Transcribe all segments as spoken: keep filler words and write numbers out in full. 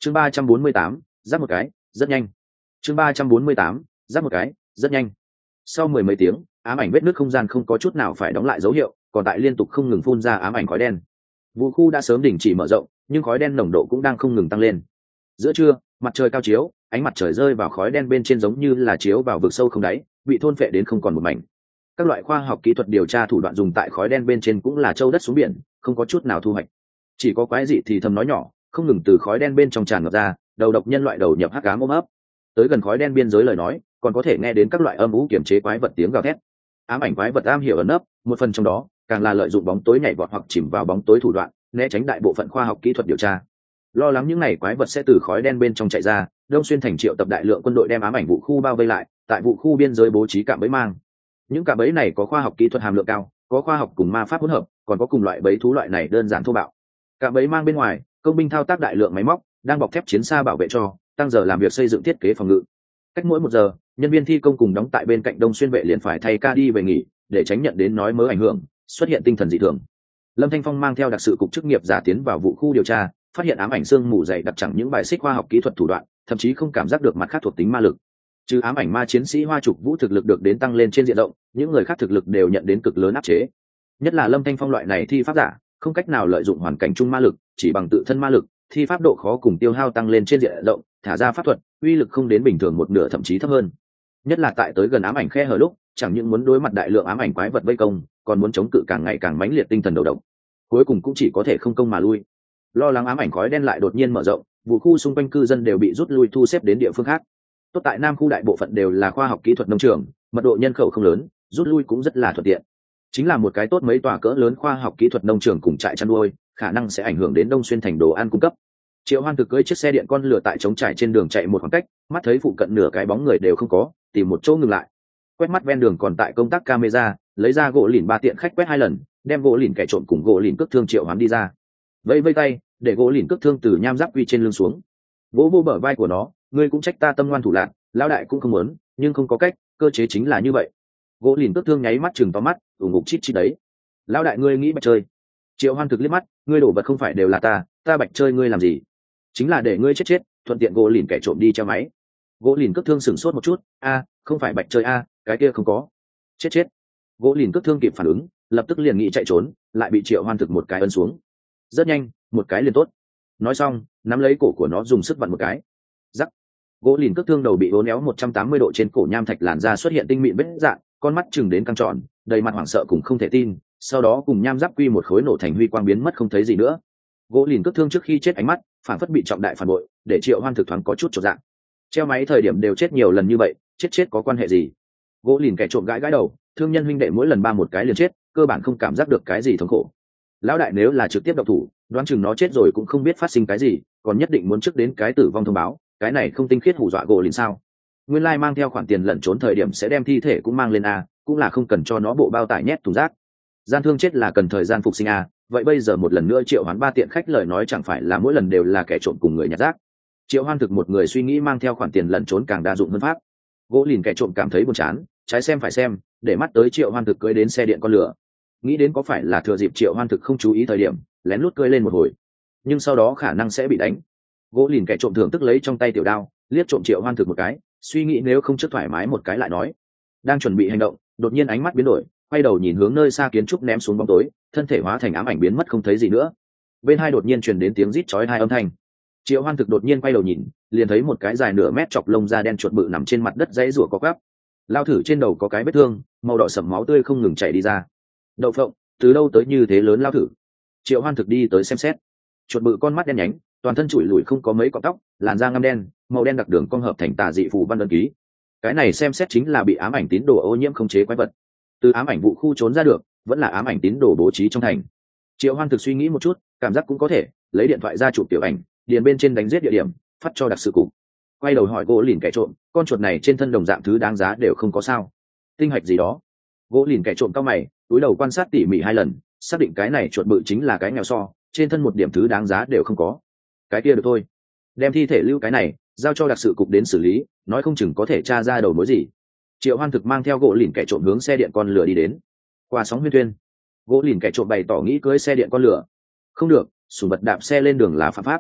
chương ba trăm bốn mươi tám giáp một cái rất nhanh chương ba trăm bốn mươi tám giáp một cái rất nhanh sau mười mấy tiếng, ám ảnh vết nước không gian không có chút nào phải đóng lại dấu hiệu, còn tại liên tục không ngừng phun ra ám ảnh khói đen. Vũ khu đã sớm đình chỉ mở rộng, nhưng khói đen nồng độ cũng đang không ngừng tăng lên. Giữa trưa, mặt trời cao chiếu, ánh mặt trời rơi vào khói đen bên trên giống như là chiếu vào vực sâu không đáy, bị thôn phệ đến không còn một mảnh. Các loại khoa học kỹ thuật điều tra thủ đoạn dùng tại khói đen bên trên cũng là châu đất xuống biển, không có chút nào thu hoạch. Chỉ có quái dị thì thầm nói nhỏ, không ngừng từ khói đen bên trong tràn ngập ra, đầu độc nhân loại đầu nhập hắc ám ôm ấp. Tới gần khói đen biên giới lời nói, còn có thể nghe đến các loại âm u kiểm chế quái vật tiếng gào thét. Ám ảnh quái vật am hiểu ẩn nấp, một phần trong đó càng là lợi dụng bóng tối nhảy vọt hoặc chìm vào bóng tối thủ đoạn, né tránh đại bộ phận khoa học kỹ thuật điều tra. Lo lắng những này quái vật sẽ từ khói đen bên trong chạy ra, Đông Xuyên thành triệu tập đại lượng quân đội đem ám ảnh vụ khu bao vây lại, tại vụ khu biên giới bố trí cạm bẫy mang. Những cạm bẫy này có khoa học kỹ thuật hàm lượng cao, có khoa học cùng ma pháp hỗn hợp, còn có cùng loại bẫy thú loại này đơn giản thô bạo. Cạm bẫy mang bên ngoài, công binh thao tác đại lượng máy móc, đang bọc thép chiến xa bảo vệ cho, tăng giờ làm việc xây dựng thiết kế phòng ngự. Cách mỗi một giờ, nhân viên thi công cùng đóng tại bên cạnh Đông Xuyên vệ liền phải thay ca đi về nghỉ, để tránh nhận đến nói mớ ảnh hưởng, xuất hiện tinh thần dị thường. Lâm Thanh Phong mang theo đặc sự cục chức nghiệp giả tiến vào vụ khu điều tra, phát hiện ám ảnh xương mù dày đặc chẳng những bài xích khoa học kỹ thuật thủ đoạn, thậm chí không cảm giác được mặt khác thuộc tính ma lực. Trừ ám ảnh ma chiến sĩ Hoa Trục Vũ thực lực được đến tăng lên trên diện rộng, những người khác thực lực đều nhận đến cực lớn áp chế. Nhất là Lâm Thanh Phong loại này thi pháp giả, không cách nào lợi dụng hoàn cảnh chung ma lực, chỉ bằng tự thân ma lực, thi pháp độ khó cùng tiêu hao tăng lên trên diện rộng, thả ra pháp thuật, uy lực không đến bình thường một nửa thậm chí thấp hơn. Nhất là tại tới gần ám ảnh khe hở lúc, chẳng những muốn đối mặt đại lượng ám ảnh quái vật vây công, còn muốn chống cự càng ngày càng mãnh liệt tinh thần đầu độc. Cuối cùng cũng chỉ có thể không công mà lui. Lo lắng ám ảnh khói đen lại đột nhiên mở rộng, vụ khu xung quanh cư dân đều bị rút lui thu xếp đến địa phương khác. Tốt tại Nam khu đại bộ phận đều là khoa học kỹ thuật nông trường, mật độ nhân khẩu không lớn, rút lui cũng rất là thuận tiện. Chính là một cái tốt mấy tòa cỡ lớn khoa học kỹ thuật nông trường cùng trại chăn nuôi, khả năng sẽ ảnh hưởng đến Đông Xuyên thành đồ ăn cung cấp. Triệu Hoan thực cưỡi chiếc xe điện con lửa tại trống trải trên đường chạy một khoảng cách, mắt thấy phụ cận nửa cái bóng người đều không có, tìm một chỗ ngừng lại. Quét mắt ven đường còn tại công tác camera, lấy ra gỗ lìn ba tiện khách quét hai lần, đem gỗ lìn kẻ trộm cùng gỗ lìn cước thương Triệu Hoán đi ra. Vẫy vây tay, để gỗ lìn cước thương từ nham giáp quy trên lưng xuống. Vỗ vô bờ vai của nó, ngươi cũng trách ta tâm ngoan thủ lạn, lão đại cũng không muốn, nhưng không có cách, cơ chế chính là như vậy. Gỗ lìn cước thương nháy mắt chừng to mắt, ủng ngục chít chít đấy. Lão đại ngươi nghĩ bạch chơi? Triệu Hoan thực liếc mắt, ngươi đổ vật không phải đều là ta, ta bạch chơi ngươi làm gì? Chính là để ngươi chết chết, thuận tiện gỗ lìn kẻ trộm đi cho máy. Gỗ lìn cước thương sửng sốt một chút, a, không phải bạch chơi a, cái kia không có. Chết chết. Gỗ lìn cước thương kịp phản ứng, lập tức liền nghĩ chạy trốn, lại bị Triệu Hoan thực một cái ấn xuống. Rất nhanh, một cái liền tốt. Nói xong, nắm lấy cổ của nó dùng sức vặn một cái. Rắc. Gỗ lìn cước thương đầu bị uốn éo một trăm tám mươi độ trên cổ nham thạch làn da xuất hiện tinh mịn vết dạn, con mắt chừng đến căng tròn, đầy mặt hoảng sợ cùng không thể tin, sau đó cùng nham giáp quy một khối nổ thành huy quang biến mất không thấy gì nữa. Gỗ lìn cước thương trước khi chết ánh mắt phản phất bị trọng đại phản bội, để Triệu Hoan thực thoáng có chút chột dạ. Treo máy thời điểm đều chết nhiều lần như vậy, chết chết có quan hệ gì? Gỗ lìn kẻ trộm gãi gãi đầu, thương nhân huynh đệ mỗi lần ba một cái liền chết, cơ bản không cảm giác được cái gì thống khổ. Lão đại nếu là trực tiếp độc thủ, đoán chừng nó chết rồi cũng không biết phát sinh cái gì, còn nhất định muốn trước đến cái tử vong thông báo, cái này không tinh khiết hù dọa gỗ lìn sao? Nguyên lai mang theo khoản tiền lẩn trốn thời điểm sẽ đem thi thể cũng mang lên a, cũng là không cần cho nó bộ bao tải nhét thùng rác. Gian thương chết là cần thời gian phục sinh a, vậy bây giờ một lần nữa Triệu Hoán ba tiện khách lời nói chẳng phải là mỗi lần đều là kẻ trộm cùng người nhặt rác. Triệu Hoan thực một người suy nghĩ mang theo khoản tiền lẩn trốn càng đa dụng hơn pháp. Gỗ lìn kẻ trộm cảm thấy buồn chán, trái xem phải xem, để mắt tới Triệu Hoan thực cưỡi đến xe điện con lửa. Nghĩ đến có phải là thừa dịp Triệu Hoan thực không chú ý thời điểm, lén lút cưỡi lên một hồi, nhưng sau đó khả năng sẽ bị đánh. Gỗ lìn kẻ trộm thường tức lấy trong tay tiểu đao, liếc trộm Triệu Hoan thực một cái, suy nghĩ nếu không trước thoải mái một cái lại nói. Đang chuẩn bị hành động, đột nhiên ánh mắt biến đổi, quay đầu nhìn hướng nơi xa kiến trúc ném xuống bóng tối, thân thể hóa thành ám ảnh biến mất không thấy gì nữa. Bên hai đột nhiên truyền đến tiếng rít chói tai âm thanh. Triệu Hoan thực đột nhiên quay đầu nhìn, liền thấy một cái dài nửa mét chọc lông da đen chuột bự nằm trên mặt đất dãy rủa có gắp. Lao thử trên đầu có cái vết thương, màu đỏ sẫm máu tươi không ngừng chảy đi ra. Đậu phộng, từ đâu tới như thế lớn lao thử? Triệu Hoan thực đi tới xem xét. Chuột bự con mắt đen nhánh, toàn thân trụi lủi không có mấy cọng tóc, làn da ngăm đen, màu đen đặc đường cong hợp thành tà dị phù văn đơn ký. Cái này xem xét chính là bị ám ảnh tín đồ ô nhiễm khống chế quái vật. Từ ám ảnh vụ khu trốn ra được, vẫn là ám ảnh tín đồ bố trí trong thành. Triệu Hoan thực suy nghĩ một chút, cảm giác cũng có thể, lấy điện thoại ra chụp tiểu ảnh, điền bên trên đánh giết địa điểm, phát cho đặc sự cục. Quay đầu hỏi gỗ lìn kẻ trộm, con chuột này trên thân đồng dạng thứ đáng giá đều không có sao? Tinh hạch gì đó? Gỗ lìn kẻ trộm cao mày, túi đầu quan sát tỉ mỉ hai lần, xác định cái này chuột bự chính là cái nghèo so, trên thân một điểm thứ đáng giá đều không có. Cái kia được thôi, đem thi thể lưu cái này, giao cho đặc sự cục đến xử lý, nói không chừng có thể tra ra đầu mối gì. Triệu Hoan thực mang theo gỗ lìn kẻ trộm hướng xe điện con lửa đi đến. Qua sóng huyên thuyên, gỗ lìn kẻ trộm bày tỏ nghĩ cưới xe điện con lửa. Không được, sủng vật đạp xe lên đường là phạm pháp.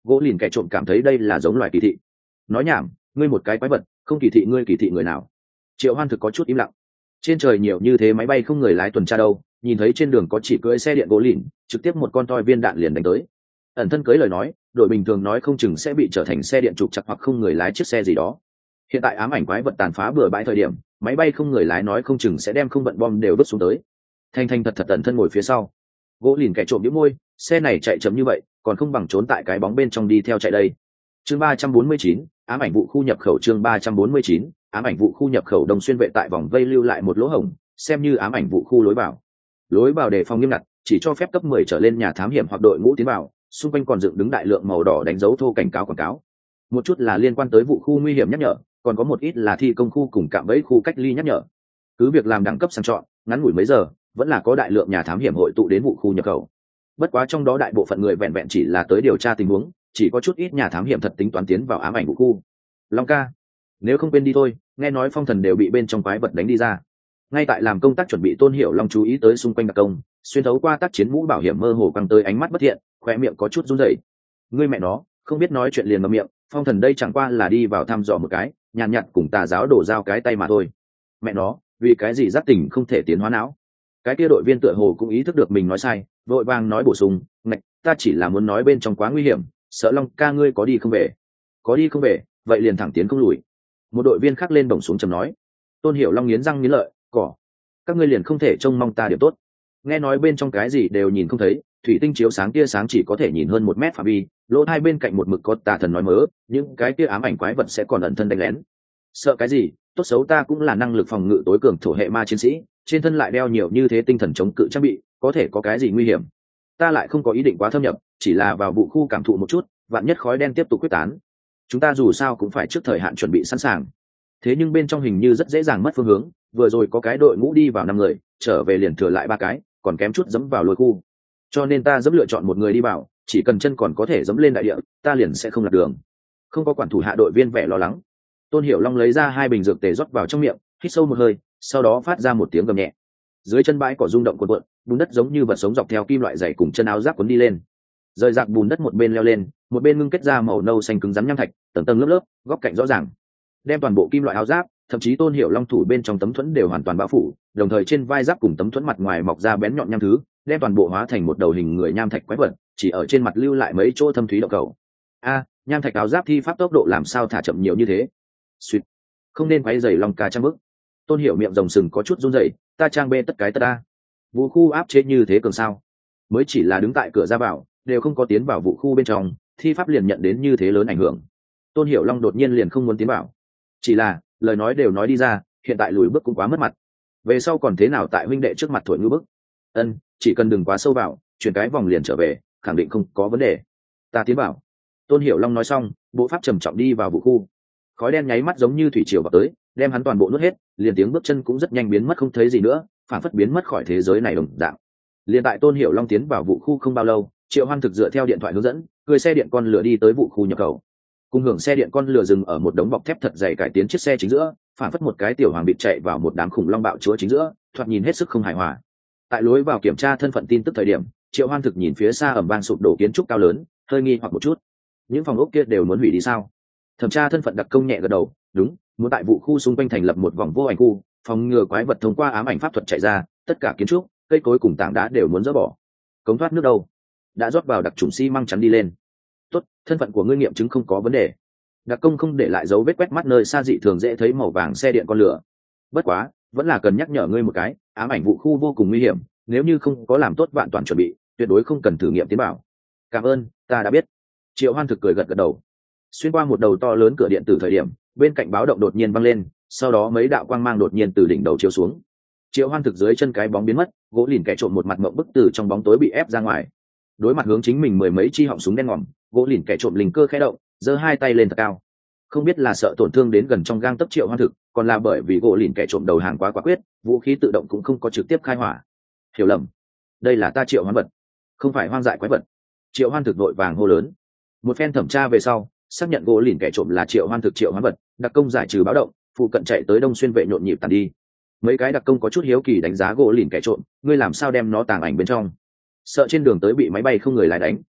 Gỗ lìn kẻ trộm cảm thấy đây là giống loài kỳ thị. Nói nhảm, ngươi một cái quái vật, không kỳ thị ngươi kỳ thị người nào? Triệu Hoan thực có chút im lặng. Trên trời nhiều như thế máy bay không người lái tuần tra đâu, nhìn thấy trên đường có chỉ cưỡi xe điện gỗ lìn, trực tiếp một con toi viên đạn liền đánh tới. Ẩn thân cưới lời nói, đội bình thường nói không chừng sẽ bị trở thành xe điện trục chặt hoặc không người lái chiếc xe gì đó. Hiện tại ám ảnh quái vật tàn phá bừa bãi thời điểm, máy bay không người lái nói không chừng sẽ đem không vận bom đều vứt xuống tới. Thanh Thanh thật thật ẩn thân ngồi phía sau. Gỗ lìn kẻ trộm nhíu môi, xe này chạy chậm như vậy, còn không bằng trốn tại cái bóng bên trong đi theo chạy đây. Chương ba trăm bốn mươi chín, ám ảnh vụ khu nhập khẩu. Chương ba trăm bốn mươi chín, ám ảnh vụ khu nhập khẩu. Đồng xuyên vệ tại vòng vây lưu lại một lỗ hổng, xem như ám ảnh vụ khu lối vào. Lối vào đề phòng nghiêm ngặt, chỉ cho phép cấp mười trở lên nhà thám hiểm hoặc đội ngũ tiến vào, xung quanh còn dựng đứng đại lượng màu đỏ đánh dấu thô cảnh cáo quảng cáo. Một chút là liên quan tới vụ khu nguy hiểm nhắc nhở, còn có một ít là thi công khu cùng cạm bẫy khu cách ly nhắc nhở. Cứ việc làm đẳng cấp sang chọn, ngắn ngủi mấy giờ, vẫn là có đại lượng nhà thám hiểm hội tụ đến vụ khu nhập khẩu. Bất quá trong đó đại bộ phận người vẹn vẹn chỉ là tới điều tra tình huống, chỉ có chút ít nhà thám hiểm thật tính toán tiến vào ám ảnh vụ khu. Long ca, nếu không quên đi thôi, nghe nói phong thần đều bị bên trong quái vật đánh đi ra. Ngay tại làm công tác chuẩn bị, Tôn Hiểu Long chú ý tới xung quanh đặc công, xuyên thấu qua tác chiến mũ bảo hiểm mơ hồ quăng tới ánh mắt bất thiện, khoe miệng có chút run rẩy. Ngươi mẹ nó, không biết nói chuyện liền mở miệng, phong thần đây chẳng qua là đi vào thăm dò một cái, nhàn nhạt cùng tà giáo đổ giao cái tay mà thôi. Mẹ nó, vì cái gì giác tỉnh không thể tiến hóa não? Cái kia đội viên tựa hồ cũng ý thức được mình nói sai, vội vàng nói bổ sung, ngạch, ta chỉ là muốn nói bên trong quá nguy hiểm, sợ Long ca ngươi có đi không về. Có đi không về, vậy liền thẳng tiến không lùi. Một đội viên khác lên bổng xuống trầm nói. Tôn Hiểu Long nghiến răng nghiến lợi, cỏ, các ngươi liền không thể trông mong ta điểm tốt? Nghe nói bên trong cái gì đều nhìn không thấy, thủy tinh chiếu sáng tia sáng chỉ có thể nhìn hơn một mét phạm vi, lỗ hai bên cạnh một mực có tà thần nói mớ, những cái kia ám ảnh quái vật sẽ còn ẩn thân đánh lén. Sợ cái gì, tốt xấu ta cũng là năng lực phòng ngự tối cường thổ hệ ma chiến sĩ, trên thân lại đeo nhiều như thế tinh thần chống cự trang bị, có thể có cái gì nguy hiểm? Ta lại không có ý định quá thâm nhập, chỉ là vào vụ khu cảm thụ một chút, vạn nhất khói đen tiếp tục quyết tán, chúng ta dù sao cũng phải trước thời hạn chuẩn bị sẵn sàng. Thế nhưng bên trong hình như rất dễ dàng mất phương hướng, vừa rồi có cái đội ngũ đi vào năm người, trở về liền thừa lại ba cái, còn kém chút dẫm vào lối khu. Cho nên ta dẫm lựa chọn một người đi vào, chỉ cần chân còn có thể dẫm lên đại địa, ta liền sẽ không lạc đường. Không có quản thủ hạ đội viên vẻ lo lắng. Tôn Hiểu Long lấy ra hai bình dược tề rót vào trong miệng, hít sâu một hơi, sau đó phát ra một tiếng gầm nhẹ. Dưới chân bãi cỏ rung động cuộn cuộn, bùn đất giống như vật sống dọc theo kim loại dày cùng chân áo giáp cuốn đi lên. Rời rạc bùn đất một bên leo lên, một bên ngưng kết ra màu nâu xanh cứng rắn nham thạch, tầng tầng lớp lớp, góc cạnh rõ ràng. Đem toàn bộ kim loại áo giáp, thậm chí Tôn Hiểu Long thủ bên trong tấm thuẫn đều hoàn toàn bao phủ, đồng thời trên vai giáp cùng tấm thuẫn mặt ngoài mọc ra bén nhọn nham thứ, đem toàn bộ hóa thành một đầu hình người nham thạch quái vật, chỉ ở trên mặt lưu lại mấy chỗ thâm thúy độc cầu. A, nham thạch áo giáp thi pháp tốc độ làm sao thả chậm nhiều như thế? Xuyệt, không nên quấy rầy Long ca trang bức. Tôn Hiểu miệng rồng sừng có chút run rẩy, ta trang bê tất cái tất a. Vũ khu áp chế như thế cường sao? Mới chỉ là đứng tại cửa ra vào, đều không có tiến vào vũ khu bên trong, thi pháp liền nhận đến như thế lớn ảnh hưởng. Tôn Hiểu Long đột nhiên liền không muốn tiến vào. Chỉ là, lời nói đều nói đi ra, hiện tại lùi bước cũng quá mất mặt. Về sau còn thế nào tại huynh đệ trước mặt thổi ngư bức? Ân, chỉ cần đừng quá sâu vào, chuyển cái vòng liền trở về, khẳng định không có vấn đề. Ta tiến vào. Tôn Hiểu Long nói xong, bộ pháp trầm trọng đi vào vũ khu. Khói đen nháy mắt giống như thủy triều vào tới, đem hắn toàn bộ nuốt hết, liền tiếng bước chân cũng rất nhanh biến mất không thấy gì nữa, phản phất biến mất khỏi thế giới này đồng dạng. Liền tại Tôn Hiểu Long tiến vào vũ khu không bao lâu, Triệu Hoan thực dựa theo điện thoại hướng dẫn, cười xe điện con lửa đi tới vũ khu nhập khẩu. Cùng hưởng xe điện con lửa dừng ở một đống bọc thép thật dày cải tiến chiếc xe chính giữa, phản phất một cái tiểu hoàng bịt chạy vào một đám khủng long bạo chúa chính giữa, thoạt nhìn hết sức không hài hòa. Tại lối vào kiểm tra thân phận tin tức thời điểm, Triệu Hoan thực nhìn phía xa ầm vang sụp đổ kiến trúc cao lớn, hơi nghi hoặc một chút. Những phòng ốc kia đều muốn hủy đi sao? Thẩm tra thân phận đặc công nhẹ gật đầu, đúng, muốn tại vụ khu xung quanh thành lập một vòng vô ảnh khu, phòng ngừa quái vật thông qua ám ảnh pháp thuật chạy ra, tất cả kiến trúc, cây cối cùng tảng đá đều muốn dỡ bỏ. Cống thoát nước đâu? Đã rót vào đặc trùng xi măng chắn đi lên. Tốt, thân phận của ngươi nghiệm chứng không có vấn đề. Đặc công không để lại dấu vết quét mắt nơi xa dị thường dễ thấy màu vàng xe điện con lửa. Bất quá, vẫn là cần nhắc nhở ngươi một cái, ám ảnh vụ khu vô cùng nguy hiểm, nếu như không có làm tốt vạn toàn chuẩn bị, tuyệt đối không cần thử nghiệm tiến bảo. Cảm ơn, ta đã biết. Triệu Hoan thực cười gật gật đầu. Xuyên qua một đầu to lớn cửa điện tử thời điểm, bên cạnh báo động đột nhiên văng lên, sau đó mấy đạo quang mang đột nhiên từ đỉnh đầu chiếu xuống. Triệu Hoan thực dưới chân cái bóng biến mất, gỗ lìn kẻ trộm một mặt mộng bức từ trong bóng tối bị ép ra ngoài. Đối mặt hướng chính mình mười mấy chi họng súng đen ngòm, gỗ lìn kẻ trộm linh cơ khẽ động, giơ hai tay lên thật cao. Không biết là sợ tổn thương đến gần trong gang tấc Triệu Hoan thực, còn là bởi vì gỗ lìn kẻ trộm đầu hàng quá quả quyết, vũ khí tự động cũng không có trực tiếp khai hỏa. Hiểu lầm, đây là ta Triệu Hoan vật, không phải hoang dại quái vật. Triệu Hoan thực vội vàng hô lớn. Một phen thẩm tra về sau, xác nhận gỗ lìn kẻ trộm là Triệu Hoan thực Triệu Hoan vật, đặc công giải trừ báo động, phụ cận chạy tới Đông Xuyên vệ nhộn nhịp tàn đi. Mấy cái đặc công có chút hiếu kỳ đánh giá gỗ lìn kẻ trộm, ngươi làm sao đem nó tàng ảnh bên trong? Sợ trên đường tới bị máy bay không người lái đánh.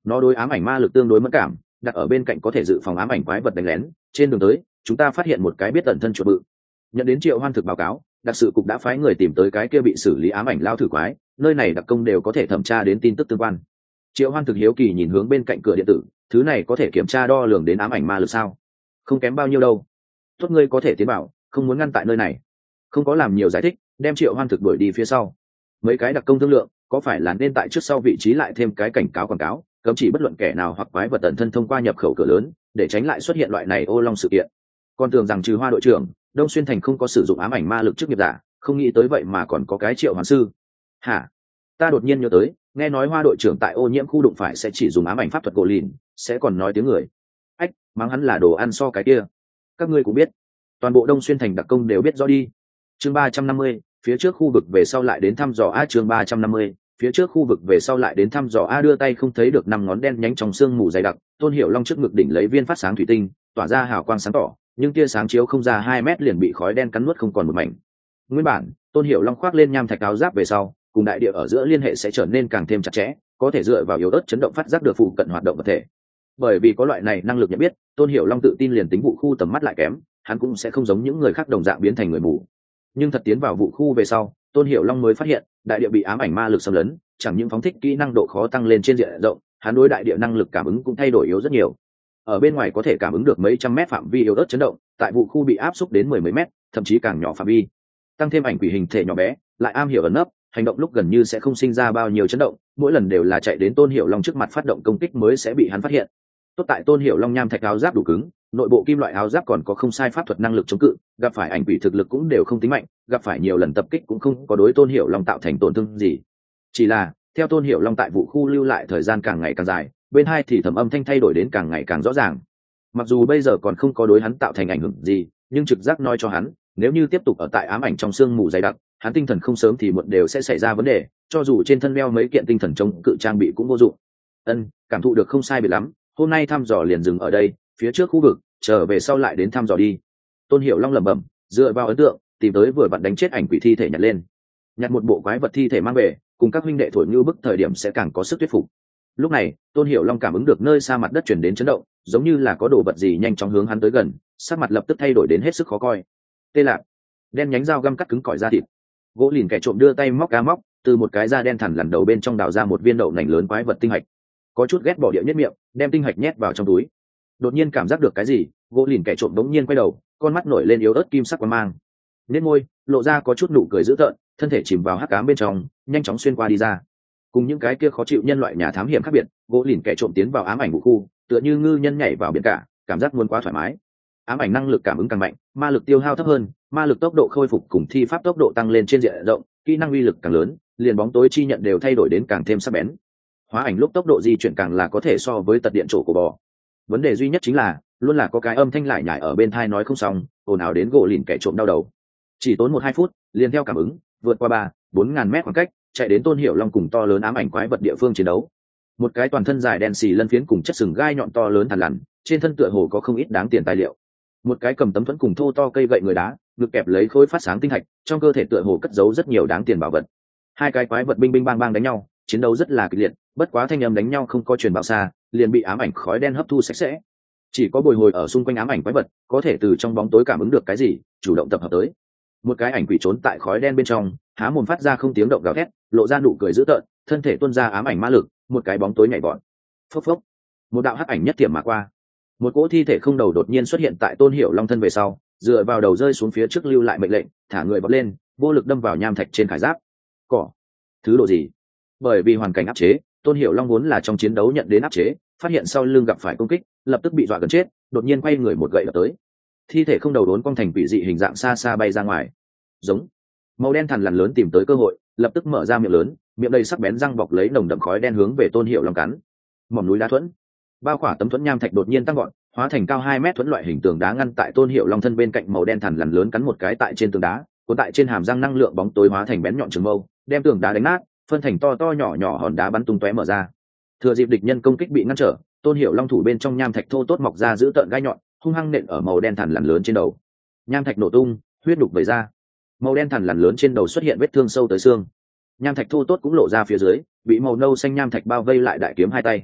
nó đối ám ảnh ma lực tương đối mất cảm, đặt ở bên cạnh có thể dự phòng ám ảnh quái vật đánh lén. Trên đường tới chúng ta phát hiện một cái biết ẩn thân chuột bự. Nhận đến Triệu Hoan thực báo cáo, đặc sự cục đã phái người tìm tới cái kia bị xử lý ám ảnh lao thử quái, nơi này đặc công đều có thể thẩm tra đến tin tức tương quan. Triệu Hoan thực hiếu kỳ nhìn hướng bên cạnh cửa điện tử, thứ này có thể kiểm tra đo lường đến ám ảnh ma lực sao? Không kém bao nhiêu đâu. Tốt, ngươi có thể tiến vào, không muốn ngăn tại nơi này. Không có làm nhiều giải thích, đem Triệu Hoan thực đuổi đi phía sau. Mấy cái đặc công thương lượng, có phải là nên tại trước sau vị trí lại thêm cái cảnh cáo quảng cáo, cấm chỉ bất luận kẻ nào hoặc quái vật ẩn thân thông qua nhập khẩu cửa lớn, để tránh lại xuất hiện loại này ô long sự kiện. Con tưởng rằng trừ Hoa đội trưởng, Đông Xuyên thành không có sử dụng ám ảnh ma lực trước nghiệp giả, không nghĩ tới vậy mà còn có cái Triệu Hoán sư. Hả? Ta đột nhiên nhớ tới, nghe nói Hoa đội trưởng tại ô nhiễm khu đụng phải sẽ chỉ dùng ám ảnh pháp thuật gỗ lìn, sẽ còn nói tiếng người. Ách, mắng hắn là đồ ăn so cái kia. Các ngươi cũng biết, toàn bộ Đông Xuyên thành đặc công đều biết rõ đi. Chương ba trăm năm mươi, phía trước khu vực về sau lại đến thăm dò a. Chương ba trăm năm mươi, phía trước khu vực về sau lại đến thăm dò a. Đưa tay không thấy được năm ngón đen nhánh trong xương mù dày đặc, Tôn Hiểu Long trước ngực đỉnh lấy viên phát sáng thủy tinh, tỏa ra hào quang sáng tỏ, nhưng tia sáng chiếu không ra hai mét liền bị khói đen cắn nuốt không còn một mảnh. Nguyên bản, Tôn Hiểu Long khoác lên nham thạch áo giáp về sau, cùng đại địa ở giữa liên hệ sẽ trở nên càng thêm chặt chẽ, có thể dựa vào yếu ớt chấn động phát giác được phụ cận hoạt động vật thể. Bởi vì có loại này năng lực nhận biết, Tôn Hiểu Long tự tin liền tính vụ khu tầm mắt lại kém, hắn cũng sẽ không giống những người khác đồng dạng biến thành người mù. Nhưng thật tiến vào vụ khu về sau, Tôn Hiểu Long mới phát hiện, đại địa bị ám ảnh ma lực xâm lấn, chẳng những phóng thích kỹ năng độ khó tăng lên trên diện rộng, hắn đối đại địa năng lực cảm ứng cũng thay đổi yếu rất nhiều. Ở bên ngoài có thể cảm ứng được mấy trăm mét phạm vi yếu ớt chấn động, tại vụ khu bị áp xúc đến mười mấy mét, thậm chí càng nhỏ phạm vi. Tăng thêm ảnh quỷ hình thể nhỏ bé, lại am hiểu ẩn nấp, hành động lúc gần như sẽ không sinh ra bao nhiêu chấn động, mỗi lần đều là chạy đến Tôn Hiểu Long trước mặt phát động công kích mới sẽ bị hắn phát hiện. Tốt tại Tôn Hiểu Long nham thạch áo giáp đủ cứng, nội bộ kim loại áo giáp còn có không sai pháp thuật năng lực chống cự, gặp phải ảnh quỷ thực lực cũng đều không tính mạnh, gặp phải nhiều lần tập kích cũng không có đối Tôn Hiểu Long tạo thành tổn thương gì. Chỉ là, theo Tôn Hiểu Long tại vụ khu lưu lại thời gian càng ngày càng dài, bên hai thì thầm âm thanh thay đổi đến càng ngày càng rõ ràng. Mặc dù bây giờ còn không có đối hắn tạo thành ảnh hưởng gì, nhưng trực giác nói cho hắn, nếu như tiếp tục ở tại ám ảnh trong sương mù dày đặc, hắn tinh thần không sớm thì muộn đều sẽ xảy ra vấn đề, cho dù trên thân đeo mấy kiện tinh thần chống cự trang bị cũng vô dụng. Ân, cảm thụ được không sai biệt lắm, hôm nay thăm dò liền dừng ở đây, phía trước khu vực, trở về sau lại đến thăm dò đi. Tôn Hiểu Long lẩm bẩm, dựa vào ấn tượng, tìm tới vừa vặn đánh chết ảnh quỷ thi thể nhặt lên, nhặt một bộ quái vật thi thể mang về, cùng các huynh đệ thổi như bức thời điểm sẽ càng có sức thuyết phục. Lúc này, Tôn Hiểu Long cảm ứng được nơi xa mặt đất chuyển đến chấn động, giống như là có đồ vật gì nhanh chóng hướng hắn tới gần, sắc mặt lập tức thay đổi đến hết sức khó coi. Tê lạc, đen nhánh dao găm cắt cứng cỏi da thịt. Gỗ lìn kẻ trộm đưa tay móc cá móc, từ một cái da đen thẳn lằn đầu bên trong đào ra một viên đậu nành lớn quái vật tinh hạch. Có chút ghét bỏ địa nhất miệng, đem tinh hạch nhét vào trong túi. Đột nhiên cảm giác được cái gì, gỗ lìn kẻ trộm đống nhiên quay đầu, con mắt nổi lên yếu ớt kim sắc quang mang. Nên môi, lộ ra có chút nụ cười dữ tợn, thân thể chìm vào hắc ám bên trong, nhanh chóng xuyên qua đi ra. Cùng những cái kia khó chịu nhân loại nhà thám hiểm khác biệt, gỗ lìn kẻ trộm tiến vào ám ảnh vũ khu, tựa như ngư nhân nhảy vào biển cả, cảm giác muốn quá thoải mái. Ám ảnh năng lực cảm ứng càng mạnh, ma lực tiêu hao thấp hơn, ma lực tốc độ khôi phục cùng thi pháp tốc độ tăng lên trên diện rộng, kỹ năng uy lực càng lớn, liền bóng tối chi nhận đều thay đổi đến càng thêm sắc bén. Hóa ảnh lúc tốc độ di chuyển càng là có thể so với tật điện trổ của bò. Vấn đề duy nhất chính là luôn là có cái âm thanh lại nhải ở bên tai nói không xong, ồn ào đến gỗ lìn kẻ trộm đau đầu. Chỉ tốn một hai phút, liền theo cảm ứng, vượt qua ba bốn ngàn mét khoảng cách, chạy đến Tôn Hiểu Long cùng to lớn ám ảnh quái vật địa phương chiến đấu. Một cái toàn thân dài đen xì lân phiến cùng chất sừng gai nhọn to lớn thằn lằn, trên thân tựa hồ có không ít đáng tiền tài liệu. Một cái cầm tấm thuẫn cùng thô to cây gậy người đá, ngực kẹp lấy khối phát sáng tinh thạch, trong cơ thể tựa hồ cất giấu rất nhiều đáng tiền bảo vật. Hai cái quái vật binh binh bang bang đánh nhau, chiến đấu rất là kịch liệt, bất quá thanh âm đánh nhau không có truyền bao xa, liền bị ám ảnh khói đen hấp thu sạch sẽ. Chỉ có bồi hồi ở xung quanh ám ảnh quái vật, có thể từ trong bóng tối cảm ứng được cái gì, chủ động tập hợp tới. Một cái ảnh quỷ trốn tại khói đen bên trong, há mồm phát ra không tiếng động gào thét, lộ ra nụ cười dữ tợn, thân thể tuôn ra ám ảnh ma lực, một cái bóng tối nhảy vọt. Phốc phốc, một đạo hắc ảnh nhất tiệm mà qua. Một cỗ thi thể không đầu đột nhiên xuất hiện tại Tôn Hiểu Long thân về sau, dựa vào đầu rơi xuống phía trước lưu lại mệnh lệnh, thả người vọt lên, vô lực đâm vào nham thạch trên khải giáp. Cỏ, thứ độ gì? Bởi vì hoàn cảnh áp chế, Tôn Hiểu Long vốn là trong chiến đấu nhận đến áp chế, phát hiện sau lưng gặp phải công kích, lập tức bị dọa gần chết, đột nhiên quay người một gậy đập tới. Thi thể không đầu đốn cong thành quỷ dị hình dạng xa xa bay ra ngoài. Giống, màu đen thằn lằn lớn tìm tới cơ hội, lập tức mở ra miệng lớn, miệng đầy sắc bén răng bọc lấy nồng đậm khói đen hướng về Tôn Hiểu Long cắn. Mỏm núi đá thuẫn, bao khỏa tấm thuẫn nham thạch đột nhiên tăng gọn, hóa thành cao hai mét thuẫn loại hình tường đá ngăn tại Tôn Hiểu Long thân bên cạnh màu đen thằn lằn lớn cắn một cái tại trên tường đá, cuốn tại trên hàm răng năng lượng bóng tối hóa thành bén nhọn trường mâu, đem tường đá đánh nát, phân thành to to nhỏ nhỏ hòn đá bắn tung tóe mở ra. Thừa dịp địch nhân công kích bị ngăn trở, Tôn Hiểu Long thủ bên trong nham thạch thô tốt mọc ra giữ tợn gai nhọn, hung hăng nện ở màu đen thằn lằn lớn trên đầu. Nham thạch nổ tung, huyết đục vẩy ra. Màu đen thằn lằn lớn trên đầu xuất hiện vết thương sâu tới xương. Nham thạch thô tốt cũng lộ ra phía dưới, bị màu nâu xanh nham thạch bao vây lại đại kiếm hai tay.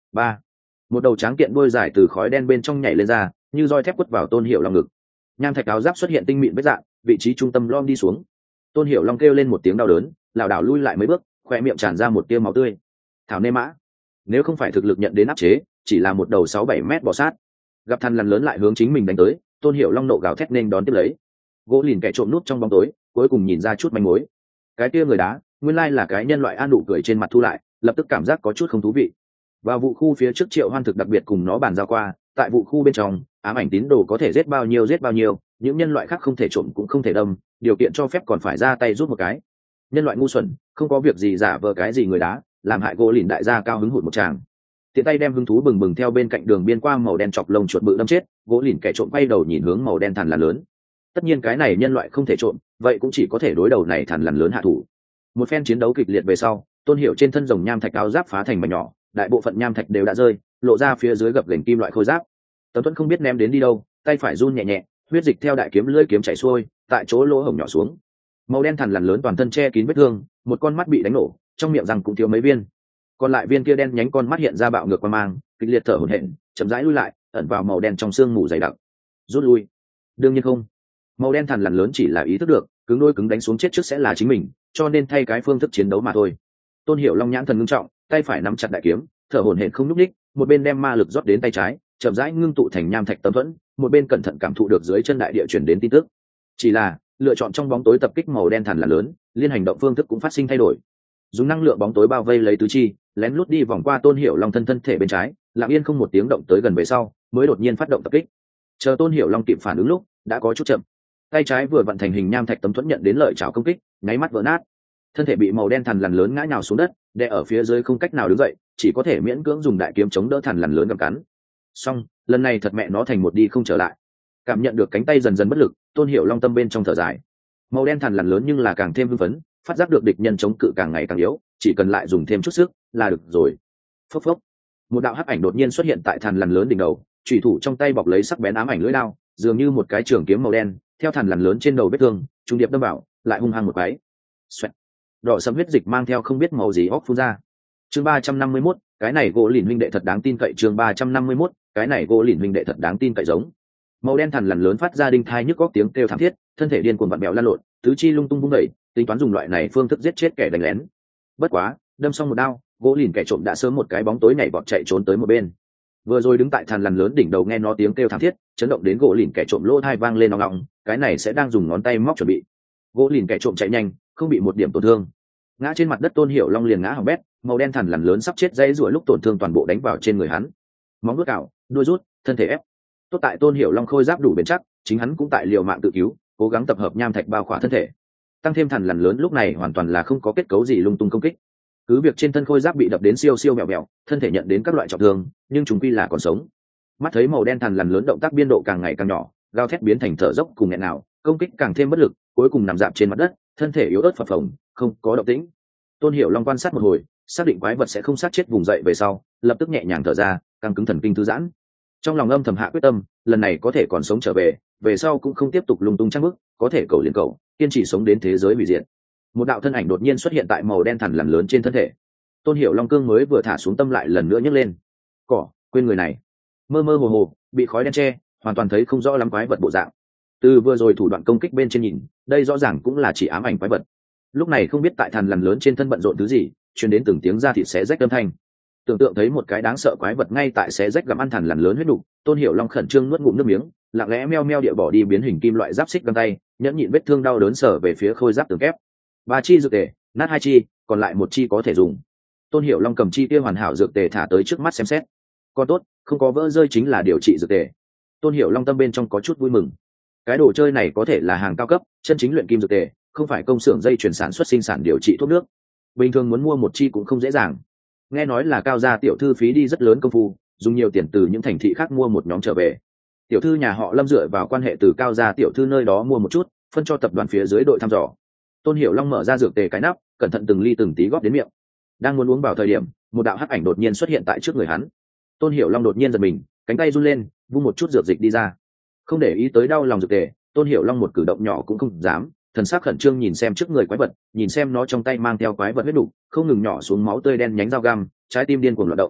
Ba, một đầu tráng kiện đuôi dài từ khói đen bên trong nhảy lên ra, như roi thép quất vào Tôn Hiểu Long ngực. Nham thạch áo giáp xuất hiện tinh mịn vết dạn, vị trí trung tâm lom đi xuống. Tôn Hiểu Long kêu lên một tiếng đau đớn, lảo đảo lui lại mấy bước, khoe miệng tràn ra một tia máu tươi. Thảo nê mã, nếu không phải thực lực nhận đến áp chế, chỉ là một đầu sáu bảy mét bò sát, gặp thằn lằn lớn lại hướng chính mình đánh tới, Tôn Hiểu Long nộ gào thét nên đón tiếp lấy. Gỗ lìn kẻ trộm nút trong bóng tối, cuối cùng nhìn ra chút manh mối. Cái kia người đá, nguyên lai là cái nhân loại an nụ cười trên mặt thu lại, lập tức cảm giác có chút không thú vị. Vào vụ khu phía trước Triệu Hoan thực đặc biệt cùng nó bàn giao qua, tại vụ khu bên trong, ám ảnh tín đồ có thể giết bao nhiêu giết bao nhiêu, những nhân loại khác không thể trộm cũng không thể đâm, điều kiện cho phép còn phải ra tay giúp một cái. Nhân loại ngu xuẩn, không có việc gì giả vờ cái gì người đá, làm hại gỗ lìn đại gia cao hứng hụt một tràng. Tiện tay đem hứng thú bừng bừng theo bên cạnh đường biên qua màu đen chọc lông chuột bự đâm chết, gỗ lìn kẻ trộm quay đầu nhìn hướng màu đen thằn lằn lớn. Tất nhiên cái này nhân loại không thể trộm, vậy cũng chỉ có thể đối đầu này thằn lằn lớn hạ thủ. Một phen chiến đấu kịch liệt về sau, Tôn Hiểu trên thân rồng nham thạch áo giáp phá thành mảnh nhỏ, đại bộ phận nham thạch đều đã rơi, lộ ra phía dưới gập ghềnh kim loại khôi giáp. Tấm Tuấn không biết ném đến đi đâu, tay phải run nhẹ nhẹ, huyết dịch theo đại kiếm lưỡi kiếm chảy xuôi, tại chỗ lỗ hổng nhỏ xuống. Màu đen thằn lằn lớn toàn thân che kín vết thương, một con mắt bị đánh nổ, trong miệng răng cũng thiếu mấy viên. Còn lại viên kia đen nhánh con mắt hiện ra bạo ngược qua mang, kịch liệt thở hổn hển, chậm rãi lui lại, ẩn vào màu đen trong xương mù dày đặc. Rút lui. Đương nhiên không. Màu đen thằn lằn lớn chỉ là ý thức được, cứng đôi cứng đánh xuống chết trước sẽ là chính mình, cho nên thay cái phương thức chiến đấu mà thôi. Tôn Hiểu Long nhãn thần ngưng trọng, tay phải nắm chặt đại kiếm, thở hổn hển không nhúc nhích, một bên đem ma lực rót đến tay trái, chậm rãi ngưng tụ thành nham thạch tấm thuẫn, một bên cẩn thận cảm thụ được dưới chân đại địa chuyển đến tin tức. Chỉ là lựa chọn trong bóng tối tập kích màu đen thằn lằn lớn, liên hành động phương thức cũng phát sinh thay đổi. Dùng năng lượng bóng tối bao vây lấy tứ chi, lén lút đi vòng qua Tôn Hiểu Long thân thân thể bên trái, lặng yên không một tiếng động tới gần về sau, mới đột nhiên phát động tập kích. Chờ Tôn Hiểu Long kịp phản ứng lúc, đã có chút chậm. Tay trái vừa vận thành hình nham thạch tấm thuẫn nhận đến lợi chảo công kích, nháy mắt vỡ nát. Thân thể bị màu đen thằn lằn lớn ngã nhào xuống đất, đè ở phía dưới không cách nào đứng dậy, chỉ có thể miễn cưỡng dùng đại kiếm chống đỡ thằn lằn lớn gặm cắn. Xong, lần này thật mẹ nó thành một đi không trở lại. Cảm nhận được cánh tay dần dần bất lực, Tôn Hiểu Long tâm bên trong thở dài. Màu đen thằn lằn lớn nhưng là càng thêm hưng phấn, phát giác được địch nhân chống cự càng ngày càng yếu, chỉ cần lại dùng thêm chút sức là được rồi. Phốc phốc, một đạo hắc ảnh đột nhiên xuất hiện tại thằn lằn lớn đỉnh đầu, chủy thủ trong tay bọc lấy sắc bén ám ảnh lưỡi đao, dường như một cái trường kiếm màu đen, theo thằn lằn lớn trên đầu vết thương, trung điệp đâm vào, lại hung hăng một cái. Xoẹt. Đỏ sẫm huyết dịch mang theo không biết màu gì óc phun ra. Chương ba trăm năm mươi mốt, cái này gỗ lìn huynh đệ thật đáng tin cậy. Chương ba trăm năm mươi mốt, cái này gỗ lìn huynh đệ thật đáng tin cậy giống. Màu đen thằn lằn lớn phát ra đinh thai nhức góc tiếng kêu thảm thiết, thân thể điên cuồng vặn bèo lan lộn, tứ chi lung tung bung đẩy, tính toán dùng loại này phương thức giết chết kẻ đánh lén. Bất quá, đâm xong một đao, gỗ lìn kẻ trộm đã sớm một cái bóng tối nhảy vọt chạy trốn tới một bên. Vừa rồi đứng tại thằn lằn lớn đỉnh đầu nghe nó tiếng kêu thảm thiết, chấn động đến gỗ lìn kẻ trộm lỗ tai vang lên ong ong, cái này sẽ đang dùng ngón tay móc chuẩn bị. Gỗ lìn kẻ trộm chạy nhanh, không bị một điểm tổn thương. Ngã trên mặt đất Tôn Hiểu Long liền ngã hỏng bét, màu đen thằn lằn lớn sắp chết dãy rủa lúc tổn thương toàn bộ đánh vào trên người hắn. Móng vuốt cào, đuôi rút, thân thể ép. Tốt tại Tôn Hiểu Long khôi giáp đủ bền chắc, chính hắn cũng tại liều mạng tự cứu, cố gắng tập hợp nham thạch bao khỏa thân thể. Tăng thêm thằn lằn lớn lúc này hoàn toàn là không có kết cấu gì lung tung công kích. Cứ việc trên thân khôi giáp bị đập đến siêu siêu mèo mèo, thân thể nhận đến các loại trọng thương, nhưng chúng quy là còn sống. Mắt thấy màu đen thằn lằn lớn động tác biên độ càng ngày càng nhỏ, gào thét biến thành thở dốc cùng nghẹn nào, công kích càng thêm bất lực, cuối cùng nằm dạp trên mặt đất, thân thể yếu ớt phập phồng, không có động tĩnh. Tôn Hiểu Long quan sát một hồi, xác định quái vật sẽ không sát chết vùng dậy về sau, lập tức nhẹ nhàng thở ra, căng cứng thần kinh thư giãn. Trong lòng âm thầm hạ quyết tâm, lần này có thể còn sống trở về, về sau cũng không tiếp tục lung tung trang bức, có thể cầu liền cầu, kiên trì sống đến thế giới hủy diệt. Một đạo thân ảnh đột nhiên xuất hiện tại màu đen thằn lằn lớn trên thân thể. Tôn Hiểu Long cương mới vừa thả xuống tâm lại lần nữa nhấc lên. Cỏ, quên người này. Mơ mơ hồ hồ, bị khói đen che, hoàn toàn thấy không rõ lắm quái vật bộ dạng. Từ vừa rồi thủ đoạn công kích bên trên nhìn, đây rõ ràng cũng là chỉ ám ảnh quái vật. Lúc này không biết tại thằn lằn lớn trên thân bận rộn thứ gì, truyền đến từng tiếng da thịt xé rách âm thanh. Tưởng tượng thấy một cái đáng sợ quái vật ngay tại xé rách gặm ăn thằn lằn lớn huyết đục, Tôn Hiểu Long khẩn trương nuốt ngụm nước miếng, lặng lẽ meo meo địa bỏ đi biến hình kim loại giáp xích găng tay, nhẫn nhịn vết thương đau đớn sở về phía khôi giáp tường kép. Ba chi dược tề, nát hai chi, còn lại một chi có thể dùng. Tôn Hiểu Long cầm chi kia hoàn hảo dược tề thả tới trước mắt xem xét. Còn tốt, không có vỡ rơi chính là điều trị dược tề. Tôn Hiểu Long tâm bên trong có chút vui mừng. Cái đồ chơi này có thể là hàng cao cấp, chân chính luyện kim dược tề, không phải công xưởng dây chuyển sản xuất sinh sản điều trị thuốc nước. Bình thường muốn mua một chi cũng không dễ dàng. Nghe nói là Cao gia tiểu thư phí đi rất lớn công phu, dùng nhiều tiền từ những thành thị khác mua một nhóm trở về. Tiểu thư nhà họ Lâm dựa vào quan hệ từ Cao gia tiểu thư nơi đó mua một chút, phân cho tập đoàn phía dưới đội thăm dò. Tôn Hiểu Long mở ra dược tề cái nắp, cẩn thận từng ly từng tí góp đến miệng. Đang muốn uống vào thời điểm, một đạo hắc ảnh đột nhiên xuất hiện tại trước người hắn. Tôn Hiểu Long đột nhiên giật mình, cánh tay run lên, vung một chút dược dịch đi ra. Không để ý tới đau lòng dược tề, Tôn Hiểu Long một cử động nhỏ cũng không dám, thần sắc khẩn trương nhìn xem trước người quái vật, nhìn xem nó trong tay mang theo quái vật huyết đủ, không ngừng nhỏ xuống máu tươi đen nhánh dao găm, trái tim điên cuồng loạn động.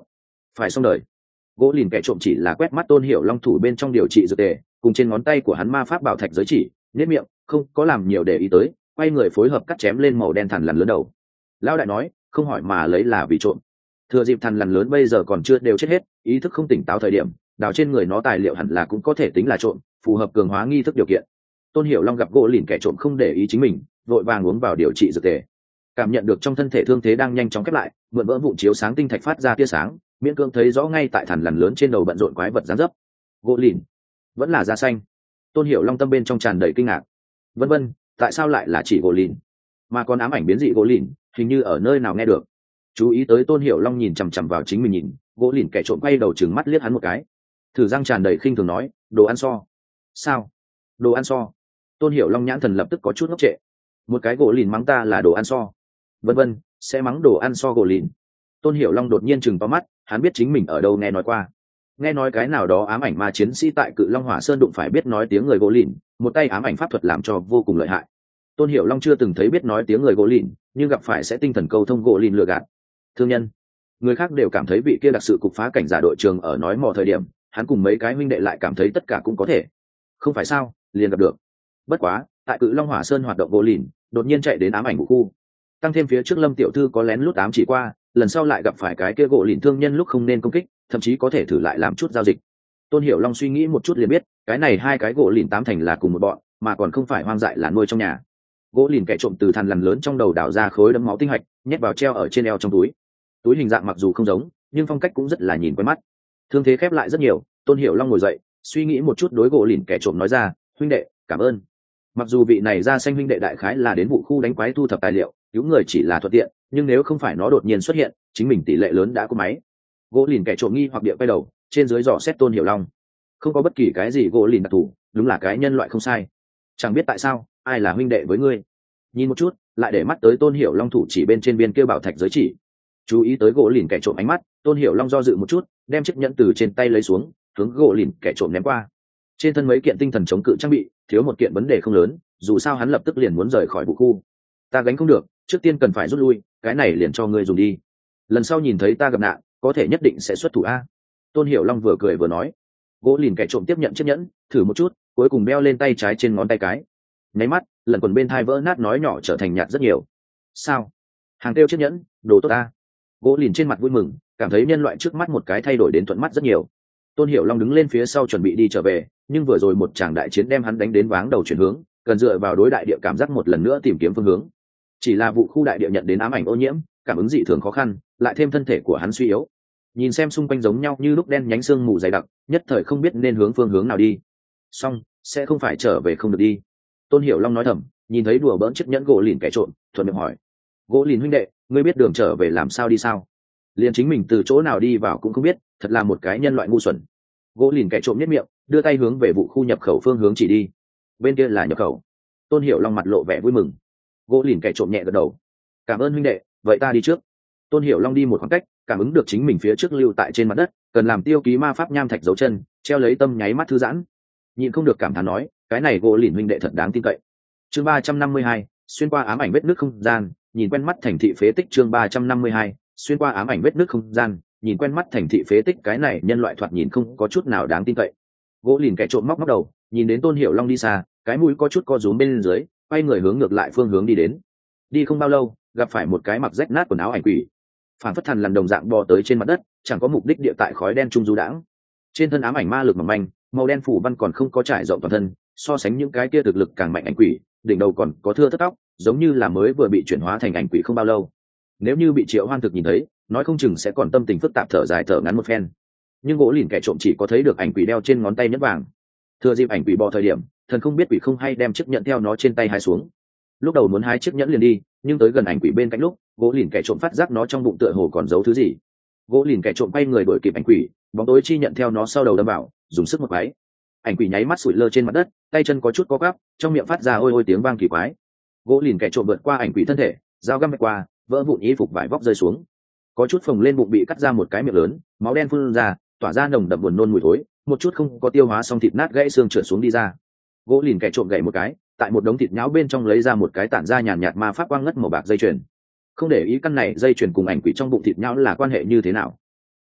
phải xong đời. Gỗ lìn kẻ trộm chỉ là quét mắt Tôn Hiểu Long thủ bên trong điều trị dược tề cùng trên ngón tay của hắn ma pháp bảo thạch giới chỉ, nhếch miệng không có làm nhiều để ý tới, quay người phối hợp cắt chém lên màu đen thằn lằn lớn đầu. Lão đại nói không hỏi mà lấy là vì trộm. Thừa dịp thằn lằn lớn bây giờ còn chưa đều chết hết, ý thức không tỉnh táo thời điểm, đào trên người nó tài liệu hẳn là cũng có thể tính là trộm, phù hợp cường hóa nghi thức điều kiện. Tôn Hiểu Long gặp gỗ lìn kẻ trộm không để ý chính mình, vội vàng uống vào điều trị dược tề. Cảm nhận được trong thân thể thương thế đang nhanh chóng khép lại, mượn vỡ vụn chiếu sáng tinh thạch phát ra tia sáng, miễn cưỡng thấy rõ ngay tại thằn lằn lớn trên đầu bận rộn quái vật giáng dấp. Gỗ lìn vẫn là da xanh. Tôn Hiểu Long tâm bên trong tràn đầy kinh ngạc. Vân vân, tại sao lại là chỉ gỗ lìn? Mà còn ám ảnh biến dị gỗ lìn, hình như ở nơi nào nghe được. Chú ý tới Tôn Hiểu Long nhìn chằm chằm vào chính mình nhìn, gỗ lìn kẻ trộm quay đầu trừng mắt liếc hắn một cái. Thử răng tràn đầy khinh thường nói, đồ ăn so. Sao? Đồ ăn so? Tôn Hiểu Long nhãn thần lập tức có chút ngốc trệ. Một cái gỗ lìn mắng ta là đồ ăn so. Vân vân, sẽ mắng đồ ăn so gỗ lìn. Tôn Hiểu Long đột nhiên chừng to mắt, hắn biết chính mình ở đâu nghe nói qua. Nghe nói cái nào đó ám ảnh ma chiến sĩ tại Cự Long Hỏa Sơn đụng phải biết nói tiếng người gỗ lìn, một tay ám ảnh pháp thuật làm cho vô cùng lợi hại. Tôn Hiểu Long chưa từng thấy biết nói tiếng người gỗ lìn, nhưng gặp phải sẽ tinh thần câu thông gỗ lìn lừa gạt. Thương nhân, người khác đều cảm thấy vị kia đặc sự cục phá cảnh giả đội trường ở nói mò thời điểm, hắn cùng mấy cái huynh đệ lại cảm thấy tất cả cũng có thể. Không phải sao, liền gặp được. Bất quá, tại Cự Long Hỏa Sơn hoạt động gỗ lìn, đột nhiên chạy đến ám ảnh vũ khu. Tăng thêm phía trước Lâm tiểu thư có lén lút ám chỉ qua, lần sau lại gặp phải cái kia gỗ lìn thương nhân lúc không nên công kích, thậm chí có thể thử lại làm chút giao dịch. Tôn Hiểu Long suy nghĩ một chút liền biết, cái này hai cái gỗ lìn tám thành là cùng một bọn, mà còn không phải hoang dại là nuôi trong nhà. Gỗ lìn kẻ trộm từ thằn lằn lớn trong đầu đào ra khối đấm máu tinh hạch, nhét vào treo ở trên eo trong túi. Túi hình dạng mặc dù không giống, nhưng phong cách cũng rất là nhìn quen mắt. Thương thế khép lại rất nhiều, Tôn Hiểu Long ngồi dậy, suy nghĩ một chút đối gỗ lìn kẻ trộm nói ra, huynh đệ, cảm ơn. Mặc dù vị này ra xanh huynh đệ đại khái là đến vụ khu đánh quái thu thập tài liệu, cứu người chỉ là thuận tiện, nhưng nếu không phải nó đột nhiên xuất hiện, chính mình tỷ lệ lớn đã có máy. Gỗ lìn kẻ trộm nghi hoặc địa quay đầu, trên dưới dò xét Tôn Hiểu Long. Không có bất kỳ cái gì gỗ lìn đặc thù, đúng là cái nhân loại không sai. Chẳng biết tại sao, ai là huynh đệ với ngươi? Nhìn một chút, lại để mắt tới Tôn Hiểu Long thủ chỉ bên trên viên kêu bảo thạch giới chỉ. Chú ý tới gỗ lìn kẻ trộm ánh mắt, Tôn Hiểu Long do dự một chút, đem chiếc nhẫn từ trên tay lấy xuống, hướng gỗ lìn kẻ trộm ném qua. Trên thân mấy kiện tinh thần chống cự trang bị, thiếu một kiện vấn đề không lớn, dù sao hắn lập tức liền muốn rời khỏi vũ khu. Ta gánh không được, trước tiên cần phải rút lui, cái này liền cho ngươi dùng đi. Lần sau nhìn thấy ta gặp nạn, có thể nhất định sẽ xuất thủ a. Tôn Hiểu Long vừa cười vừa nói. Gỗ lìn kẻ trộm tiếp nhận chiếc nhẫn, thử một chút, cuối cùng đeo lên tay trái trên ngón tay cái. Nháy mắt, lần quần bên thai vỡ nát nói nhỏ trở thành nhạt rất nhiều. Sao? Hàng tiêu chiếc nhẫn, đồ tốt ta. Gỗ lìn trên mặt vui mừng, cảm thấy nhân loại trước mắt một cái thay đổi đến thuận mắt rất nhiều. Tôn Hiểu Long đứng lên phía sau chuẩn bị đi trở về, nhưng vừa rồi một tràng đại chiến đem hắn đánh đến váng đầu chuyển hướng, cần dựa vào đối đại địa cảm giác một lần nữa tìm kiếm phương hướng. Chỉ là vụ khu đại địa nhận đến ám ảnh ô nhiễm, cảm ứng dị thường khó khăn, lại thêm thân thể của hắn suy yếu. Nhìn xem xung quanh giống nhau như lúc đen nhánh xương mù dày đặc, nhất thời không biết nên hướng phương hướng nào đi. Xong, sẽ không phải trở về không được đi. Tôn Hiểu Long nói thầm, nhìn thấy đùa bỡn chiếc nhẫn gỗ lìn kẻ trộm, thuận miệng hỏi: "Gỗ lìn huynh đệ, ngươi biết đường trở về làm sao đi sao?" Liền chính mình từ chỗ nào đi vào cũng không biết, thật là một cái nhân loại ngu xuẩn. Gỗ lìn kẻ trộm nhếch miệng, đưa tay hướng về vụ khu nhập khẩu phương hướng chỉ đi. Bên kia là nhập khẩu. Tôn Hiểu Long mặt lộ vẻ vui mừng. Gỗ lìn kẻ trộm nhẹ gật đầu. "Cảm ơn huynh đệ, vậy ta đi trước." Tôn Hiểu Long đi một khoảng cách, cảm ứng được chính mình phía trước lưu tại trên mặt đất, cần làm tiêu ký ma pháp nham thạch dấu chân, treo lấy tâm nháy mắt thư giãn. Nhịn không được cảm thán nói, cái này gỗ lìn huynh đệ thật đáng tin cậy. Chương ba trăm năm mươi hai, xuyên qua ám ảnh vết nước không gian, nhìn quen mắt thành thị phế tích. Chương ba trăm năm mươi hai, xuyên qua ám ảnh vết nước không gian, nhìn quen mắt thành thị phế tích. Cái này nhân loại thoạt nhìn không có chút nào đáng tin cậy. Gỗ lìn kẻ trộm móc móc đầu, nhìn đến Tôn Hiểu Long đi xa, cái mũi có chút co rúm bên dưới, quay người hướng ngược lại phương hướng đi đến. Đi không bao lâu, gặp phải một cái mặc rách nát quần áo ảnh quỷ, phản phất thần lần đồng dạng bò tới trên mặt đất, chẳng có mục đích địa tại khói đen trung du đãng. Trên thân ám ảnh ma lực mỏng manh, màu đen phủ văn còn không có trải rộng toàn thân, so sánh những cái kia thực lực càng mạnh ảnh quỷ, đỉnh đầu còn có thưa thớt tóc, giống như là mới vừa bị chuyển hóa thành ảnh quỷ không bao lâu. Nếu như bị Triệu Hoan thực nhìn thấy, nói không chừng sẽ còn tâm tình phức tạp thở dài thở ngắn một phen. Nhưng gỗ lìn kẻ trộm chỉ có thấy được ảnh quỷ đeo trên ngón tay nhẫn vàng. Thừa dịp ảnh quỷ bò thời điểm, thần không biết quỷ không hay đem chiếc nhẫn theo nó trên tay hái xuống. Lúc đầu muốn hái chiếc nhẫn liền đi, nhưng tới gần ảnh quỷ bên cạnh lúc, gỗ lìn kẻ trộm phát giác nó trong bụng tựa hồ còn giấu thứ gì. Gỗ lìn kẻ trộm quay người đuổi kịp ảnh quỷ, bóng tối chi nhận theo nó sau đầu đâm vào, dùng sức một cái. Ảnh quỷ nháy mắt sủi lơ trên mặt đất, tay chân có chút co quắp, trong miệng phát ra ôi ôi tiếng vang kỳ quái. Gỗ lìn kẻ trộm vượt qua ảnh quỷ thân thể, dao găm qua, vỡ vụn y phục vải vóc rơi xuống. Có chút phồng lên bụng bị cắt ra một cái miệng lớn, máu đen phun ra, tỏa ra nồng đậm buồn nôn mùi thối, một chút không có tiêu hóa xong thịt nát gãy xương trượt xuống đi ra. Gỗ lìn kẻ trộm gậy một cái, tại một đống thịt nhão bên trong lấy ra một cái tản ra nhàn nhạt ma pháp quang ngất màu bạc dây chuyền. Không để ý căn này dây chuyền cùng ảnh quỷ trong bụng thịt nhão là quan hệ như thế nào.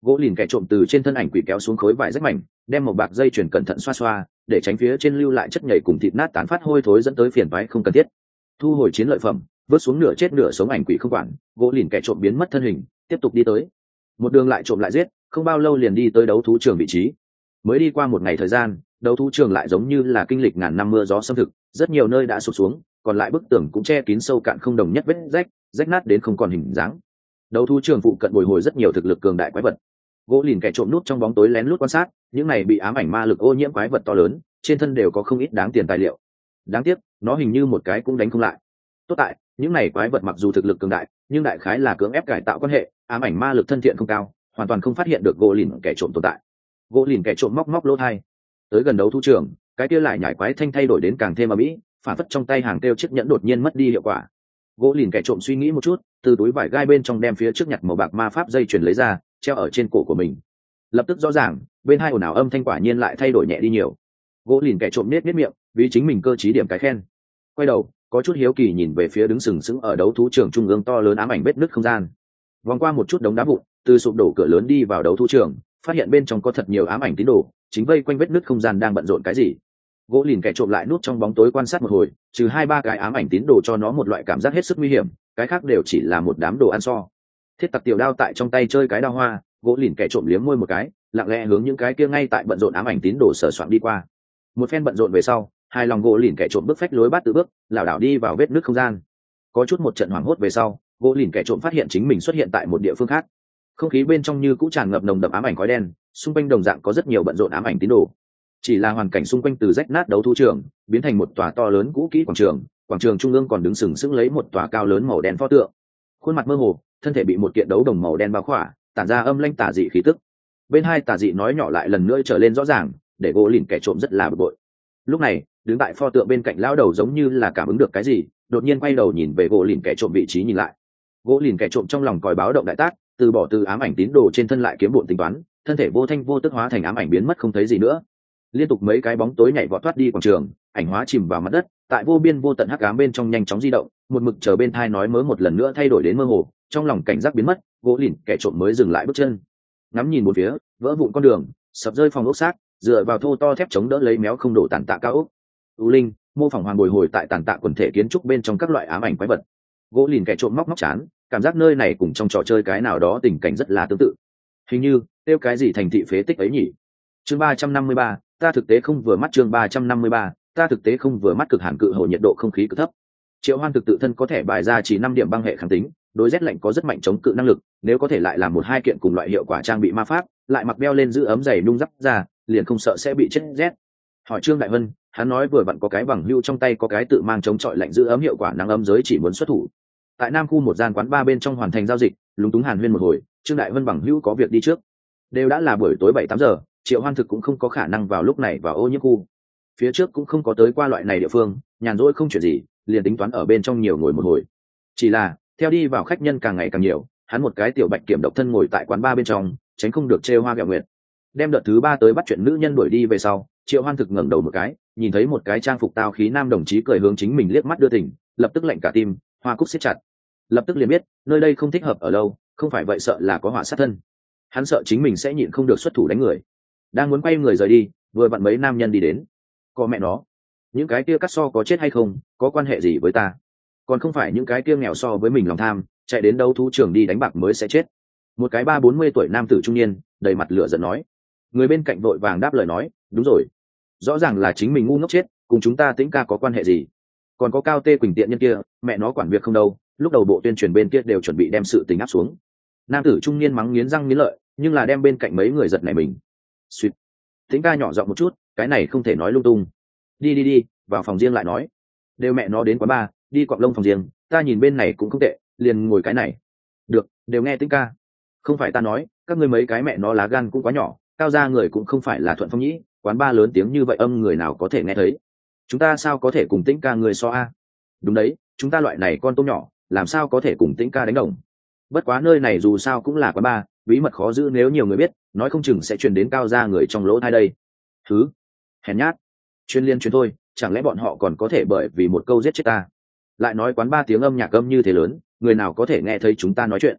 Gỗ lìn kẻ trộm từ trên thân ảnh quỷ kéo xuống khối vải rách mảnh, đem một bạc dây chuyền cẩn thận xoa xoa, để tránh phía trên lưu lại chất nhầy cùng thịt nát tán phát hôi thối dẫn tới phiền toái không cần thiết. Thu hồi chiến lợi phẩm, vớt xuống nửa chết nửa sống ảnh quỷ không quản, gỗ lìn kẻ trộm biến mất thân hình, tiếp tục đi tới. Một đường lại trộm lại giết, không bao lâu liền đi tới đấu thú trường vị trí. Mới đi qua một ngày thời gian, đấu thú trường lại giống như là kinh lịch ngàn năm mưa gió xâm thực, rất nhiều nơi đã sụp xuống, còn lại bức tường cũng che kín sâu cạn không đồng nhất vết rách, rách nát đến không còn hình dáng. Đấu thú trường phụ cận bồi hồi rất nhiều thực lực cường đại quái vật. Gỗ lìn kẻ trộm nút trong bóng tối lén lút quan sát, những này bị ám ảnh ma lực ô nhiễm quái vật to lớn, trên thân đều có không ít đáng tiền tài liệu. Đáng tiếc, nó hình như một cái cũng đánh không lại. Tốt tại, những này quái vật mặc dù thực lực cường đại, nhưng đại khái là cưỡng ép cải tạo quan hệ, ám ảnh ma lực thân thiện không cao, hoàn toàn không phát hiện được gỗ lìn kẻ trộm tồn tại. Gỗ lìn kẻ trộm móc móc lỗ tai. Tới gần đấu thú trường, cái kia lại nhảy quái thanh thay đổi đến càng thêm ầm ĩ, phản phất trong tay hàng tiêu chiếc nhẫn đột nhiên mất đi hiệu quả. Gỗ lìn kẻ trộm suy nghĩ một chút, từ túi vải gai bên trong đem phía trước nhặt màu bạc ma pháp dây chuyền lấy ra, treo ở trên cổ của mình. Lập tức rõ ràng, bên hai ồn ào âm thanh quả nhiên lại thay đổi nhẹ đi nhiều. Gỗ lìn kẻ trộm nết nết miệng, vì chính mình cơ trí điểm cái khen. Quay đầu, có chút hiếu kỳ nhìn về phía đứng sừng sững ở đấu thú trường trung ương to lớn ám ảnh vết nứt không gian. Vòng qua một chút đống đá vụn, từ sụp đổ cửa lớn đi vào đấu thú trường, phát hiện bên trong có thật nhiều ám ảnh tín đồ, chính vây quanh vết nứt không gian đang bận rộn cái gì. Gỗ lìn kẻ trộm lại núp trong bóng tối quan sát một hồi, trừ hai ba cái ám ảnh tín đồ cho nó một loại cảm giác hết sức nguy hiểm, cái khác đều chỉ là một đám đồ ăn so. Thiết tặc tiểu đao tại trong tay chơi cái đao hoa, gỗ lìn kẻ trộm liếm môi một cái, lặng lẽ hướng những cái kia ngay tại bận rộn ám ảnh tín đồ sờ soạng đi qua. Một phen bận rộn về sau, hai lòng gỗ lìn kẻ trộm bước phách lối bát tự bước, lảo đảo đi vào vết nứt không gian. Có chút một trận hoảng hốt về sau, gỗ lìn kẻ trộm phát hiện chính mình xuất hiện tại một địa phương khác. Không khí bên trong như cũng tràn ngập nồng đậm ám ảnh khói đen, xung quanh đồng dạng có rất nhiều bận rộn ám ảnh tín đồ. Chỉ là hoàn cảnh xung quanh từ rách nát đấu thú trường biến thành một tòa to lớn cũ kỹ quảng trường, quảng trường trung ương còn đứng sừng sững lấy một tòa cao lớn màu đen pho tượng. Khuôn mặt mơ hồ, thân thể bị một kiện đấu đồng màu đen bao khỏa, tản ra âm lãnh tà dị khí tức. Bên hai tà dị nói nhỏ lại lần nữa trở lên rõ ràng, để gỗ lìn kẻ trộm rất là bực bội. Lúc này, đứng tại pho tượng bên cạnh lão đầu giống như là cảm ứng được cái gì, đột nhiên quay đầu nhìn về gỗ lìn kẻ trộm vị trí nhìn lại. Gỗ lìn kẻ trộm trong lòng còi báo động đại tác, từ bỏ từ ám ảnh tín đồ trên thân lại kiếm bộn tính toán, thân thể vô thanh vô tức hóa thành ám ảnh biến mất không thấy gì nữa. Liên tục mấy cái bóng tối nhảy vọt thoát đi quảng trường, ảnh hóa chìm vào mặt đất, tại vô biên vô tận hắc ám bên trong nhanh chóng di động, một mực chờ bên thai nói mớ một lần nữa thay đổi đến mơ hồ, trong lòng cảnh giác biến mất, gỗ lìn kẻ trộm mới dừng lại bước chân. Ngắm nhìn một phía, vỡ vụn con đường, sập rơi phòng ốc xác, dựa vào thô to thép chống đỡ lấy méo không đổ tàn tạ cao ốc. U linh, mô phỏng hoàng bồi hồi tại tàn tạ quần thể kiến trúc bên trong các loại ám ảnh quái vật. Gỗ lìn kẻ trộm móc móc chán, cảm giác nơi này cùng trong trò chơi cái nào đó tình cảnh rất là tương tự. Hình như, tiêu cái gì thành thị phế tích ấy nhỉ? Chương ba trăm năm mươi ba, ta thực tế không vừa mắt chương ba trăm năm mươi ba, ta thực tế không vừa mắt cực hàn cự hồ nhiệt độ không khí cực thấp. Triệu Hoan thực tự thân có thể bài ra chỉ năm điểm băng hệ kháng tính, đối rét lạnh có rất mạnh chống cự năng lực, nếu có thể lại làm một hai kiện cùng loại hiệu quả trang bị ma pháp, lại mặc đeo lên giữ ấm dày nung giáp ra, liền không sợ sẽ bị chết rét. Hỏi Trương Đại Vân, hắn nói vừa vặn có cái bằng hưu trong tay có cái tự mang chống chọi lạnh giữ ấm hiệu quả nắng ấm giới chỉ muốn xuất thủ. Tại Nam khu một gian quán ba bên trong hoàn thành giao dịch, lúng túng hàn huyên một hồi, Trương Đại Vân bằng hưu có việc đi trước. Đều đã là buổi tối bảy tám giờ, Triệu Hoan thực cũng không có khả năng vào lúc này vào ô nhiễm khu. Phía trước cũng không có tới qua loại này địa phương, nhàn rỗi không chuyện gì, liền tính toán ở bên trong nhiều ngồi một hồi. Chỉ là, theo đi vào khách nhân càng ngày càng nhiều, hắn một cái tiểu bạch kiểm độc thân ngồi tại quán ba bên trong, tránh không được trêu hoa ghẹo nguyệt. Đem đợt thứ ba tới bắt chuyện nữ nhân đuổi đi về sau, Triệu Hoan thực ngẩng đầu một cái, nhìn thấy một cái trang phục tao khí nam đồng chí cười hướng chính mình liếc mắt đưa tình, lập tức lạnh cả tim, hoa cúc siết chặt. Lập tức liền biết, nơi đây không thích hợp ở lâu, không phải vậy sợ là có họa sát thân. Hắn sợ chính mình sẽ nhịn không được xuất thủ đánh người. Đang muốn quay người rời đi, vừa vặn mấy nam nhân đi đến. Có mẹ nó, những cái kia cắt so có chết hay không, có quan hệ gì với ta? Còn không phải những cái kia nghèo so với mình lòng tham, chạy đến đấu thú trường đi đánh bạc mới sẽ chết. Một cái ba bốn mươi tuổi nam tử trung niên, đầy mặt lửa giận nói. Người bên cạnh vội vàng đáp lời nói, đúng rồi, rõ ràng là chính mình ngu ngốc chết, cùng chúng ta Tĩnh ca có quan hệ gì? Còn có Cao Tê Quỳnh tiện nhân kia, mẹ nó quản việc không đâu, lúc đầu bộ tuyên truyền bên kia đều chuẩn bị đem sự tình áp xuống. Nam tử trung niên mắng nghiến răng nghiến lợi, nhưng là đem bên cạnh mấy người giật này mình. Suýt. Tĩnh ca nhỏ giọng một chút, cái này không thể nói lung tung. Đi đi đi, vào phòng riêng lại nói. Đều mẹ nó đến quán bar, đi quặng lông phòng riêng, ta nhìn bên này cũng không tệ, liền ngồi cái này. Được, đều nghe Tĩnh ca. Không phải ta nói, các ngươi mấy cái mẹ nó lá gan cũng quá nhỏ, cao gia người cũng không phải là Thuận Phong Nhĩ, quán bar lớn tiếng như vậy âm người nào có thể nghe thấy. Chúng ta sao có thể cùng Tĩnh ca người so a? Đúng đấy, chúng ta loại này con tôm nhỏ, làm sao có thể cùng Tĩnh ca đánh đồng. Bất quá nơi này dù sao cũng là quán bar, bí mật khó giữ, nếu nhiều người biết, nói không chừng sẽ truyền đến cao gia người trong lỗ tai đây. Thứ, hèn nhát, chuyên liên chuyên thôi, chẳng lẽ bọn họ còn có thể bởi vì một câu giết chết ta? Lại nói quán ba tiếng âm nhạc âm như thế lớn, người nào có thể nghe thấy chúng ta nói chuyện?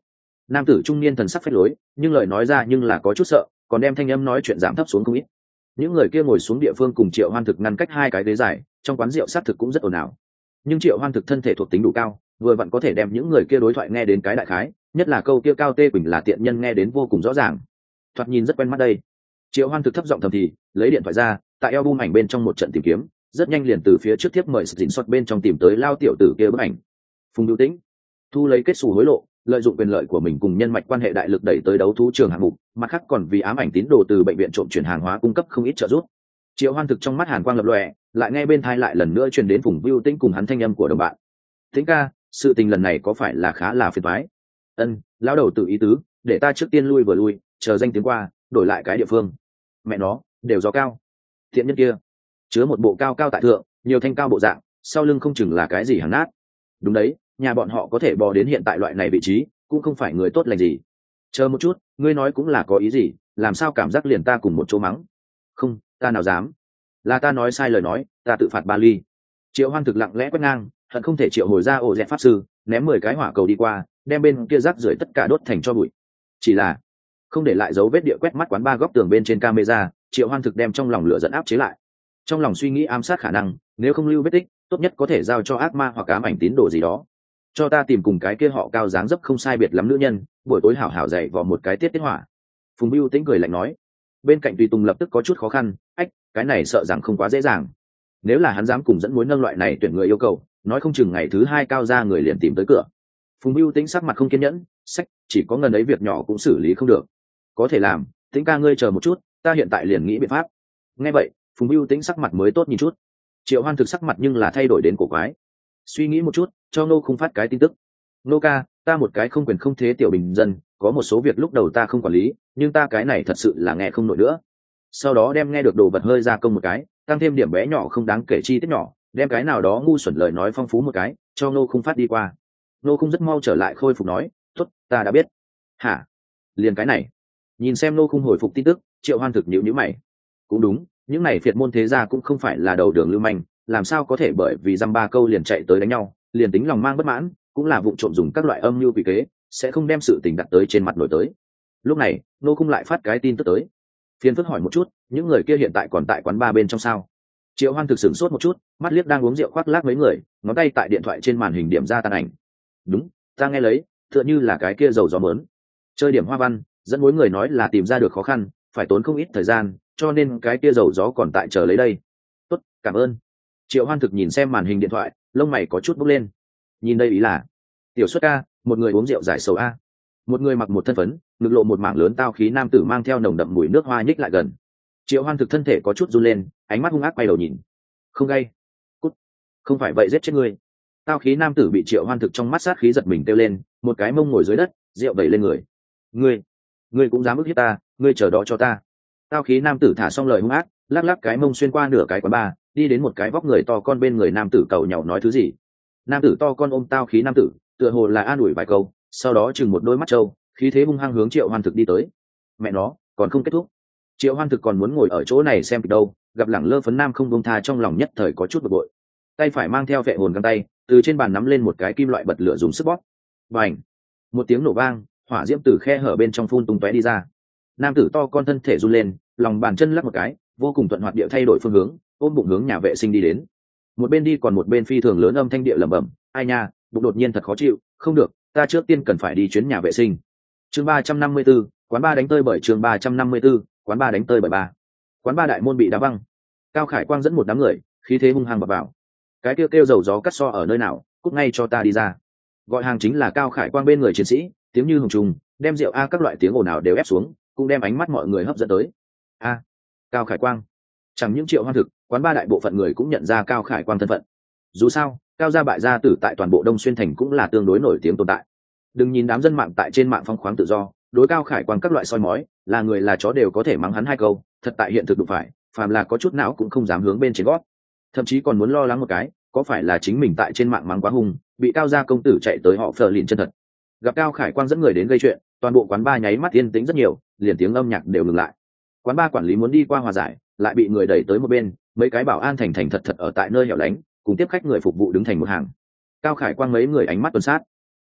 Nam tử trung niên thần sắc phách lối, nhưng lời nói ra nhưng là có chút sợ, còn đem thanh âm nói chuyện giảm thấp xuống không ít. Những người kia ngồi xuống địa phương cùng Triệu Hoan Thực ngăn cách hai cái ghế dài, trong quán rượu sát thực cũng rất ồn ào. Nhưng Triệu Hoan Thực thân thể thuộc tính đủ cao, vừa vặn có thể đem những người kia đối thoại nghe đến cái đại khái, nhất là câu kia Cao Tê Quỳnh là tiện nhân nghe đến vô cùng rõ ràng. Thoạt nhìn rất quen mắt đây. Triệu Hoan Thực thấp giọng thầm thì, lấy điện thoại ra, tại album ảnh bên trong một trận tìm kiếm, rất nhanh liền từ phía trước tiếp mời dình xuất bên trong tìm tới lao tiểu tử kia bức ảnh. Phùng Hữu Tĩnh thu lấy kết xù hối lộ, lợi dụng quyền lợi của mình cùng nhân mạch quan hệ đại lực đẩy tới đấu thú trường hạng mục, mặt khác còn vì ám ảnh tín đồ từ bệnh viện trộm chuyển hàng hóa cung cấp không ít trợ giúp. Triệu Hoan Thực trong mắt hàn quang lập lòe, lại nghe bên tai lại lần nữa truyền đến Phùng Hữu Tĩnh cùng hắn thanh âm của đồng bạn. Tĩnh ca, sự tình lần này có phải là khá là phiền toái? Ân, lão đầu tự ý tứ, để ta trước tiên lui vừa lui, chờ danh tiếng qua, đổi lại cái địa phương. Mẹ nó, đều do cao. Thiện nhân kia, chứa một bộ cao cao tại thượng, nhiều thanh cao bộ dạng, sau lưng không chừng là cái gì hàng nát. Đúng đấy, nhà bọn họ có thể bò đến hiện tại loại này vị trí, cũng không phải người tốt lành gì. Chờ một chút, ngươi nói cũng là có ý gì, làm sao cảm giác liền ta cùng một chỗ mắng? Không, ta nào dám. Là ta nói sai lời nói, ta tự phạt ba ly. Triệu Hoan Thực lặng lẽ quét ngang, hận không thể triệu hồi ra ổ dẹt pháp sư, ném mười cái hỏa cầu đi qua, đem bên kia rác rưởi tất cả đốt thành cho bụi. Chỉ là không để lại dấu vết địa quét mắt quán ba góc tường bên trên camera, Triệu Hoan Thực đem trong lòng lửa giận áp chế lại. Trong lòng suy nghĩ ám sát khả năng, nếu không lưu vết tích, tốt nhất có thể giao cho ác ma hoặc ám ảnh tín đồ gì đó. Cho ta tìm cùng cái kia họ cao dáng dấp không sai biệt lắm nữ nhân, buổi tối hảo hảo dạy vào một cái tiết tiết hỏa. Phùng Bưu Tĩnh cười lạnh nói. Bên cạnh Tùy Tùng lập tức có chút khó khăn, ách, cái này sợ rằng không quá dễ dàng. Nếu là hắn dám cùng dẫn mối nâng loại này tuyển người yêu cầu, nói không chừng ngày thứ hai cao ra người liền tìm tới cửa. Phùng Bưu Tĩnh sắc mặt không kiên nhẫn, sách, chỉ có ngần ấy việc nhỏ cũng xử lý không được. Có thể làm, Tĩnh ca ngươi chờ một chút, ta hiện tại liền nghĩ biện pháp. Nghe vậy, Phùng Bưu Tĩnh sắc mặt mới tốt nhìn chút. Triệu Hoan Thực sắc mặt nhưng là thay đổi đến cổ quái. Suy nghĩ một chút, cho Nô Khung phát cái tin tức. Nô ca, ta một cái không quyền không thế tiểu bình dân, có một số việc lúc đầu ta không quản lý, nhưng ta cái này thật sự là nghe không nổi nữa. Sau đó đem nghe được đồ vật hơi ra công một cái, tăng thêm điểm bé nhỏ không đáng kể chi tiết nhỏ, đem cái nào đó ngu xuẩn lời nói phong phú một cái, cho Nô Khung phát đi qua. Nô Khung rất mau trở lại khôi phục nói, tốt, ta đã biết. Hả? Liền cái này? Nhìn xem Nô Khung hồi phục tin tức, Triệu Hoan Thực nhíu nhíu mày. Cũng đúng, những này phiệt môn thế gia cũng không phải là đầu đường lưu manh, làm sao có thể bởi vì dăm ba câu liền chạy tới đánh nhau, liền tính lòng mang bất mãn, cũng là vụ trộm dùng các loại âm mưu quỷ kế, sẽ không đem sự tình đặt tới trên mặt nổi tới. Lúc này, Nô Khung lại phát cái tin tức tới. Phiền phức hỏi một chút, những người kia hiện tại còn tại quán ba bên trong sao? Triệu Hoan Thực sửng sốt một chút, mắt liếc đang uống rượu khoác lác mấy người, ngón tay tại điện thoại trên màn hình điểm ra tàn ảnh. Đúng, ta nghe lấy, tựa như là cái kia dầu gió mớn. Chơi điểm hoa văn, dẫn mối người nói là tìm ra được khó khăn, phải tốn không ít thời gian, cho nên cái kia dầu gió còn tại chờ lấy đây. Tốt, cảm ơn. Triệu Hoan Thực nhìn xem màn hình điện thoại, lông mày có chút bốc lên. Nhìn đây ý là tiểu xuất ca, một người uống rượu giải sầu a. Một người mặc một thân phấn, ngực lộ một mảng lớn tao khí nam tử mang theo nồng đậm mùi nước hoa nhích lại gần. Triệu Hoan Thực thân thể có chút run lên, ánh mắt hung ác quay đầu nhìn. Không gay. Cút. Không phải vậy giết chết ngươi. Tao khí nam tử bị Triệu Hoan Thực trong mắt sát khí giật mình kêu lên, một cái mông ngồi dưới đất, rượu vẩy lên người. Ngươi, ngươi cũng dám ức hiếp ta, ngươi chờ đó cho ta. Tao khí nam tử thả xong lời hung ác, lắc lắc cái mông xuyên qua nửa cái quán bar, đi đến một cái vóc người to con bên người nam tử cầu nhàu nói thứ gì. Nam tử to con ôm tao khí nam tử, tựa hồ là an ủi vài câu, sau đó chừng một đôi mắt trâu, khí thế hung hăng hướng Triệu Hoan Thực đi tới. Mẹ nó, còn không kết thúc. Triệu Hoan Thực còn muốn ngồi ở chỗ này xem kịch đâu, gặp lẳng lơ phấn nam không buông tha, trong lòng nhất thời có chút bực bội. Tay phải mang theo vệ hồn găng tay, từ trên bàn nắm lên một cái kim loại bật lửa dùng sức bóp. Bành! Một tiếng nổ vang, hỏa diễm từ khe hở bên trong phun tung tóe đi ra. Nam tử to con thân thể run lên, lòng bàn chân lắc một cái, vô cùng thuận hoạt địa thay đổi phương hướng, ôm bụng hướng nhà vệ sinh đi đến. Một bên đi còn một bên phi thường lớn âm thanh địa lẩm bẩm, ai nha, bụng đột nhiên thật khó chịu, không được, ta trước tiên cần phải đi chuyến nhà vệ sinh. Chương ba trăm năm mươi 34, quán ba đánh tơi bởi chương ba trăm năm mươi 34, quán ba đánh tơi bởi ba. Quán ba đại môn bị đá văng. Cao Khải Quang dẫn một đám người, khí thế hung hăng vào vào. Cái kêu kêu dầu gió cắt so ở nơi nào, cút ngay cho ta đi ra. Gọi hàng chính là Cao Khải Quang bên người chiến sĩ, tiếng như hùng trùng, đem rượu a các loại tiếng ồn ào đều ép xuống, cũng đem ánh mắt mọi người hấp dẫn tới. A, Cao Khải Quang. Chẳng những Triệu Hoan Thực, quán ba đại bộ phận người cũng nhận ra Cao Khải Quang thân phận. Dù sao, Cao gia bại gia tử tại toàn bộ Đông Xuyên thành cũng là tương đối nổi tiếng tồn tại. Đừng nhìn đám dân mạng tại trên mạng phong khoáng tự do, đối Cao Khải Quang các loại soi mói, là người là chó đều có thể mắng hắn hai câu, thật tại hiện thực đụng phải, phàm là có chút não cũng không dám hướng bên trên gót. Thậm chí còn muốn lo lắng một cái, có phải là chính mình tại trên mạng mắng quá hung, bị Cao gia công tử chạy tới họ phờ lìn chân thật. Gặp Cao Khải Quang dẫn người đến gây chuyện, toàn bộ quán ba nháy mắt yên tĩnh rất nhiều, liền tiếng âm nhạc đều ngừng lại. Quán ba quản lý muốn đi qua hòa giải, lại bị người đẩy tới một bên, mấy cái bảo an thành thành thật thật ở tại nơi hẻo lánh, cùng tiếp khách người phục vụ đứng thành một hàng. Cao Khải Quang mấy người ánh mắt tuần sát,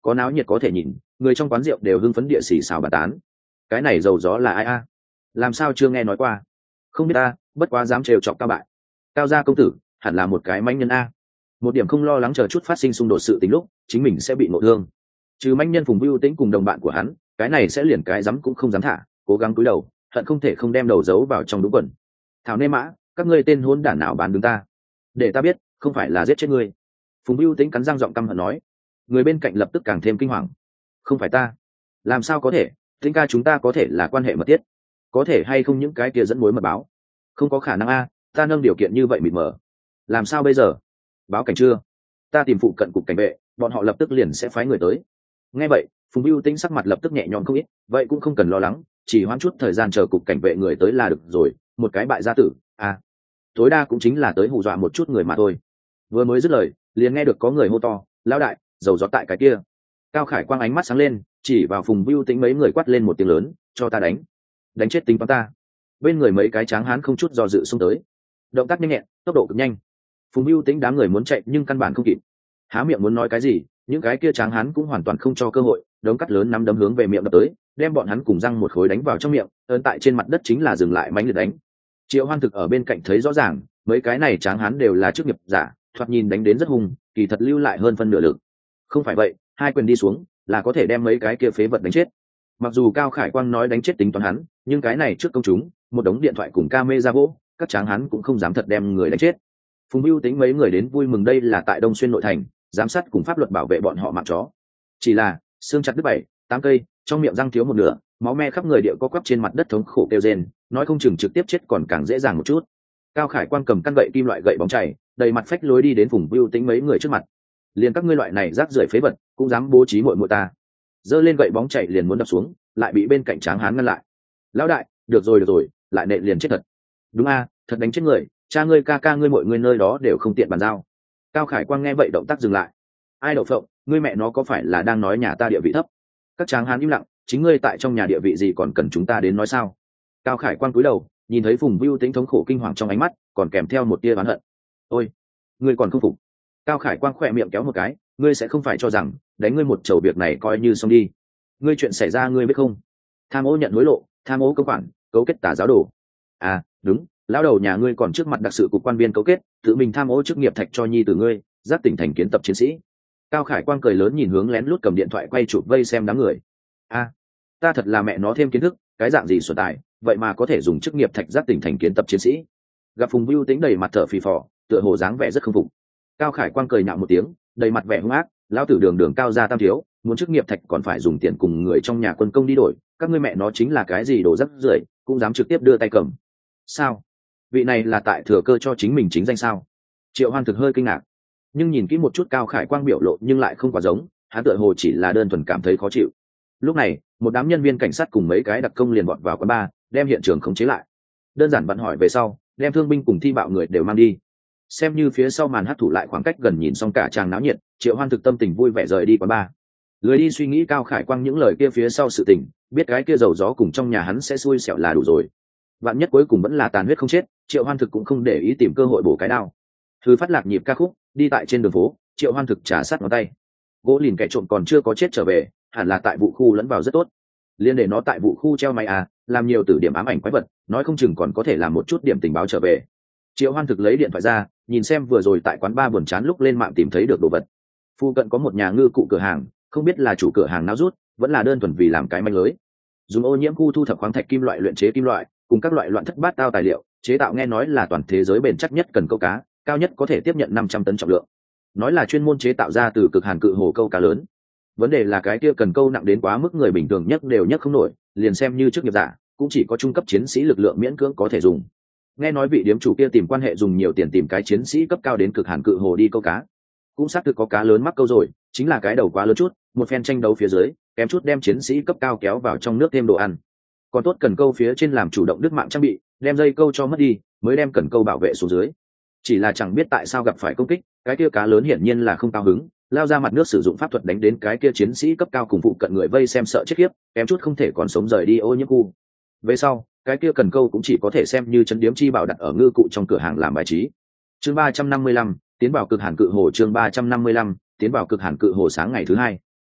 có náo nhiệt có thể nhìn, người trong quán rượu đều hưng phấn địa xì xào bàn tán. Cái này dầu gió là ai a? Làm sao chưa nghe nói qua? Không biết ta, bất quá dám trêu chọc Cao bại. Cao gia công tử hẳn là một cái manh nhân a. Một điểm không lo lắng chờ chút phát sinh xung đột sự tình lúc chính mình sẽ bị ngộ thương. Trừ manh nhân Phùng Vưu Tĩnh cùng đồng bạn của hắn, cái này sẽ liền cái dám cũng không dám thả, cố gắng cúi đầu, hận không thể không đem đầu giấu vào trong đúng quần. Thảo nê mã, các ngươi tên hôn đản nào bán đứng ta? Để ta biết, không phải là giết chết ngươi. Phùng Vưu Tĩnh cắn răng giọng căm hận nói. Người bên cạnh lập tức càng thêm kinh hoàng. Không phải ta, làm sao có thể? Tĩnh ca chúng ta có thể là quan hệ mật thiết, có thể hay không những cái kia dẫn mối mật báo? Không có khả năng a, ta nâng điều kiện như vậy mịt mờ. Làm sao bây giờ? Báo cảnh chưa? Ta tìm phụ cận cục cảnh vệ, bọn họ lập tức liền sẽ phái người tới. Nghe vậy, Phùng Vưu Tĩnh sắc mặt lập tức nhẹ nhõm không ít, vậy cũng không cần lo lắng, chỉ hoãn chút thời gian chờ cục cảnh vệ người tới là được rồi. Một cái bại gia tử, à, tối đa cũng chính là tới hù dọa một chút người mà thôi. Vừa mới dứt lời, liền nghe được có người hô to, lão đại, dầu gió tại cái kia. Cao Khải Quang ánh mắt sáng lên, chỉ vào Phùng Vưu Tĩnh mấy người quát lên một tiếng lớn, cho ta đánh, đánh chết tính toán ta. Bên người mấy cái tráng hán không chút do dự xông tới, động tác nhanh nhẹn, tốc độ cực nhanh. Phùng Vưu Tĩnh đám người muốn chạy nhưng căn bản không kịp, há miệng muốn nói cái gì, những cái kia tráng hán cũng hoàn toàn không cho cơ hội, đống cắt lớn nắm đấm hướng về miệng đập tới, đem bọn hắn cùng răng một khối đánh vào trong miệng, ấn tại trên mặt đất chính là dừng lại mánh liệt đánh. Triệu Hoan thực ở bên cạnh thấy rõ ràng, mấy cái này tráng hán đều là chức nghiệp giả, thoạt nhìn đánh đến rất hung, kỳ thật lưu lại hơn phân nửa lực. Không phải vậy, hai quyền đi xuống là có thể đem mấy cái kia phế vật đánh chết. Mặc dù Cao Khải Quang nói đánh chết tính toán hắn, nhưng cái này trước công chúng, một đống điện thoại cùng camera vỗ, các tráng hán cũng không dám thật đem người đánh chết. Phùng Vưu Tĩnh mấy người đến vui mừng đây là tại Đông Xuyên nội thành, giám sát cùng pháp luật bảo vệ bọn họ mạng chó. Chỉ là xương chặt đứt bảy, tám cây, trong miệng răng thiếu một nửa, máu me khắp người địa có quắp trên mặt đất thống khổ kêu rên, nói không chừng trực tiếp chết còn càng dễ dàng một chút. Cao Khải Quang cầm căn gậy kim loại gậy bóng chảy, đầy mặt phách lối đi đến Phùng Vưu Tĩnh mấy người trước mặt. Liền các ngươi loại này rác rưởi phế vật, cũng dám bố trí muội muội ta. Giơ lên gậy bóng chảy liền muốn đập xuống, lại bị bên cạnh tráng hán ngăn lại. Lão đại, được rồi được rồi, lại nện liền chết thật. Đúng a, thật đánh chết người, cha ngươi ca ca ngươi mọi người nơi đó đều không tiện bàn giao. Cao Khải Quang nghe vậy động tác dừng lại. Ai đậu phộng, ngươi mẹ nó có phải là đang nói nhà ta địa vị thấp? Các tráng hán im lặng, chính ngươi tại trong nhà địa vị gì còn cần chúng ta đến nói sao? Cao Khải Quang cúi đầu, nhìn thấy Phùng Vưu Tĩnh thống khổ kinh hoàng trong ánh mắt, còn kèm theo một tia oán hận. Ôi, ngươi còn không phục? Cao Khải Quang khỏe miệng kéo một cái, ngươi sẽ không phải cho rằng đánh ngươi một chầu việc này coi như xong đi? Ngươi chuyện xảy ra ngươi biết không? Tham ô nhận hối lộ, tham ô công khoản, cấu kết tà giáo đồ. À, đúng, lão đầu nhà ngươi còn trước mặt đặc sự cục quan viên cấu kết, tự mình tham ô chức nghiệp thạch cho nhi tử ngươi, giáp tỉnh thành kiến tập chiến sĩ. Cao Khải Quang cười lớn nhìn hướng lén lút cầm điện thoại quay chụp vây xem đám người. A, ta thật là mẹ nó thêm kiến thức, cái dạng gì xuẩn tài, vậy mà có thể dùng chức nghiệp thạch giáp tỉnh thành kiến tập chiến sĩ. Gặp Phùng Vưu Tĩnh đầy mặt thở phì phò, tựa hồ dáng vẻ rất không phục. Cao Khải Quang cười nhạo một tiếng, đầy mặt vẻ hung ác, lão tử đường đường Cao gia tam thiếu, muốn chức nghiệp thạch còn phải dùng tiền cùng người trong nhà quân công đi đổi, các ngươi mẹ nó chính là cái gì đồ rác rưởi, cũng dám trực tiếp đưa tay cầm. Sao? Vị này là tại thừa cơ cho chính mình chính danh sao? Triệu Hoan thực hơi kinh ngạc, nhưng nhìn kỹ một chút Cao Khải Quang biểu lộ nhưng lại không quá giống, hắn tựa hồ chỉ là đơn thuần cảm thấy khó chịu. Lúc này, một đám nhân viên cảnh sát cùng mấy cái đặc công liền vọt vào quán bar, đem hiện trường khống chế lại. Đơn giản vặn hỏi về sau, đem thương binh cùng thi bạo người đều mang đi. Xem như phía sau màn hấp thụ lại khoảng cách gần nhìn xong cả tràng náo nhiệt, Triệu Hoan thực tâm tình vui vẻ rời đi quán bar. Lười đi suy nghĩ Cao Khải Quang những lời kia phía sau sự tình, biết cái kia dầu gió cùng trong nhà hắn sẽ xui xẻo là đủ rồi. Vạn nhất cuối cùng vẫn là tàn huyết không chết, Triệu Hoan thực cũng không để ý tìm cơ hội bổ cái đao. Thư phát lạc nhịp ca khúc, đi tại trên đường phố, Triệu Hoan thực trả sát ngón tay. Gỗ lìn kẻ trộm còn chưa có chết trở về, hẳn là tại vụ khu lẫn vào rất tốt. Liên để nó tại vụ khu treo máy à, làm nhiều tử điểm ám ảnh quái vật, nói không chừng còn có thể làm một chút điểm tình báo trở về. Triệu Hoan thực lấy điện thoại ra, nhìn xem vừa rồi tại quán bar buồn chán lúc lên mạng tìm thấy được đồ vật. Phu cận có một nhà ngư cụ cửa hàng, không biết là chủ cửa hàng nào rút, vẫn là đơn thuần vì làm cái manh lưới. Dùng ô nhiễm khu thu thập khoáng thạch kim loại luyện chế kim loại, cùng các loại loạn thất bát tao tài liệu, chế tạo nghe nói là toàn thế giới bền chắc nhất cần câu cá, cao nhất có thể tiếp nhận năm trăm tấn trọng lượng. Nói là chuyên môn chế tạo ra từ cực hàn cự hồ câu cá lớn. Vấn đề là cái kia cần câu nặng đến quá mức người bình thường nhất đều nhất không nổi, liền xem như chức nghiệp giả, cũng chỉ có trung cấp chiến sĩ lực lượng miễn cưỡng có thể dùng. Nghe nói vị điếm chủ kia tìm quan hệ dùng nhiều tiền tìm cái chiến sĩ cấp cao đến cực hàn cự hồ đi câu cá, cũng xác thực có cá lớn mắc câu rồi, chính là cái đầu quá lớn chút, một phen tranh đấu phía dưới, kém chút đem chiến sĩ cấp cao kéo vào trong nước thêm đồ ăn. Còn tốt cần câu phía trên làm chủ động đứt mạng trang bị, đem dây câu cho mất đi, mới đem cần câu bảo vệ xuống dưới. Chỉ là chẳng biết tại sao gặp phải công kích, cái kia cá lớn hiển nhiên là không cao hứng, lao ra mặt nước sử dụng pháp thuật đánh đến cái kia chiến sĩ cấp cao cùng phụ cận người vây xem sợ chết khiếp, kém chút không thể còn sống rời đi ô nhiễm khu. Về sau, cái kia cần câu cũng chỉ có thể xem như trấn điếm chi bảo đặt ở ngư cụ trong cửa hàng làm bài trí. Chương ba trăm năm mươi lăm, tiến vào cực hàn cự hồ chương ba trăm năm mươi lăm, tiến vào cực hàn cự hồ sáng ngày thứ hai.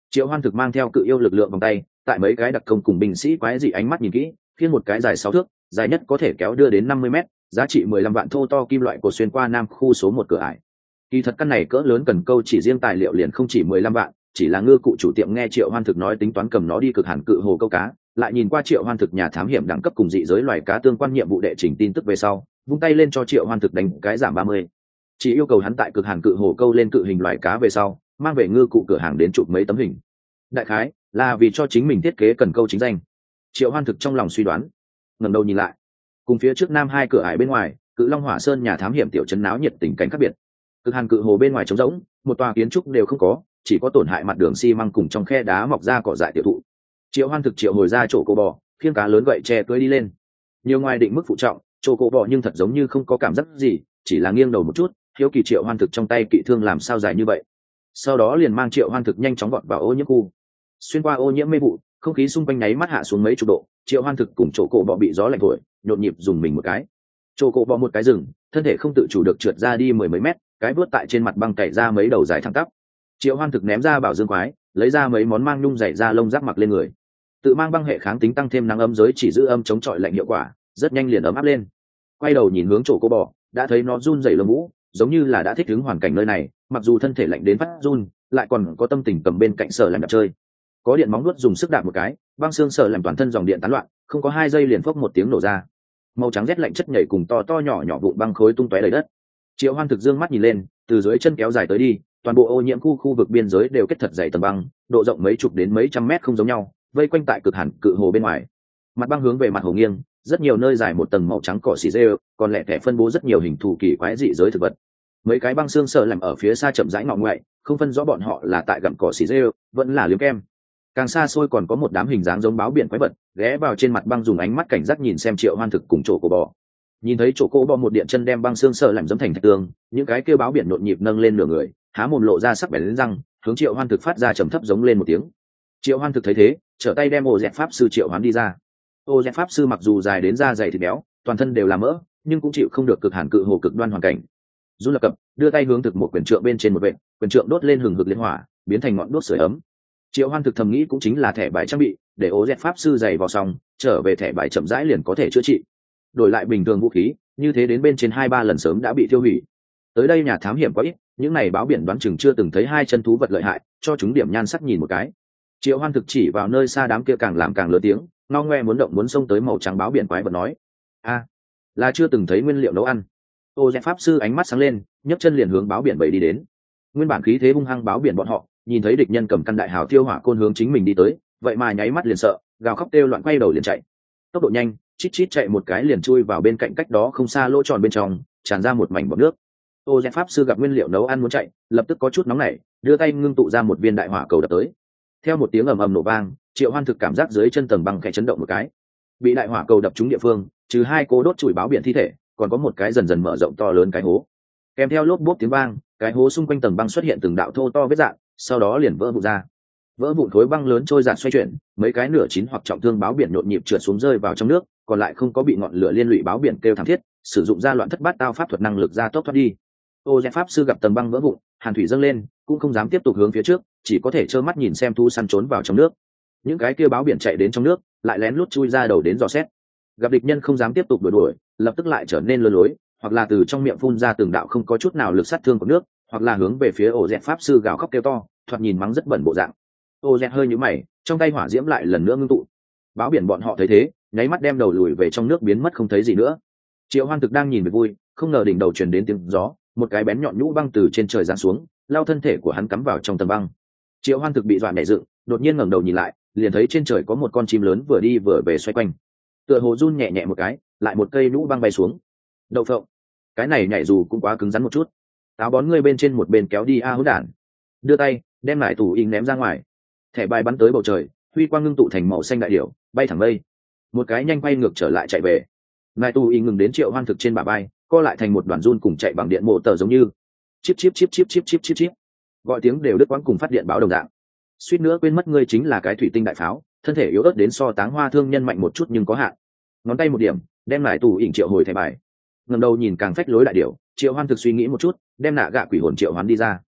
Triệu Hoan thực mang theo cự yêu lực lượng vòng tay, tại mấy cái đặc công cùng binh sĩ quái dị ánh mắt nhìn kỹ, khiêng một cái dài sáu thước, dài nhất có thể kéo đưa đến năm mươi mét, giá trị mười lăm vạn thô to kim loại cột xuyên qua nam khu số một cửa ải. Kỳ thật căn này cỡ lớn cần câu chỉ riêng tài liệu liền không chỉ mười lăm vạn, chỉ là ngư cụ chủ tiệm nghe Triệu Hoan thực nói tính toán cầm nó đi cực hàn cự hồ câu cá, lại nhìn qua Triệu Hoan thực nhà thám hiểm đẳng cấp cùng dị giới loài cá tương quan nhiệm vụ đệ trình tin tức về sau, vung tay lên cho Triệu Hoan thực đánh cái giảm ba mươi. Chỉ yêu cầu hắn tại cực hàn cự hồ câu lên cự hình loài cá về sau, mang về ngư cụ cửa hàng đến chụp mấy tấm hình. Đại khái là vì cho chính mình thiết kế cần câu chính danh. Triệu Hoan thực trong lòng suy đoán, ngẩng đầu nhìn lại, cùng phía trước nam hai cửa ải bên ngoài, Cự Long Hỏa Sơn nhà thám hiểm tiểu trấn náo nhiệt tình cảnh khác biệt. Cực hàn cự hồ bên ngoài trống rỗng, một tòa kiến trúc đều không có, chỉ có tổn hại mặt đường xi măng cùng trong khe đá mọc ra cỏ dại tiểu thụ. Triệu Hoan thực triệu hồi ra chỗ cô bò, khiêng cá lớn gậy tre cưỡi đi lên. Nhiều ngoài định mức phụ trọng, chỗ cô bò nhưng thật giống như không có cảm giác gì, chỉ là nghiêng đầu một chút, hiếu kỳ Triệu Hoan thực trong tay kỵ thương làm sao dài như vậy. Sau đó liền mang Triệu Hoan thực nhanh chóng gọn vào ô nhiễm khu. Xuyên qua ô nhiễm mê vụ, không khí xung quanh nháy mắt hạ xuống mấy chục độ, Triệu Hoan thực cùng chỗ cổ bò bị gió lạnh thổi, nhộn nhịp dùng mình một cái. Chỗ cổ bò một cái rừng, thân thể không tự chủ được trượt ra đi mười mấy mét, cái bước tại trên mặt băng cày ra mấy đầu dài thẳng tắp. Triệu Hoan thực ném ra bảo dương quái, lấy ra mấy món mang nhung dày ra lông giáp mặc lên người. Tự mang băng hệ kháng tính tăng thêm năng âm giới chỉ giữ âm chống chọi lạnh hiệu quả, rất nhanh liền ấm áp lên. Quay đầu nhìn hướng chỗ cổ bò, đã thấy nó run rẩy lông vũ, giống như là đã thích ứng hoàn cảnh nơi này, mặc dù thân thể lạnh đến phát run, lại còn có tâm tình cầm bên cạnh sở làm đạp chơi. Có điện móng nuốt dùng sức đạp một cái, băng xương sở làm toàn thân dòng điện tán loạn, không có hai giây liền phốc một tiếng nổ ra. Màu trắng rét lạnh chất nhảy cùng to to nhỏ nhỏ vụn băng khối tung tóe đầy đất. Triệu Hoan thực dương mắt nhìn lên, từ dưới chân kéo dài tới đi, toàn bộ ô nhiễm khu khu vực biên giới đều kết thật dày tầng băng, độ rộng mấy chục đến mấy trăm mét không giống nhau, vây quanh tại cực hàn cự hồ bên ngoài. Mặt băng hướng về mặt hồ nghiêng, rất nhiều nơi dài một tầng màu trắng cỏ xì rêu, còn lẻ tẻ phân bố rất nhiều hình thù kỳ quái dị giới thực vật. Mấy cái băng xương sợ làm ở phía xa chậm rãi ngọ ngoại, không phân rõ bọn họ là tại gặm cỏ xì rêu, vẫn là liếm kem. Càng xa xôi còn có một đám hình dáng giống báo biển quái vật, ghé vào trên mặt băng dùng ánh mắt cảnh giác nhìn xem Triệu Hoan thực cùng chỗ cổ bò. Nhìn thấy chỗ cổ bò một điện chân đem băng xương sợ làm giống thành thạch tường, những cái kêu báo biển nhộn nhịp nâng lên nửa người, há mồm lộ ra sắc bén lên răng, hướng Triệu Hoan thực phát ra trầm thấp giống lên một tiếng. Triệu Hoan thực thấy thế, trở tay đem ô dẹt pháp sư Triệu Hoán đi ra. Ô dẹt pháp sư mặc dù dài đến da dày thịt béo, toàn thân đều là mỡ, nhưng cũng chịu không được cực hàn cự hồ cực đoan hoàn cảnh. Run lập cập, đưa tay hướng thực một quyền trượng bên trên một vệt, quyền trượng đốt lên hừng hực liên hỏa, biến thành ngọn đuốc sưởi ấm. Triệu Hoan thực thầm nghĩ cũng chính là thẻ bài trang bị, để ô dẹt pháp sư dày vào xong, trở về thẻ bài chậm rãi liền có thể chữa trị. Đổi lại bình thường vũ khí, như thế đến bên trên hai ba lần sớm đã bị tiêu hủy. Tới đây nhà thám hiểm có ít, những này báo biển đoán chừng chưa từng thấy hai chân thú vật lợi hại, cho chúng điểm nhan sắc nhìn một cái. Triệu Hoan thực chỉ vào nơi xa đám kia càng làm càng lớn tiếng, ngao ngoe muốn động muốn xông tới màu trắng báo biển quái vật nói: "A, là chưa từng thấy nguyên liệu nấu ăn." Ô dẹt pháp sư ánh mắt sáng lên, nhấc chân liền hướng báo biển bảy đi đến. Nguyên bản khí thế hung hăng báo biển bọn họ, nhìn thấy địch nhân cầm căn đại hào tiêu hỏa côn hướng chính mình đi tới, vậy mà nháy mắt liền sợ, gào khóc kêu loạn quay đầu liền chạy. Tốc độ nhanh, chít chít chạy một cái liền chui vào bên cạnh cách đó không xa lỗ tròn bên trong, tràn ra một mảnh bọt nước. Ô dẹt pháp sư gặp nguyên liệu nấu ăn muốn chạy, lập tức có chút nóng nảy, đưa tay ngưng tụ ra một viên đại hỏa cầu đập tới. Theo một tiếng ầm ầm nổ vang, Triệu Hoan thực cảm giác dưới chân tầng băng khẽ chấn động một cái. Bị đại hỏa cầu đập trúng địa phương, trừ hai cô đốt chùi báo biển thi thể, còn có một cái dần dần mở rộng to lớn cái hố. Kèm theo lốp bốp tiếng vang, cái hố xung quanh tầng băng xuất hiện từng đạo thô to vết dạn, sau đó liền vỡ vụn ra. Vỡ vụn khối băng lớn trôi dạt xoay chuyển, mấy cái nửa chín hoặc trọng thương báo biển nhộn nhịp trượt xuống rơi vào trong nước, còn lại không có bị ngọn lửa liên lụy báo biển kêu thảm thiết, sử dụng ra loạn thất bát tao pháp thuật năng lực ra tốc thoát đi. Ô dẹt pháp sư gặp tầng băng vỡ vụn, hàn thủy dâng lên, cũng không dám tiếp tục hướng phía trước, chỉ có thể trơ mắt nhìn xem thu săn trốn vào trong nước. Những cái kia báo biển chạy đến trong nước, lại lén lút chui ra đầu đến dò xét. Gặp địch nhân không dám tiếp tục đuổi đuổi, lập tức lại trở nên lơ lối, hoặc là từ trong miệng phun ra từng đạo không có chút nào lực sát thương của nước, hoặc là hướng về phía ổ dẹt pháp sư gào khóc kêu to, thoạt nhìn mắng rất bẩn bộ dạng. Ô dẹt hơi nhíu mày, trong tay hỏa diễm lại lần nữa ngưng tụ. Báo biển bọn họ thấy thế, nháy mắt đem đầu lùi về trong nước biến mất không thấy gì nữa. Triệu Hoan thực đang nhìn về vui, không ngờ đỉnh đầu truyền đến tiếng gió, một cái bén nhọn nhũ băng từ trên trời giáng xuống, lao thân thể của hắn cắm vào trong tầng băng. Triệu Hoan thực bị dọa nhảy dựng, đột nhiên ngẩng đầu nhìn lại, liền thấy trên trời có một con chim lớn vừa đi vừa về xoay quanh. Tựa hồ run nhẹ nhẹ một cái, lại một cây nhũ băng bay xuống. Đậu phộng, cái này nhảy dù cũng quá cứng rắn một chút. Táo bón ngươi bên trên một bên kéo đi a hỗn đản. Đưa tay, đem lại tủ in ném ra ngoài. Thẻ bài bắn tới bầu trời, huy quang ngưng tụ thành màu xanh đại điểu, bay thẳng mây. Một cái nhanh quay ngược trở lại chạy về. Lại tủ in ngừng đến Triệu Hoan thực trên bả bay, co lại thành một đoàn run cùng chạy bằng điện mô tờ giống như chip chip chip chip chip chip chip chip, gọi tiếng đều đứt quãng cùng phát điện báo đồng dạng. Suýt nữa quên mất ngươi chính là cái thủy tinh đại pháo, thân thể yếu ớt đến so táng hoa thương nhân mạnh một chút nhưng có hạn. Ngón tay một điểm, đem lại tủ ỉn triệu hồi thẻ bài. Ngẩng đầu nhìn càng phách lối đại điểu, Triệu Hoan thực suy nghĩ một chút, đem nạ gạ quỷ hồn triệu hoán đi ra.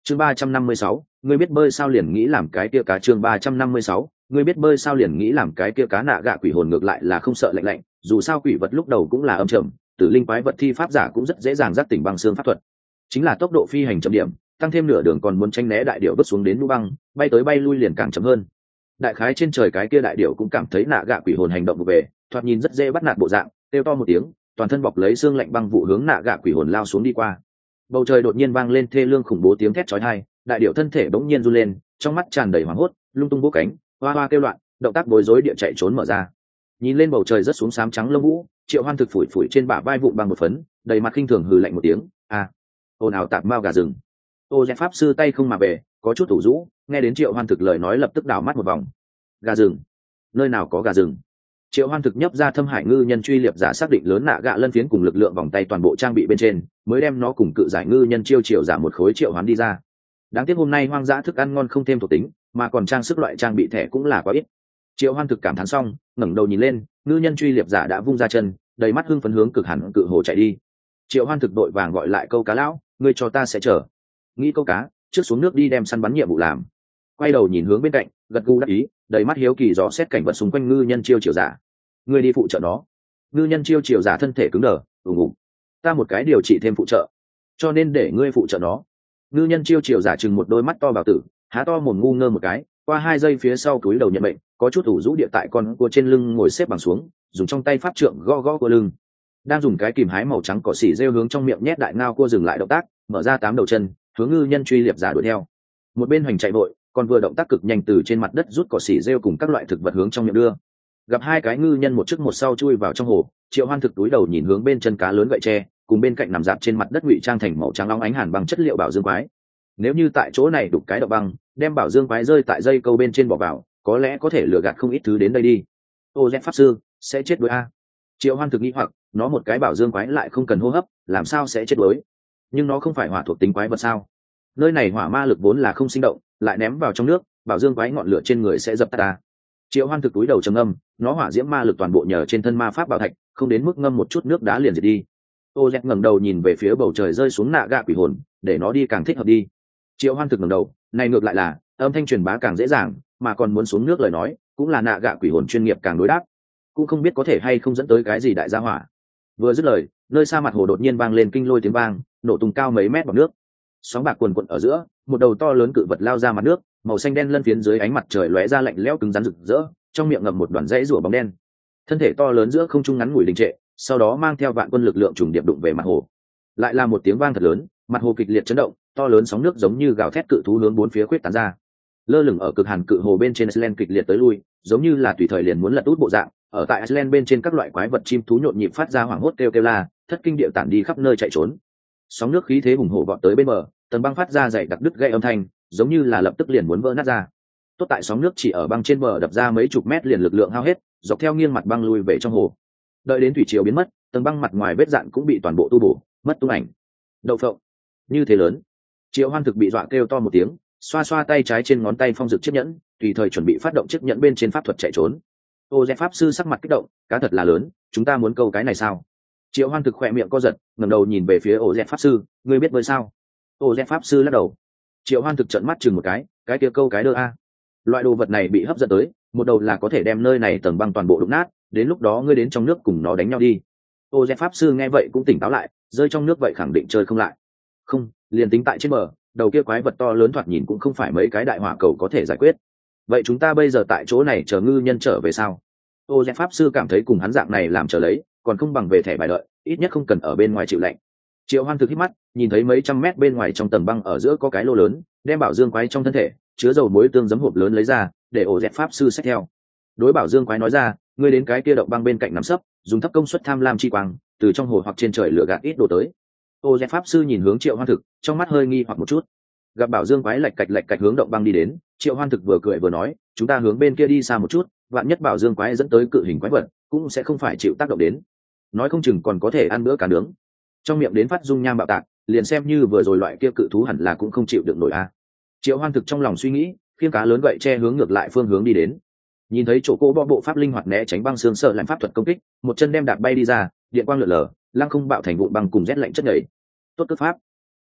chương ba trăm năm mươi sáu, ngươi biết bơi sao liền nghĩ làm cái kia cá. Chương ba trăm năm mươi sáu, ngươi biết bơi sao liền nghĩ làm cái kia cá. Nạ gạ quỷ hồn ngược lại là không sợ lạnh lạnh, dù sao quỷ vật lúc đầu cũng là âm trầm, tử linh quái vật thi pháp giả cũng rất dễ dàng giác tỉnh băng xương pháp thuật, chính là tốc độ phi hành chậm điểm, tăng thêm nửa đường còn muốn tránh né đại điểu bước xuống đến núi băng, bay tới bay lui liền càng chậm hơn. Đại khái trên trời cái kia đại điểu cũng cảm thấy nạ gạ quỷ hồn hành động về, thoạt nhìn rất dễ bắt nạt bộ dạng, kêu to một tiếng, toàn thân bọc lấy xương lạnh băng vụ hướng nạ gạ quỷ hồn lao xuống đi qua. Bầu trời đột nhiên vang lên thê lương khủng bố tiếng thét chói tai, đại điểu thân thể bỗng nhiên run lên, trong mắt tràn đầy hoảng hốt, lung tung vỗ cánh, hoa hoa kêu loạn, động tác bối rối địa chạy trốn mở ra. Nhìn lên bầu trời rất xuống xám trắng lông vũ, Triệu Hoan thực phủi phủi trên bả vai vụn bằng một phấn, đầy mặt khinh thường hừ lạnh một tiếng, a, ồn ào tạp mao gà rừng. Ô Dẹp pháp sư tay không mà về, có chút ủ rũ, nghe đến Triệu Hoan thực lời nói lập tức đảo mắt một vòng. Gà rừng? Nơi nào có gà rừng? Triệu Hoan thực nhấp ra thâm hải ngư nhân truy liệp giả xác định lớn nạ gạ lân phiến cùng lực lượng vòng tay toàn bộ trang bị bên trên, mới đem nó cùng cự giải ngư nhân chiêu triệu giả một khối triệu hoán đi ra. Đáng tiếc hôm nay hoang dã thức ăn ngon không thêm thuộc tính, mà còn trang sức loại trang bị thẻ cũng là quá ít. Triệu Hoan thực cảm thán xong, ngẩng đầu nhìn lên, ngư nhân truy liệp giả đã vung ra chân, đầy mắt hưng phấn hướng cực hẳn cự hồ chạy đi. Triệu Hoan thực đội vàng gọi lại câu cá lão, ngươi cho ta sẽ chờ. Nghĩ câu cá, trước xuống nước đi đem săn bắn nhiệm vụ làm. Quay đầu nhìn hướng bên cạnh, gật gù đáp ý, đầy mắt hiếu kỳ dò xét cảnh vật xung quanh ngư nhân chiêu triệu giả. Ngươi đi phụ trợ nó. Ngư nhân chiêu triệu giả thân thể cứng đờ, ù ù. Ta một cái điều trị thêm phụ trợ, cho nên để ngươi phụ trợ nó. Ngư nhân chiêu triệu giả chừng một đôi mắt to bảo tử, há to mồm ngu ngơ một cái, qua hai giây phía sau túi đầu nhận bệnh, có chút ủ rũ địa tại con cua trên lưng ngồi xếp bằng xuống, dùng trong tay pháp trượng gõ gõ cua lưng. Đang dùng cái kìm hái màu trắng cỏ xỉ rêu hướng trong miệng nhét đại ngao cua dừng lại động tác, mở ra tám đầu chân, hướng ngư nhân truy liệp giả đuổi theo. Một bên hoành chạy vội, còn vừa động tác cực nhanh từ trên mặt đất rút cỏ xỉ rêu cùng các loại thực vật hướng trong miệng đưa. Gặp hai cái ngư nhân một trước một sau chui vào trong hồ, Triệu Hoan thực túi đầu nhìn hướng bên chân cá lớn gậy tre, cùng bên cạnh nằm dạp trên mặt đất ngụy trang thành màu trắng long ánh hàn bằng chất liệu bảo dương quái. Nếu như tại chỗ này đục cái đậu băng, đem bảo dương quái rơi tại dây câu bên trên bỏ vào, có lẽ có thể lừa gạt không ít thứ đến đây đi. Ô Dẹp pháp sư sẽ chết đuối a. Triệu Hoan thực nghĩ hoặc, nó một cái bảo dương quái lại không cần hô hấp, làm sao sẽ chết đuối? Nhưng nó không phải hỏa thuộc tính quái vật sao? Nơi này hỏa ma lực vốn là không sinh động, lại ném vào trong nước, bảo dương quái ngọn lửa trên người sẽ dập tắt ta. Triệu Hoan thực túi đầu trầm ngâm, nó hỏa diễm ma lực toàn bộ nhờ trên thân ma pháp bảo thạch, không đến mức ngâm một chút nước đá liền diệt đi. Ô Dẹp ngẩng đầu nhìn về phía bầu trời rơi xuống nạ gạ quỷ hồn, để nó đi càng thích hợp đi. Triệu Hoan thực ngẩng đầu, này ngược lại là âm thanh truyền bá càng dễ dàng, mà còn muốn xuống nước lời nói, cũng là nạ gạ quỷ hồn chuyên nghiệp càng đối đáp, cũng không biết có thể hay không dẫn tới cái gì đại gia hỏa. Vừa dứt lời, nơi xa mặt hồ đột nhiên vang lên kinh lôi tiếng vang, nổ tung cao mấy mét bọt nước. Sóng bạc cuồn cuộn ở giữa, một đầu to lớn cự vật lao ra mặt nước, màu xanh đen lân phiến dưới ánh mặt trời lóe ra lạnh lẽo cứng rắn rực rỡ, trong miệng ngậm một đoàn rẫy rủa bóng đen. Thân thể to lớn giữa không trung ngắn ngủi đình trệ, sau đó mang theo vạn quân lực lượng trùng điệp đụng về mặt hồ. Lại là một tiếng vang thật lớn, mặt hồ kịch liệt chấn động, to lớn sóng nước giống như gào thét cự thú hướng bốn phía khuyết tán ra. Lơ lửng ở cực hàn cự hồ bên trên Iceland kịch liệt tới lui, giống như là tùy thời liền muốn lật út bộ dạng. Ở tại Iceland bên trên các loại quái vật chim thú nhộn nhịp phát ra hoảng hốt kêu kêu la, thất kinh điệu tản đi khắp nơi chạy trốn. Sóng nước khí thế hùng hổ vọt tới bên bờ, tầng băng phát ra dày đặc đứt gây âm thanh, giống như là lập tức liền muốn vỡ nát ra. Tốt tại sóng nước chỉ ở băng trên bờ đập ra mấy chục mét liền lực lượng hao hết, dọc theo nghiêng mặt băng lui về trong hồ. Đợi đến thủy triều biến mất, tầng băng mặt ngoài vết dạn cũng bị toàn bộ tu bổ, mất tung ảnh. Đậu phộng, như thế lớn. Triệu Hoan thực bị dọa kêu to một tiếng, xoa xoa tay trái trên ngón tay phong dực chiếc nhẫn, tùy thời chuẩn bị phát động chiếc nhẫn bên trên pháp thuật chạy trốn. Ô Dẹp pháp sư sắc mặt kích động, cá thật là lớn, chúng ta muốn câu cái này sao? Triệu Hoan thực khỏe miệng co giật, ngẩng đầu nhìn về phía Ô Dẹp pháp sư, ngươi biết bơi sao? Ô Dẹp pháp sư lắc đầu. Triệu Hoan thực trợn mắt chừng một cái, cái kia câu cái đơ a. Loại đồ vật này bị hấp dẫn tới, một đầu là có thể đem nơi này tầng băng toàn bộ đụng nát, đến lúc đó ngươi đến trong nước cùng nó đánh nhau đi. Ô Dẹp pháp sư nghe vậy cũng tỉnh táo lại, rơi trong nước vậy khẳng định chơi không lại. Không, liền tính tại trên bờ, đầu kia quái vật to lớn thoạt nhìn cũng không phải mấy cái đại hỏa cầu có thể giải quyết. Vậy chúng ta bây giờ tại chỗ này chờ ngư nhân trở về sao? Ô Dẹp pháp sư cảm thấy cùng hắn dạng này làm chờ lấy, còn không bằng về thẻ bài đợi, ít nhất không cần ở bên ngoài chịu lạnh. Triệu Hoan thực hít mắt, nhìn thấy mấy trăm mét bên ngoài trong tầng băng ở giữa có cái lô lớn, đem bảo dương quái trong thân thể chứa dầu muối tương giấm hộp lớn lấy ra, để Ô Dẹp pháp sư xách theo. Đối bảo dương quái nói ra, ngươi đến cái kia động băng bên cạnh nằm sấp, dùng thấp công suất tham lam chi quang, từ trong hồ hoặc trên trời lửa gạt ít đồ tới. Ô Dẹp pháp sư nhìn hướng Triệu Hoan thực, trong mắt hơi nghi hoặc một chút. Gặp bảo dương quái lạch cạch lạch cạch hướng động băng đi đến, Triệu Hoan thực vừa cười vừa nói, chúng ta hướng bên kia đi xa một chút, vạn nhất bảo dương quái dẫn tới cự hình quái vật, cũng sẽ không phải chịu tác động đến, nói không chừng còn có thể ăn bữa cá nướng. Trong miệng đến phát dung nham bạo tạc, liền xem như vừa rồi loại kia cự thú hẳn là cũng không chịu được nổi a. Triệu Hoan thực trong lòng suy nghĩ, khiêng cá lớn gậy che hướng ngược lại phương hướng đi đến. Nhìn thấy chỗ cô bo bộ pháp linh hoạt né tránh băng xương sợ làm pháp thuật công kích, một chân đem đạp bay đi ra, điện quang lượn lờ, lăng không bạo thành vụn băng cùng rét lạnh chất nhảy. Tốt cước pháp.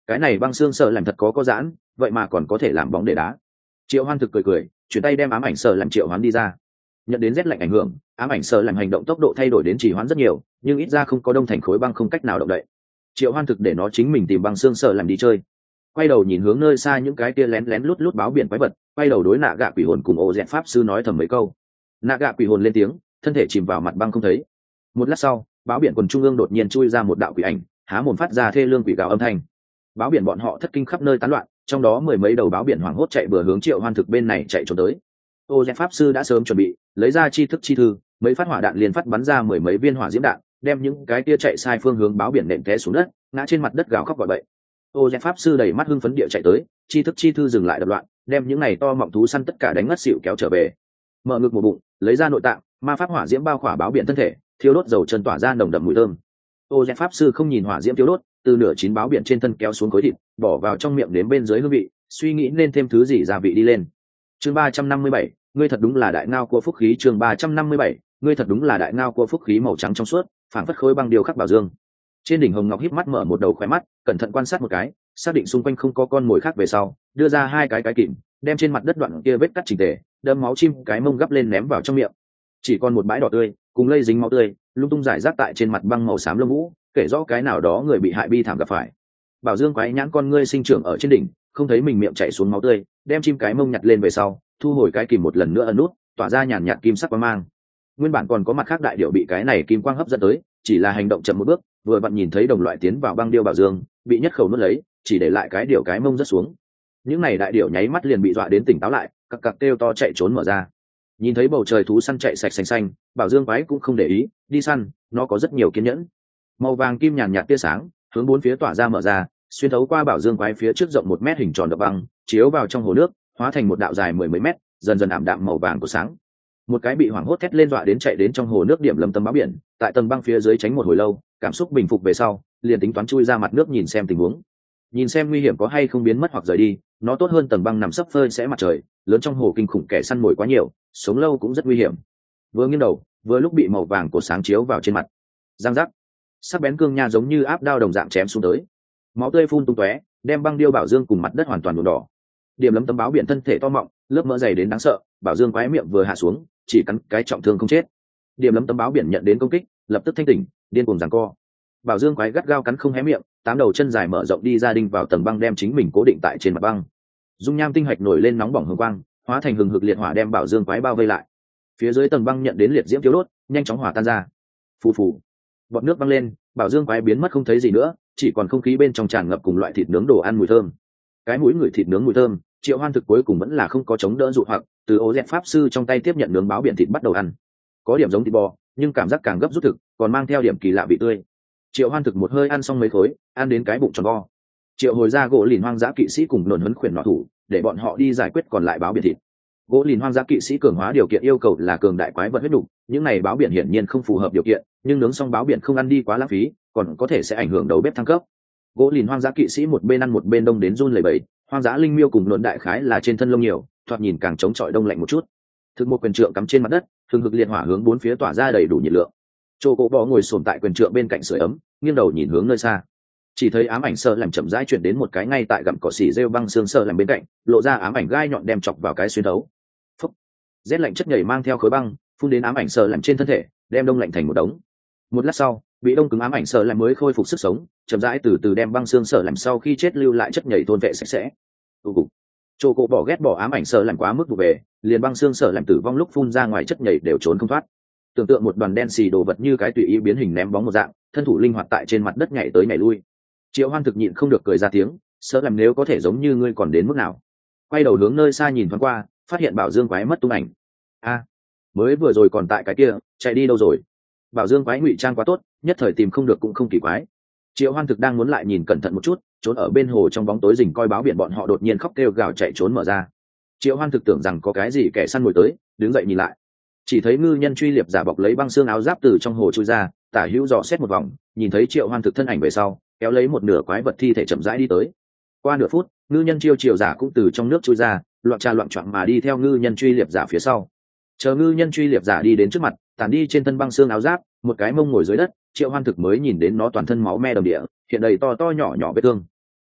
cái này băng xương sợ làm thật có có giãn, vậy mà còn có thể làm bóng để đá. Triệu Hoan thực cười cười, chuyển tay đem ám ảnh sợ làm triệu hoán đi ra. Nhận đến rét lạnh ảnh hưởng, ám ảnh sợ làm hành động tốc độ thay đổi đến trì hoãn rất nhiều, nhưng ít ra không có đông thành khối băng không cách nào động đậy. Triệu Hoan thực để nó chính mình tìm băng xương sợ làm đi chơi. Quay đầu nhìn hướng nơi xa những cái kia lén lén lút lút báo biển quái vật, quay đầu đối nạ gạ quỷ hồn cùng ô dẹt pháp sư nói thầm mấy câu. Nạ gạ quỷ hồn lên tiếng, thân thể chìm vào mặt băng không thấy. Một lát sau, báo biển quần trung ương đột nhiên chui ra một đạo quỷ ảnh, há mồm phát ra thê lương quỷ gào âm thanh. Báo biển bọn họ thất kinh khắp nơi tán loạn, trong đó mười mấy đầu báo biển hoảng hốt chạy bừa hướng Triệu Hoan thực bên này chạy trốn tới. Ô dẹt pháp sư đã sớm chuẩn bị, lấy ra chi thức chi thư, mấy phát hỏa đạn liền phát bắn ra mười mấy viên hỏa diễm đạn, đem những cái kia chạy sai phương hướng báo biển nện té xuống đất, ngã trên mặt đất gào khóc gọi bậy. Ô dẹt pháp sư đầy mắt hưng phấn địa chạy tới, chi thức chi thư dừng lại đập loạn, đem những này to mọng thú săn tất cả đánh ngất xỉu kéo trở về. Mở ngực một bụng, lấy ra nội tạng, ma pháp hỏa diễm bao khỏa báo biển thân thể, thiêu đốt dầu chân tỏa ra nồng đậm mùi thơm. Ô dẹt pháp sư không nhìn hỏa diễm thiêu đốt, từ nửa chín báo biển trên thân kéo xuống khối thịt, bỏ vào trong miệng đến bên dưới hương vị, suy nghĩ nên thêm thứ gì gia vị đi lên. Chương ba trăm năm mươi bảy, ngươi thật đúng là đại ngao của phúc khí. Chương ba trăm năm mươi bảy, ngươi thật đúng là đại ngao của phúc khí. Màu trắng trong suốt, phảng phất khối băng điêu khắc bảo dương. Trên đỉnh hồng ngọc híp mắt mở một đầu khóe mắt, cẩn thận quan sát một cái, xác định xung quanh không có con mồi khác về sau, đưa ra hai cái cái kìm, đem trên mặt đất đoạn kia vết cắt chỉnh tề, đâm máu chim cái mông gấp lên ném vào trong miệng. Chỉ còn một bãi đỏ tươi, cùng lây dính máu tươi, lung tung rải rác tại trên mặt băng màu xám lông vũ, kể rõ cái nào đó người bị hại bi thảm gặp phải. Bảo Dương quái nhãn con ngươi sinh trưởng ở trên đỉnh, không thấy mình miệng chảy xuống máu tươi, đem chim cái mông nhặt lên về sau, thu hồi cái kìm một lần nữa ấn nút, tỏa ra nhàn nhạt kim sắc quang mang. Nguyên bản còn có mặt khác đại điểu bị cái này kim quang hấp dẫn tới, chỉ là hành động chậm một bước, vừa vặn nhìn thấy đồng loại tiến vào băng điêu Bảo Dương, bị nhất khẩu nuốt lấy, chỉ để lại cái điểu cái mông rất xuống. Những này đại điểu nháy mắt liền bị dọa đến tỉnh táo lại, cặc cặc kêu to chạy trốn mở ra. Nhìn thấy bầu trời thú săn chạy sạch xanh xanh, Bảo Dương quái cũng không để ý, đi săn, nó có rất nhiều kiên nhẫn. Màu vàng kim nhàn nhạt tia sáng, hướng bốn phía tỏa ra mở ra, xuyên thấu qua Bảo Dương quái phía trước rộng một mét hình tròn đập băng, chiếu vào trong hồ nước, hóa thành một đạo dài mười mấy mét, dần dần ảm đạm màu vàng của sáng. Một cái bị hoảng hốt thét lên dọa đến chạy đến trong hồ nước điểm lầm tấm báo biển, tại tầng băng phía dưới tránh một hồi lâu, cảm xúc bình phục về sau, liền tính toán chui ra mặt nước nhìn xem tình huống, nhìn xem nguy hiểm có hay không biến mất hoặc rời đi. Nó tốt hơn tầng băng nằm sấp phơi sẽ mặt trời lớn, trong hồ kinh khủng kẻ săn mồi quá nhiều, sống lâu cũng rất nguy hiểm. Vừa nghiêng đầu, vừa lúc bị màu vàng của sáng chiếu vào trên mặt, giang giác, sắc bén cương nha giống như áp đao đồng dạng chém xuống tới, máu tươi phun tung tóe, đem băng điêu Bảo Dương cùng mặt đất hoàn toàn nhuộm đỏ. Điểm lấm tấm báo biển thân thể to mọng, lớp mỡ dày đến đáng sợ, Bảo Dương quái miệng vừa hạ xuống, chỉ cắn cái trọng thương không chết. Điểm lấm tấm báo biển nhận đến công kích, lập tức thanh tỉnh, điên cuồng giằng co. Bảo Dương quái gắt gao cắn không hé miệng, tám đầu chân dài mở rộng đi ra đinh vào tầng băng, đem chính mình cố định tại trên mặt băng. Dung nham tinh hạch nổi lên nóng bỏng hừng quang, hóa thành hừng hực liệt hỏa đem Bảo Dương quái bao vây lại. Phía dưới tầng băng nhận đến liệt diễm thiêu đốt, nhanh chóng hỏa tan ra. Phù phù, bọt nước băng lên, Bảo Dương quái biến mất không thấy gì nữa, chỉ còn không khí bên trong tràn ngập cùng loại thịt nướng đồ ăn mùi thơm. Cái mũi người thịt nướng mùi thơm, Triệu Hoan thực cuối cùng vẫn là không có chống đỡ dụ hoặc, từ ô dẹt pháp sư trong tay tiếp nhận nướng báo biển thịt bắt đầu ăn. Có điểm giống thịt bò, nhưng cảm giác càng gấp rút thực, còn mang theo điểm kỳ lạ vị tươi. Triệu Hoan thực một hơi ăn xong mấy khối, ăn đến cái bụng tròn vo. Triệu hồi ra gỗ lìn hoang dã kỵ sĩ cùng nổn huấn khuyển nọ thủ, để bọn họ đi giải quyết còn lại báo biển thịt. Gỗ lìn hoang dã kỵ sĩ cường hóa điều kiện yêu cầu là cường đại quái vật huyết đủ, những này báo biển hiển nhiên không phù hợp điều kiện, nhưng nướng xong báo biển không ăn đi quá lãng phí, còn có thể sẽ ảnh hưởng đầu bếp thăng cấp. Gỗ lìn hoang dã kỵ sĩ một bên ăn một bên đông đến run lẩy bẩy, hoang dã linh miêu cùng luận đại khái là trên thân lông nhiều, thoạt nhìn càng chống chọi đông lạnh một chút. Thực một quyền trượng cắm trên mặt đất, hừng hực liệt hỏa hướng bốn phía tỏa ra đầy đủ nhiệt lượng. Trô cổ bò ngồi xổm tại quyền trượng bên cạnh sưởi ấm, nghiêng đầu nhìn hướng nơi xa, chỉ thấy ám ảnh sơ làm chậm rãi chuyển đến một cái ngay tại gặm cỏ xỉ rêu băng xương sơ làm bên cạnh, lộ ra ám ảnh gai nhọn đem chọc vào cái xuyên thấu. Phúc, rét lạnh chất nhảy mang theo khối băng phun đến ám ảnh sơ làm trên thân thể, đem đông lạnh thành một đống. Một lát sau, bị đông cứng ám ảnh sơ làm mới khôi phục sức sống, chậm rãi từ từ đem băng xương sơ làm sau khi chết lưu lại chất nhảy thôn vệ sạch sẽ. Tụ cục, Trô cổ bỏ ghét bỏ ám ảnh sơ làm quá mức vụ về, liền băng xương sơ làm tử vong lúc phun ra ngoài chất nhảy đều trốn không thoát. Tưởng tượng một đoàn đen xì đồ vật như cái tùy ý biến hình ném bóng một dạng, thân thủ linh hoạt tại trên mặt đất nhảy tới nhảy lui. Triệu Hoan thực nhịn không được cười ra tiếng, sợ làm nếu có thể giống như ngươi còn đến mức nào. Quay đầu hướng nơi xa nhìn thoáng qua, phát hiện Bảo Dương quái mất tung ảnh. A, mới vừa rồi còn tại cái kia, chạy đi đâu rồi? Bảo Dương quái ngụy trang quá tốt, nhất thời tìm không được cũng không kỳ quái. Triệu Hoan thực đang muốn lại nhìn cẩn thận một chút, trốn ở bên hồ trong bóng tối rình coi báo biển bọn họ đột nhiên khóc kêu gào chạy trốn mở ra. Triệu Hoan thực tưởng rằng có cái gì kẻ săn mồi tới, đứng dậy nhìn lại, chỉ thấy ngư nhân truy liệp giả bọc lấy băng xương áo giáp từ trong hồ chui ra, tả hữu dò xét một vòng, nhìn thấy Triệu Hoan thực thân ảnh về sau, kéo lấy một nửa quái vật thi thể chậm rãi đi tới. Qua nửa phút, ngư nhân chiêu triều giả cũng từ trong nước chui ra, loạn trà loạn choạng mà đi theo ngư nhân truy liệp giả phía sau. Chờ ngư nhân truy liệp giả đi đến trước mặt, tản đi trên thân băng xương áo giáp, một cái mông ngồi dưới đất, Triệu Hoan thực mới nhìn đến nó toàn thân máu me đầm địa, hiện đầy to to nhỏ nhỏ vết thương.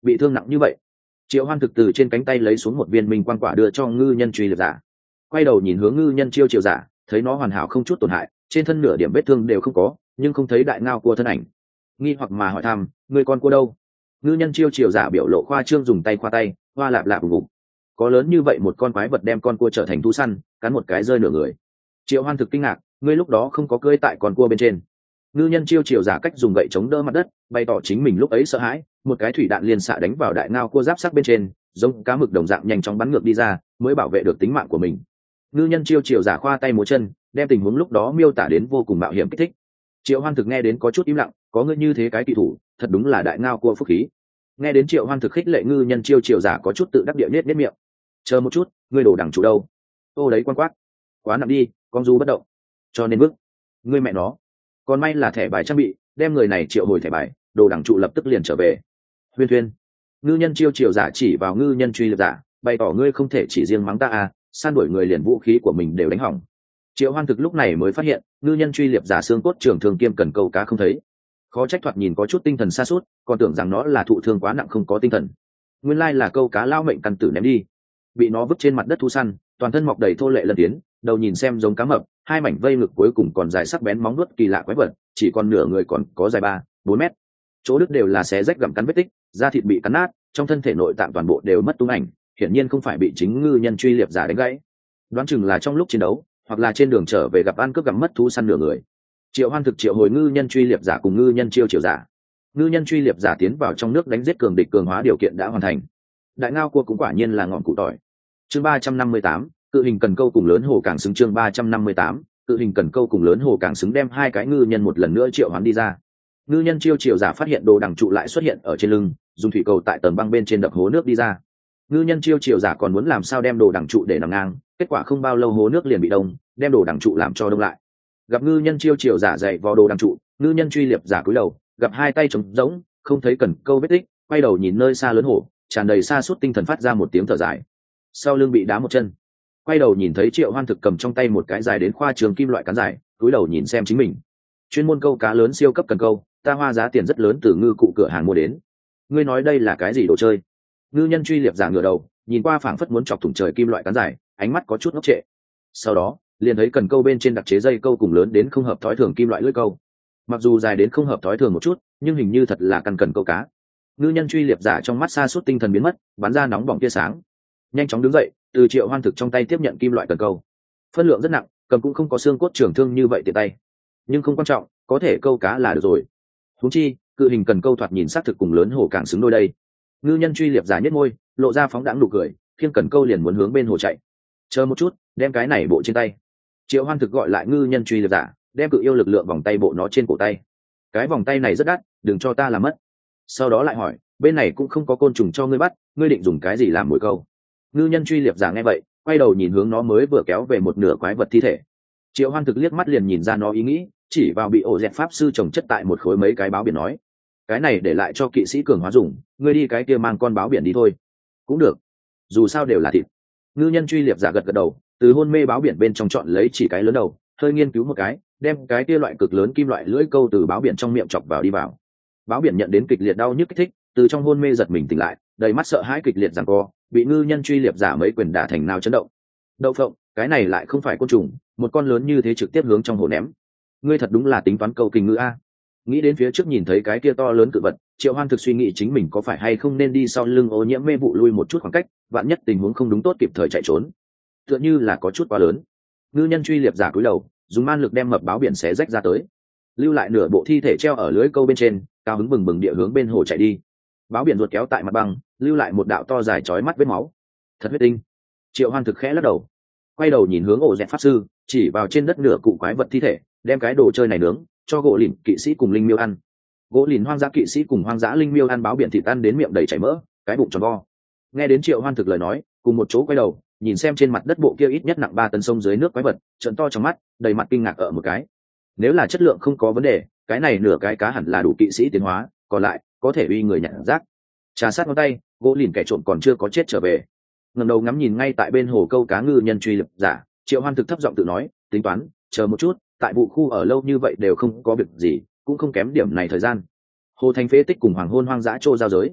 bị thương nặng như vậy. Triệu Hoan thực từ trên cánh tay lấy xuống một viên minh quang quả đưa cho ngư nhân truy liệp giả, quay đầu nhìn hướng ngư nhân chiêu triều giả, thấy nó hoàn hảo không chút tổn hại, trên thân nửa điểm vết thương đều không có, nhưng không thấy đại ngao cua thân ảnh. Nghi hoặc mà hỏi thăm, người con cua đâu? Ngư nhân chiêu triều giả biểu lộ khoa trương dùng tay khoa tay, hoa lạp lạp gục. Có lớn như vậy một con quái vật đem con cua trở thành thú săn, cắn một cái rơi nửa người. Triệu Hoan thực kinh ngạc, ngươi lúc đó không có cưỡi tại con cua bên trên. Ngư nhân chiêu triều giả cách dùng gậy chống đỡ mặt đất, bày tỏ chính mình lúc ấy sợ hãi, một cái thủy đạn liên xạ đánh vào đại ngao cua giáp sắc bên trên, giống cá mực đồng dạng nhanh chóng bắn ngược đi ra, mới bảo vệ được tính mạng của mình. Ngư nhân chiêu triều giả khoa tay múa chân, đem tình huống lúc đó miêu tả đến vô cùng mạo hiểm kích thích. Triệu Hoan thực nghe đến có chút im lặng, có ngươi như thế cái kỳ thủ, thật đúng là đại ngao cua phúc khí. Nghe đến Triệu Hoan thực khích lệ ngư nhân chiêu triều giả có chút tự đắc địa nết nết miệng. Chờ một chút, ngươi đổ đẳng chủ đâu? Ô đấy quan quát, quá nặng đi, con du bất động, cho nên bước. Ngươi mẹ nó, còn may là thẻ bài trang bị, đem người này triệu hồi thẻ bài, đồ đẳng trụ lập tức liền trở về. Huyên Thuyên, ngư nhân chiêu triều giả chỉ vào ngư nhân truy liệp giả, bày tỏ ngươi không thể chỉ riêng mắng ta à, san đuổi người liền vũ khí của mình đều đánh hỏng. Triệu Hoan thực lúc này mới phát hiện, ngư nhân truy liệp giả xương cốt trường thường kiêm cần câu cá không thấy, khó trách thoạt nhìn có chút tinh thần sa sút, còn tưởng rằng nó là thụ thương quá nặng không có tinh thần. Nguyên lai là câu cá lao mệnh căn tử ném đi, bị nó vứt trên mặt đất thu săn, toàn thân mọc đầy thô lệ lần tiến, đầu nhìn xem giống cá mập, hai mảnh vây ngực cuối cùng còn dài sắc bén móng vuốt kỳ lạ quái vật, chỉ còn nửa người còn có dài ba bốn mét, chỗ đứt đều là xé rách gặm cắn vết tích, da thịt bị cắn nát, trong thân thể nội tạng toàn bộ đều mất tung ảnh, hiển nhiên không phải bị chính ngư nhân truy liệp giả đánh gãy, đoán chừng là trong lúc chiến đấu hoặc là trên đường trở về gặp ăn cướp gặm mất thú săn nửa người. Triệu Hoan thực triệu hồi ngư nhân truy liệp giả cùng ngư nhân chiêu triều giả, ngư nhân truy liệp giả tiến vào trong nước đánh giết cường địch cường hóa điều kiện đã hoàn thành. Đại ngao cua cũng quả nhiên là ngọn cụ tỏi. Chương ba trăm năm mươi tám, cự hình cần câu cùng lớn hồ càng xứng. Chương ba trăm năm mươi tám, cự hình cần câu cùng lớn hồ càng xứng, đem hai cái ngư nhân một lần nữa triệu hoán đi ra. Ngư nhân chiêu triều giả phát hiện đồ đằng trụ lại xuất hiện ở trên lưng, dùng thủy cầu tại tầng băng bên trên đập hố nước đi ra. Ngư nhân chiêu triều giả còn muốn làm sao đem đồ đằng trụ để nằm ngang, kết quả không bao lâu hố nước liền bị đông, đem đồ đằng trụ làm cho đông lại. Gặp ngư nhân chiêu triều giả dậy vào đồ đằng trụ, ngư nhân truy liệp giả cúi đầu, gặp hai tay trống rỗng, không thấy cần câu vết tích, quay đầu nhìn nơi xa lớn hồ, tràn đầy sa sút tinh thần phát ra một tiếng thở dài. Sau lưng bị đá một chân, quay đầu nhìn thấy Triệu Hoan thực cầm trong tay một cái dài đến khoa trường kim loại cán dài, cúi đầu nhìn xem chính mình. Chuyên môn câu cá lớn siêu cấp cần câu, ta hoa giá tiền rất lớn từ ngư cụ cửa hàng mua đến. Ngươi nói đây là cái gì đồ chơi? Ngư nhân truy liệp giả ngửa đầu, nhìn qua phảng phất muốn chọc thủng trời kim loại cán dài, ánh mắt có chút ngốc trệ. Sau đó, liền thấy cần câu bên trên đặc chế dây câu cùng lớn đến không hợp thói thường kim loại lưỡi câu. Mặc dù dài đến không hợp thói thường một chút, nhưng hình như thật là căn cần câu cá. Ngư nhân truy liệp giả trong mắt sa sút tinh thần biến mất, bắn ra nóng bỏng tia sáng, nhanh chóng đứng dậy, từ Triệu Hoan thực trong tay tiếp nhận kim loại cần câu. Phân lượng rất nặng, cầm cũng không có xương cốt trường thương như vậy tiện tay, nhưng không quan trọng, có thể câu cá là được rồi. Huống chi, cự hình cần câu thoạt nhìn xác thực cùng lớn hồ càng xứng đôi đây. Ngư nhân truy liệp giả nhếch môi, lộ ra phóng đãng nụ cười, khiêng cần câu liền muốn hướng bên hồ chạy. Chờ một chút, đem cái này bộ trên tay. Triệu Hoan thực gọi lại ngư nhân truy liệp giả, đem cự yêu lực lượng vòng tay bộ nó trên cổ tay. Cái vòng tay này rất đắt, đừng cho ta làm mất. Sau đó lại hỏi, bên này cũng không có côn trùng cho ngươi bắt, ngươi định dùng cái gì làm mồi câu? Ngư nhân truy liệp giả nghe vậy, quay đầu nhìn hướng nó mới vừa kéo về một nửa quái vật thi thể. Triệu Hoan thực liếc mắt liền nhìn ra nó ý nghĩ, chỉ vào bị ổ dẹt pháp sư trồng chất tại một khối mấy cái báo biển nói, cái này để lại cho kỵ sĩ cường hóa dùng, ngươi đi cái kia mang con báo biển đi thôi. Cũng được, dù sao đều là thịt. Ngư nhân truy liệp giả gật gật đầu, từ hôn mê báo biển bên trong chọn lấy chỉ cái lớn đầu, hơi nghiên cứu một cái, đem cái kia loại cực lớn kim loại lưỡi câu từ báo biển trong miệng chọc vào đi vào. Báo biển nhận đến kịch liệt đau nhức kích thích, từ trong hôn mê giật mình tỉnh lại, đầy mắt sợ hãi kịch liệt giằng co, bị ngư nhân truy liệp giả mấy quyền đả thành nào chấn động. Đậu phộng, cái này lại không phải côn trùng, một con lớn như thế trực tiếp hướng trong hồ ném. Ngươi thật đúng là tính toán câu kinh ngữ a. Nghĩ đến phía trước nhìn thấy cái kia to lớn cự vật, Triệu Hoan thực suy nghĩ chính mình có phải hay không nên đi sau lưng ô nhiễm mê vụ lui một chút khoảng cách, vạn nhất tình huống không đúng tốt kịp thời chạy trốn. Tựa như là có chút quá lớn. Ngư nhân truy liệp giả cúi đầu, dùng man lực đem mập báo biển xé rách ra tới, lưu lại nửa bộ thi thể treo ở lưới câu bên trên, cao hứng bừng bừng địa hướng bên hồ chạy đi. Báo biển ruột kéo tại mặt băng, lưu lại một đạo to dài chói mắt vết máu. Thật huyết tinh. Triệu Hoan thực khẽ lắc đầu, quay đầu nhìn hướng ổ dẹt pháp sư, chỉ vào trên đất nửa cụ quái vật thi thể, đem cái đồ chơi này nướng, cho gỗ lìn kỵ sĩ cùng linh miêu ăn. Gỗ lìn hoang dã kỵ sĩ cùng hoang dã linh miêu ăn báo biển thịt ăn đến miệng đầy chảy mỡ, cái bụng tròn vo. Nghe đến Triệu Hoan thực lời nói, cùng một chỗ quay đầu, nhìn xem trên mặt đất bộ kia ít nhất nặng ba tấn sông dưới nước quái vật, trợn to trong mắt, đầy mặt kinh ngạc ở một cái. Nếu là chất lượng không có vấn đề, cái này nửa cái cá hẳn là đủ kỵ sĩ tiến hóa, còn lại có thể uy người nhận rác. Trà sát ngón tay, gỗ lìn kẻ trộm còn chưa có chết trở về. Ngẩng đầu ngắm nhìn ngay tại bên hồ câu cá ngư nhân truy liệp giả, Triệu Hoan thực thấp giọng tự nói, tính toán, chờ một chút, tại vụ khu ở lâu như vậy đều không có việc gì, cũng không kém điểm này thời gian. Hồ thành phế tích cùng hoàng hôn hoang dã trô giao giới,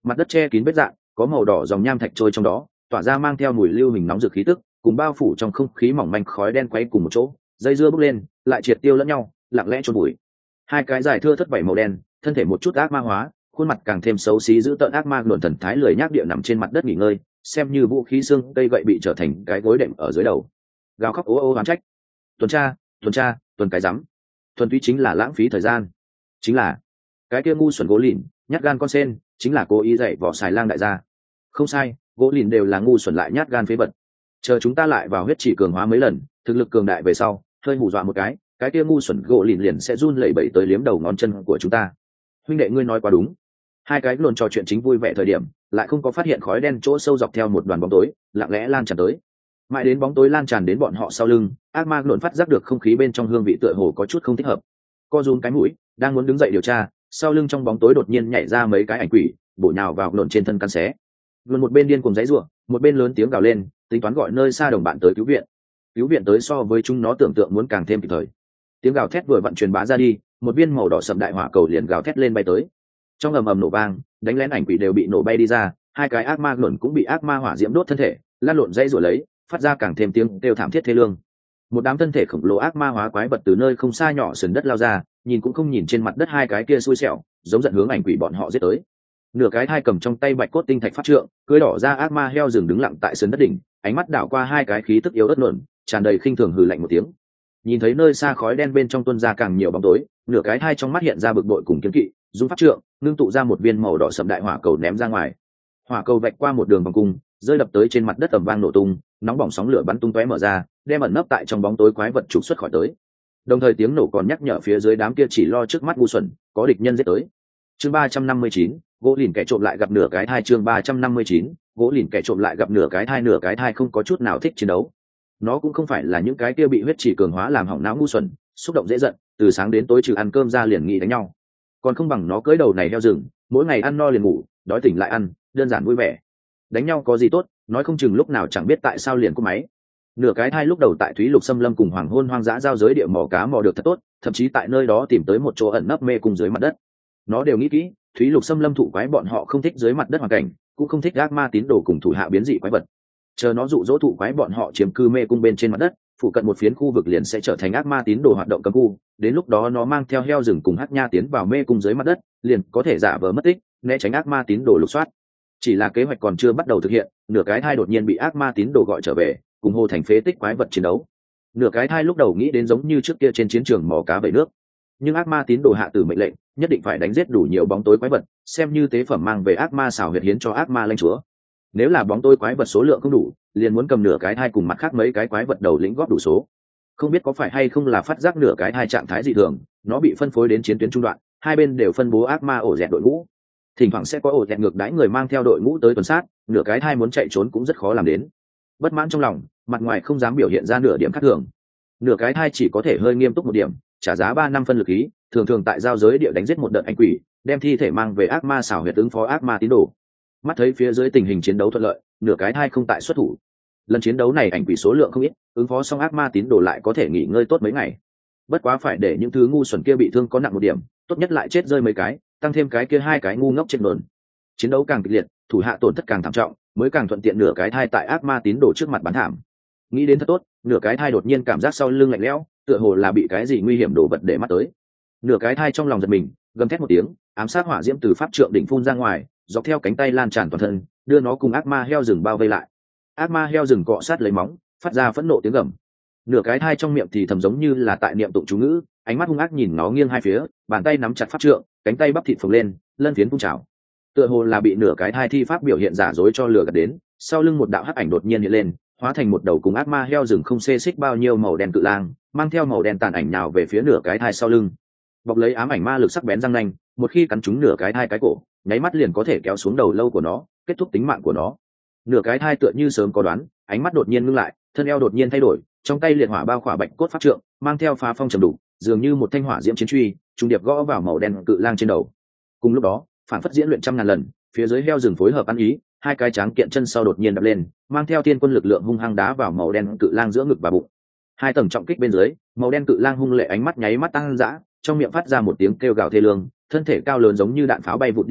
mặt đất che kín vết dạn, có màu đỏ dòng nham thạch trôi trong đó, tỏa ra mang theo mùi lưu hình nóng rực khí tức, cùng bao phủ trong không khí mỏng manh khói đen quay cùng một chỗ, dây dưa bốc lên, lại triệt tiêu lẫn nhau, lặng lẽ chôn bụi. Hai cái dài thưa thất vảy màu đen, thân thể một chút ác ma hóa, khuôn mặt càng thêm xấu xí giữ tợn ác ma luồn thần thái lười nhác địa nằm trên mặt đất nghỉ ngơi, xem như vũ khí xương cây gậy bị trở thành cái gối đệm ở dưới đầu. Gào khóc ố ô oán trách. Tuần tra, tuần tra, tuần cái rắm. Thuần túy chính là lãng phí thời gian. Chính là cái kia ngu xuẩn gỗ lìn, nhát gan con sen, chính là cố ý dạy vỏ xài lang đại gia. Không sai, gỗ lìn đều là ngu xuẩn lại nhát gan phế vật. Chờ chúng ta lại vào huyết chỉ cường hóa mấy lần, thực lực cường đại về sau, hơi hù dọa một cái, cái kia ngu xuẩn gỗ lìn liền sẽ run lẩy bẩy tới liếm đầu ngón chân của chúng ta. Huynh đệ ngươi nói quá đúng. Hai cái luôn trò chuyện chính vui vẻ thời điểm, lại không có phát hiện khói đen chỗ sâu dọc theo một đoàn bóng tối, lặng lẽ lan tràn tới. Mãi đến bóng tối lan tràn đến bọn họ sau lưng, ác ma luồn phát giác được không khí bên trong hương vị tựa hồ có chút không thích hợp. Co rúm cái mũi, đang muốn đứng dậy điều tra, sau lưng trong bóng tối đột nhiên nhảy ra mấy cái ảnh quỷ, bổ nhào vào luồn trên thân căn xé. Luồn một bên điên cuồng giãy giụa, một bên lớn tiếng gào lên, tính toán gọi nơi xa đồng bạn tới cứu viện. Cứu viện tới so với chúng nó tưởng tượng muốn càng thêm kịp thời. Tiếng gào thét vừa vận truyền bá ra đi, một viên màu đỏ sậm đại hỏa cầu liền gào thét lên bay tới. Trong ầm ầm nổ vang, đánh lén ảnh quỷ đều bị nổ bay đi ra, hai cái ác ma luồn cũng bị ác ma hỏa diễm đốt thân thể, lan lộn dãy rồi lấy, phát ra càng thêm tiếng kêu thảm thiết thê lương. Một đám thân thể khổng lồ ác ma hóa quái vật từ nơi không xa nhỏ sườn đất lao ra, nhìn cũng không nhìn trên mặt đất hai cái kia xui xẻo, giống giận hướng ảnh quỷ bọn họ giết tới. Nửa cái thai cầm trong tay bạch cốt tinh thạch pháp trượng, cưỡi đỏ ra ác ma heo rừng đứng lặng tại sườn đất đỉnh, ánh mắt đảo qua hai cái khí tức yếu ớt luồn, tràn đầy khinh thường hừ lạnh một tiếng. Nhìn thấy nơi xa khói đen bên trong tuôn ra càng nhiều bóng tối, nửa cái thai trong mắt hiện ra bực bội cùng kiên kỵ, dùng pháp trượng ngưng tụ ra một viên màu đỏ sậm đại hỏa cầu ném ra ngoài. Hỏa cầu vạch qua một đường vòng cung, rơi đập tới trên mặt đất ầm vang nổ tung, nóng bỏng sóng lửa bắn tung tóe mở ra, đem ẩn nấp tại trong bóng tối quái vật trục xuất khỏi tới. Đồng thời tiếng nổ còn nhắc nhở phía dưới đám kia chỉ lo trước mắt ngu xuẩn, có địch nhân giết tới. Chương ba trăm năm mươi chín, gỗ lìn kẻ trộm lại gặp nửa cái thai. Chương ba trăm năm mươi chín, gỗ lìn kẻ trộm lại gặp nửa cái thai. Nửa cái thai không có chút nào thích chiến đấu. Nó cũng không phải là những cái kia bị huyết chỉ cường hóa làm hỏng não ngu xuẩn, xúc động dễ giận, từ sáng đến tối trừ ăn cơm ra liền nghĩ đánh nhau. Còn không bằng nó cưỡi đầu này heo rừng, mỗi ngày ăn no liền ngủ, đói tỉnh lại ăn, đơn giản vui vẻ. Đánh nhau có gì tốt, nói không chừng lúc nào chẳng biết tại sao liền cúp máy. Nửa cái thai lúc đầu tại Thúy Lục Xâm Lâm cùng Hoàng Hôn Hoang Dã giao giới địa mò cá mò được thật tốt, thậm chí tại nơi đó tìm tới một chỗ ẩn nấp mê cung dưới mặt đất. Nó đều nghĩ kỹ, Thúy Lục Xâm Lâm thụ quái bọn họ không thích dưới mặt đất hoàn cảnh, cũng không thích ác ma tín đồ cùng thủ hạ biến dị quái vật. Chờ nó dụ dỗ thụ quái bọn họ chiếm cư mê cung bên trên mặt đất, phụ cận một phiến khu vực liền sẽ trở thành ác ma tín đồ hoạt động cấm khu. Đến lúc đó nó mang theo heo rừng cùng hắc nha tiến vào mê cung dưới mặt đất, liền có thể giả vờ mất tích, né tránh ác ma tín đồ lục soát. Chỉ là kế hoạch còn chưa bắt đầu thực hiện, nửa cái thai đột nhiên bị ác ma tín đồ gọi trở về, cùng hồ thành phế tích quái vật chiến đấu. Nửa cái thai lúc đầu nghĩ đến giống như trước kia trên chiến trường mò cá bể nước, nhưng ác ma tín đồ hạ tử mệnh lệnh, nhất định phải đánh giết đủ nhiều bóng tối quái vật, xem như tế phẩm mang về ác ma xảo huyệt hiến cho ác ma lãnh chúa. Nếu là bóng tối quái vật số lượng không đủ, liền muốn cầm nửa cái thai cùng mặt khác mấy cái quái vật đầu lĩnh góp đủ số. Không biết có phải hay không là phát giác nửa cái thai trạng thái dị thường, nó bị phân phối đến chiến tuyến trung đoạn, hai bên đều phân bố ác ma ổ dẹt đội ngũ. Thỉnh thoảng sẽ có ổ dẹt ngược đãi người mang theo đội ngũ tới tuần sát, nửa cái thai muốn chạy trốn cũng rất khó làm đến. Bất mãn trong lòng, mặt ngoài không dám biểu hiện ra nửa điểm khác thường. Nửa cái thai chỉ có thể hơi nghiêm túc một điểm, trả giá ba năm phân lực ý, thường thường tại giao giới địa đánh giết một đợt anh quỷ, đem thi thể mang về ác ma xảo huyệt ứng phó ác ma tín đồ. Mắt thấy phía dưới tình hình chiến đấu thuận lợi, nửa cái thai không tại xuất thủ. Lần chiến đấu này ảnh quỷ số lượng không ít, ứng phó xong ác ma tín đồ lại có thể nghỉ ngơi tốt mấy ngày. Bất quá phải để những thứ ngu xuẩn kia bị thương có nặng một điểm, tốt nhất lại chết rơi mấy cái, tăng thêm cái kia hai cái ngu ngốc chết mờn. Chiến đấu càng kịch liệt, thủ hạ tổn thất càng thảm trọng, mới càng thuận tiện nửa cái thai tại ác ma tín đồ trước mặt bán thảm. Nghĩ đến thật tốt, nửa cái thai đột nhiên cảm giác sau lưng lạnh lẽo, tựa hồ là bị cái gì nguy hiểm đổ vật để mắt tới. Nửa cái thai trong lòng giật mình, gầm thét một tiếng, ám sát hỏa diễm từ pháp trượng đỉnh phun ra ngoài, dọc theo cánh tay lan tràn toàn thân, đưa nó cùng ác ma heo rừng bao vây lại. Ác ma heo rừng cọ sát lấy móng, phát ra phẫn nộ tiếng gầm. Nửa cái thai trong miệng thì thầm giống như là tại niệm tụng chú ngữ, ánh mắt hung ác nhìn nó nghiêng hai phía, bàn tay nắm chặt pháp trượng, cánh tay bắp thịt phồng lên, lân phiến phun trào. Tựa hồ là bị nửa cái thai thi pháp biểu hiện giả dối cho lừa gạt đến, sau lưng một đạo hắc ảnh đột nhiên hiện lên, hóa thành một đầu cùng ác ma heo rừng không xê xích bao nhiêu màu đen cự lang, mang theo màu đen tàn ảnh nhào về phía nửa cái thai sau lưng. Bọc lấy ám ảnh ma lực sắc bén răng nanh, một khi cắn trúng nửa cái thai cái cổ, nháy mắt liền có thể kéo xuống đầu lâu của nó, kết thúc tính mạng của nó. Nửa cái thai tựa như sớm có đoán, ánh mắt đột nhiên ngưng lại, thân eo đột nhiên thay đổi, trong tay liệt hỏa bao khỏa bạch cốt pháp trượng, mang theo phá phong trầm đủ, dường như một thanh hỏa diễm chiến truy, trung điệp gõ vào màu đen cự lang trên đầu. Cùng lúc đó, phản phất diễn luyện trăm ngàn lần, phía dưới heo rừng phối hợp ăn ý, hai cái tráng kiện chân sau đột nhiên đập lên, mang theo tiên quân lực lượng hung hăng đá vào màu đen cự lang giữa ngực và bụng. Hai tầng trọng kích bên dưới, màu đen cự lang hung lệ ánh mắt nháy mắt tăng dã, trong miệng phát ra một tiếng kêu gào thê lương, thân thể cao lớn giống như đạn pháo bay vụt đi ra,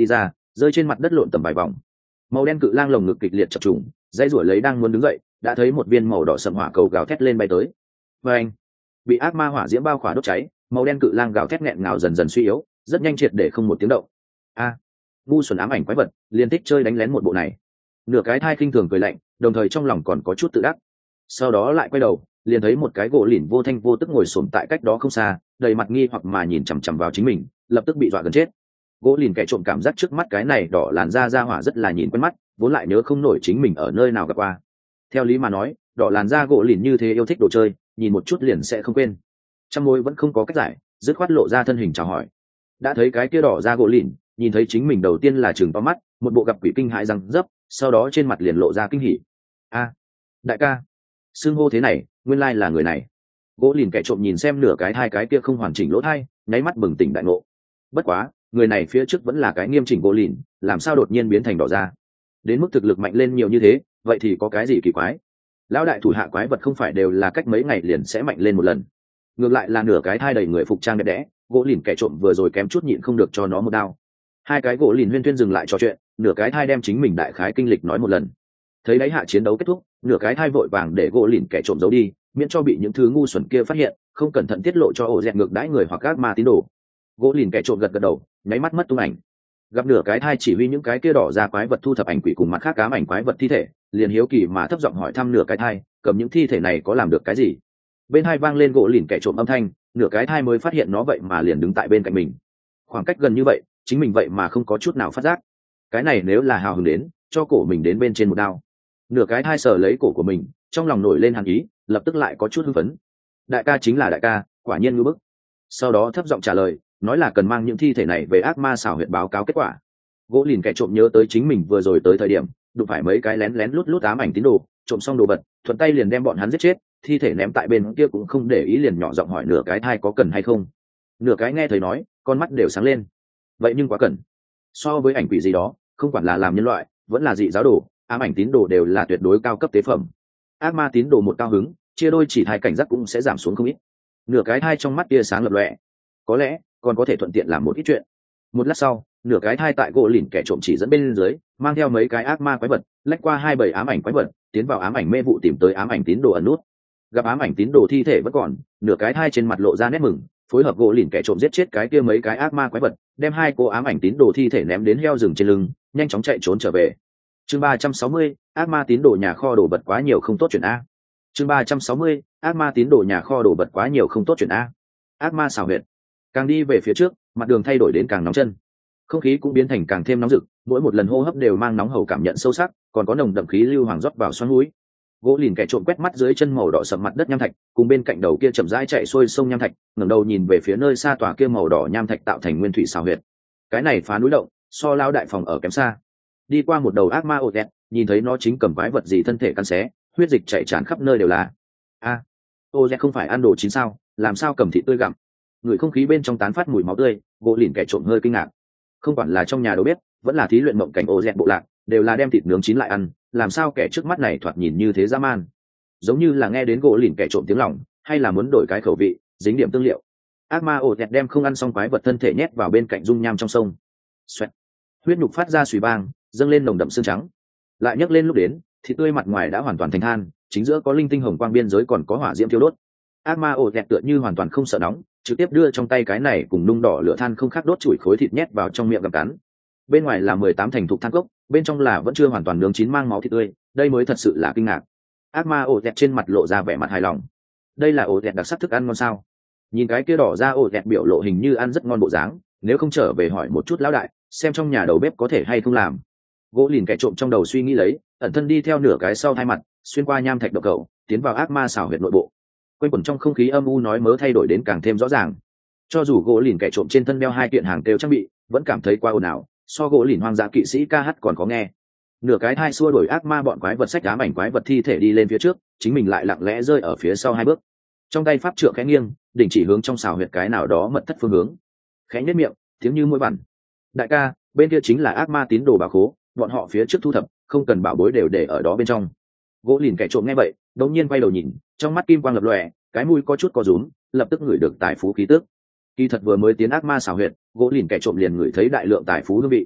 rơi trên mặt đất lộn tầm vài vòng. Màu đen cự lang lồng ngực kịch liệt chập trùng, dãy ruổi lấy đang muốn đứng dậy, đã thấy một viên màu đỏ sậm hỏa cầu gào thét lên bay tới. Và anh bị ác ma hỏa diễm bao khỏa đốt cháy, màu đen cự lang gào thét nghẹn ngào dần dần suy yếu, rất nhanh triệt để không một tiếng động. A, ngu xuẩn ám ảnh quái vật, liên thích chơi đánh lén một bộ này. Nửa cái thai khinh thường cười lạnh, đồng thời trong lòng còn có chút tự đắc. Sau đó lại quay đầu, liền thấy một cái gỗ lìn vô thanh vô tức ngồi xổm tại cách đó không xa, đầy mặt nghi hoặc mà nhìn chằm chằm vào chính mình, lập tức bị dọa gần chết. Gỗ lìn kẻ trộm cảm giác trước mắt cái này đỏ làn da da hỏa rất là nhìn quen mắt, vốn lại nhớ không nổi chính mình ở nơi nào gặp qua. Theo lý mà nói, đỏ làn da gỗ lìn như thế yêu thích đồ chơi, nhìn một chút liền sẽ không quên. Trăm mối vẫn không có cách giải, dứt khoát lộ ra thân hình chào hỏi. Đã thấy cái kia đỏ da gỗ lìn, nhìn thấy chính mình đầu tiên là trừng to mắt, một bộ gặp quỷ kinh hãi răng dấp, sau đó trên mặt liền lộ ra kinh hỉ. A, đại ca, xưng hô thế này, nguyên lai là người này. Gỗ lìn kẻ trộm nhìn xem nửa cái hai cái kia không hoàn chỉnh lỗ thai, nháy mắt bừng tỉnh đại ngộ. Bất quá, người này phía trước vẫn là cái nghiêm chỉnh gỗ lìn, làm sao đột nhiên biến thành đỏ da? Đến mức thực lực mạnh lên nhiều như thế, vậy thì có cái gì kỳ quái? Lão đại thủ hạ quái vật không phải đều là cách mấy ngày liền sẽ mạnh lên một lần? Ngược lại là nửa cái thai đầy người phục trang đẹp đẽ, gỗ lìn kẻ trộm vừa rồi kém chút nhịn không được cho nó một đao. Hai cái gỗ lìn huyên thuyên dừng lại trò chuyện, nửa cái thai đem chính mình đại khái kinh lịch nói một lần. Thấy đáy hạ chiến đấu kết thúc, nửa cái thai vội vàng để gỗ lìn kẻ trộm giấu đi, miễn cho bị những thứ ngu xuẩn kia phát hiện, không cẩn thận tiết lộ cho ổ dẹt ngược đãi người hoặc các ma tín đồ. Gỗ lìn kẻ trộm gật gật đầu, nháy mắt mất tung ảnh. Gặp nửa cái thai chỉ huy những cái kia đỏ ra quái vật thu thập ảnh quỷ cùng mặt khác ám ảnh quái vật thi thể, liền hiếu kỳ mà thấp giọng hỏi thăm nửa cái thai, cầm những thi thể này có làm được cái gì? Bên hai vang lên gỗ lìn kẻ trộm âm thanh, nửa cái thai mới phát hiện nó vậy mà liền đứng tại bên cạnh mình. Khoảng cách gần như vậy, chính mình vậy mà không có chút nào phát giác. Cái này nếu là hào hứng đến, cho cổ mình đến bên trên một đao. Nửa cái thai sờ lấy cổ của mình, trong lòng nổi lên hàn ý, lập tức lại có chút hưng phấn. Đại ca chính là đại ca, quả nhiên ngưỡng bức. Sau đó thấp giọng trả lời, nói là cần mang những thi thể này về ác ma xảo huyệt báo cáo kết quả. Gỗ lìn kẻ trộm nhớ tới chính mình vừa rồi tới thời điểm đụng phải mấy cái lén lén lút lút ám ảnh tín đồ, trộm xong đồ vật thuận tay liền đem bọn hắn giết chết, thi thể ném tại bên kia cũng không để ý, liền nhỏ giọng hỏi nửa cái thai có cần hay không. Nửa cái nghe thấy nói, con mắt đều sáng lên. Vậy nhưng quá cần. So với ảnh quỷ gì đó, không quản là làm nhân loại vẫn là dị giáo đồ, ám ảnh tín đồ đều là tuyệt đối cao cấp tế phẩm. Ác ma tín đồ một cao hứng, chia đôi chỉ thai cảnh giác cũng sẽ giảm xuống không ít. Nửa cái thai trong mắt tia sáng lập lòe, có lẽ còn có thể thuận tiện làm một ít chuyện. Một lát sau, nửa cái thai tại gỗ lìn kẻ trộm chỉ dẫn bên dưới, mang theo mấy cái ác ma quái vật, lách qua hai bầy ám ảnh quái vật, tiến vào ám ảnh mê vụ tìm tới ám ảnh tín đồ ẩn nút. Gặp ám ảnh tín đồ thi thể vẫn còn, nửa cái thai trên mặt lộ ra nét mừng, phối hợp gỗ lìn kẻ trộm giết chết cái kia mấy cái ác ma quái vật, đem hai cô ám ảnh tín đồ thi thể ném đến heo rừng trên lưng, nhanh chóng chạy trốn trở về. Chương ba trăm sáu mươi, ác ma tín đồ nhà kho đồ vật quá nhiều không tốt chuyện a. Chương ba trăm sáu mươi, ác ma tín đồ nhà kho đồ vật quá nhiều không tốt chuyện a. Ác ma xảo huyệt. Càng đi về phía trước, mặt đường thay đổi đến càng nóng chân, không khí cũng biến thành càng thêm nóng rực, mỗi một lần hô hấp đều mang nóng hầu cảm nhận sâu sắc, còn có nồng đậm khí lưu hoàng rót vào xoắn mũi. Gỗ lìn kẻ trộm quét mắt dưới chân màu đỏ sậm mặt đất nham thạch, cùng bên cạnh đầu kia chậm rãi chạy xuôi sông nham thạch, ngẩng đầu nhìn về phía nơi xa tòa kia màu đỏ nham thạch tạo thành nguyên thủy xào huyệt. Cái này phá núi động, so lao đại phòng ở kém xa. Đi qua một đầu ác ma ổ đẹt, nhìn thấy nó chính cầm quái vật gì thân thể căn xé, huyết dịch chảy tràn khắp nơi đều là. A, à, ô dẹt không phải ăn đồ chín sao, làm sao cầm thịt tươi gặm? Người không khí bên trong tán phát mùi máu tươi, gỗ lìn kẻ trộm hơi kinh ngạc. Không quản là trong nhà đầu bếp, vẫn là thí luyện mộng cảnh ô dẹt bộ lạc, đều là đem thịt nướng chín lại ăn, làm sao kẻ trước mắt này thoạt nhìn như thế dã man? Giống như là nghe đến gỗ lìn kẻ trộm tiếng lòng, hay là muốn đổi cái khẩu vị, dính điểm tương liệu. Ác ma ổ dẹt đem không ăn xong quái vật thân thể nhét vào bên cạnh dung nham trong sông. Xoẹt. Huyết nhục phát ra xùy bang, dâng lên nồng đậm xương trắng. Lại nhấc lên lúc đến, thịt tươi mặt ngoài đã hoàn toàn thành than, chính giữa có linh tinh hồng quang biên giới còn có hỏa diễm thiêu đốt. Ác ma ổ dẹt tựa như hoàn toàn không sợ nóng, trực tiếp đưa trong tay cái này cùng nung đỏ lửa than không khác đốt chuỗi khối thịt nhét vào trong miệng gặm cắn. Bên ngoài là mười tám thành thục than gốc, bên trong là vẫn chưa hoàn toàn nướng chín mang máu thịt tươi, đây mới thật sự là kinh ngạc. Ác ma ổ dẹt trên mặt lộ ra vẻ mặt hài lòng. Đây là ổ dẹt đặc sắc thức ăn ngon sao? Nhìn cái kia đỏ ra ổ dẹt biểu lộ hình như ăn rất ngon bộ dáng, nếu không trở về hỏi một chút lão đại, xem trong nhà đầu bếp có thể hay không làm. Gỗ lìn kẻ trộm trong đầu suy nghĩ lấy, ẩn thân đi theo nửa cái sau hai mặt, xuyên qua nham thạch độc cầu, tiến vào ác ma xảo huyệt nội bộ. Quanh quẩn trong không khí âm u nói mớ thay đổi đến càng thêm rõ ràng. Cho dù gỗ lìn kẻ trộm trên thân đeo hai kiện hàng kêu trang bị, vẫn cảm thấy quá ồn ào, so gỗ lìn hoang dã kỵ sĩ ca hát còn có nghe. Nửa cái thai xua đuổi ác ma bọn quái vật sách ám ảnh quái vật thi thể đi lên phía trước, chính mình lại lặng lẽ rơi ở phía sau hai bước. Trong tay pháp trượng khẽ nghiêng, đỉnh chỉ hướng trong xào huyệt cái nào đó mật thất phương hướng. Khẽ nhếch miệng, tiếng như mũi vằn. Đại ca, bên kia chính là ác ma tín đồ bảo khố, bọn họ phía trước thu thập, không cần bảo bối đều để ở đó bên trong. Gỗ lìn kẻ trộm nghe vậy, đột nhiên quay đầu nhìn, trong mắt kim quang lập lòe, cái mũi có chút co rúm, lập tức ngửi được tài phú khí tức. Kỳ thật vừa mới tiến ác ma xào huyệt, gỗ lìn kẻ trộm liền ngửi thấy đại lượng tài phú hương vị.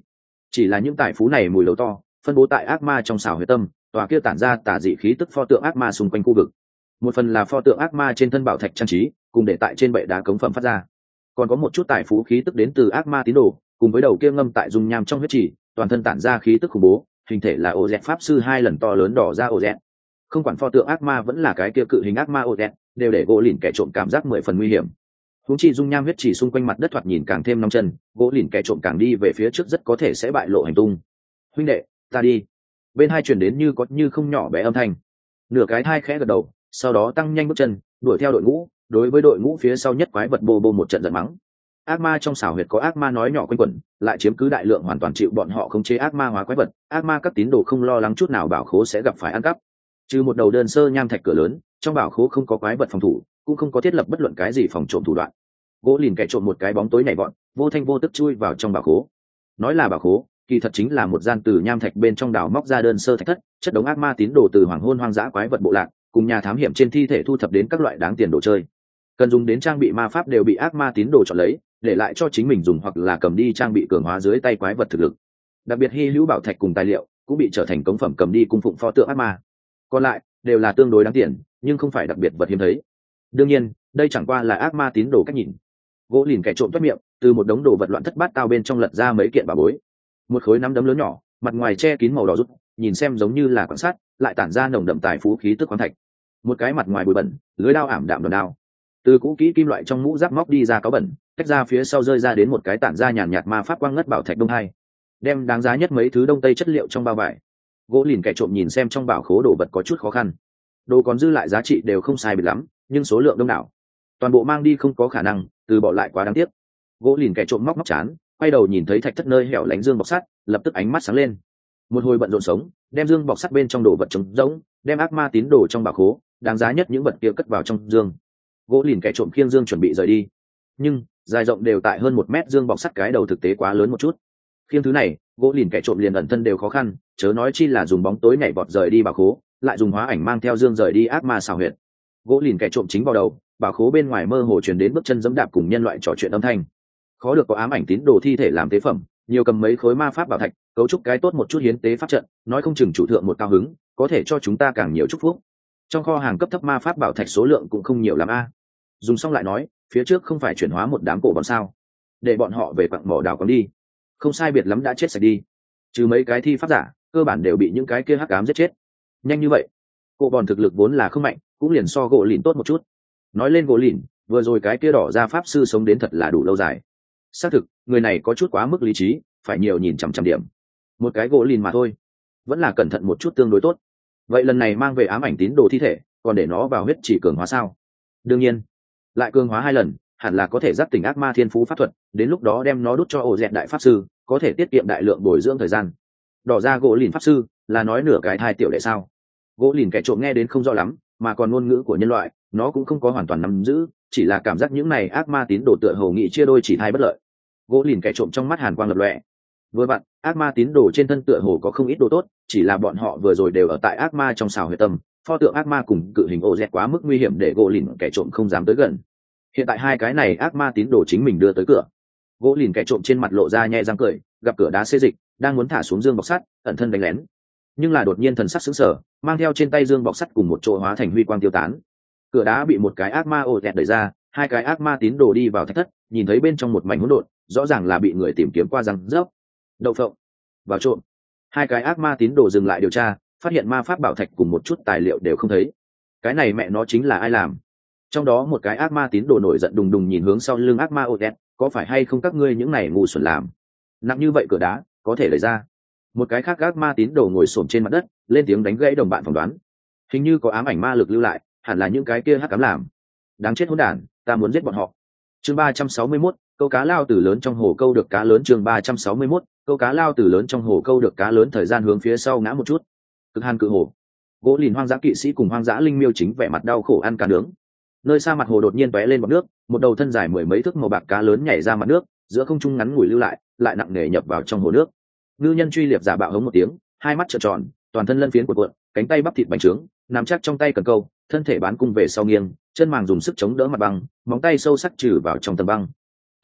chỉ là những tài phú này mùi lầu to phân bố tại ác ma trong xào huyết tâm, tòa kia tản ra tà dị khí tức pho tượng ác ma xung quanh khu vực. Một phần là pho tượng ác ma trên thân bảo thạch trang trí cùng để tại trên bệ đá cống phẩm phát ra, còn có một chút tài phú khí tức đến từ ác ma tín đồ cùng với đầu kia ngâm tại dung nham trong huyết trì, toàn thân tản ra khí tức khủng bố, hình thể là ô dẹt pháp sư hai lần to lớn đỏ ra ô dẹt. Không quản pho tượng ác ma vẫn là cái kia cự hình ác ma ô dẹt, đều để gỗ lìn kẻ trộm cảm giác mười phần nguy hiểm. Huống chi dung nham huyết trì xung quanh mặt đất thoạt nhìn càng thêm nóng chân, gỗ lìn kẻ trộm càng đi về phía trước rất có thể sẽ bại lộ hành tung. Huynh đệ, ta đi. Bên hai truyền đến như có như không nhỏ bé âm thanh. Nửa cái thai khẽ gật đầu, sau đó tăng nhanh bước chân đuổi theo đội ngũ. Đối với đội ngũ phía sau nhất quái vật bô bô một trận giận mắng. Ác ma trong xảo huyệt có ác ma nói nhỏ quanh quẩn, lại chiếm cứ đại lượng hoàn toàn chịu bọn họ khống chế ác ma hóa quái vật. Ác ma các tín đồ không lo lắng chút nào bảo khố sẽ gặp phải ăn cắp. Trừ một đầu đơn sơ nham thạch cửa lớn, trong bảo khố không có quái vật phòng thủ, cũng không có thiết lập bất luận cái gì phòng trộm thủ đoạn. Gỗ lìn kẻ trộm một cái bóng tối nhảy vọt, vô thanh vô tức chui vào trong bảo khố. Nói là bảo khố, kỳ thật chính là một gian từ nham thạch bên trong đào móc ra đơn sơ thạch thất, chất đống ác ma tín đồ từ hoàng hôn hoang dã quái vật bộ lạc, cùng nhà thám hiểm trên thi thể thu thập đến các loại đáng tiền đồ chơi. Cần dùng đến trang bị ma pháp đều bị ác ma tín đồ chọn lấy, để lại cho chính mình dùng hoặc là cầm đi trang bị cường hóa dưới tay quái vật thực lực. Đặc biệt hy hữu bảo thạch cùng tài liệu cũng bị trở thành cống phẩm cầm đi cung phụng pho tượng ác ma. Còn lại đều là tương đối đáng tiền, nhưng không phải đặc biệt vật hiếm thấy. Đương nhiên, đây chẳng qua là ác ma tín đồ cách nhìn. Gỗ lìn kẻ trộm toát miệng, từ một đống đồ vật loạn thất bát tao bên trong lật ra mấy kiện bảo bối. Một khối nắm đấm lớn nhỏ, mặt ngoài che kín màu đỏ rút, nhìn xem giống như là quan sát, lại tản ra nồng đậm tài phú khí tức khoáng thạch. Một cái mặt ngoài bụi bẩn, lưới đao ảm đạm đòn đao. Từ cũ kỹ kim loại trong mũ giáp móc đi ra cáo bẩn, tách ra phía sau rơi ra đến một cái tản ra nhàn nhạt ma pháp quang ngất bảo thạch đông hai. Đem đáng giá nhất mấy thứ đông tây chất liệu trong bao vải. Gỗ lìn kẻ trộm nhìn xem trong bảo khố đồ vật có chút khó khăn. Đồ còn dư lại giá trị đều không sai biệt lắm, nhưng số lượng đông đảo. Toàn bộ mang đi không có khả năng, từ bỏ lại quá đáng tiếc. Gỗ lìn kẻ trộm móc móc chán, quay đầu nhìn thấy thạch thất nơi hẻo lánh dương bọc sắt, lập tức ánh mắt sáng lên. Một hồi bận rộn sống, đem dương bọc sắt bên trong đồ vật trống rỗng, đem ác ma tín đồ trong bảo khố, đáng giá nhất những vật kia cất vào trong dương. Gỗ lìn kẻ trộm khiêng dương chuẩn bị rời đi, nhưng dài rộng đều tại hơn một mét dương bọc sắt cái đầu thực tế quá lớn một chút. Khiêng thứ này, gỗ lìn kẻ trộm liền ẩn thân đều khó khăn, chớ nói chi là dùng bóng tối nhảy vọt rời đi bảo khố, lại dùng hóa ảnh mang theo dương rời đi ác ma xào huyệt. Gỗ lìn kẻ trộm chính vào đầu, bảo khố bên ngoài mơ hồ truyền đến bước chân giẫm đạp cùng nhân loại trò chuyện âm thanh. Khó được có ám ảnh tín đồ thi thể làm tế phẩm, nhiều cầm mấy khối ma pháp bảo thạch, cấu trúc cái tốt một chút hiến tế pháp trận, nói không chừng chủ thượng một cao hứng, có thể cho chúng ta càng nhiều chúc phúc. Trong kho hàng cấp thấp ma pháp bảo thạch số lượng cũng không nhiều lắm a. Dùng xong lại nói, phía trước không phải chuyển hóa một đám cổ bọn sao? Để bọn họ về quặng mỏ đào còn đi. Không sai biệt lắm đã chết sạch đi. Trừ mấy cái thi pháp giả, cơ bản đều bị những cái kia hắc ám giết chết. Nhanh như vậy, cổ bọn thực lực vốn là không mạnh, cũng liền so gỗ lìn tốt một chút. Nói lên gỗ lìn, vừa rồi cái kia đỏ ra pháp sư sống đến thật là đủ lâu dài. Xác thực, người này có chút quá mức lý trí, phải nhiều nhìn chằm chằm điểm. Một cái gỗ lìn mà thôi, vẫn là cẩn thận một chút tương đối tốt. Vậy lần này mang về ám ảnh tín đồ thi thể, còn để nó vào huyết chỉ cường hóa sao? Đương nhiên, lại cường hóa hai lần, hẳn là có thể giác tỉnh ác ma thiên phú pháp thuật, đến lúc đó đem nó đút cho ổ dẹt đại pháp sư, có thể tiết kiệm đại lượng bồi dưỡng thời gian. Đỏ ra gỗ lìn pháp sư, là nói nửa cái thai tiểu đệ sao? Gỗ lìn kẻ trộm nghe đến không rõ lắm, mà còn ngôn ngữ của nhân loại, nó cũng không có hoàn toàn nắm giữ, chỉ là cảm giác những này ác ma tín đồ tựa hồ nghị chia đôi chỉ thai bất lợi. Gỗ lìn kẻ trộm trong mắt hàn quang lập lòe. Vừa vặn, ác ma tín đồ trên thân tựa hồ có không ít đồ tốt, chỉ là bọn họ vừa rồi đều ở tại ác ma trong xào huyệt tâm, pho tượng ác ma cùng cự hình ô dẹt quá mức nguy hiểm để gỗ lìn kẻ trộm không dám tới gần. Hiện tại hai cái này ác ma tín đồ chính mình đưa tới cửa. Gỗ lìn kẻ trộm trên mặt lộ ra nhẹ răng cười, gặp cửa đá xê dịch, đang muốn thả xuống dương bọc sắt, ẩn thân đánh lén. Nhưng là đột nhiên thần sắc sững sờ, mang theo trên tay dương bọc sắt cùng một chỗ hóa thành huy quang tiêu tán. Cửa đá bị một cái ác ma ô dẹt đẩy ra, hai cái ác ma tín đồ đi vào thạch thất, nhìn thấy bên trong một mảnh hỗn độn, rõ ràng là bị người tìm kiếm qua răng rớp. Đậu phộng, vào trộm. Hai cái ác ma tín đồ dừng lại điều tra, phát hiện ma pháp bảo thạch cùng một chút tài liệu đều không thấy. Cái này mẹ nó chính là ai làm? Trong đó một cái ác ma tín đồ nổi giận đùng đùng nhìn hướng sau lưng ác ma ô dẹt, có phải hay không các ngươi những này ngu xuẩn làm? Nặng như vậy cửa đá, có thể lấy ra. Một cái khác ác ma tín đồ ngồi xổm trên mặt đất, lên tiếng đánh gãy đồng bạn phỏng đoán. Hình như có ám ảnh ma lực lưu lại, hẳn là những cái kia hắc ám làm. Đáng chết hỗn đản, ta muốn giết bọn họ. Chương ba trăm sáu mươi mốt, câu cá lao từ lớn trong hồ câu được cá lớn. Chương ba trăm sáu mươi mốt, câu cá lao từ lớn trong hồ câu được cá lớn. Thời gian hướng phía sau ngã một chút. Cực hàn cự hồ. Gỗ lìn hoang dã kỵ sĩ cùng hoang dã linh miêu chính vẻ mặt đau khổ ăn cá nướng. Nơi xa mặt hồ đột nhiên tóe lên bọt nước, một đầu thân dài mười mấy thước màu bạc cá lớn nhảy ra mặt nước, giữa không trung ngắn ngủi lưu lại, lại nặng nề nhập vào trong hồ nước. Ngư nhân truy liệp giả bạo hống một tiếng, hai mắt trợn tròn, toàn thân lân phiến cuộn cuộn, cánh tay bắp thịt bành trướng, nắm chắc trong tay cần câu, thân thể bán cung về sau nghiêng, chân màng dùng sức chống đỡ mặt băng, móng tay sâu sắc trừ vào trong tầng băng.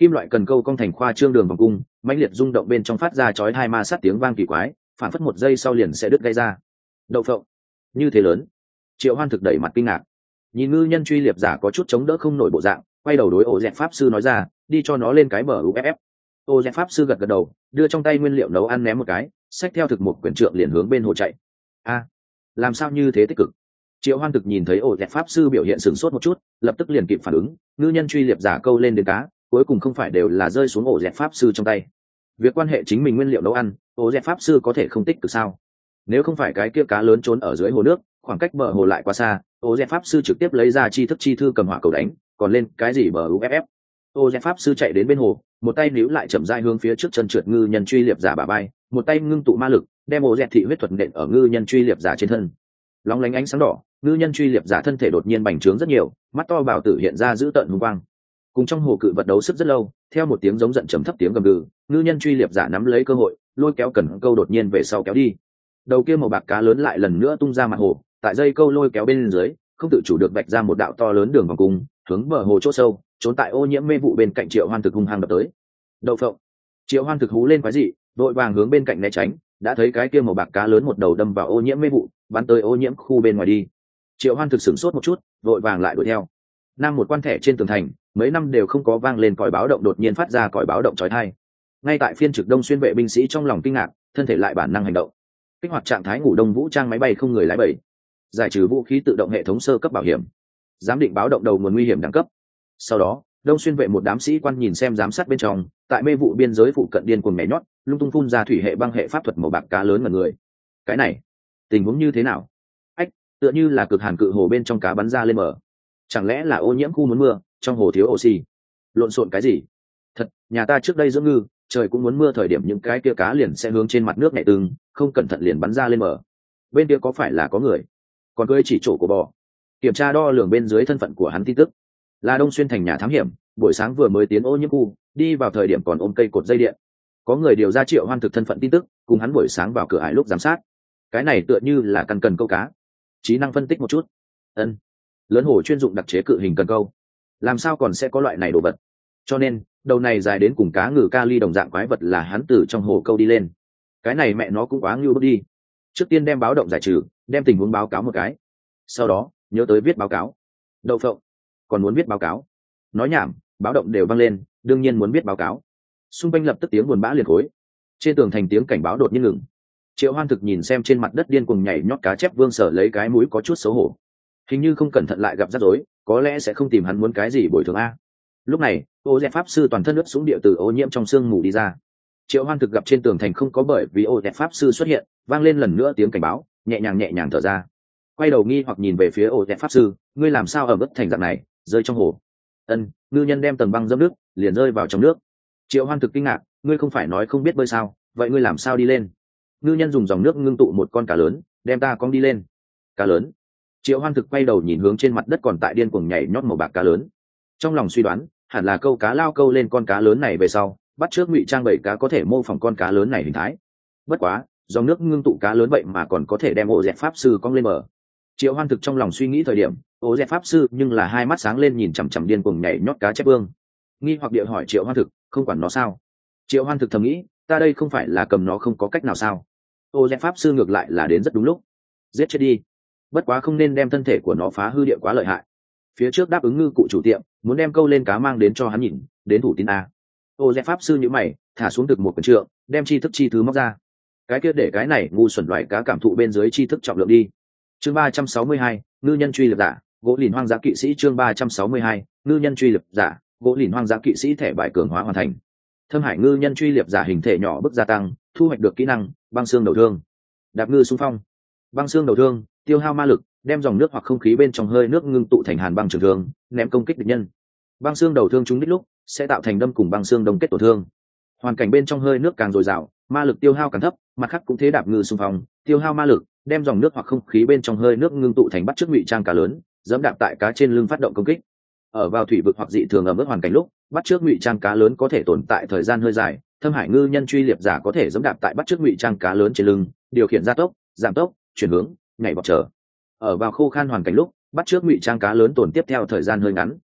kim loại cần câu cong thành khoa trương đường vòng cung, mãnh liệt rung động bên trong phát ra chói hai ma sát tiếng vang kỳ quái, phản phất một giây sau liền sẽ đứt gây ra. Đậu phộng như thế lớn. Triệu Hoan thực đẩy mặt kinh ngạc, nhìn ngư nhân truy liệp giả có chút chống đỡ không nổi bộ dạng, quay đầu đối ổ dẹt pháp sư nói ra, đi cho nó lên cái bờ u ép ép. Ổ dẹt pháp sư gật gật đầu, đưa trong tay nguyên liệu nấu ăn ném một cái, xách theo thực một quyển trượng liền hướng bên hồ chạy. A, làm sao như thế tích cực? Triệu Hoan thực nhìn thấy ổ dẹt pháp sư biểu hiện sửng sốt một chút, lập tức liền kịp phản ứng, ngư nhân truy liệp giả câu lên đến cá, cuối cùng không phải đều là rơi xuống ổ dẹt pháp sư trong tay. Việc quan hệ chính mình nguyên liệu nấu ăn, ổ dẹt pháp sư có thể không tích cực sao? Nếu không phải cái kia cá lớn trốn ở dưới hồ nước, khoảng cách bờ hồ lại quá xa, ổ dẹt pháp sư trực tiếp lấy ra chi thức chi thư cầm hỏa cầu đánh, còn lên cái gì bờ u ép ép. Ổ dẹt pháp sư chạy đến bên hồ, một tay níu lại chậm rãi hướng phía trước chân trượt ngư nhân truy liệp giả bả vai, một tay ngưng tụ ma lực, đem ổ dẹt thị huyết thuật nện ở ngư nhân truy liệp giả trên thân. Lóng lánh ánh sáng đỏ, ngư nhân truy liệp giả thân thể đột nhiên bành trướng rất nhiều, mắt to bảo tử hiện ra dữ tợn hung quang. Cùng trong hồ cự vật đấu sức rất lâu, theo một tiếng giống giận trầm thấp tiếng gầm gừ, ngư nhân truy liệp giả nắm lấy cơ hội, lôi kéo cần câu đột nhiên về sau kéo đi. Đầu kia màu bạc cá lớn lại lần nữa tung ra mặt hồ, tại dây câu lôi kéo bên dưới, không tự chủ được vạch ra một đạo to lớn đường vòng cung, hướng bờ hồ chỗ sâu, trốn tại ô nhiễm mê vụ bên cạnh Triệu Hoan thực hung hăng đập tới. Đậu phộng. Triệu Hoan thực hú lên quái dị, vội vàng hướng bên cạnh né tránh, đã thấy cái kia màu bạc cá lớn một đầu đâm vào ô nhiễm mê vụ, bắn tới ô nhiễm khu bên ngoài đi. Triệu Hoan thực sửng sốt một chút, vội vàng lại đuổi theo. Nam một quan thẻ trên tường thành, mấy năm đều không có vang lên còi báo động đột nhiên phát ra còi báo động chói tai. Ngay tại phiên trực đông xuyên vệ binh sĩ trong lòng kinh ngạc, thân thể lại bản năng hành động. Kích hoạt trạng thái ngủ đông vũ trang máy bay không người lái bảy. Giải trừ vũ khí tự động hệ thống sơ cấp bảo hiểm. Giám định báo động đầu nguồn nguy hiểm đẳng cấp. Sau đó, đông xuyên vệ một đám sĩ quan nhìn xem giám sát bên trong, tại mê vụ biên giới phụ cận điên cuồng nhảy nhót, lung tung phun ra thủy hệ băng hệ pháp thuật màu bạc cá lớn mà người. Cái này, tình huống như thế nào? Ách, tựa như là cực hàn cự hồ bên trong cá bắn ra lên bờ. Chẳng lẽ là ô nhiễm khu muốn mưa, trong hồ thiếu oxy? Lộn xộn cái gì? Thật, nhà ta trước đây dưỡng ngư, trời cũng muốn mưa thời điểm những cái kia cá liền sẽ hướng trên mặt nước nhảy tương, không cẩn thận liền bắn ra lên bờ. Bên kia có phải là có người? Còn cưới chỉ chỗ của bò. Kiểm tra đo lường bên dưới thân phận của hắn tin tức. Là Đông Xuyên thành nhà thám hiểm, buổi sáng vừa mới tiến ô nhiễm khu, đi vào thời điểm còn ôm cây cột dây điện. Có người điều ra Triệu Hoan thực thân phận tin tức, cùng hắn buổi sáng vào cửa ải lúc giám sát. Cái này tựa như là căn cần câu cá. Trí năng phân tích một chút. Ân. Lớn hồ chuyên dụng đặc chế cự hình cần câu. Làm sao còn sẽ có loại này đồ vật? Cho nên, đầu này dài đến cùng cá ngừ kali đồng dạng quái vật là hắn từ trong hồ câu đi lên. Cái này mẹ nó cũng quá ngưu bước đi. Trước tiên đem báo động giải trừ, đem tình huống báo cáo một cái. Sau đó, nhớ tới viết báo cáo. Đậu phộng, còn muốn viết báo cáo? Nói nhảm, báo động đều vang lên, đương nhiên muốn viết báo cáo. Xung quanh lập tức tiếng buồn bã liền khối. Trên tường thành tiếng cảnh báo đột nhiên ngừng. Triệu Hoan thực nhìn xem trên mặt đất điên cuồng nhảy nhót cá chép vương sở lấy cái mũi có chút xấu hổ. Hình như không cẩn thận lại gặp rắc rối, có lẽ sẽ không tìm hắn muốn cái gì bồi thường a. Lúc này, ô dẹt pháp sư toàn thân ướt sũng địa từ ô nhiễm trong sương mù đi ra. Triệu Hoan thực gặp trên tường thành không có bởi vì ô dẹt pháp sư xuất hiện, vang lên lần nữa tiếng cảnh báo, nhẹ nhàng nhẹ nhàng thở ra. Quay đầu nghi hoặc nhìn về phía ô dẹt pháp sư, ngươi làm sao ở mức thành dạng này, rơi trong hồ? Ân, ngư nhân đem tầng băng dâm nước, liền rơi vào trong nước. Triệu Hoan thực kinh ngạc, ngươi không phải nói không biết bơi sao, vậy ngươi làm sao đi lên? Ngư nhân dùng dòng nước ngưng tụ một con cá lớn, đem ta cong đi lên. Cá lớn? Triệu Hoan thực quay đầu nhìn hướng trên mặt đất còn tại điên cuồng nhảy nhót màu bạc cá lớn, trong lòng suy đoán hẳn là câu cá lao câu lên con cá lớn này về sau bắt trước ngụy trang bảy cá có thể mô phỏng con cá lớn này hình thái. Bất quá dòng nước ngưng tụ cá lớn vậy mà còn có thể đem ô dẹt pháp sư cong lên bờ. Triệu Hoan thực trong lòng suy nghĩ thời điểm, ô dẹt pháp sư nhưng là hai mắt sáng lên nhìn chằm chằm điên cuồng nhảy nhót cá chép vương, nghi hoặc địa hỏi Triệu Hoan thực, không quản nó sao? Triệu Hoan thực thầm nghĩ, ta đây không phải là cầm nó không có cách nào sao? Ô dẹt pháp sư ngược lại là đến rất đúng lúc, giết chết đi. Bất quá không nên đem thân thể của nó phá hư địa quá lợi hại. Phía trước đáp ứng ngư cụ chủ tiệm muốn đem câu lên cá mang đến cho hắn nhìn, đến thủ tin a. Ô dẹt pháp sư nhíu mày, thả xuống thực một quyển trượng, đem tri thức chi thứ móc ra. Cái kia để cái này ngu xuẩn loại cá cảm thụ bên dưới tri thức trọng lượng đi. Chương ba trăm sáu mươi hai, ngư nhân truy liệp giả, gỗ lìn hoang dã kỵ sĩ. Chương ba trăm sáu mươi hai, ngư nhân truy liệp giả, gỗ lìn hoang dã kỵ sĩ. Thẻ bài cường hóa hoàn thành. Thâm hải ngư nhân truy liệp giả hình thể nhỏ bức gia tăng, thu hoạch được kỹ năng băng xương đầu thương. Đạp ngư xung phong. Băng xương đầu thương tiêu hao ma lực, đem dòng nước hoặc không khí bên trong hơi nước ngưng tụ thành hàn băng trường thương, ném công kích địch nhân. Băng xương đầu thương trúng đích lúc sẽ tạo thành đâm cùng băng xương đông kết tổn thương. Hoàn cảnh bên trong hơi nước càng dồi dào, ma lực tiêu hao càng thấp, mặt khác cũng thế đạp ngư xung phong, tiêu hao ma lực, đem dòng nước hoặc không khí bên trong hơi nước ngưng tụ thành bắt chước ngụy trang cá lớn, dẫm đạp tại cá trên lưng phát động công kích. Ở vào thủy vực hoặc dị thường ở mức hoàn cảnh lúc, bắt chước ngụy trang cá lớn có thể tồn tại thời gian hơi dài, thâm hải ngư nhân truy liệp giả có thể dẫm đạp tại bắt chước ngụy trang cá lớn trên lưng, điều khiển gia tốc, giảm tốc, chuyển hướng, nhảy vọt trở. Ở vào khô khan hoàn cảnh lúc, bắt chước ngụy trang cá lớn tồn tiếp theo thời gian hơi ngắn.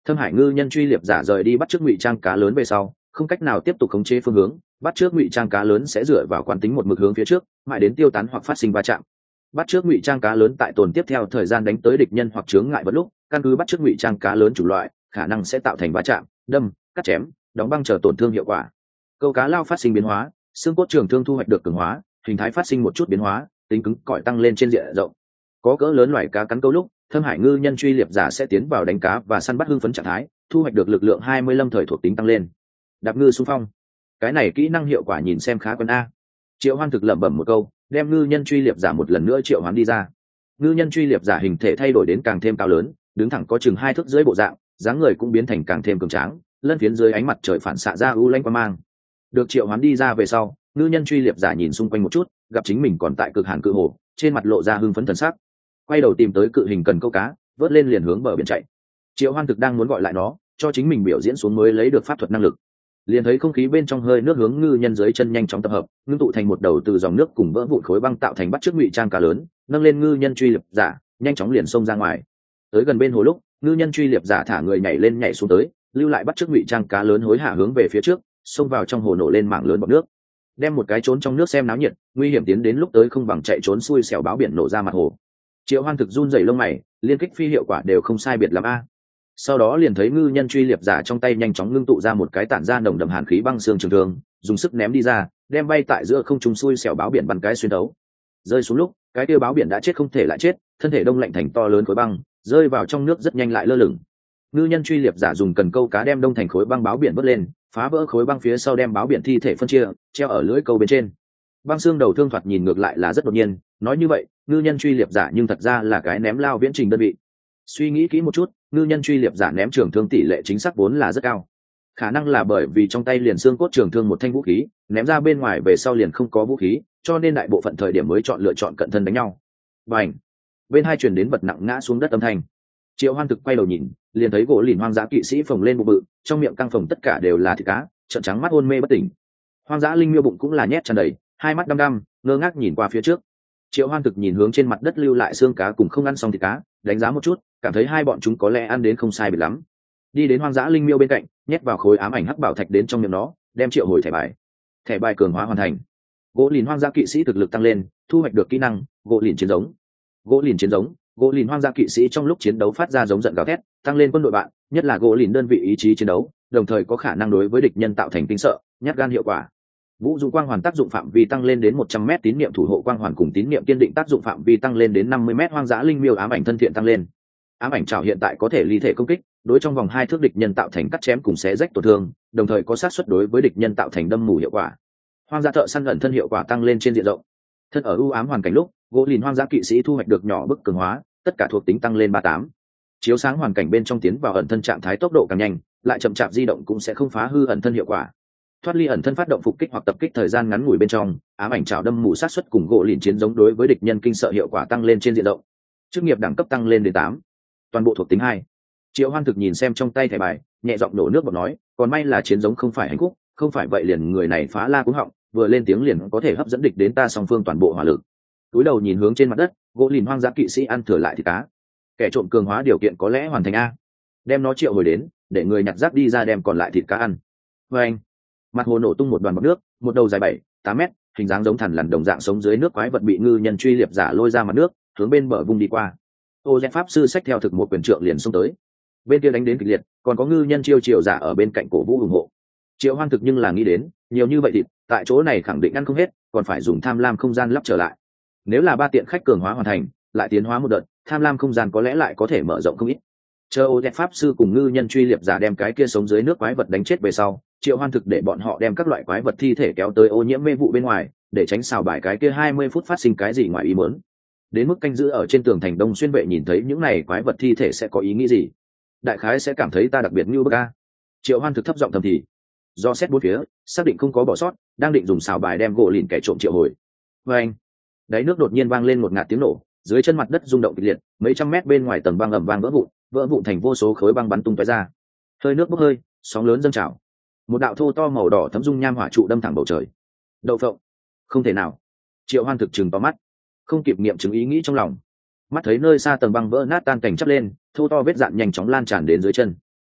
Thâm Hải ngư nhân truy liệp giả rời đi bắt trước ngụy trang cá lớn về sau, không cách nào tiếp tục khống chế phương hướng, bắt trước ngụy trang cá lớn sẽ dựa vào quán tính một mực hướng phía trước, mãi đến tiêu tán hoặc phát sinh va chạm. Bắt trước ngụy trang cá lớn tại tồn tiếp theo thời gian đánh tới địch nhân hoặc chướng ngại vật lúc, căn cứ bắt trước ngụy trang cá lớn chủng loại, khả năng sẽ tạo thành va chạm, đâm, cắt chém, đóng băng chờ tổn thương hiệu quả. Câu cá lao phát sinh biến hóa, xương cốt trường thương thu hoạch được cường hóa, hình thái phát sinh một chút biến hóa, tính cứng cỏi tăng lên trên diện rộng. Có cỡ lớn loài cá cắn câu lúc, Thâm Hải ngư nhân truy liệp giả sẽ tiến vào đánh cá và săn bắt hưng phấn trạng thái, thu hoạch được lực lượng hai mươi lăm thời thuộc tính tăng lên. Đạp ngư xung phong, cái này kỹ năng hiệu quả nhìn xem khá quen a. Triệu Hoan thực lẩm bẩm một câu, đem ngư nhân truy liệp giả một lần nữa triệu hoán đi ra. Ngư nhân truy liệp giả hình thể thay đổi đến càng thêm cao lớn, đứng thẳng có chừng hai thước dưới bộ dạng, dáng người cũng biến thành càng thêm cường tráng, lân phiến dưới ánh mặt trời phản xạ ra u lanh quang mang. Được triệu hoán đi ra về sau, ngư nhân truy liệp giả nhìn xung quanh một chút, gặp chính mình còn tại cực hàn cự hồ, trên mặt lộ ra hưng phấn thần sắc. Quay đầu tìm tới cự hình cần câu cá, vớt lên liền hướng bờ biển chạy. Triệu Hoan thực đang muốn gọi lại nó, cho chính mình biểu diễn xuống mới lấy được pháp thuật năng lực. Liền thấy không khí bên trong hơi nước hướng ngư nhân dưới chân nhanh chóng tập hợp, ngưng tụ thành một đầu từ dòng nước cùng vỡ vụn khối băng tạo thành bắt trước ngụy trang cá lớn, nâng lên ngư nhân truy liệp giả, nhanh chóng liền xông ra ngoài. Tới gần bên hồ lúc, ngư nhân truy liệp giả thả người nhảy lên nhảy xuống tới, lưu lại bắt trước ngụy trang cá lớn hối hả hướng về phía trước, xông vào trong hồ nổ lên mảng lớn bọt nước. Đem một cái trốn trong nước xem náo nhiệt, nguy hiểm tiến đến lúc tới không bằng chạy trốn xui xẻo báo biển nổ ra mặt hồ. Triệu Hoan thực run rẩy lông mày, liên kích phi hiệu quả đều không sai biệt lắm a. Sau đó liền thấy ngư nhân truy liệp giả trong tay nhanh chóng ngưng tụ ra một cái tản ra nồng đậm hàn khí băng xương trường thương, dùng sức ném đi ra, đem bay tại giữa không trung xui xẻo báo biển bắn cái xuyên đấu. Rơi xuống lúc, cái kia báo biển đã chết không thể lại chết, thân thể đông lạnh thành to lớn khối băng, rơi vào trong nước rất nhanh lại lơ lửng. Ngư nhân truy liệp giả dùng cần câu cá đem đông thành khối băng báo biển vớt lên, phá vỡ khối băng phía sau đem báo biển thi thể phân chia, treo ở lưỡi câu bên trên. Băng xương đầu thương thoạt nhìn ngược lại là rất đột nhiên, nói như vậy, ngư nhân truy liệp giả nhưng thật ra là cái ném lao viễn trình đơn vị. Suy nghĩ kỹ một chút, ngư nhân truy liệp giả ném trường thương tỷ lệ chính xác vốn là rất cao. Khả năng là bởi vì trong tay liền xương cốt trường thương một thanh vũ khí, ném ra bên ngoài về sau liền không có vũ khí, cho nên đại bộ phận thời điểm mới chọn lựa chọn cận thân đánh nhau. Bành! Bên hai truyền đến vật nặng ngã xuống đất âm thanh. Triệu Hoan thực quay đầu nhìn, liền thấy gỗ lìn hoang dã kỵ sĩ phồng lên bụng bự, trong miệng căng phồng tất cả đều là thịt cá, trợn trắng mắt hôn mê bất tỉnh. Hoang dã linh miêu bụng cũng là nhét tràn đầy, hai mắt đăm đăm, ngơ ngác nhìn qua phía trước. Triệu Hoan thực nhìn hướng trên mặt đất lưu lại xương cá cùng không ăn xong thịt cá, đánh giá một chút, cảm thấy hai bọn chúng có lẽ ăn đến không sai biệt lắm. Đi đến hoang dã linh miêu bên cạnh, nhét vào khối ám ảnh hắc bảo thạch đến trong miệng nó, đem triệu hồi thẻ bài. Thẻ bài cường hóa hoàn thành. Gỗ lìn hoang dã kỵ sĩ thực lực tăng lên, thu hoạch được kỹ năng gỗ lìn chiến giống. Gỗ lìn chiến giống, gỗ lìn hoang dã kỵ sĩ trong lúc chiến đấu phát ra giống giận gào thét, tăng lên quân đội bạn, nhất là gỗ lìn đơn vị ý chí chiến đấu, đồng thời có khả năng đối với địch nhân tạo thành kinh sợ, nhát gan hiệu quả. Vũ dụng quang hoàn tác dụng phạm vi tăng lên đến một trăm mét, tín niệm thủ hộ quang hoàn cùng tín niệm kiên định tác dụng phạm vi tăng lên đến năm mươi mét, hoang dã linh miêu ám ảnh thân thiện tăng lên. Ám ảnh trảo hiện tại có thể ly thể công kích, đối trong vòng hai thước địch nhân tạo thành cắt chém cùng xé rách tổn thương, đồng thời có xác suất đối với địch nhân tạo thành đâm mù hiệu quả. Hoang dã thợ săn ẩn thân hiệu quả tăng lên trên diện rộng. Thân ở u ám hoàn cảnh lúc, gỗ lìn hoang dã kỵ sĩ thu hoạch được nhỏ bức cường hóa, tất cả thuộc tính tăng lên ba mươi tám. Chiếu sáng hoàn cảnh bên trong tiến vào ẩn thân trạng thái tốc độ càng nhanh, lại chậm chạp di động cũng sẽ không phá hư ẩn thân hiệu quả. Thoát ly ẩn thân phát động phục kích hoặc tập kích thời gian ngắn ngủi bên trong, ám ảnh trảo đâm mù sát suất cùng gỗ lìn chiến giống đối với địch nhân kinh sợ hiệu quả tăng lên trên diện rộng. Chức nghiệp đẳng cấp tăng lên đến tám. Toàn bộ thuộc tính hai. Triệu Hoan thực nhìn xem trong tay thẻ bài, nhẹ giọng đổ nước bọt nói, còn may là chiến giống không phải hành khúc, không phải vậy liền người này phá la cú họng, vừa lên tiếng liền có thể hấp dẫn địch đến ta song phương toàn bộ hỏa lực. Túi đầu nhìn hướng trên mặt đất, gỗ lìn hoang dã kỵ sĩ ăn thừa lại thịt cá. Kẻ trộm cường hóa điều kiện có lẽ hoàn thành a. Đem nó triệu hồi đến, để người nhặt rác đi ra đem còn lại thịt cá ăn. Và anh, mặt hồ nổ tung một đoàn bọt nước, một đầu dài bảy, tám mét, hình dáng giống thằn lằn đồng dạng sống dưới nước quái vật bị ngư nhân truy liệp giả lôi ra mặt nước, hướng bên bờ vung đi qua. Ô Dẹt pháp sư xách theo thực một quyền trượng liền xông tới. Bên kia đánh đến kịch liệt, còn có ngư nhân chiêu triều giả ở bên cạnh cổ vũ ủng hộ. Triệu Hoan thực nhưng là nghĩ đến, nhiều như vậy thịt, tại chỗ này khẳng định ăn không hết, còn phải dùng tham lam không gian lắp trở lại. Nếu là ba tiện khách cường hóa hoàn thành, lại tiến hóa một đợt, tham lam không gian có lẽ lại có thể mở rộng không ít. Chờ Ô Dẹt pháp sư cùng ngư nhân truy liệp giả đem cái kia sống dưới nước quái vật đánh chết về sau, Triệu Hoan thực để bọn họ đem các loại quái vật thi thể kéo tới ô nhiễm mê vụ bên ngoài, để tránh xào bài cái kia hai mươi phút phát sinh cái gì ngoài ý muốn. Đến mức canh giữ ở trên tường thành Đông Xuyên vệ nhìn thấy những này quái vật thi thể sẽ có ý nghĩ gì? Đại khái sẽ cảm thấy ta đặc biệt như bức a. Triệu Hoan thực thấp giọng thầm thì. Do xét bốn phía, xác định không có bỏ sót, đang định dùng xào bài đem gỗ lìn kẻ trộm triệu hồi. Và anh, đáy nước đột nhiên vang lên một ngạt tiếng nổ, dưới chân mặt đất rung động kịch liệt, mấy trăm mét bên ngoài tầng băng ầm vang vỡ vụn, vỡ vụn thành vô số khối băng bắn tung tóe ra. Hơi nước bốc hơi, sóng lớn dâng trào. Một đạo thô to màu đỏ thấm dung nham hỏa trụ đâm thẳng bầu trời. Đậu phộng, không thể nào. Triệu Hoan thực trừng to mắt, không kịp nghiệm chứng ý nghĩ trong lòng. Mắt thấy nơi xa tầng băng vỡ nát tan cảnh chắp lên, thô to vết dạn nhanh chóng lan tràn đến dưới chân.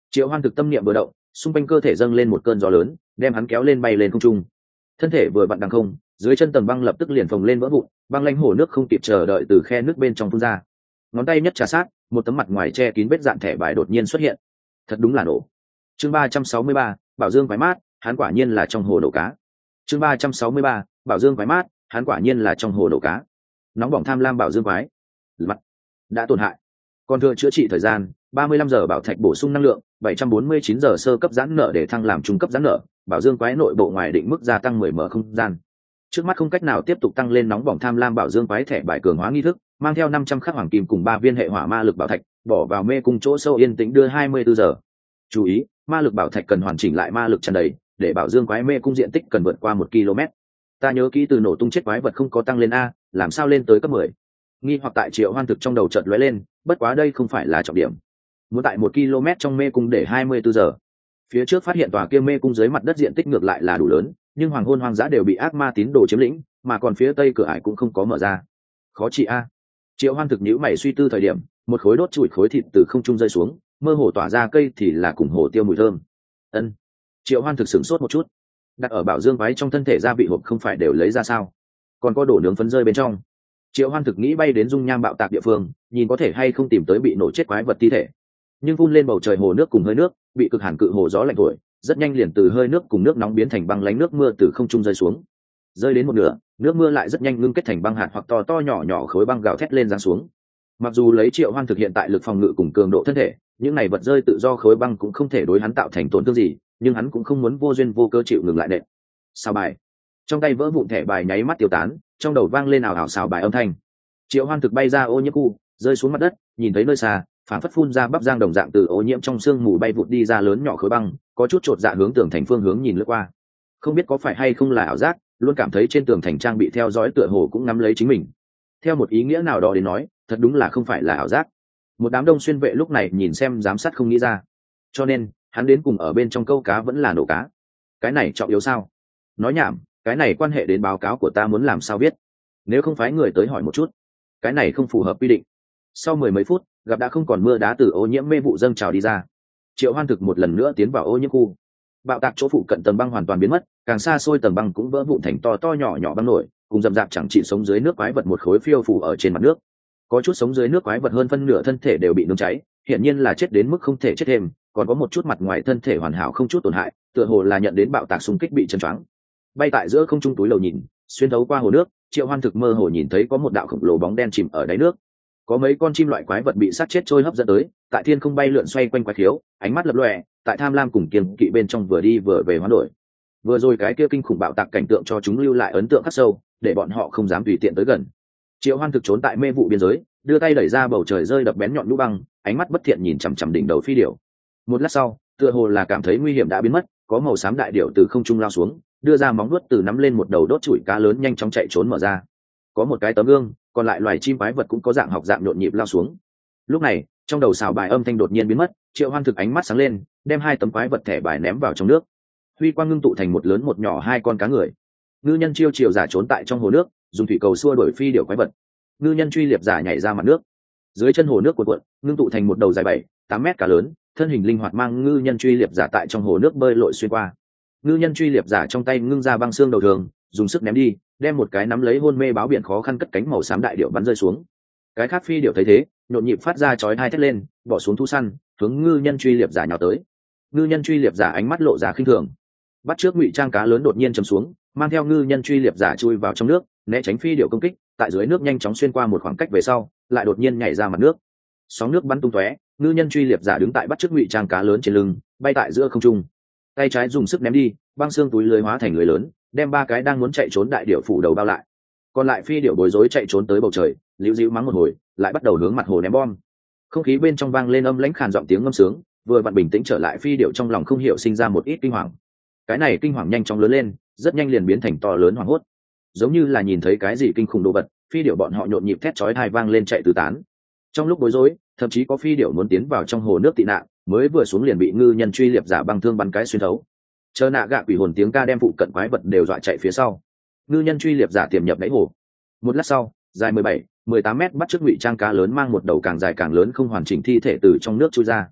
Triệu Hoan thực tâm niệm vừa động, xung quanh cơ thể dâng lên một cơn gió lớn, đem hắn kéo lên bay lên không trung. Thân thể vừa vặn đằng không, dưới chân tầng băng lập tức liền phồng lên vỡ vụn, băng lãnh hồ nước không kịp chờ đợi từ khe nước bên trong phun ra. Ngón tay nhất trà sát, một tấm mặt ngoài che kín vết dạn thẻ bài đột nhiên xuất hiện. Thật đúng là nổ. Chương ba trăm sáu mươi ba, Bảo Dương quái mát, hắn quả nhiên là trong hồ đổ cá. Chương ba trăm sáu mươi ba, Bảo Dương quái mát, hắn quả nhiên là trong hồ đổ cá. Nóng bỏng tham lam bảo dương quái. Mặt đã tổn hại. Còn thừa chữa trị thời gian ba mươi lăm giờ bảo thạch bổ sung năng lượng, bảy trăm bốn mươi chín giờ sơ cấp giãn nợ để thăng làm trung cấp giãn nợ, bảo dương quái nội bộ ngoài định mức gia tăng mười mở không gian. Trước mắt không cách nào tiếp tục tăng lên nóng bỏng tham lam bảo dương quái thẻ bài cường hóa nghi thức, mang theo năm trăm khắc hoàng kim cùng ba viên hệ hỏa ma lực bảo thạch, bỏ vào mê cung chỗ sâu yên tĩnh đưa hai mươi bốn giờ. Chú ý, ma lực bảo thạch cần hoàn chỉnh lại ma lực tràn đầy, để bảo dương quái mê cung diện tích cần vượt qua một ki lô mét. Ta nhớ kỹ từ nổ tung chết quái vật không có tăng lên a, làm sao lên tới cấp mười? Nghi hoặc tại Triệu Hoan thực trong đầu chợt lóe lên, bất quá đây không phải là trọng điểm. Muốn tại một ki lô mét trong mê cung để hai mươi bốn giờ. Phía trước phát hiện tòa kia mê cung dưới mặt đất diện tích ngược lại là đủ lớn, nhưng hoàng hôn hoang dã đều bị ác ma tín đồ chiếm lĩnh, mà còn phía tây cửa ải cũng không có mở ra. Khó trị a. Triệu Hoan thực nhíu mày suy tư thời điểm, một khối đốt chuỗi khối thịt từ không trung rơi xuống, mơ hồ tỏa ra cây thì là cùng hồ tiêu mùi thơm. Ân. Triệu Hoan thực sửng sốt một chút. Đặt ở bảo dương váy trong thân thể gia vị hộp không phải đều lấy ra sao? Còn có đổ nướng phấn rơi bên trong. Triệu Hoan thực nghĩ bay đến dung nham bạo tạc địa phương, nhìn có thể hay không tìm tới bị nổ chết quái vật thi thể. Nhưng phun lên bầu trời hồ nước cùng hơi nước, bị cực hàn cự hồ gió lạnh thổi, rất nhanh liền từ hơi nước cùng nước nóng biến thành băng lánh nước mưa từ không trung rơi xuống. Rơi đến một nửa, nước mưa lại rất nhanh ngưng kết thành băng hạt hoặc to to nhỏ nhỏ khối băng gào thét lên giáng xuống. Mặc dù lấy Triệu Hoan thực hiện tại lực phòng ngự cùng cường độ thân thể, những này vật rơi tự do khối băng cũng không thể đối hắn tạo thành tổn thương gì, nhưng hắn cũng không muốn vô duyên vô cơ chịu ngừng lại nện. Sao bài. Trong tay vỡ vụn thẻ bài nháy mắt tiêu tán, trong đầu vang lên ảo ảo xào bài âm thanh. Triệu Hoan thực bay ra ô nhiễm khu, rơi xuống mặt đất, nhìn thấy nơi xa, phản phất phun ra bắp giang đồng dạng từ ô nhiễm trong sương mù bay vụt đi ra lớn nhỏ khối băng, có chút chột dạ hướng tường thành phương hướng nhìn lướt qua. Không biết có phải hay không là ảo giác, luôn cảm thấy trên tường thành trang bị theo dõi tựa hồ cũng nắm lấy chính mình. Theo một ý nghĩa nào đó đến nói, thật đúng là không phải là ảo giác. Một đám đông xuyên vệ lúc này nhìn xem giám sát không nghĩ ra, cho nên hắn đến cùng ở bên trong câu cá vẫn là nổ cá. Cái này trọng yếu sao? Nói nhảm, cái này quan hệ đến báo cáo của ta muốn làm sao biết? Nếu không phải người tới hỏi một chút, cái này không phù hợp quy định. Sau mười mấy phút, gặp đã không còn mưa đá từ ô nhiễm mê vụ dâng trào đi ra. Triệu Hoan thực một lần nữa tiến vào ô nhiễm khu. Bạo tạc chỗ phụ cận tầng băng hoàn toàn biến mất, càng xa xôi tầng băng cũng vỡ vụn thành to to nhỏ nhỏ băng nổi, cùng rậm rạp chẳng chỉ sống dưới nước quái vật một khối phiêu phù ở trên mặt nước. Có chút sống dưới nước quái vật hơn phân nửa thân thể đều bị nướng cháy, hiển nhiên là chết đến mức không thể chết thêm, còn có một chút mặt ngoài thân thể hoàn hảo không chút tổn hại, tựa hồ là nhận đến bạo tạc xung kích bị chấn choáng. Bay tại giữa không trung túi lầu nhìn, xuyên thấu qua hồ nước, Triệu Hoan thực mơ hồ nhìn thấy có một đạo khổng lồ bóng đen chìm ở đáy nước. Có mấy con chim loại quái vật bị sát chết trôi hấp dẫn tới, tại thiên không bay lượn xoay quanh quái khiếu, ánh mắt lập lòe, tại tham lam cùng kiêng kỵ bên trong vừa đi vừa về hoán đổi. Vừa rồi cái kia kinh khủng bạo tạc cảnh tượng cho chúng lưu lại ấn tượng khắc sâu, để bọn họ không dám tùy tiện tới gần. Triệu Hoan thực trốn tại mê vụ biên giới, đưa tay đẩy ra bầu trời rơi đập bén nhọn lũ băng, ánh mắt bất thiện nhìn chằm chằm đỉnh đầu phi điểu. Một lát sau, tựa hồ là cảm thấy nguy hiểm đã biến mất, có màu xám đại điểu từ không trung lao xuống, đưa ra móng vuốt từ nắm lên một đầu đốt chuỗi cá lớn nhanh chóng chạy trốn mở ra. Có một cái tấm gương, còn lại loài chim quái vật cũng có dạng học dạng nhộn nhịp lao xuống. Lúc này, trong đầu xào bài âm thanh đột nhiên biến mất, Triệu Hoan thực ánh mắt sáng lên, đem hai tấm quái vật thẻ bài ném vào trong nước. Huy quang ngưng tụ thành một lớn một nhỏ hai con cá người. Ngư nhân chiêu chiều giả trốn tại trong hồ nước, dùng thủy cầu xua đuổi phi điểu quái vật. Ngư nhân truy liệp giả nhảy ra mặt nước. Dưới chân hồ nước cuộn cuộn, ngưng tụ thành một đầu dài bảy, tám mét cá lớn, thân hình linh hoạt mang ngư nhân truy liệp giả tại trong hồ nước bơi lội xuyên qua. Ngư nhân truy liệp giả trong tay ngưng ra băng xương đầu thường, dùng sức ném đi, đem một cái nắm lấy hôn mê báo biển khó khăn cất cánh màu xám đại điểu bắn rơi xuống. Cái khác phi điểu thấy thế, nhộn nhịp phát ra chói tai thét lên, bỏ xuống thú săn, hướng ngư nhân truy liệp giả nhào tới. Ngư nhân truy liệp giả ánh mắt lộ ra khinh thường, bắt trước ngụy trang cá lớn đột nhiên chầm xuống, mang theo ngư nhân truy liệp giả chui vào trong nước, né tránh phi điểu công kích, tại dưới nước nhanh chóng xuyên qua một khoảng cách về sau, lại đột nhiên nhảy ra mặt nước. Sóng nước bắn tung tóe, ngư nhân truy liệp giả đứng tại bắt trước ngụy trang cá lớn trên lưng, bay tại giữa không trung. Tay trái dùng sức ném đi, băng xương túi lưới hóa thành lưới lớn, đem ba cái đang muốn chạy trốn đại điểu phủ đầu bao lại. Còn lại phi điểu bối rối chạy trốn tới bầu trời, liễu dĩu mắng một hồi, lại bắt đầu hướng mặt hồ ném bom. Không khí bên trong vang lên âm lãnh khàn giọng tiếng ngâm sướng, vừa vặn bình tĩnh trở lại phi điểu trong lòng không hiểu sinh ra một ít kinh hoàng. Cái này kinh hoàng nhanh chóng lớn lên, rất nhanh liền biến thành to lớn hoảng hốt, giống như là nhìn thấy cái gì kinh khủng đồ vật. Phi điểu bọn họ nhộn nhịp thét chói tai vang lên chạy tứ tán. Trong lúc bối rối, thậm chí có phi điểu muốn tiến vào trong hồ nước tị nạn, mới vừa xuống liền bị ngư nhân truy liệp giả băng thương bắn cái xuyên thấu. Chờ nạ gạ quỷ hồn tiếng ca đem phụ cận quái vật đều dọa chạy phía sau. Ngư nhân truy liệp giả tiềm nhập đáy hồ. Một lát sau, dài mười bảy, mười tám mét bắt trước ngụy trang cá lớn mang một đầu càng dài càng lớn không hoàn chỉnh thi thể từ trong nước trôi ra.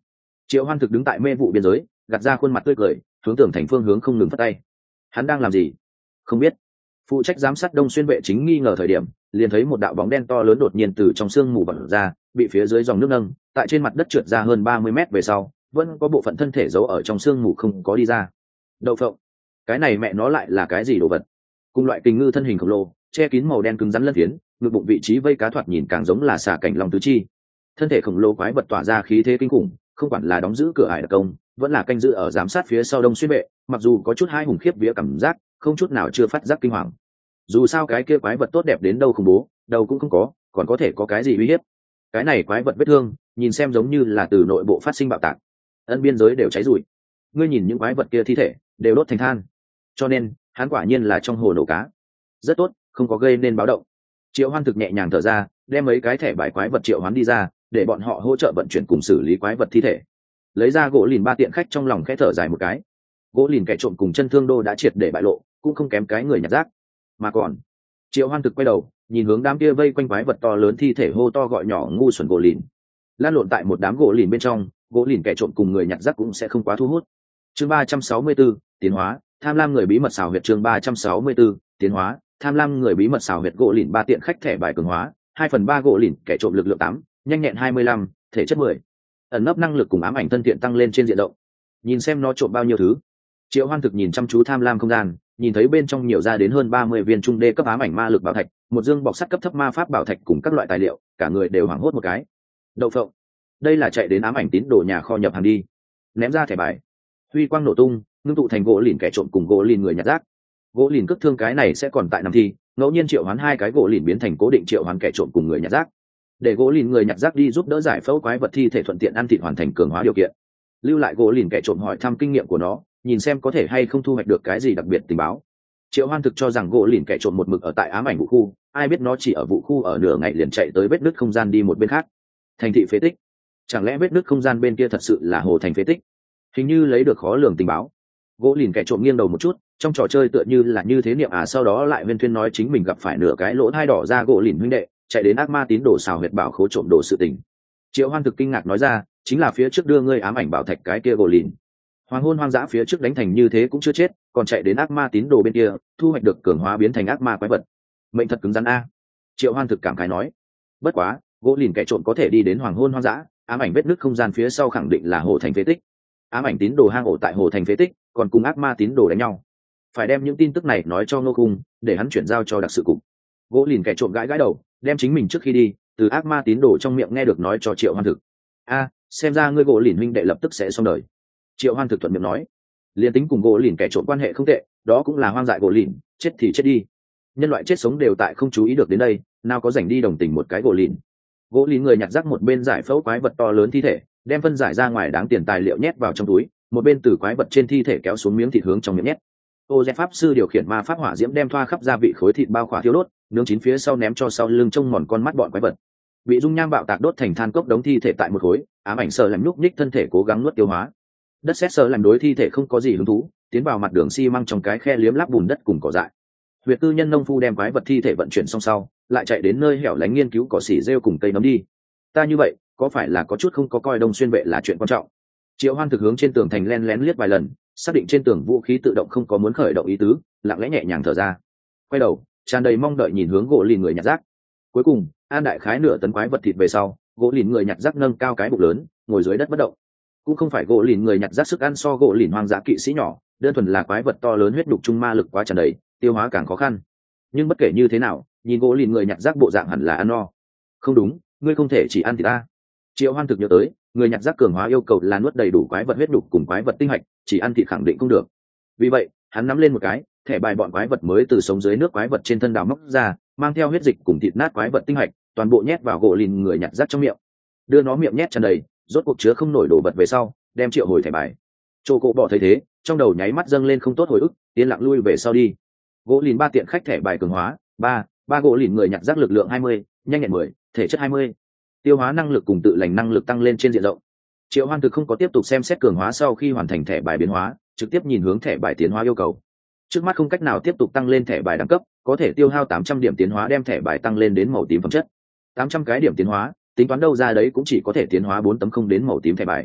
Triệu Hoan thực đứng tại mê vụ biên giới, gạt ra khuôn mặt tươi cười, hướng Tưởng Thành phương hướng không ngừng phất tay. Hắn đang làm gì? Không biết. Phụ trách giám sát Đông Xuyên vệ chính nghi ngờ thời điểm, liền thấy một đạo bóng đen to lớn đột nhiên từ trong sương mù bật ra, bị phía dưới dòng nước nâng, tại trên mặt đất trượt ra hơn ba mươi mét về sau, vẫn có bộ phận thân thể giấu ở trong sương mù không có đi ra. Đậu phộng, cái này mẹ nó lại là cái gì đồ vật? Cùng loại kình ngư thân hình khổng lồ, che kín màu đen cứng rắn lân phiến, ngực bụng vị trí vây cá thoạt nhìn càng giống là xà cảnh long tứ chi. Thân thể khổng lồ quái vật tỏa ra khí thế kinh khủng, không quản là đóng giữ cửa ải đặc công, vẫn là canh giữ ở giám sát phía sau Đông Xuyên vệ, mặc dù có chút hai hùng khiếp vía cảm giác, không chút nào chưa phát giác kinh hoàng. Dù sao cái kia quái vật tốt đẹp đến đâu khủng bố, đâu cũng không có, còn có thể có cái gì uy hiếp? Cái này quái vật vết thương, nhìn xem giống như là từ nội bộ phát sinh bạo tạc. Ân biên giới đều cháy rụi. Ngươi nhìn những quái vật kia thi thể, đều đốt thành than. Cho nên, hắn quả nhiên là trong hồ nổ cá. Rất tốt, không có gây nên báo động. Triệu Hoan thực nhẹ nhàng thở ra, đem mấy cái thẻ bài quái vật triệu hoán đi ra, để bọn họ hỗ trợ vận chuyển cùng xử lý quái vật thi thể. Lấy ra gỗ lìn ba tiện khách trong lòng khẽ thở dài một cái. Gỗ lìn kẻ trộm cùng chân thương đô đã triệt để bại lộ, cũng không kém cái người nhặt rác. Mà còn, Triệu Hoan thực quay đầu, nhìn hướng đám kia vây quanh quái vật to lớn thi thể hô to gọi nhỏ ngu xuẩn gỗ lìn. Lan lộn tại một đám gỗ lìn bên trong, gỗ lìn kẻ trộm cùng người nhặt rác cũng sẽ không quá thu hút. Chương ba trăm sáu mươi 64, tiến hóa, tham lam người bí mật xào huyệt chương ba trăm sáu mươi 64, tiến hóa, tham lam người bí mật xào huyệt gỗ lìn ba tiện khách thẻ bài cường hóa, hai phần ba gỗ lìn kẻ trộm lực lượng tám, nhanh nhẹn hai mươi lăm, thể chất mười. Ẩn nấp năng lực cùng ám ảnh thân thiện tăng lên trên diện rộng. Nhìn xem nó trộm bao nhiêu thứ. Triệu Hoan thực nhìn chăm chú tham lam không gian, nhìn thấy bên trong nhiều ra đến hơn ba mươi viên trung đê cấp ám ảnh ma lực bảo thạch, một dương bọc sắt cấp thấp ma pháp bảo thạch cùng các loại tài liệu, cả người đều hoảng hốt một cái. Đậu phộng, đây là chạy đến ám ảnh tín đồ nhà kho nhập hàng đi. Ném ra thẻ bài, huy quang nổ tung, ngưng tụ thành gỗ lìn kẻ trộm cùng gỗ lìn người nhặt rác. Gỗ lìn cất thương cái này sẽ còn tại nằm thi, ngẫu nhiên triệu hoán hai cái gỗ lìn biến thành cố định triệu hoán kẻ trộm cùng người nhặt rác, để gỗ lìn người nhặt rác đi giúp đỡ giải phẫu quái vật thi thể thuận tiện ăn thịt hoàn thành cường hóa điều kiện. Lưu lại gỗ lìn kẻ trộm hỏi thăm kinh nghiệm của nó, nhìn xem có thể hay không thu hoạch được cái gì đặc biệt tình báo. Triệu Hoan thực cho rằng gỗ lìn kẻ trộm một mực ở tại ám ảnh vũ khu, ai biết nó chỉ ở vũ khu ở nửa ngày liền chạy tới vết nứt không gian đi một bên khác. Thành thị phế tích, chẳng lẽ vết nứt không gian bên kia thật sự là hồ thành phế tích? Hình như lấy được khó lường tình báo. Gỗ lìn kẻ trộm nghiêng đầu một chút, trong trò chơi tựa như là như thế niệm à, sau đó lại huyên thuyên nói chính mình gặp phải nửa cái lỗ hai đỏ ra gỗ lìn huynh đệ, chạy đến ác ma tín đồ xào huyệt bảo khố trộm đồ sự tình. Triệu Hoan thực kinh ngạc nói ra, chính là phía trước đưa ngươi ám ảnh bảo thạch cái kia gỗ lìn. Hoàng hôn hoang dã phía trước đánh thành như thế cũng chưa chết, còn chạy đến ác ma tín đồ bên kia, thu hoạch được cường hóa biến thành ác ma quái vật. Mệnh thật cứng rắn a. Triệu Hoan thực cảm khái nói. Bất quá, gỗ lìn kẻ trộm có thể đi đến hoàng hôn hoang dã, ám ảnh vết nứt không gian phía sau khẳng định là hồ thành phế tích. Ám ảnh tín đồ hang ổ tại hồ thành phế tích, còn cùng ác ma tín đồ đánh nhau. Phải đem những tin tức này nói cho Ngô Khung, để hắn chuyển giao cho đặc sự cục. Gỗ lìn kẻ trộm gãi gãi đầu, đem chính mình trước khi đi, từ ác ma tín đồ trong miệng nghe được nói cho Triệu Hoan thực. A, xem ra ngươi gỗ lìn huynh đệ lập tức sẽ xong đời. Triệu Hoan thực thuận miệng nói, liên tính cùng gỗ lìn kẻ trộm quan hệ không tệ, đó cũng là hoang dại gỗ lìn, chết thì chết đi. Nhân loại chết sống đều tại không chú ý được đến đây, nào có rảnh đi đồng tình một cái gỗ lìn. Gỗ lìn người nhặt rác một bên giải phẫu quái vật to lớn thi thể, đem phân giải ra ngoài đáng tiền tài liệu nhét vào trong túi, một bên từ quái vật trên thi thể kéo xuống miếng thịt hướng trong miệng nhét. Ô Dẹp pháp sư điều khiển ma pháp hỏa diễm đem thoa khắp gia vị khối thịt bao khỏa thiêu đốt, nướng chín phía sau ném cho sau lưng trông mòn con mắt bọn quái vật. Bị dung nham bạo tạc đốt thành than cốc đống thi thể tại một khối, ám ảnh sợ làm núp nhích thân thể cố gắng nuốt tiêu hóa. Đất sét sợ làm đối thi thể không có gì hứng thú, tiến vào mặt đường xi măng trong cái khe liếm láp bùn đất cùng cỏ dại. Huyệt tư nhân nông phu đem quái vật thi thể vận chuyển xong sau, lại chạy đến nơi hẻo lánh nghiên cứu cỏ xỉ rêu cùng cây nấm đi. Ta như vậy, có phải là có chút không có coi Đông Xuyên vệ là chuyện quan trọng? Triệu Hoan thực hướng trên tường thành len lén liếc vài lần, xác định trên tường vũ khí tự động không có muốn khởi động ý tứ, lặng lẽ nhẹ nhàng thở ra. Quay đầu, tràn đầy mong đợi nhìn hướng gỗ lìn người nhặt rác. Cuối cùng, an đại khái nửa tấn quái vật thịt về sau, gỗ lìn người nhặt rác nâng cao cái bụng lớn, ngồi dưới đất bất động. Cũng không phải gỗ lìn người nhặt rác sức ăn so gỗ lìn hoang dã kỵ sĩ nhỏ, đơn thuần là quái vật to lớn huyết đục trung ma lực quá tràn đầy, tiêu hóa càng khó khăn. Nhưng bất kể như thế nào, nhìn gỗ lìn người nhặt rác bộ dạng hẳn là ăn no. Không đúng, ngươi không thể chỉ ăn thịt ta. Triệu Hoan thực nhớ tới, người nhặt rác cường hóa yêu cầu là nuốt đầy đủ quái vật huyết đục cùng quái vật tinh hạch, chỉ ăn thịt khẳng định không được. Vì vậy, hắn nắm lên một cái thẻ bài bọn quái vật mới từ sống dưới nước quái vật trên thân đào móc ra, mang theo huyết dịch cùng thịt nát quái vật tinh hạch, toàn bộ nhét vào gỗ lìn người nhặt rác trong miệng. Đưa nó miệng nhét tràn đầy, rốt cuộc chứa không nổi đồ vật về sau, đem triệu hồi thẻ bài. Chô cộ bỏ thấy thế, trong đầu nháy mắt dâng lên không tốt hồi ức, yên lặng lui về sau đi. Gỗ lìn ba tiện khách thẻ bài cường hóa, ba, ba gỗ lìn người nhặt rác lực lượng hai mươi, nhanh nhẹn mười, thể chất hai mươi. Tiêu hóa năng lực cùng tự lành năng lực tăng lên trên diện rộng. Triệu Hoan thực không có tiếp tục xem xét cường hóa sau khi hoàn thành thẻ bài biến hóa, trực tiếp nhìn hướng thẻ bài tiến hóa yêu cầu. Trước mắt không cách nào tiếp tục tăng lên thẻ bài đẳng cấp, có thể tiêu hao tám trăm điểm tiến hóa đem thẻ bài tăng lên đến màu tím phẩm chất. tám trăm cái điểm tiến hóa, tính toán đâu ra đấy cũng chỉ có thể tiến hóa bốn tấm không đến màu tím thẻ bài.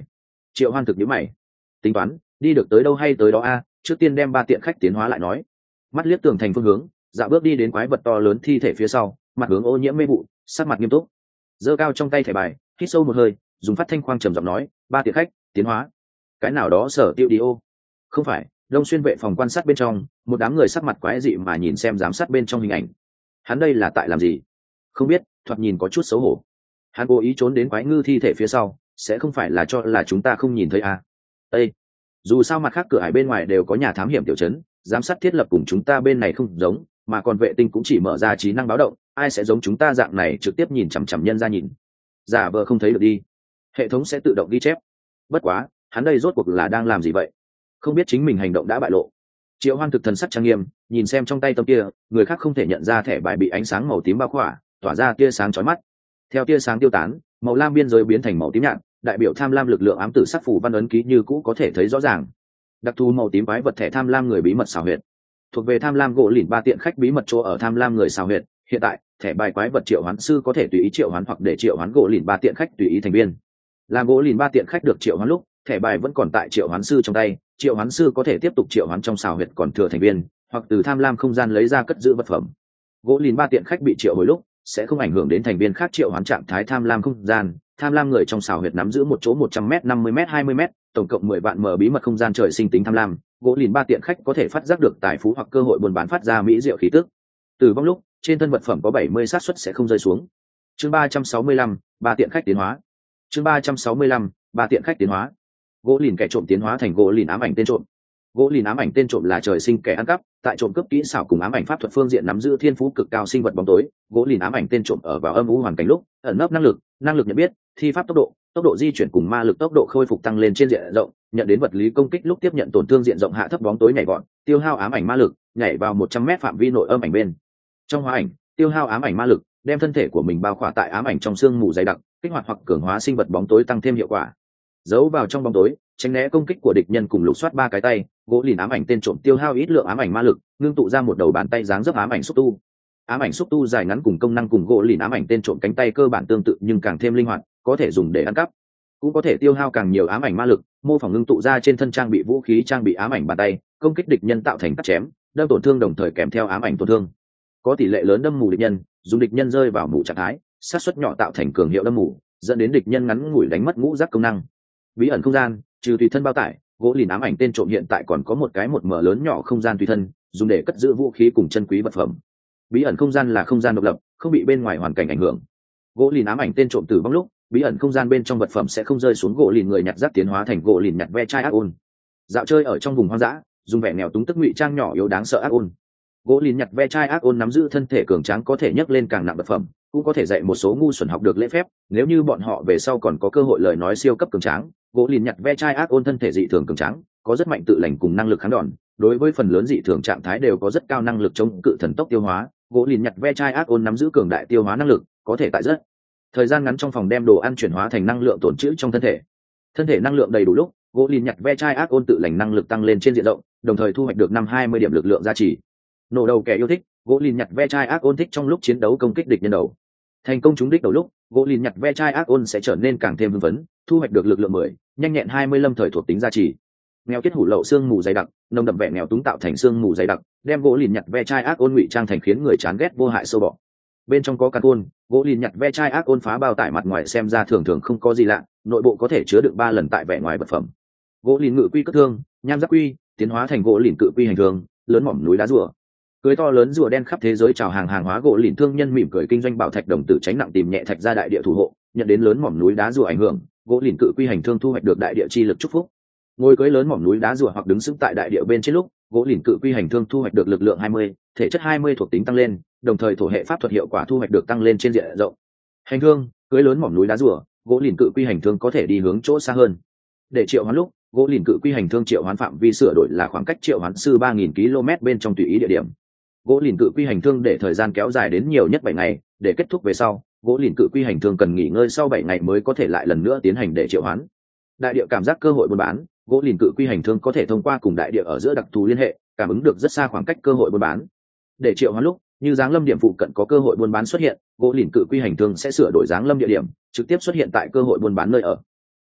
Triệu Hoan thực nhíu mày, tính toán đi được tới đâu hay tới đó a, trước tiên đem ba tiện khách tiến hóa lại nói. Mắt liếc tường thành phương hướng, dạo bước đi đến quái vật to lớn thi thể phía sau, mặt hướng ô nhiễm mê vụ, sắc mặt nghiêm túc, giơ cao trong tay thẻ bài, hít sâu một hơi, dùng phát thanh khoang trầm giọng nói, ba tiện khách tiến hóa. Cái nào đó sở tiêu đi ô? Không phải. Đông Xuyên vệ phòng quan sát bên trong, một đám người sắc mặt quái dị mà nhìn xem giám sát bên trong hình ảnh. Hắn đây là tại làm gì? Không biết, thoạt nhìn có chút xấu hổ. Hắn cố ý trốn đến quái ngư thi thể phía sau, sẽ không phải là cho là chúng ta không nhìn thấy à? Ê! Dù sao mặt khác cửa ải bên ngoài đều có nhà thám hiểm tiểu trấn, giám sát thiết lập cùng chúng ta bên này không giống, mà còn vệ tinh cũng chỉ mở ra trí năng báo động, ai sẽ giống chúng ta dạng này trực tiếp nhìn chằm chằm nhân ra nhìn. Giả vờ không thấy được đi. Hệ thống sẽ tự động ghi chép. Bất quá, hắn đây rốt cuộc là đang làm gì vậy? Không biết chính mình hành động đã bại lộ. Triệu Hoan thực thần sắc trang nghiêm, nhìn xem trong tay tấm kia, người khác không thể nhận ra thẻ bài bị ánh sáng màu tím bao khỏa, tỏa ra tia sáng chói mắt. Theo tia sáng tiêu tán, màu lam biên giới biến thành màu tím nhạt, đại biểu tham lam lực lượng ám tử sắc phù văn ấn ký như cũ có thể thấy rõ ràng. Đặc thù màu tím quái vật thẻ tham lam người bí mật xảo huyệt, thuộc về tham lam gỗ lìn ba tiện khách bí mật chỗ ở tham lam người xảo huyệt. Hiện tại, thẻ bài quái vật triệu hoán sư có thể tùy ý triệu hoán hoặc để triệu hoán gỗ lìn ba tiện khách tùy ý thành viên. Làm gỗ lìn ba tiện khách được triệu hoán lúc, thẻ bài vẫn còn tại triệu hoán sư trong tay, triệu hoán sư có thể tiếp tục triệu hoán trong xào huyệt còn thừa thành viên, hoặc từ tham lam không gian lấy ra cất giữ vật phẩm. Gỗ lìn ba tiện khách bị triệu hồi lúc sẽ không ảnh hưởng đến thành viên khác triệu hoán trạng thái tham lam không gian. Tham lam người trong xào huyệt nắm giữ một chỗ một trăm m, năm mươi m, hai mươi m, tổng cộng mười vạn mở bí mật không gian trời sinh tính tham lam. Gỗ lìn ba tiện khách có thể phát giác được tài phú hoặc cơ hội buôn bán phát ra mỹ diệu khí tức. Từ vong lúc trên thân vật phẩm có bảy mươi xác suất sẽ không rơi xuống. Chương ba trăm sáu mươi lăm, ba tiện khách tiến hóa. Chương ba trăm sáu mươi lăm, ba tiện khách tiến hóa. Gỗ lìn kẻ trộm tiến hóa thành gỗ lìn ám ảnh tên trộm. Gỗ lìn ám ảnh tên trộm là trời sinh kẻ ăn cắp, tại trộm cướp kỹ xảo cùng ám ảnh pháp thuật phương diện nắm giữ thiên phú cực cao sinh vật bóng tối. Gỗ lìn ám ảnh tên trộm ở vào âm u hoàn cảnh lúc ẩn nấp năng lực, năng lực nhận biết, thi pháp tốc độ, tốc độ di chuyển cùng ma lực tốc độ khôi phục tăng lên trên diện rộng, nhận đến vật lý công kích lúc tiếp nhận tổn thương diện rộng hạ thấp bóng tối nhảy vọt, tiêu hao ám ảnh ma lực, nhảy vào một trăm mét phạm vi nội âm ảnh bên. Trong hóa ảnh, tiêu hao ám ảnh ma lực, đem thân thể của mình bao khỏa tại ám ảnh trong xương mù dày đặc, kích hoạt hoặc cường hóa sinh vật bóng tối tăng thêm hiệu quả. Giấu vào trong bóng tối, tránh né công kích của địch nhân cùng lục soát ba cái tay. Gỗ lìn ám ảnh tên trộm tiêu hao ít lượng ám ảnh ma lực, ngưng tụ ra một đầu bàn tay dáng dấp ám ảnh xúc tu. Ám ảnh xúc tu dài ngắn cùng công năng cùng gỗ lìn ám ảnh tên trộm cánh tay cơ bản tương tự nhưng càng thêm linh hoạt, có thể dùng để ăn cắp, cũng có thể tiêu hao càng nhiều ám ảnh ma lực, mô phỏng ngưng tụ ra trên thân trang bị vũ khí trang bị ám ảnh bàn tay, công kích địch nhân tạo thành cắt chém, đâm tổn thương đồng thời kèm theo ám ảnh tổn thương. Có tỷ lệ lớn đâm mù địch nhân, dùng địch nhân rơi vào mù trạng thái, sát suất nhỏ tạo thành cường hiệu đâm mù, dẫn đến địch nhân ngắn ngủi đánh mất ngũ giác công năng. Bí ẩn không gian, trừ tùy thân bao tải, gỗ lìn ám ảnh tên trộm hiện tại còn có một cái một mở lớn nhỏ không gian tùy thân, dùng để cất giữ vũ khí cùng chân quý vật phẩm. Bí ẩn không gian là không gian độc lập, không bị bên ngoài hoàn cảnh ảnh hưởng. Gỗ lìn ám ảnh tên trộm tử vong lúc, bí ẩn không gian bên trong vật phẩm sẽ không rơi xuống gỗ lìn người nhặt rác tiến hóa thành gỗ lìn nhặt ve chai ác ôn. Dạo chơi ở trong vùng hoang dã, dùng vẻ nghèo túng tức ngụy trang nhỏ yếu đáng sợ ác ôn. Gỗ lìn nhặt ve chai ác ôn nắm giữ thân thể cường tráng có thể nhấc lên càng nặng vật phẩm, cũng có thể dạy một số ngu xuẩn học được lễ phép. Nếu như bọn họ về sau còn có cơ hội lời nói siêu cấp cường tráng, gỗ lìn nhặt ve chai ác ôn thân thể dị thường cường tráng, có rất mạnh tự lành cùng năng lực kháng đòn, đối với phần lớn dị thường trạng thái đều có rất cao năng lực chống cự thần tốc tiêu hóa. Gỗ lìn nhặt ve chai ác ôn nắm giữ cường đại tiêu hóa năng lực, có thể tại rất thời gian ngắn trong phòng đem đồ ăn chuyển hóa thành năng lượng tổn trữ trong thân thể. Thân thể năng lượng đầy đủ lúc, gỗ lìn nhặt ve chai ác ôn tự lành năng lực tăng lên trên diện rộng, đồng thời thu hoạch được năm hai mươi điểm lực lượng gia trì. Nổ đầu kẻ yêu thích, gỗ lìn nhặt ve chai ác ôn thích trong lúc chiến đấu công kích địch nhân đầu. Thành công trúng đích đầu lúc, gỗ lìn nhặt ve chai ác ôn sẽ trở nên càng thêm hưng phấn, thu hoạch được lực lượng mười, nhanh nhẹn hai mươi lăm thời thuộc tính gia trì. Nghèo kết hủ lậu xương mù dày đặc, nồng đậm vẻ nghèo túng tạo thành xương mù dày đặc, đem gỗ lìn nhặt ve chai ác ôn ngụy trang thành khiến người chán ghét vô hại sâu bọ. Bên trong có càn côn, gỗ lìn nhặt ve chai ác ôn phá bao tải mặt ngoài xem ra thường thường không có gì lạ, nội bộ có thể chứa đựng ba lần tại vẻ ngoài vật phẩm. Gỗ lìn ngự quy cất thương, nham giáp quy tiến hóa thành gỗ lìn cự quy hành thương, lớn mỏm núi đá rùa. Cưới to lớn rùa đen khắp thế giới chào hàng hàng hóa gỗ lìn thương nhân mỉm cười kinh doanh bảo thạch đồng tử tránh nặng tìm nhẹ thạch ra đại địa thủ hộ, nhận đến lớn mỏm núi đá rùa ảnh hưởng, gỗ lìn cự quy hành thương thu hoạch được đại địa chi lực chúc phúc. Ngồi cưới lớn mỏm núi đá rùa hoặc đứng sững tại đại địa bên trên lúc, gỗ lìn cự quy hành thương thu hoạch được lực lượng hai mươi, thể chất hai mươi thuộc tính tăng lên, đồng thời thổ hệ pháp thuật hiệu quả thu hoạch được tăng lên trên diện rộng. Hành thương, cưới lớn mỏm núi đá rùa, gỗ lìn cự quy hành thương có thể đi hướng chỗ xa hơn. Để triệu hoán lúc, gỗ lìn cự quy hành thương triệu hoán phạm vi sửa đổi là khoảng cách triệu hoán sư ba nghìn ki lô mét bên trong tùy ý địa điểm. Gỗ lìn cự quy hành thương để thời gian kéo dài đến nhiều nhất bảy ngày, để kết thúc về sau, gỗ lìn cự quy hành thương cần nghỉ ngơi sau bảy ngày mới có thể lại lần nữa tiến hành để triệu hoán. Đại địa cảm giác cơ hội buôn bán, gỗ lìn cự quy hành thương có thể thông qua cùng đại địa ở giữa đặc thù liên hệ, cảm ứng được rất xa khoảng cách cơ hội buôn bán. Để triệu hoán lúc, như giáng lâm điểm phụ cận có cơ hội buôn bán xuất hiện, gỗ lìn cự quy hành thương sẽ sửa đổi giáng lâm địa điểm, trực tiếp xuất hiện tại cơ hội buôn bán nơi ở.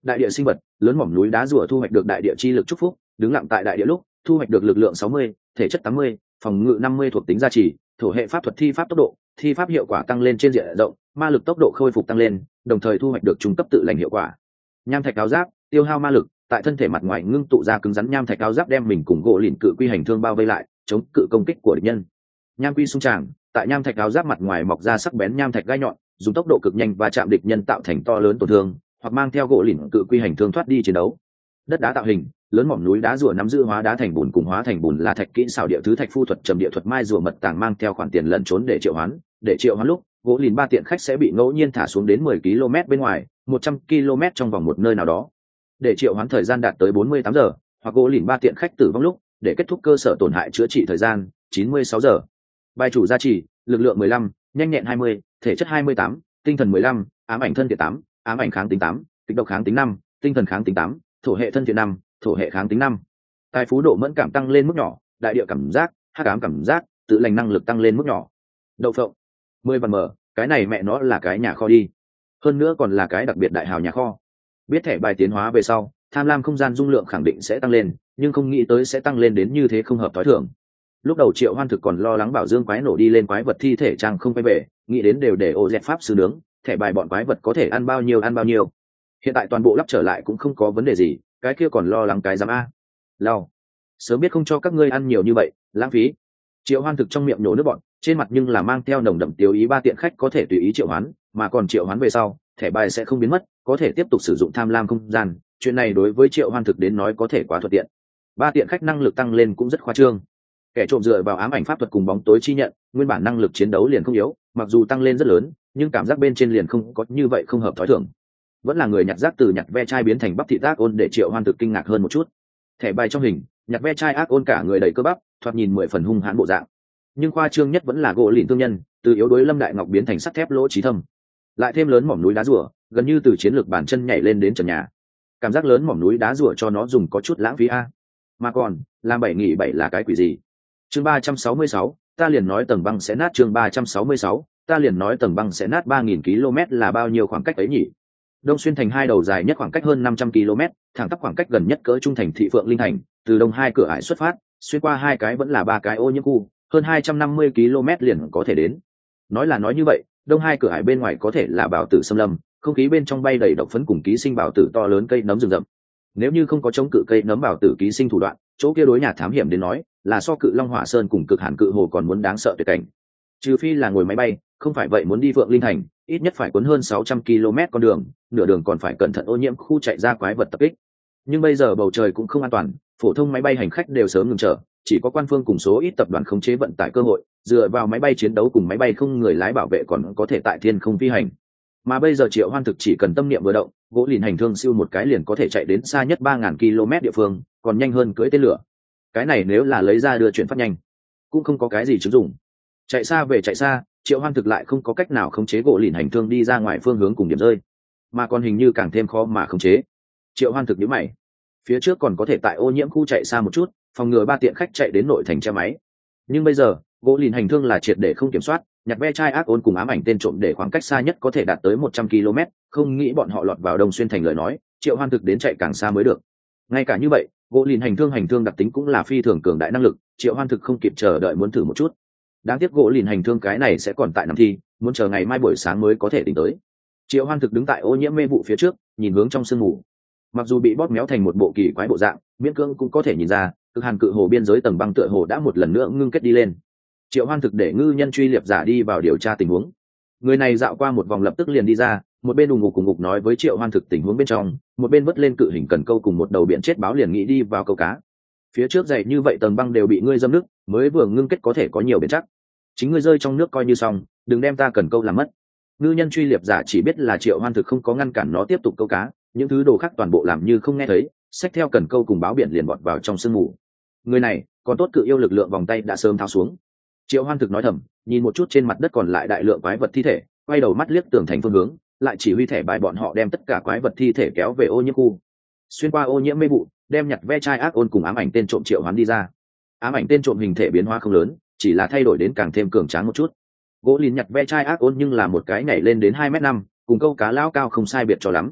Đại địa sinh vật, lớn mỏm núi đá rùa thu hoạch được đại địa chi lực chúc phúc, đứng lặng tại đại địa lúc thu hoạch được lực lượng sáu mươi, thể chất tám mươi, phòng ngự năm mươi thuộc tính gia trì, thổ hệ pháp thuật thi pháp tốc độ, thi pháp hiệu quả tăng lên trên diện rộng, ma lực tốc độ khôi phục tăng lên, đồng thời thu hoạch được trung cấp tự lành hiệu quả. Nham thạch áo giáp, tiêu hao ma lực, tại thân thể mặt ngoài ngưng tụ ra cứng rắn nham thạch áo giáp đem mình cùng gỗ lìn cự quy hành thương bao vây lại, chống cự công kích của địch nhân. Nham quy xung tràng, tại nham thạch áo giáp mặt ngoài mọc ra sắc bén nham thạch gai nhọn, dùng tốc độ cực nhanh và chạm địch nhân tạo thành to lớn tổn thương, hoặc mang theo gỗ lìn cự quy hành thương thoát đi chiến đấu. Đất đá tạo hình, lớn mỏm núi đá rùa nắm giữ hóa đá thành bùn cùng hóa thành bùn là thạch kỹ xảo địa thứ thạch phu thuật trầm địa thuật mai rùa mật tàng mang theo khoản tiền lẫn trốn để triệu hoán, để triệu hoán lúc gỗ lìn ba tiện khách sẽ bị ngẫu nhiên thả xuống đến mười ki lô mét bên ngoài, một trăm ki lô mét trong vòng một nơi nào đó. Để triệu hoán thời gian đạt tới bốn mươi tám giờ, hoặc gỗ lìn ba tiện khách tử vong lúc, để kết thúc cơ sở tổn hại chữa trị thời gian chín mươi sáu giờ. Bài chủ gia trì, lực lượng mười lăm, nhanh nhẹn hai mươi, thể chất hai mươi tám, tinh thần mười lăm, ám ảnh thân thiện tám, ám ảnh kháng tính tám, kịch độc kháng tính năm, tinh thần kháng tính tám, thổ hệ thân thiện năm, thổ hệ kháng tính năm. Tài phú độ mẫn cảm tăng lên mức nhỏ, đại địa cảm giác, hắc ám cảm giác, tự lành năng lực tăng lên mức nhỏ. Đậu phộng, mười vạn mở, cái này mẹ nó là cái nhà kho đi. Hơn nữa còn là cái đặc biệt đại hào nhà kho. Biết thẻ bài tiến hóa về sau, tham lam không gian dung lượng khẳng định sẽ tăng lên, nhưng không nghĩ tới sẽ tăng lên đến như thế không hợp tối thường. Lúc đầu Triệu Hoan thực còn lo lắng bảo dương quái nổ đi lên quái vật thi thể trang không quay về, nghĩ đến đều để ô dẹt pháp sư nướng, thẻ bài bọn quái vật có thể ăn bao nhiêu ăn bao nhiêu. Hiện tại toàn bộ lắp trở lại cũng không có vấn đề gì, cái kia còn lo lắng cái giám a. Lao, sớm biết không cho các ngươi ăn nhiều như vậy, lãng phí. Triệu Hoan thực trong miệng nhổ nước bọn, trên mặt nhưng là mang theo nồng đậm tiêu ý ba tiện khách có thể tùy ý triệu hoán, mà còn triệu hoán về sau, thẻ bài sẽ không biến mất, có thể tiếp tục sử dụng tham lam không gian. Chuyện này đối với Triệu Hoan thực đến nói có thể quá thuận tiện. Ba tiện khách năng lực tăng lên cũng rất khoa trương. Kẻ trộm dựa vào ám ảnh pháp thuật cùng bóng tối chi nhận, nguyên bản năng lực chiến đấu liền không yếu, mặc dù tăng lên rất lớn, nhưng cảm giác bên trên liền không có như vậy không hợp thói thường. Vẫn là người nhặt rác từ nhặt ve chai biến thành bắp thịt ác ôn để Triệu Hoan thực kinh ngạc hơn một chút. Thẻ bài trong hình, nhặt ve chai ác ôn cả người đầy cơ bắp, thoạt nhìn mười phần hung hãn bộ dạng. Nhưng khoa trương nhất vẫn là gỗ lìn thương nhân, từ yếu đuối Lâm Đại Ngọc biến thành sắt thép lỗ trí thâm. Lại thêm lớn mỏm núi đá rùa, gần như từ chiến lược bản chân nhảy lên đến trần nhà. Cảm giác lớn mỏm núi đá rùa cho nó dùng có chút lãng phí a. Mà còn, làm bảy nghỉ bảy là cái quỷ gì? Chương ba trăm sáu mươi sáu, ta liền nói tầng băng sẽ nát. Chương ba trăm sáu mươi sáu, ta liền nói tầng băng sẽ nát. Ba nghìn ki lô mét là bao nhiêu khoảng cách ấy nhỉ? Đông xuyên thành hai đầu dài nhất khoảng cách hơn năm trăm ki lô mét, thẳng tắp khoảng cách gần nhất cỡ trung thành thị Phượng Linh thành, từ đông hai cửa ải xuất phát, xuyên qua hai cái vẫn là ba cái ô nhiễm khu, hơn hai trăm năm mươi ki lô mét liền có thể đến. Nói là nói như vậy, đông hai cửa ải bên ngoài có thể là bảo tử xâm lâm, không khí bên trong bay đầy độc phấn cùng ký sinh bảo tử to lớn cây nấm rừng rậm. Nếu như không có chống cự cây nấm bảo tử ký sinh thủ đoạn, chỗ kia đối nhà thám hiểm đến nói là so cự Long Hỏa Sơn cùng cực hàn cự hồ còn muốn đáng sợ tuyệt cảnh. Trừ phi là ngồi máy bay, không phải vậy muốn đi Phượng Linh thành, ít nhất phải cuốn hơn sáu trăm ki lô mét con đường, nửa đường còn phải cẩn thận ô nhiễm khu chạy ra quái vật tập kích. Nhưng bây giờ bầu trời cũng không an toàn, phổ thông máy bay hành khách đều sớm ngừng chở, chỉ có quan phương cùng số ít tập đoàn khống chế vận tải cơ hội, dựa vào máy bay chiến đấu cùng máy bay không người lái bảo vệ còn có thể tại thiên không phi hành. Mà bây giờ Triệu Hoan thực chỉ cần tâm niệm vừa động, gỗ lìn hành thương siêu một cái liền có thể chạy đến xa nhất ba nghìn ki lô mét địa phương, còn nhanh hơn cưỡi tên lửa. Cái này nếu là lấy ra đưa chuyển phát nhanh, cũng không có cái gì chứng dụng. Chạy xa về chạy xa, Triệu Hoan thực lại không có cách nào khống chế gỗ lìn hành thương đi ra ngoài phương hướng cùng điểm rơi, mà còn hình như càng thêm khó mà khống chế. Triệu Hoan thực nhíu mày, phía trước còn có thể tại ô nhiễm khu chạy xa một chút, phòng ngừa ba tiện khách chạy đến nội thành che máy. Nhưng bây giờ, gỗ lìn hành thương là triệt để không kiểm soát, nhặt ve chai ác ôn cùng ám ảnh tên trộm để khoảng cách xa nhất có thể đạt tới một trăm ki lô mét, không nghĩ bọn họ lọt vào Đông xuyên thành lời nói, Triệu Hoan thực đến chạy càng xa mới được. Ngay cả như vậy, gỗ lìn hành thương hành thương đặc tính cũng là phi thường cường đại năng lực, Triệu Hoan thực không kịp chờ đợi muốn thử một chút. Đáng tiếc gỗ lìn hành thương cái này sẽ còn tại năm thi, muốn chờ ngày mai buổi sáng mới có thể tính tới. Triệu Hoan thực đứng tại ô nhiễm mê vụ phía trước, nhìn hướng trong sương mù. Mặc dù bị bóp méo thành một bộ kỳ quái bộ dạng, miễn cưỡng cũng có thể nhìn ra, cực hàn cự hồ biên giới tầng băng tựa hồ đã một lần nữa ngưng kết đi lên. Triệu Hoan thực để ngư nhân truy liệp giả đi vào điều tra tình huống. Người này dạo qua một vòng lập tức liền đi ra, một bên đùng ngục cùng ngục nói với Triệu Hoan thực tình huống bên trong, một bên vớt lên cự hình cần câu cùng một đầu biển chết báo liền nghĩ đi vào câu cá. Phía trước dày như vậy tầng băng đều bị ngươi dâm nước, mới vừa ngưng kết có thể có nhiều biển chắc. Chính ngươi rơi trong nước coi như xong, đừng đem ta cần câu làm mất. Ngư nhân truy liệp giả chỉ biết là Triệu Hoan thực không có ngăn cản nó tiếp tục câu cá, những thứ đồ khác toàn bộ làm như không nghe thấy, xách theo cần câu cùng báo biển liền bọt vào trong sương mù. Người này, còn tốt cự yêu lực lượng vòng tay đã sớm tháo xuống. Triệu Hoan thực nói thầm, nhìn một chút trên mặt đất còn lại đại lượng quái vật thi thể, quay đầu mắt liếc tường thành phương hướng, lại chỉ huy thẻ bài bọn họ đem tất cả quái vật thi thể kéo về ô nhiễm khu. Xuyên qua ô nhiễm mê vụ, đem nhặt ve chai ác ôn cùng ám ảnh tên trộm Triệu Hoán đi ra. Ám ảnh tên trộm hình thể biến hóa không lớn, chỉ là thay đổi đến càng thêm cường tráng một chút. Gỗ lìn nhặt ve chai ác ôn nhưng là một cái nhảy lên đến hai mét năm, cùng câu cá lão cao không sai biệt cho lắm.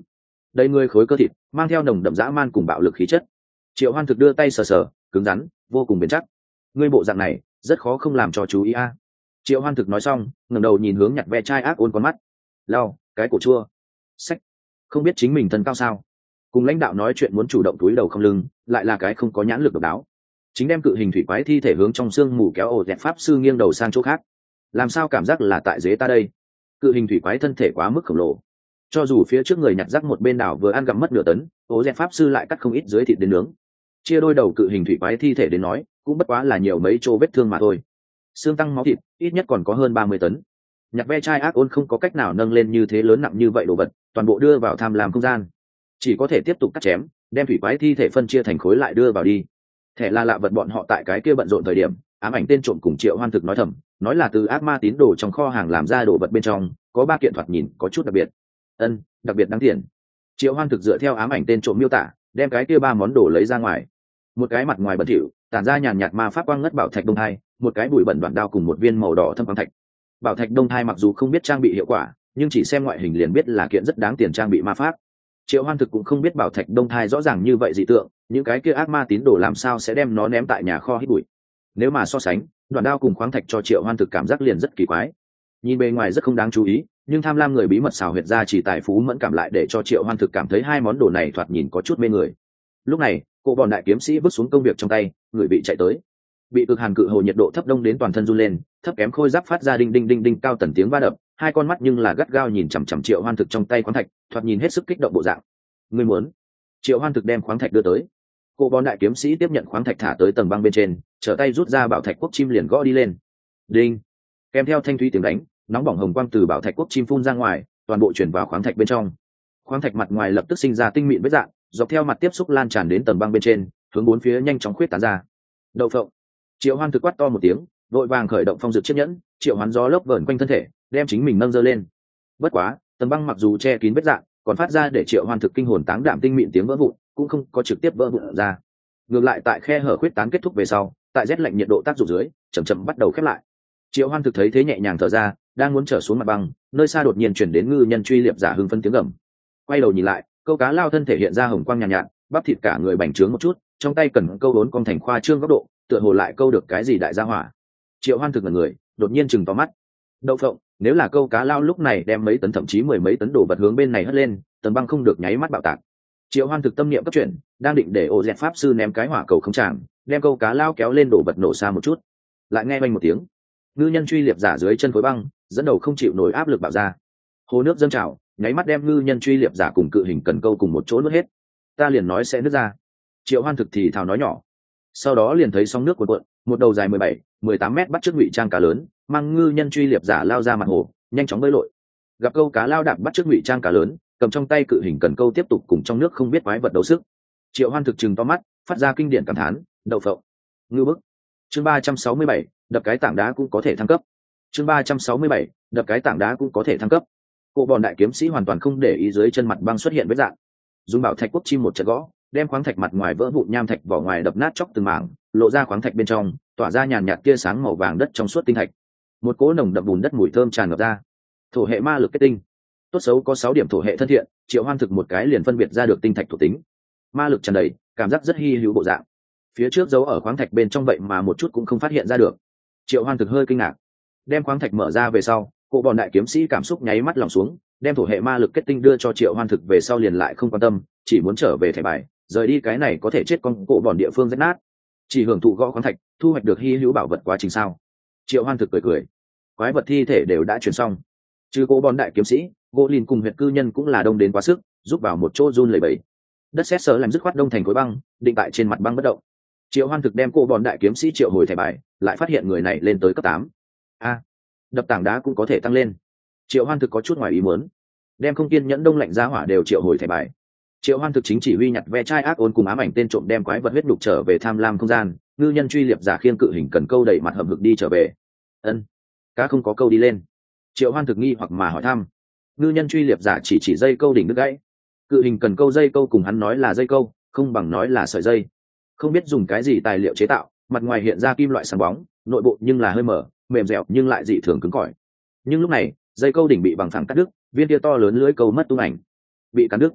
đầy người khối cơ thịt mang theo nồng đậm dã man cùng bạo lực khí chất. Triệu Hoan thực đưa tay sờ sờ, cứng rắn vô cùng bền chắc. Ngươi bộ dạng này rất khó không làm cho chú ý a. Triệu Hoan thực nói xong, ngẩng đầu nhìn hướng nhặt ve chai ác ôn con mắt. Lau cái cổ chua. Sách, không biết chính mình thân cao sao? Cùng lãnh đạo nói chuyện muốn chủ động túi đầu không lưng, lại là cái không có nhãn lực độc đáo. Chính đem cự hình thủy quái thi thể hướng trong xương mù kéo, ổ dẹt pháp sư nghiêng đầu sang chỗ khác. Làm sao cảm giác là tại dế ta đây? Cự hình thủy quái thân thể quá mức khổng lồ, cho dù phía trước người nhặt rác một bên đảo vừa ăn gặm mất nửa tấn, ổ dẹt pháp sư lại cắt không ít dưới thịt đến nướng. Chia đôi đầu cự hình thủy quái thi thể đến nói, cũng bất quá là nhiều mấy chỗ vết thương mà thôi. Xương tăng máu thịt, ít nhất còn có hơn ba mươi tấn. Nhặt ve chai ác ôn không có cách nào nâng lên như thế lớn nặng như vậy đồ vật, toàn bộ đưa vào tham lam không gian, chỉ có thể tiếp tục cắt chém, đem thủy quái thi thể phân chia thành khối lại đưa vào đi. Thẻ là lạ vật bọn họ tại cái kia bận rộn thời điểm, ám ảnh tên trộm cùng Triệu Hoan thực nói thầm, nói là từ ác ma tín đồ trong kho hàng làm ra đồ vật bên trong, có ba kiện thoạt nhìn có chút đặc biệt. Ân, đặc biệt đáng tiền. Triệu Hoan thực dựa theo ám ảnh tên trộm miêu tả, đem cái kia ba món đồ lấy ra ngoài. Một cái mặt ngoài bẩn thỉu, tản ra nhàn nhạt ma pháp quang ngất bảo thạch đông thai, một cái bụi bẩn đoạn đao cùng một viên màu đỏ thâm quang thạch. Bảo thạch đông thai mặc dù không biết trang bị hiệu quả, nhưng chỉ xem ngoại hình liền biết là kiện rất đáng tiền trang bị ma pháp. Triệu Hoan thực cũng không biết bảo thạch đông thai rõ ràng như vậy dị tượng, những cái kia ác ma tín đồ làm sao sẽ đem nó ném tại nhà kho hít bụi. Nếu mà so sánh, đoạn đao cùng khoáng thạch cho Triệu Hoan thực cảm giác liền rất kỳ quái. Nhìn bề ngoài rất không đáng chú ý, nhưng tham lam người bí mật xào huyệt ra chỉ tài phú mẫn cảm lại để cho Triệu Hoan thực cảm thấy hai món đồ này thoạt nhìn có chút mê người. Lúc này, cô bọn đại kiếm sĩ vứt xuống công việc trong tay, người bị chạy tới. Bị cực hàn cự hồ nhiệt độ thấp đông đến toàn thân run lên, thấp kém khôi giáp phát ra đinh đinh đinh đinh cao tần tiếng va đập, hai con mắt nhưng là gắt gao nhìn chằm chằm Triệu Hoan thực trong tay khoáng thạch, thoạt nhìn hết sức kích động bộ dạng. Ngươi muốn? Triệu Hoan thực đem khoáng thạch đưa tới. Cô bọn đại kiếm sĩ tiếp nhận khoáng thạch thả tới tầng băng bên trên, trở tay rút ra bảo thạch quốc chim liền gõ đi lên. Đinh! Kèm theo thanh thúy tiếng đánh, nóng bỏng hồng quang từ bảo thạch quốc chim phun ra ngoài, toàn bộ chuyển vào khoáng thạch bên trong. Khoáng thạch mặt ngoài lập tức sinh ra tinh mịn vết dạng, dọc theo mặt tiếp xúc lan tràn đến tầng băng bên trên, hướng bốn phía nhanh chóng khuyết tán ra. Đậu phộng! Triệu Hoan thực quát to một tiếng, vội vàng khởi động phong dược chiếc nhẫn, triệu hoán gió lốc vờn quanh thân thể, đem chính mình nâng dơ lên. Bất quá, tầng băng mặc dù che kín vết dạng, còn phát ra để Triệu Hoan thực kinh hồn táng đảm tinh mịn tiếng vỡ vụn, cũng không có trực tiếp vỡ vụn ra. Ngược lại tại khe hở khuyết tán kết thúc về sau, tại rét lạnh nhiệt độ tác dụng dưới, chậm chậm bắt đầu khép lại. Triệu Hoan thực thấy thế nhẹ nhàng thở ra, đang muốn trở xuống mặt băng, nơi xa đột nhiên chuyển đến ngư nhân truy liệp giả hưng phân tiếng gầm. Quay đầu nhìn lại, câu cá lao thân thể hiện ra hồng quang nhàn nhạt, nhạt, bắp thịt cả người bành trướng một chút, trong tay cần câu đốn cong thành khoa trương góc độ, tựa hồ lại câu được cái gì đại gia hỏa. Triệu Hoan thực ngẩn người, đột nhiên chừng to mắt. Đậu phộng, nếu là câu cá lao lúc này đem mấy tấn thậm chí mười mấy tấn đồ vật hướng bên này hất lên, tầng băng không được nháy mắt bạo tạc. Triệu Hoan thực tâm niệm cấp chuyển, đang định để ổ dẹt pháp sư ném cái hỏa cầu không tràng, đem câu cá lao kéo lên đồ vật nổ xa một chút. Lại nghe vang một tiếng, ngư nhân truy liệp giả dưới chân khối băng, dẫn đầu không chịu nổi áp lực bạo ra. Hồ nước dâng trào, nháy mắt đem ngư nhân truy liệp giả cùng cự hình cần câu cùng một chỗ nuốt hết. Ta liền nói sẽ nứt ra. Triệu Hoan thực thì thào nói nhỏ. Sau đó liền thấy sóng nước cuộn cuộn, một đầu dài mười bảy, mười tám mét bắt trước ngụy trang cá lớn, mang ngư nhân truy liệp giả lao ra mặt hồ, nhanh chóng bơi lội. Gặp câu cá lao đạp bắt trước ngụy trang cá lớn, cầm trong tay cự hình cần câu tiếp tục cùng trong nước không biết quái vật đấu sức. Triệu Hoan thực chừng to mắt, phát ra kinh điển cảm thán, đậu phộng, ngư bức. Chương ba trăm sáu mươi bảy, đập cái tảng đá cũng có thể thăng cấp. Chương ba trăm sáu mươi bảy, đập cái tảng đá cũng có thể thăng cấp. Cụ bọn đại kiếm sĩ hoàn toàn không để ý dưới chân mặt băng xuất hiện vết rạn, dùng bảo thạch quốc chim một trận gõ, đem khoáng thạch mặt ngoài vỡ vụn nham thạch vỏ ngoài đập nát chóc từng mảng, lộ ra khoáng thạch bên trong, tỏa ra nhàn nhạt tia sáng màu vàng đất trong suốt tinh thạch. Một cỗ nồng đậm bùn đất mùi thơm tràn ngập ra. Thổ hệ ma lực kết tinh. Tốt xấu có sáu điểm thổ hệ thân thiện, Triệu Hoan thực một cái liền phân biệt ra được tinh thạch thuộc tính. Ma lực tràn đầy, cảm giác rất hi hữu bộ dạng. Phía trước giấu ở khoáng thạch bên trong vậy mà một chút cũng không phát hiện ra được. Triệu Hoan thực hơi kinh ngạc. Đem khoáng thạch mở ra về sau, cụ bọn đại kiếm sĩ cảm xúc nháy mắt lòng xuống, đem thổ hệ ma lực kết tinh đưa cho Triệu Hoan thực về sau liền lại không quan tâm, chỉ muốn trở về thẻ bài, rời đi cái này có thể chết con cụ bọn địa phương rách nát. Chỉ hưởng thụ gõ khoáng thạch, thu hoạch được hi hữu bảo vật quá trình sao? Triệu Hoan thực cười cười. Quái vật thi thể đều đã chuyển xong, trừ cụ bọn đại kiếm sĩ, gỗ lìn cùng huyệt cư nhân cũng là đông đến quá sức, giúp vào một chỗ run lẩy bẩy. Đất sét sờ làm dứt khoát đông thành khối băng, định tại trên mặt băng bất động. Triệu Hoan thực đem cụ bọn đại kiếm sĩ triệu hồi thẻ bài, lại phát hiện người này lên tới cấp tám. A, đập tảng đá cũng có thể tăng lên. Triệu Hoan thực có chút ngoài ý muốn, đem không kiên nhẫn đông lạnh giá hỏa đều triệu hồi thẻ bài. Triệu Hoan thực chính chỉ huy nhặt ve chai ác ôn cùng ám ảnh tên trộm đem quái vật huyết đục trở về tham lam không gian, ngư nhân truy liệp giả khiêng cự hình cần câu đẩy mặt hầm hực đi trở về. Ân, cá không có câu đi lên. Triệu Hoan thực nghi hoặc mà hỏi thăm. Ngư nhân truy liệp giả chỉ chỉ dây câu đỉnh đứt gãy. Cự hình cần câu dây câu cùng hắn nói là dây câu, không bằng nói là sợi dây. Không biết dùng cái gì tài liệu chế tạo, mặt ngoài hiện ra kim loại sáng bóng, nội bộ nhưng là hơi mở, mềm dẻo nhưng lại dị thường cứng cỏi. Nhưng lúc này, dây câu đỉnh bị bằng phẳng cắt đứt, viên tia to lớn lưới câu mất tung ảnh, bị cắn đứt.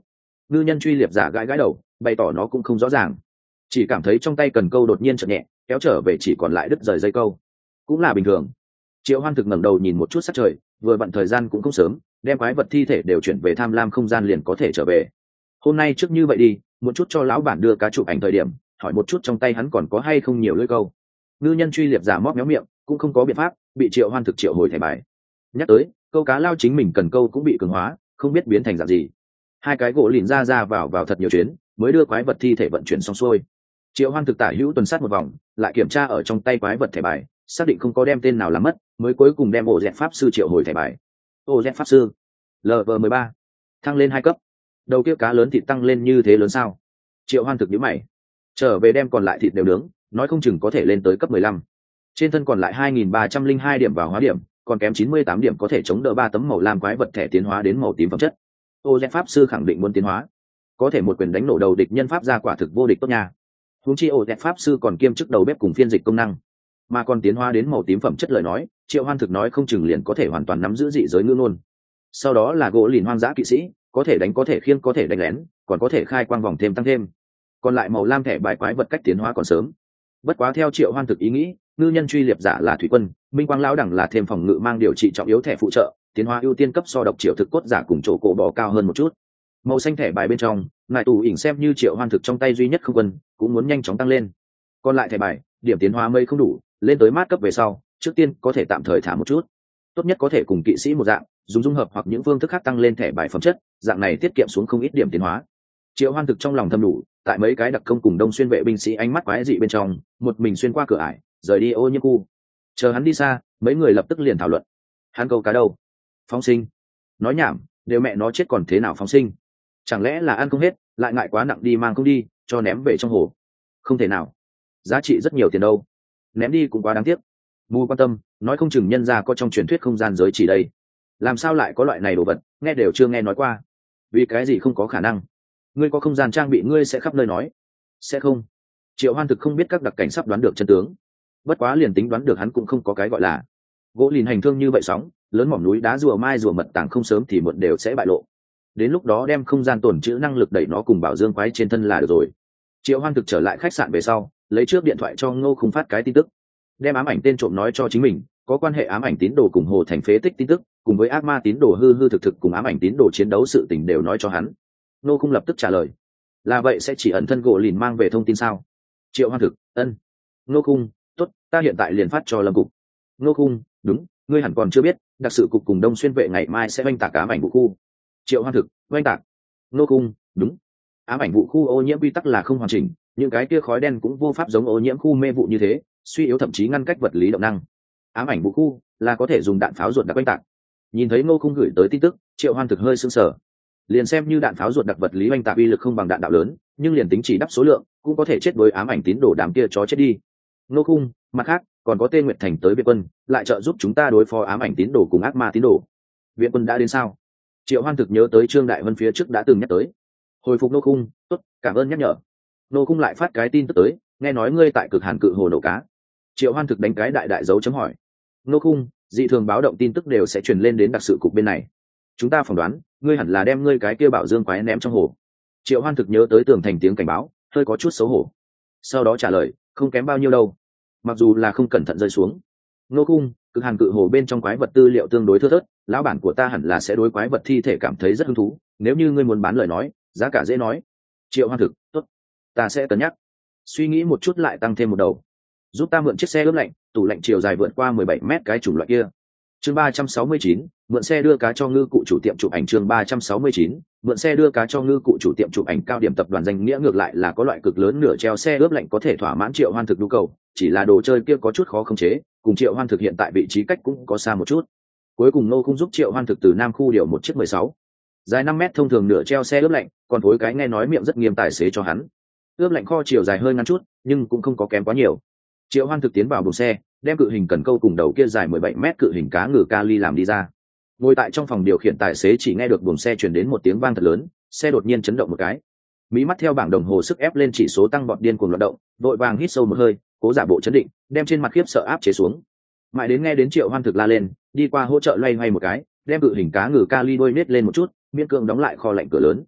ngư nhân truy liệp giả gãi gãi đầu, bày tỏ nó cũng không rõ ràng, chỉ cảm thấy trong tay cần câu đột nhiên chợt nhẹ, kéo trở về chỉ còn lại đứt rời dây câu, cũng là bình thường. Triệu Hoan thực ngẩng đầu nhìn một chút sắc trời, vừa vặn thời gian cũng không sớm, đem quái vật thi thể đều chuyển về tham lam không gian liền có thể trở về. Hôm nay trước như vậy đi, một chút cho lão bản đưa cá chụp ảnh thời điểm, hỏi một chút trong tay hắn còn có hay không nhiều lưỡi câu. Ngư nhân truy liệp giả móc méo miệng, cũng không có biện pháp, bị Triệu Hoan thực triệu hồi thẻ bài. Nhắc tới, câu cá lao chính mình cần câu cũng bị cường hóa, không biết biến thành dạng gì. Hai cái gỗ lìn ra ra vào vào thật nhiều chuyến, mới đưa quái vật thi thể vận chuyển xong xuôi. Triệu Hoan thực tả hữu tuần sát một vòng, lại kiểm tra ở trong tay quái vật thẻ bài, xác định không có đem tên nào làm mất, mới cuối cùng đem ổ dẹt pháp sư triệu hồi thẻ bài. Ổ dẹt pháp sư lv mười ba, thăng lên hai cấp. Đầu kia cá lớn thịt tăng lên như thế lớn sao? Triệu Hoan thực nhíu mày, trở về đem còn lại thịt đều nướng, nói không chừng có thể lên tới cấp mười lăm. Trên thân còn lại hai nghìn ba trăm linh hai điểm vào hóa điểm, còn kém chín mươi tám điểm có thể chống đỡ ba tấm màu lam quái vật thẻ tiến hóa đến màu tím phẩm chất. Ô Dẹt pháp sư khẳng định muốn tiến hóa, có thể một quyền đánh nổ đầu địch nhân pháp ra quả thực vô địch tốt nha. Huống chi Ô Dẹt pháp sư còn kiêm chức đầu bếp cùng phiên dịch công năng, mà còn tiến hóa đến màu tím phẩm chất lời nói, Triệu Hoan thực nói không chừng liền có thể hoàn toàn nắm giữ dị giới ngữ ngôn. Sau đó là gỗ lìn hoang dã kỵ sĩ, có thể đánh có thể khiêng có thể đánh lén, còn có thể khai quang vòng thêm tăng thêm. Còn lại màu lam thẻ bài quái vật cách tiến hóa còn sớm. Bất quá theo Triệu Hoan thực ý nghĩ, ngư nhân truy liệp giả là thủy quân, minh quang lão đẳng là thêm phòng ngự mang điều trị trọng yếu thẻ phụ trợ, tiến hóa ưu tiên cấp so độc triệu thực cốt giả cùng chỗ cổ bò cao hơn một chút. Màu xanh thẻ bài bên trong, ngài tù ỉn xem như Triệu Hoan thực trong tay duy nhất không quân, cũng muốn nhanh chóng tăng lên. Còn lại thẻ bài, điểm tiến hóa mây không đủ, lên tới mát cấp về sau, trước tiên có thể tạm thời thả một chút. Tốt nhất có thể cùng kỵ sĩ một dạng, dùng dung hợp hoặc những phương thức khác tăng lên thẻ bài phẩm chất, dạng này tiết kiệm xuống không ít điểm tiến hóa. Triệu Hoan thực trong lòng thầm đủ, tại mấy cái đặc công cùng đông xuyên vệ binh sĩ ánh mắt quái dị bên trong, một mình xuyên qua cửa ải, rời đi ô nhiễm khu. Chờ hắn đi xa, mấy người lập tức liền thảo luận. Hắn câu cá đâu? Phóng sinh? Nói nhảm, đều mẹ nó chết còn thế nào phóng sinh? Chẳng lẽ là ăn không hết, lại ngại quá nặng đi mang không đi, cho ném về trong hồ? Không thể nào, giá trị rất nhiều tiền đâu, ném đi cũng quá đáng tiếc. Mù quan tâm, nói không chừng nhân ra có trong truyền thuyết không gian giới chỉ đây. Làm sao lại có loại này đồ vật, nghe đều chưa nghe nói qua. Vì cái gì không có khả năng? Ngươi có không gian trang bị ngươi sẽ khắp nơi nói. Sẽ không. Triệu Hoan thực không biết các đặc cảnh sắp đoán được chân tướng. Bất quá liền tính đoán được hắn cũng không có cái gọi là gỗ lìn hành thương như vậy sóng lớn, mỏm núi đá rùa mai rùa mật tàng không sớm thì muộn đều sẽ bại lộ. Đến lúc đó đem không gian tồn trữ năng lực đẩy nó cùng bảo dương quái trên thân là được rồi. Triệu Hoan thực trở lại khách sạn về sau, lấy trước điện thoại cho Ngô Khung phát cái tin tức, đem ám ảnh tên trộm nói cho chính mình, có quan hệ ám ảnh tín đồ cùng hồ thành phế tích tin tức, cùng với ác ma tín đồ hư hư thực thực cùng ám ảnh tín đồ chiến đấu sự tình đều nói cho hắn. Ngô Khung lập tức trả lời, là vậy sẽ chỉ ẩn thân gỗ lìn mang về thông tin sao? Triệu Hoan thực, ân. Ngô Khung, tốt, ta hiện tại liền phát cho Lâm cục. Ngô Khung, đúng, ngươi hẳn còn chưa biết, đặc sự cục cùng đông xuyên vệ ngày mai sẽ oanh tạc ám ảnh vũ khu. Triệu Hoan thực, oanh tạc. Ngô Khung, đúng, ám ảnh vũ khu ô nhiễm quy tắc là không hoàn chỉnh, những cái kia khói đen cũng vô pháp giống ô nhiễm khu mê vụ như thế suy yếu thậm chí ngăn cách vật lý động năng. Ám ảnh vũ khu là có thể dùng đạn pháo ruột đặc oanh tạc. Nhìn thấy Ngô Khung gửi tới tin tức, Triệu Hoan thực hơi sững sờ. Liền xem như đạn pháo ruột đặc vật lý oanh tạc uy lực không bằng đạn đạo lớn, nhưng liền tính chỉ đắp số lượng cũng có thể chết với ám ảnh tín đồ đám kia chó chết đi. Ngô Khung, mặt khác còn có tên Nguyệt Thành tới viện quân, lại trợ giúp chúng ta đối phó ám ảnh tín đồ cùng ác ma tín đồ. Viện quân đã đến sao? Triệu Hoan thực nhớ tới Trương Đại Vân phía trước đã từng nhắc tới. Hồi phục Ngô Khung, tốt, cảm ơn nhắc nhở. Ngô Khung lại phát cái tin tức tới, nghe nói ngươi tại cực hàn cự hồ nổ cá. Triệu Hoan thực đánh cái đại đại dấu chấm hỏi. Ngô Khung, dị thường báo động tin tức đều sẽ truyền lên đến đặc sự cục bên này. Chúng ta phỏng đoán, ngươi hẳn là đem ngươi cái kia bảo dương quái ném trong hồ. Triệu Hoan thực nhớ tới tường thành tiếng cảnh báo, hơi có chút xấu hổ. Sau đó trả lời, không kém bao nhiêu đâu. Mặc dù là không cẩn thận rơi xuống. Ngô Khung, cực hàn cự hồ bên trong quái vật tư liệu tương đối thưa thớt, lão bản của ta hẳn là sẽ đối quái vật thi thể cảm thấy rất hứng thú, nếu như ngươi muốn bán lời nói, giá cả dễ nói. Triệu Hoan thực, tốt, ta sẽ cân nhắc. Suy nghĩ một chút lại tăng thêm một đầu. Giúp ta mượn chiếc xe ướp lạnh, tủ lạnh chiều dài vượt qua mười bảy mét cái chủng loại kia. Chương ba trăm sáu mươi chín, mượn xe đưa cá cho ngư cụ chủ tiệm chụp ảnh. Chương ba trăm sáu mươi chín, mượn xe đưa cá cho ngư cụ chủ tiệm chụp ảnh. Cao điểm tập đoàn danh nghĩa ngược lại là có loại cực lớn nửa treo xe ướp lạnh có thể thỏa mãn Triệu Hoan thực nhu cầu, chỉ là đồ chơi kia có chút khó khống chế, cùng Triệu Hoan thực hiện tại vị trí cách cũng có xa một chút. Cuối cùng Ngô Khung giúp Triệu Hoan thực từ Nam khu điều một chiếc mười sáu, dài năm mét thông thường nửa treo xe ướp lạnh, còn thối cái nghe nói miệng rất nghiêm tài xế cho hắn. Ướp lạnh kho chiều dài hơi ngắn chút, nhưng cũng không có kém quá nhiều. Triệu Hoan thực tiến vào buồng xe, đem cự hình cần câu cùng đầu kia dài mười bảy mét cự hình cá ngừ kali làm đi ra. Ngồi tại trong phòng điều khiển tài xế chỉ nghe được buồng xe truyền đến một tiếng vang thật lớn, xe đột nhiên chấn động một cái. Mí mắt theo bảng đồng hồ sức ép lên chỉ số tăng vọt điên cuồng loạn động, vội vàng hít sâu một hơi, cố giả bộ chấn định, đem trên mặt khiếp sợ áp chế xuống. Mãi đến nghe đến Triệu Hoan thực la lên, đi qua hỗ trợ loay hoay một cái, đem cự hình cá ngừ kali đôi nết lên một chút, miễn cưỡng đóng lại kho lạnh cửa lớn.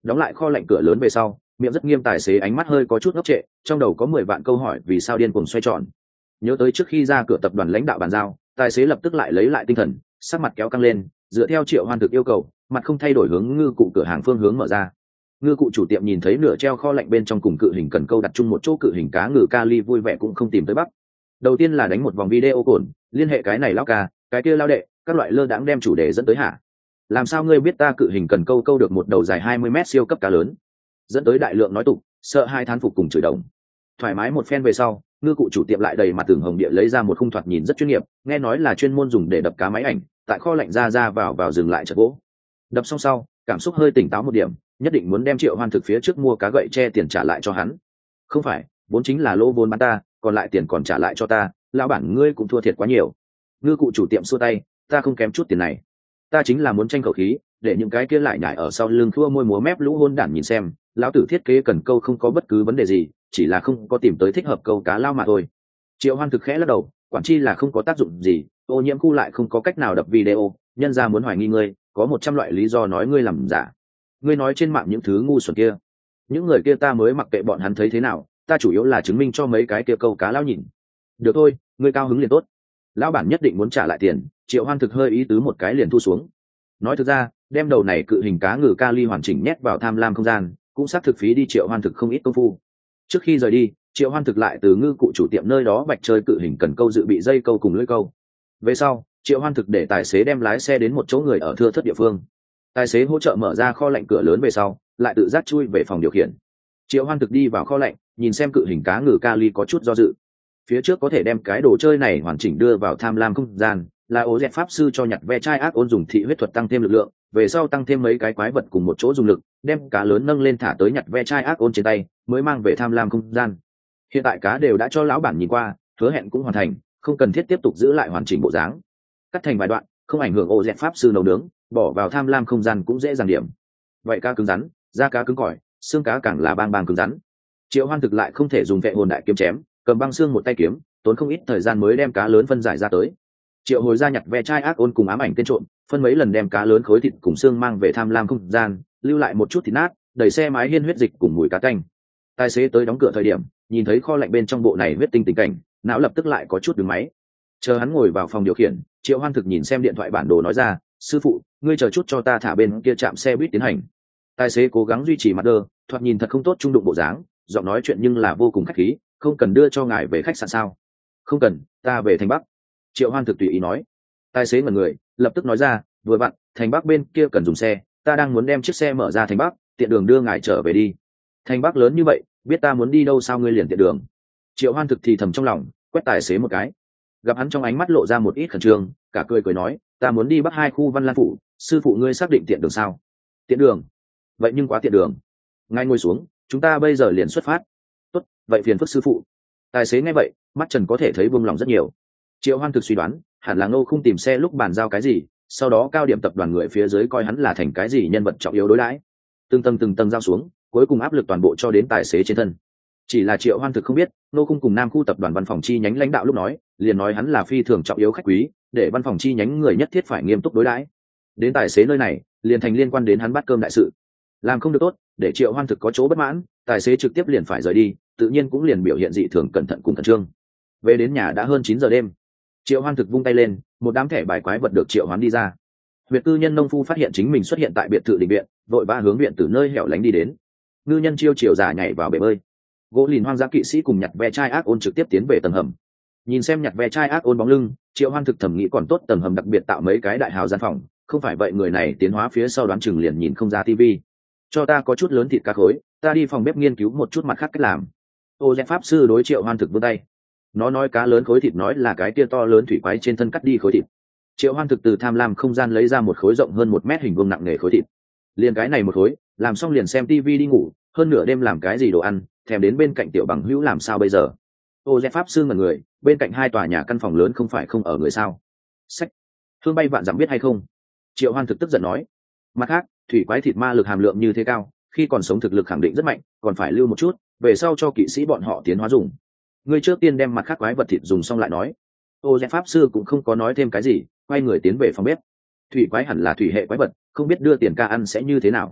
Đóng lại kho lạnh cửa lớn về sau, miệng rất nghiêm tài xế ánh mắt hơi có chút ngốc trệ, trong đầu có mười vạn câu hỏi vì sao điên cuồng xoay tròn. Nhớ tới trước khi ra cửa tập đoàn lãnh đạo bàn giao, tài xế lập tức lại lấy lại tinh thần, sắc mặt kéo căng lên, dựa theo Triệu Hoan Thực yêu cầu, mặt không thay đổi hướng ngư cụ cửa hàng phương hướng mở ra. Ngư cụ chủ tiệm nhìn thấy nửa treo kho lạnh bên trong cùng cự hình cần câu đặt chung một chỗ cự hình cá ngừ kali vui vẻ cũng không tìm tới bắc. Đầu tiên là đánh một vòng video cồn, liên hệ cái này lao ca, cái kia lao đệ, các loại lơ đãng đem chủ đề dẫn tới hả? Làm sao ngươi biết ta cự hình cần câu câu được một đầu dài hai mươi mét siêu cấp cá lớn? Dẫn tới đại lượng nói tục, sợ hai thán phục cùng chửi đồng. Thoải mái một phen về sau, ngư cụ chủ tiệm lại đầy mặt tường hồng địa lấy ra một khung thoạt nhìn rất chuyên nghiệp, nghe nói là chuyên môn dùng để đập cá máy ảnh, tại kho lạnh ra ra vào vào dừng lại chợt gỗ. Đập xong sau, cảm xúc hơi tỉnh táo một điểm, nhất định muốn đem Triệu Hoan Thực phía trước mua cá gậy che tiền trả lại cho hắn. Không phải, vốn chính là lỗ vốn bán ta, còn lại tiền còn trả lại cho ta, lão bản ngươi cũng thua thiệt quá nhiều. Ngư cụ chủ tiệm xua tay, ta không kém chút tiền này, ta chính là muốn tranh khẩu khí, để những cái kia lại nhảy ở sau lưng khua môi múa mép lũ hôn đản nhìn xem, lão tử thiết kế cần câu không có bất cứ vấn đề gì, chỉ là không có tìm tới thích hợp câu cá lao mà thôi. Triệu Hoan Thực khẽ lắc đầu, quản chi là không có tác dụng gì, ô nhiễm khu lại không có cách nào đập video, nhân ra muốn hoài nghi ngươi, có một trăm loại lý do nói ngươi làm giả. Ngươi nói trên mạng những thứ ngu xuẩn kia, những người kia ta mới mặc kệ bọn hắn thấy thế nào, ta chủ yếu là chứng minh cho mấy cái kia câu cá lao nhìn. Được thôi, ngươi cao hứng liền tốt. Lão bản nhất định muốn trả lại tiền. Triệu Hoan Thực hơi ý tứ một cái liền thu xuống. Nói thực ra, đem đầu này cự hình cá ngừ kali hoàn chỉnh nhét vào tham lam không gian, cũng xác thực phí đi Triệu Hoan Thực không ít công phu. Trước khi rời đi, Triệu Hoan Thực lại từ ngư cụ chủ tiệm nơi đó bạch chơi cự hình cần câu dự bị dây câu cùng lưỡi câu. Về sau, Triệu Hoan Thực để tài xế đem lái xe đến một chỗ người ở thưa thớt địa phương. Tài xế hỗ trợ mở ra kho lạnh cửa lớn về sau, lại tự giác chui về phòng điều khiển. Triệu Hoan Thực đi vào kho lạnh, nhìn xem cự hình cá ngừ kali có chút do dự. Phía trước có thể đem cái đồ chơi này hoàn chỉnh đưa vào tham lam không gian, là ố dẹt pháp sư cho nhặt ve chai ác ôn dùng thị huyết thuật tăng thêm lực lượng, về sau tăng thêm mấy cái quái vật cùng một chỗ dùng lực, đem cá lớn nâng lên thả tới nhặt ve chai ác ôn trên tay, mới mang về tham lam không gian. Hiện tại cá đều đã cho lão bản nhìn qua, hứa hẹn cũng hoàn thành, không cần thiết tiếp tục giữ lại hoàn chỉnh bộ dáng. Cắt thành vài đoạn, không ảnh hưởng ố dẹt pháp sư nấu nướng, bỏ vào tham lam không gian cũng dễ dàng điểm. Vậy cá cứng rắn, da cá cứng cỏi, xương cá càng là bang bang cứng rắn. Triệu Hoan Thực lại không thể dùng vệ hồn đại kiếm chém, cầm băng xương một tay kiếm, tốn không ít thời gian mới đem cá lớn phân giải ra tới. Triệu hồi ra nhặt ve chai ác ôn cùng ám ảnh tên trộm, phân mấy lần đem cá lớn khối thịt cùng xương mang về tham lam không gian, lưu lại một chút thịt nát, đẩy xe máy hiên huyết dịch cùng mùi cá tanh. Tài xế tới đóng cửa thời điểm, nhìn thấy kho lạnh bên trong bộ này huyết tinh tình cảnh, não lập tức lại có chút đứng máy. Chờ hắn ngồi vào phòng điều khiển, Triệu Hoan Thực nhìn xem điện thoại bản đồ nói ra, sư phụ, ngươi chờ chút cho ta thả bên kia trạm xe buýt tiến hành. Tài xế cố gắng duy trì mặt đơ, thoạt nhìn thật không tốt trung đụng bộ dáng, giọng nói chuyện nhưng là vô cùng khách khí, không cần đưa cho ngài về khách sạn sao? Không cần, ta về thành Bắc. Triệu Hoan Thực tùy ý nói. Tài xế ngẩn người, lập tức nói ra, vừa vặn, thành Bắc bên kia cần dùng xe, ta đang muốn đem chiếc xe mở ra thành Bắc, tiện đường đưa ngài trở về đi. Thành Bắc lớn như vậy, biết ta muốn đi đâu sao ngươi liền tiện đường. Triệu Hoan Thực thì thầm trong lòng, quét tài xế một cái. Gặp hắn trong ánh mắt lộ ra một ít khẩn trương, cả cười cười nói, ta muốn đi Bắc hai khu Văn Lan phủ, sư phụ ngươi xác định tiện đường sao? Tiện đường? Vậy nhưng quá tiện đường. Ngài ngồi xuống, chúng ta bây giờ liền xuất phát. Tốt, vậy phiền phức sư phụ. Tài xế nghe vậy, mắt Trần có thể thấy buông lòng rất nhiều. Triệu Hoan Thực suy đoán, hẳn là Ngô không tìm xe lúc bàn giao cái gì, sau đó cao điểm tập đoàn người phía dưới coi hắn là thành cái gì nhân vật trọng yếu đối đãi. Từng tầng từng tầng giao xuống, cuối cùng áp lực toàn bộ cho đến tài xế trên thân. Chỉ là Triệu Hoan Thực không biết, Ngô không cùng Nam khu tập đoàn văn phòng chi nhánh lãnh đạo lúc nói, liền nói hắn là phi thường trọng yếu khách quý, để văn phòng chi nhánh người nhất thiết phải nghiêm túc đối đãi. Đến tài xế nơi này, liền thành liên quan đến hắn bắt cơm đại sự. Làm không được tốt, để Triệu Hoan Thực có chỗ bất mãn, tài xế trực tiếp liền phải rời đi, tự nhiên cũng liền biểu hiện dị thường cẩn thận cùng khẩn trương. Về đến nhà đã hơn chín giờ đêm. Triệu Hoan Thực vung tay lên, một đám thẻ bài quái vật được triệu hoán đi ra. Huyệt cư nhân nông phu phát hiện chính mình xuất hiện tại biệt thự định viện, vội vã hướng viện từ nơi hẻo lánh đi đến. Ngư nhân chiêu chiều giả nhảy vào bể bơi. Gỗ lìn hoang dã kỵ sĩ cùng nhặt ve chai ác ôn trực tiếp tiến về tầng hầm. Nhìn xem nhặt ve chai ác ôn bóng lưng, Triệu Hoan Thực thẩm nghĩ còn tốt tầng hầm đặc biệt tạo mấy cái đại hào gian phòng, không phải vậy người này tiến hóa phía sau đoán chừng liền nhìn không ra tivi. Cho ta có chút lớn thịt cá khối, ta đi phòng bếp nghiên cứu một chút mặt khác cách làm. Ô Dẹp pháp sư đối Triệu Hoan Thực vươn tay. Nó nói cá lớn khối thịt nói là cái tia to lớn thủy quái trên thân cắt đi khối thịt. Triệu Hoan Thực từ tham lam không gian lấy ra một khối rộng hơn một mét hình vuông nặng nề khối thịt. Liền cái này một khối, làm xong liền xem tivi đi ngủ, hơn nửa đêm làm cái gì đồ ăn, thèm đến bên cạnh tiểu bằng hữu làm sao bây giờ. Ô Dẹp pháp sư ngẩn người, bên cạnh hai tòa nhà căn phòng lớn không phải không ở người sao? Sách, thương bay vạn dặm biết hay không? Triệu Hoan Thực tức giận nói. Mặt khác, thủy quái thịt ma lực hàm lượng như thế cao, khi còn sống thực lực khẳng định rất mạnh, còn phải lưu một chút, về sau cho kỵ sĩ bọn họ tiến hóa dùng. Ngươi trước tiên đem mặt khác quái vật thịt dùng xong lại nói. Ô Dẹp pháp sư cũng không có nói thêm cái gì, quay người tiến về phòng bếp. Thủy quái hẳn là thủy hệ quái vật, không biết đưa tiền ca ăn sẽ như thế nào.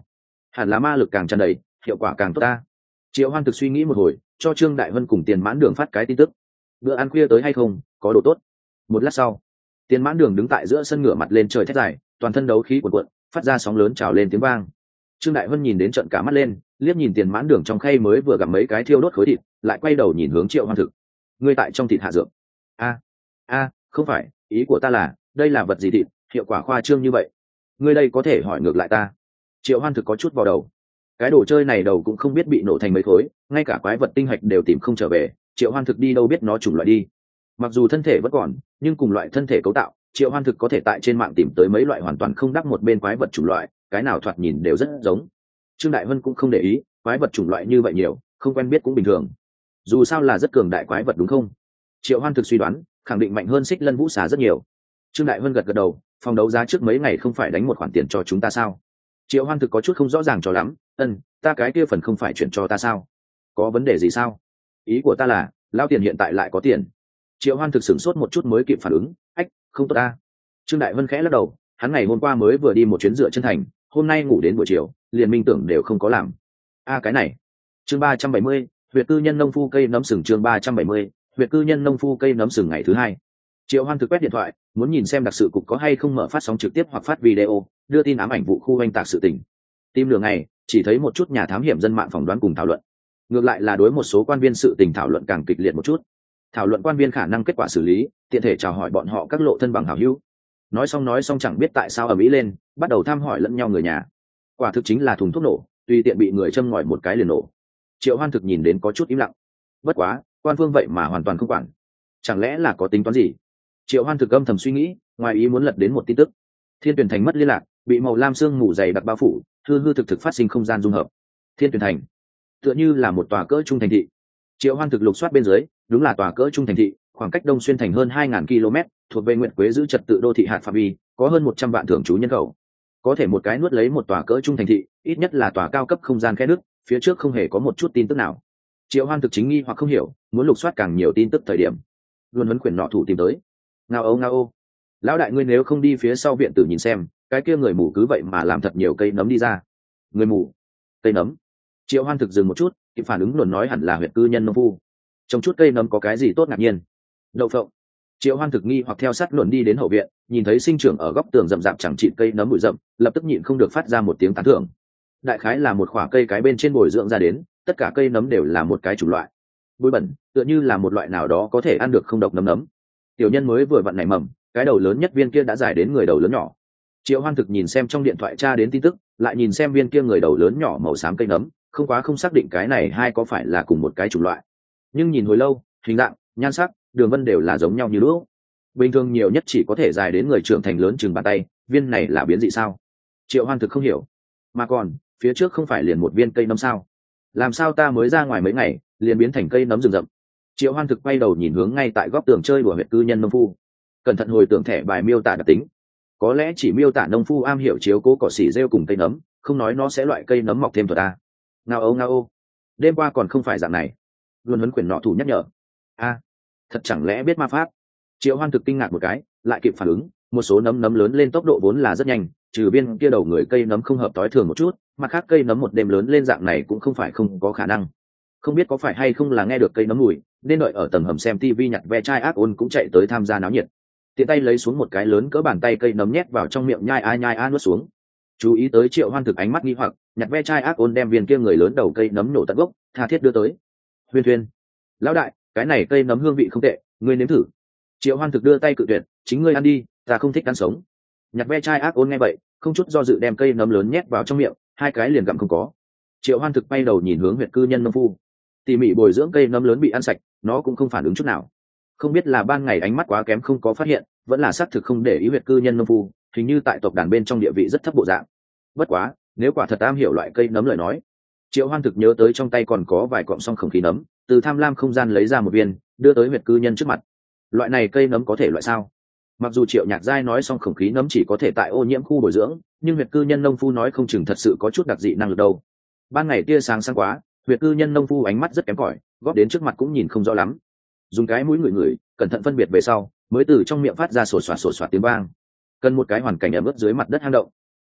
hẳn là ma lực càng tràn đầy, hiệu quả càng tốt ta. Triệu Hoan thực suy nghĩ một hồi, cho Trương Đại Vân cùng Tiền Mãn Đường phát cái tin tức. Bữa ăn khuya tới hay không, có đồ tốt. Một lát sau, Tiền Mãn Đường đứng tại giữa sân ngửa mặt lên trời thét dài, toàn thân đấu khí cuồn cuộn, phát ra sóng lớn trào lên tiếng vang. Trương Đại Vân nhìn đến trợn cả mắt lên, liếc nhìn Tiền Mãn Đường trong khay mới vừa gặp mấy cái thiêu đốt khối thịt, lại quay đầu nhìn hướng Triệu Hoan thực. Ngươi tại trong thịt hạ dược? A, a, không phải, ý của ta là, đây là vật gì thịt, hiệu quả khoa trương như vậy? Ngươi đây có thể hỏi ngược lại ta. Triệu Hoan thực có chút vào đầu. Cái đồ chơi này đầu cũng không biết bị nổ thành mấy khối, ngay cả quái vật tinh hạch đều tìm không trở về, Triệu Hoan thực đi đâu biết nó chủng loại đi. Mặc dù thân thể vẫn còn, nhưng cùng loại thân thể cấu tạo, Triệu Hoan thực có thể tại trên mạng tìm tới mấy loại hoàn toàn không đắc một bên quái vật chủng loại, cái nào thoạt nhìn đều rất giống. Trương Đại Vân cũng không để ý, quái vật chủng loại như vậy nhiều, không quen biết cũng bình thường. Dù sao là rất cường đại quái vật đúng không? Triệu Hoan thực suy đoán, khẳng định mạnh hơn Xích Lân Vũ Xà rất nhiều. Trương Đại Vân gật gật đầu, phòng đấu giá trước mấy ngày không phải đánh một khoản tiền cho chúng ta sao? Triệu Hoan thực có chút không rõ ràng cho lắm, ân, ta cái kia phần không phải chuyển cho ta sao? Có vấn đề gì sao? Ý của ta là, lao tiền hiện tại lại có tiền. Triệu Hoan thực sửng sốt một chút mới kịp phản ứng, ách, không tốt ta. Trương Đại Vân khẽ lắc đầu, hắn ngày hôm qua mới vừa đi một chuyến dựa chân thành, hôm nay ngủ đến buổi chiều, liền minh tưởng đều không có làm. A cái này. Chương ba trăm bảy mươi, huyệt cư nhân nông phu cây nấm sừng chương ba trăm bảy mươi, huyệt cư nhân nông phu cây nấm sừng ngày thứ hai. Triệu Hoan thực quét điện thoại, muốn nhìn xem đặc sự cục có hay không mở phát sóng trực tiếp hoặc phát video, đưa tin ám ảnh vụ khu oanh tạc sự tình. Tìm nửa ngày, chỉ thấy một chút nhà thám hiểm dân mạng phỏng đoán cùng thảo luận. Ngược lại là đối một số quan viên sự tình thảo luận càng kịch liệt một chút. Thảo luận quan viên khả năng kết quả xử lý, tiện thể chào hỏi bọn họ các lộ thân bằng hảo hữu. Nói xong nói xong chẳng biết tại sao ầm ĩ lên, bắt đầu thăm hỏi lẫn nhau người nhà. Quả thực chính là thùng thuốc nổ, tùy tiện bị người châm ngòi một cái liền nổ. Triệu Hoan thực nhìn đến có chút im lặng. Bất quá, quan phương vậy mà hoàn toàn không quản. Chẳng lẽ là có tính toán gì? Triệu Hoan thực âm thầm suy nghĩ, ngoài ý muốn lật đến một tin tức. Thiên Tuyển Thành mất liên lạc, bị màu lam sương mù dày đặc bao phủ, hư hư thực thực phát sinh không gian dung hợp. Thiên Tuyển Thành tựa như là một tòa cỡ trung thành thị. Triệu Hoan thực lục soát bên dưới, đúng là tòa cỡ trung thành thị, khoảng cách Đông Xuyên thành hơn hai nghìn ki lô mét, thuộc về Nguyệt Quế giữ trật tự đô thị hạt phạm vi, có hơn một trăm vạn thường trú nhân khẩu. Có thể một cái nuốt lấy một tòa cỡ trung thành thị, ít nhất là tòa cao cấp không gian khe nước, phía trước không hề có một chút tin tức nào. Triệu Hoan thực chính nghi hoặc không hiểu, muốn lục soát càng nhiều tin tức thời điểm, luôn huấn quyển nọ thủ tìm tới. Ngao âu ngao ô, lão đại ngươi nếu không đi phía sau viện tử nhìn xem, cái kia người mù cứ vậy mà làm thật nhiều cây nấm đi ra. Người mù, cây nấm. Triệu Hoan thực dừng một chút, kịp phản ứng luôn nói hẳn là huyện cư nhân nông phu. Trồng chút cây nấm có cái gì tốt ngạc nhiên? Đậu phộng. Triệu Hoan thực nghi hoặc theo sát luận đi đến hậu viện, nhìn thấy sinh trưởng ở góc tường rậm rạp chẳng chịt cây nấm bụi rậm, lập tức nhịn không được phát ra một tiếng tán thưởng. Đại khái là một khoả cây cái bên trên bồi dưỡng ra đến, tất cả cây nấm đều là một cái chủng loại. Bụi bẩn, tựa như là một loại nào đó có thể ăn được không độc nấm nấm. Tiểu nhân mới vừa vặn nảy mầm, cái đầu lớn nhất viên kia đã dài đến người đầu lớn nhỏ. Triệu Hoan thực nhìn xem trong điện thoại tra đến tin tức, lại nhìn xem viên kia người đầu lớn nhỏ màu xám cây nấm, không quá không xác định cái này hai có phải là cùng một cái chủng loại. Nhưng nhìn hồi lâu, hình dạng, nhan sắc, đường vân đều là giống nhau như lúc. Bình thường nhiều nhất chỉ có thể dài đến người trưởng thành lớn chừng bàn tay, viên này là biến dị sao? Triệu Hoan thực không hiểu. Mà còn, phía trước không phải liền một viên cây nấm sao? Làm sao ta mới ra ngoài mấy ngày, liền biến thành cây nấm rừng rậm? Triệu Hoan thực quay đầu nhìn hướng ngay tại góc tường chơi của huyện cư nhân nông phu, cẩn thận hồi tưởng thẻ bài miêu tả đặc tính. Có lẽ chỉ miêu tả nông phu am hiểu chiếu cố cỏ xỉ rêu cùng cây nấm, không nói nó sẽ loại cây nấm mọc thêm thuật ta. Ngao âu ngao ô, đêm qua còn không phải dạng này. Luôn huấn quyển nọ thủ nhắc nhở. A, thật chẳng lẽ biết ma pháp? Triệu Hoan thực kinh ngạc một cái, lại kịp phản ứng, một số nấm nấm lớn lên tốc độ vốn là rất nhanh, trừ viên kia đầu người cây nấm không hợp tối thường một chút, mặt khác cây nấm một đêm lớn lên dạng này cũng không phải không có khả năng. Không biết có phải hay không là nghe được cây nấm mùi, nên đợi ở tầng hầm xem tivi nhặt ve chai ác ôn cũng chạy tới tham gia náo nhiệt. Tiện tay lấy xuống một cái lớn cỡ bàn tay cây nấm nhét vào trong miệng nhai a nhai a nuốt xuống. Chú ý tới Triệu Hoan thực ánh mắt nghi hoặc, nhặt ve chai ác ôn đem viên kia người lớn đầu cây nấm nổ tận gốc, tha thiết đưa tới. Huyên Huyên, lão đại, cái này cây nấm hương vị không tệ, ngươi nếm thử. Triệu Hoan thực đưa tay cự tuyệt, chính ngươi ăn đi, ta không thích ăn sống. Nhặt ve chai ác ôn nghe vậy, không chút do dự đem cây nấm lớn nhét vào trong miệng, hai cái liền gặm không có. Triệu Hoan thực bay đầu nhìn hướng huyện cư nhân nông phu, tỉ mỉ bồi dưỡng cây nấm lớn bị ăn sạch, nó cũng không phản ứng chút nào. Không biết là ban ngày ánh mắt quá kém không có phát hiện, vẫn là xác thực không để ý huyện cư nhân nông phu, hình như tại tộc đàn bên trong địa vị rất thấp bộ dạng. Bất quá, nếu quả thật am hiểu loại cây nấm lời nói, Triệu Hoan thực nhớ tới trong tay còn có vài cọng song không khí nấm, từ tham lam không gian lấy ra một viên, đưa tới huyện cư nhân trước mặt. Loại này cây nấm có thể loại sao? Mặc dù Triệu Nhạc Giai nói song không khí nấm chỉ có thể tại ô nhiễm khu bồi dưỡng, nhưng huyện cư nhân nông phu nói không chừng thật sự có chút đặc dị năng lực đâu. Ban ngày tia sáng sáng quá, huyện cư nhân nông phu ánh mắt rất kém cỏi, góp đến trước mặt cũng nhìn không rõ lắm. Dùng cái mũi ngửi ngửi, cẩn thận phân biệt về sau, mới từ trong miệng phát ra sột soạt sột soạt tiếng vang. Cần một cái hoàn cảnh ẩm ướt dưới mặt đất hang động.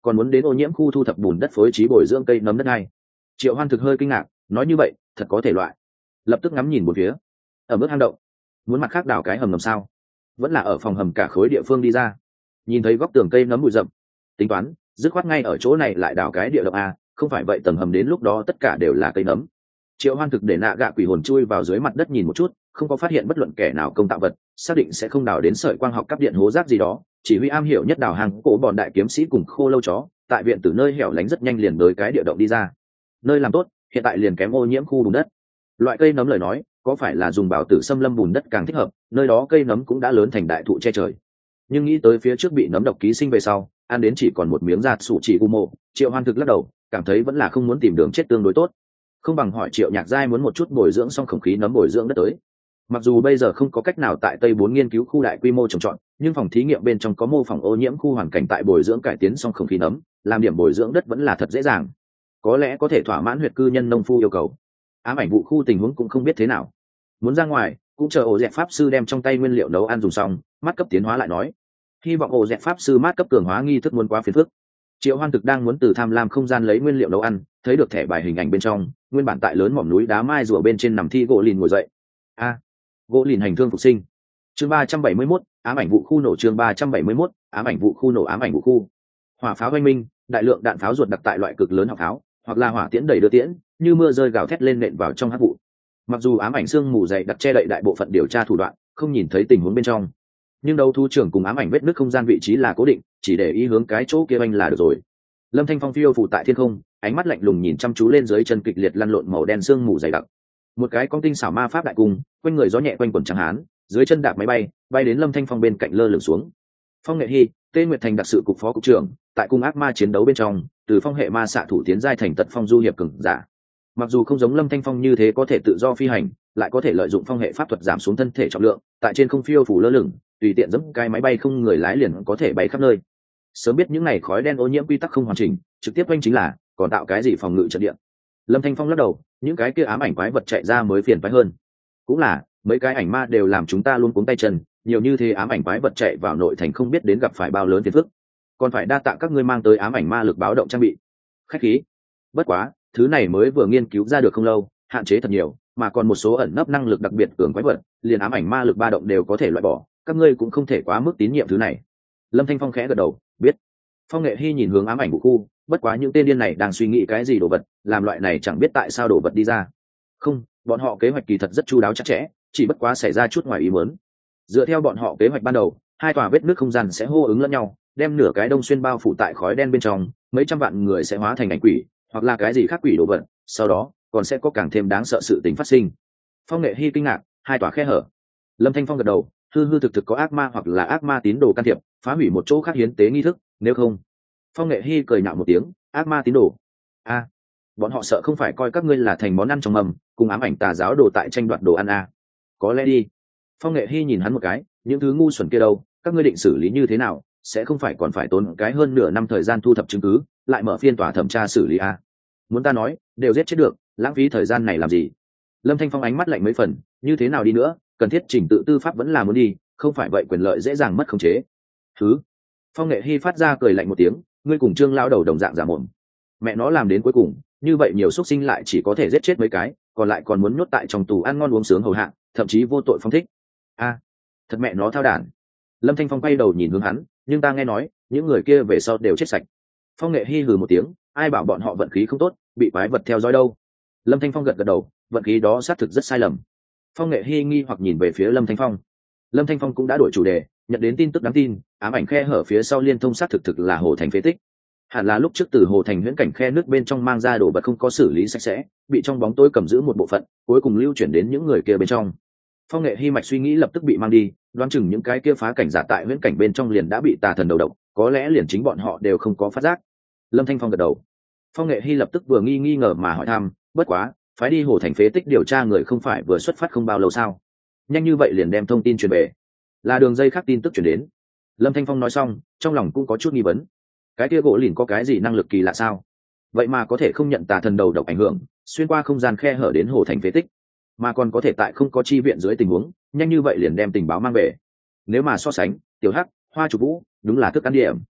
còn muốn đến ô nhiễm khu thu thập bùn đất phối trí bồi dưỡng cây nấm đất ngay. Triệu Hoan thực hơi kinh ngạc, nói như vậy thật có thể loại. Lập tức ngắm nhìn một phía, ở mức hang động, muốn mặt khác đào cái hầm ngầm sao? Vẫn là ở phòng hầm cả khối địa phương đi ra. Nhìn thấy góc tường cây nấm bụi rậm, tính toán dứt khoát ngay ở chỗ này lại đào cái địa động a, không phải vậy tầng hầm đến lúc đó tất cả đều là cây nấm. Triệu Hoan thực để nạ gạ quỷ hồn chui vào dưới mặt đất nhìn một chút, không có phát hiện bất luận kẻ nào công tạo vật, xác định sẽ không đào đến sợi quang học cấp điện hố rác gì đó. Chỉ huy am hiểu nhất đào hàng cổ bọn đại kiếm sĩ cùng khô lâu chó, tại viện từ nơi hẻo lánh rất nhanh liền tới cái địa động đi ra. Nơi làm tốt, hiện tại liền kém ô nhiễm khu bùn đất. Loại cây nấm lời nói, có phải là dùng bảo tử xâm lâm bùn đất càng thích hợp, nơi đó cây nấm cũng đã lớn thành đại thụ che trời. Nhưng nghĩ tới phía trước bị nấm độc ký sinh về sau, ăn đến chỉ còn một miếng giạt sủ chỉ u mộ, Triệu Hoan thực lắc đầu, cảm thấy vẫn là không muốn tìm đường chết tương đối tốt. Không bằng hỏi Triệu Nhạc Giai muốn một chút bồi dưỡng xong khổng khí nấm bồi dưỡng đất tới. Mặc dù bây giờ không có cách nào tại Tây bốn nghiên cứu khu đại quy mô trồng trọt, nhưng phòng thí nghiệm bên trong có mô phỏng ô nhiễm khu hoàn cảnh tại bồi dưỡng cải tiến xong khổng khí nấm, làm điểm bồi dưỡng đất vẫn là thật dễ dàng. Có lẽ có thể thỏa mãn huyệt cư nhân nông phu yêu cầu. Ám ảnh vụ khu tình huống cũng không biết thế nào. Muốn ra ngoài, cũng chờ ổ dẹt pháp sư đem trong tay nguyên liệu nấu ăn dùng xong, mắt cấp tiến hóa lại nói. Hy vọng ổ dẹt pháp sư mát cấp cường hóa nghi thức muốn quá phiền phức. Triệu Hoan thực đang muốn từ tham lam không gian lấy nguyên liệu nấu ăn, thấy được thẻ bài hình ảnh bên trong, nguyên bản tại lớn mỏm núi đá mai rùa bên trên nằm thi gỗ lìn ngồi dậy. A, à, gỗ lìn hành thương phục sinh. Chương ba trăm bảy mươi mốt, ám ảnh vụ khu nổ. Chương ba trăm bảy mươi mốt, ám ảnh vụ khu nổ. Ám ảnh vụ khu. Hỏa pháo oanh minh, đại lượng đạn pháo ruột đặc tại loại cực lớn học pháo, hoặc là hỏa tiễn đẩy đưa tiễn, như mưa rơi gào thét lên nện vào trong hắc vụ. Mặc dù ám ảnh xương mù dày đặc che đậy đại bộ phận điều tra thủ đoạn, không nhìn thấy tình huống bên trong, nhưng đấu thú trưởng cùng ám ảnh vết nứt không gian vị trí là cố định, chỉ để ý hướng cái chỗ kia anh là được rồi. Lâm Thanh Phong phiêu phủ tại thiên không, ánh mắt lạnh lùng nhìn chăm chú lên dưới chân kịch liệt lăn lộn màu đen xương mù dày đặc. Một cái con tinh xảo ma pháp đại cung, quanh người gió nhẹ quanh quần trắng hán, dưới chân đạp máy bay, bay đến Lâm Thanh Phong bên cạnh lơ lửng xuống. Phong Nghệ Hi, Tê Nguyệt Thành đặc sự cục phó cục trưởng, tại cung ác ma chiến đấu bên trong, từ phong hệ ma xạ thủ tiến giai thành tật phong du hiệp cường giả. Mặc dù không giống Lâm Thanh Phong như thế có thể tự do phi hành, lại có thể lợi dụng phong hệ pháp thuật giảm xuống thân thể trọng lượng, tại trên không phiêu phủ lơ lửng, tùy tiện giẫm cái máy bay không người lái liền có thể bay khắp nơi. Sớm biết những này khói đen ô nhiễm quy tắc không hoàn chỉnh, trực tiếp quanh chính là còn tạo cái gì phòng ngự trận địa. Lâm Thanh Phong lắc đầu, những cái kia ám ảnh quái vật chạy ra mới phiền phái hơn. Cũng là, mấy cái ảnh ma đều làm chúng ta luôn cuống tay chân, nhiều như thế ám ảnh quái vật chạy vào nội thành không biết đến gặp phải bao lớn phiền phức. Còn phải đa tạ các ngươi mang tới ám ảnh ma lực báo động trang bị. Khách khí. Bất quá, thứ này mới vừa nghiên cứu ra được không lâu, hạn chế thật nhiều, mà còn một số ẩn nấp năng lực đặc biệt cường quái vật, liền ám ảnh ma lực ba động đều có thể loại bỏ, các ngươi cũng không thể quá mức tín nhiệm thứ này. Lâm Thanh Phong khẽ gật đầu, biết. Phong Nghệ Hi nhìn hướng ám ảnh vũ khu, bất quá những tên điên này đang suy nghĩ cái gì đồ vật, làm loại này chẳng biết tại sao đồ vật đi ra. Không, bọn họ kế hoạch kỳ thật rất chu đáo chặt chẽ, chỉ bất quá xảy ra chút ngoài ý muốn. Dựa theo bọn họ kế hoạch ban đầu, hai tòa vết nước không gian sẽ hô ứng lẫn nhau, đem nửa cái đông xuyên bao phủ tại khói đen bên trong, mấy trăm vạn người sẽ hóa thành ảnh quỷ, hoặc là cái gì khác quỷ đồ vật, sau đó còn sẽ có càng thêm đáng sợ sự tình phát sinh. Phong Nghệ Hi kinh ngạc, hai tòa khe hở. Lâm Thanh Phong gật đầu, hư hư thực thực có ác ma hoặc là ác ma tín đồ can thiệp, phá hủy một chỗ khác hiến tế nghi thức, nếu không. Phong Nghệ Hi cười nhạo một tiếng, ác ma tín đồ. A, à, bọn họ sợ không phải coi các ngươi là thành món ăn trong mầm, cùng ám ảnh tà giáo đồ tại tranh đoạt đồ ăn a. À. Có lẽ đi. Phong Nghệ Hi nhìn hắn một cái, những thứ ngu xuẩn kia đâu, các ngươi định xử lý như thế nào, sẽ không phải còn phải tốn cái hơn nửa năm thời gian thu thập chứng cứ, lại mở phiên tòa thẩm tra xử lý a. À. Muốn ta nói, đều giết chết được, lãng phí thời gian này làm gì? Lâm Thanh Phong ánh mắt lạnh mấy phần, như thế nào đi nữa, cần thiết trình tự tư pháp vẫn là muốn đi, không phải vậy quyền lợi dễ dàng mất khống chế. Thứ. Phong Nghệ Hi phát ra cười lạnh một tiếng, ngươi cùng Trương lão đầu đồng dạng giả mồm. Mẹ nó làm đến cuối cùng, như vậy nhiều xuất sinh lại chỉ có thể giết chết mấy cái, còn lại còn muốn nhốt tại trong tù ăn ngon uống sướng hầu hạ, thậm chí vô tội phong thích. A, à, thật mẹ nó thao đản. Lâm Thanh Phong quay đầu nhìn hướng hắn, nhưng ta nghe nói, những người kia về sau đều chết sạch. Phong Nghệ Hi hừ một tiếng, ai bảo bọn họ vận khí không tốt, bị quái vật theo dõi đâu. Lâm Thanh Phong gật gật đầu, vận khí đó xác thực rất sai lầm. Phong Nghệ Hi nghi hoặc nhìn về phía Lâm Thanh Phong. Lâm Thanh Phong cũng đã đổi chủ đề, nhận đến tin tức đáng tin, ám ảnh khe hở phía sau liên thông xác thực thực là hồ thành phế tích. Hẳn là lúc trước từ hồ thành huyễn cảnh khe nước bên trong mang ra đồ vật không có xử lý sạch sẽ, bị trong bóng tối cầm giữ một bộ phận, cuối cùng lưu chuyển đến những người kia bên trong. Phong Nghệ Hi mạch suy nghĩ lập tức bị mang đi, đoán chừng những cái kia phá cảnh giả tại huyễn cảnh bên trong liền đã bị tà thần đầu độc, có lẽ liền chính bọn họ đều không có phát giác. Lâm Thanh Phong gật đầu. Phong Nghệ Hi lập tức vừa nghi nghi ngờ mà hỏi thăm, bất quá, phái đi hồ thành phế tích điều tra người không phải vừa xuất phát không bao lâu sao? Nhanh như vậy liền đem thông tin truyền về. Là đường dây khác tin tức truyền đến. Lâm Thanh Phong nói xong, trong lòng cũng có chút nghi vấn. Cái kia gỗ lìn có cái gì năng lực kỳ lạ sao? Vậy mà có thể không nhận tà thần đầu độc ảnh hưởng, xuyên qua không gian khe hở đến hồ thành phế tích, mà còn có thể tại không có chi viện dưới tình huống, nhanh như vậy liền đem tình báo mang về. Nếu mà so sánh, tiểu hắc, hoa chủ vũ, đúng là thức ăn điểm.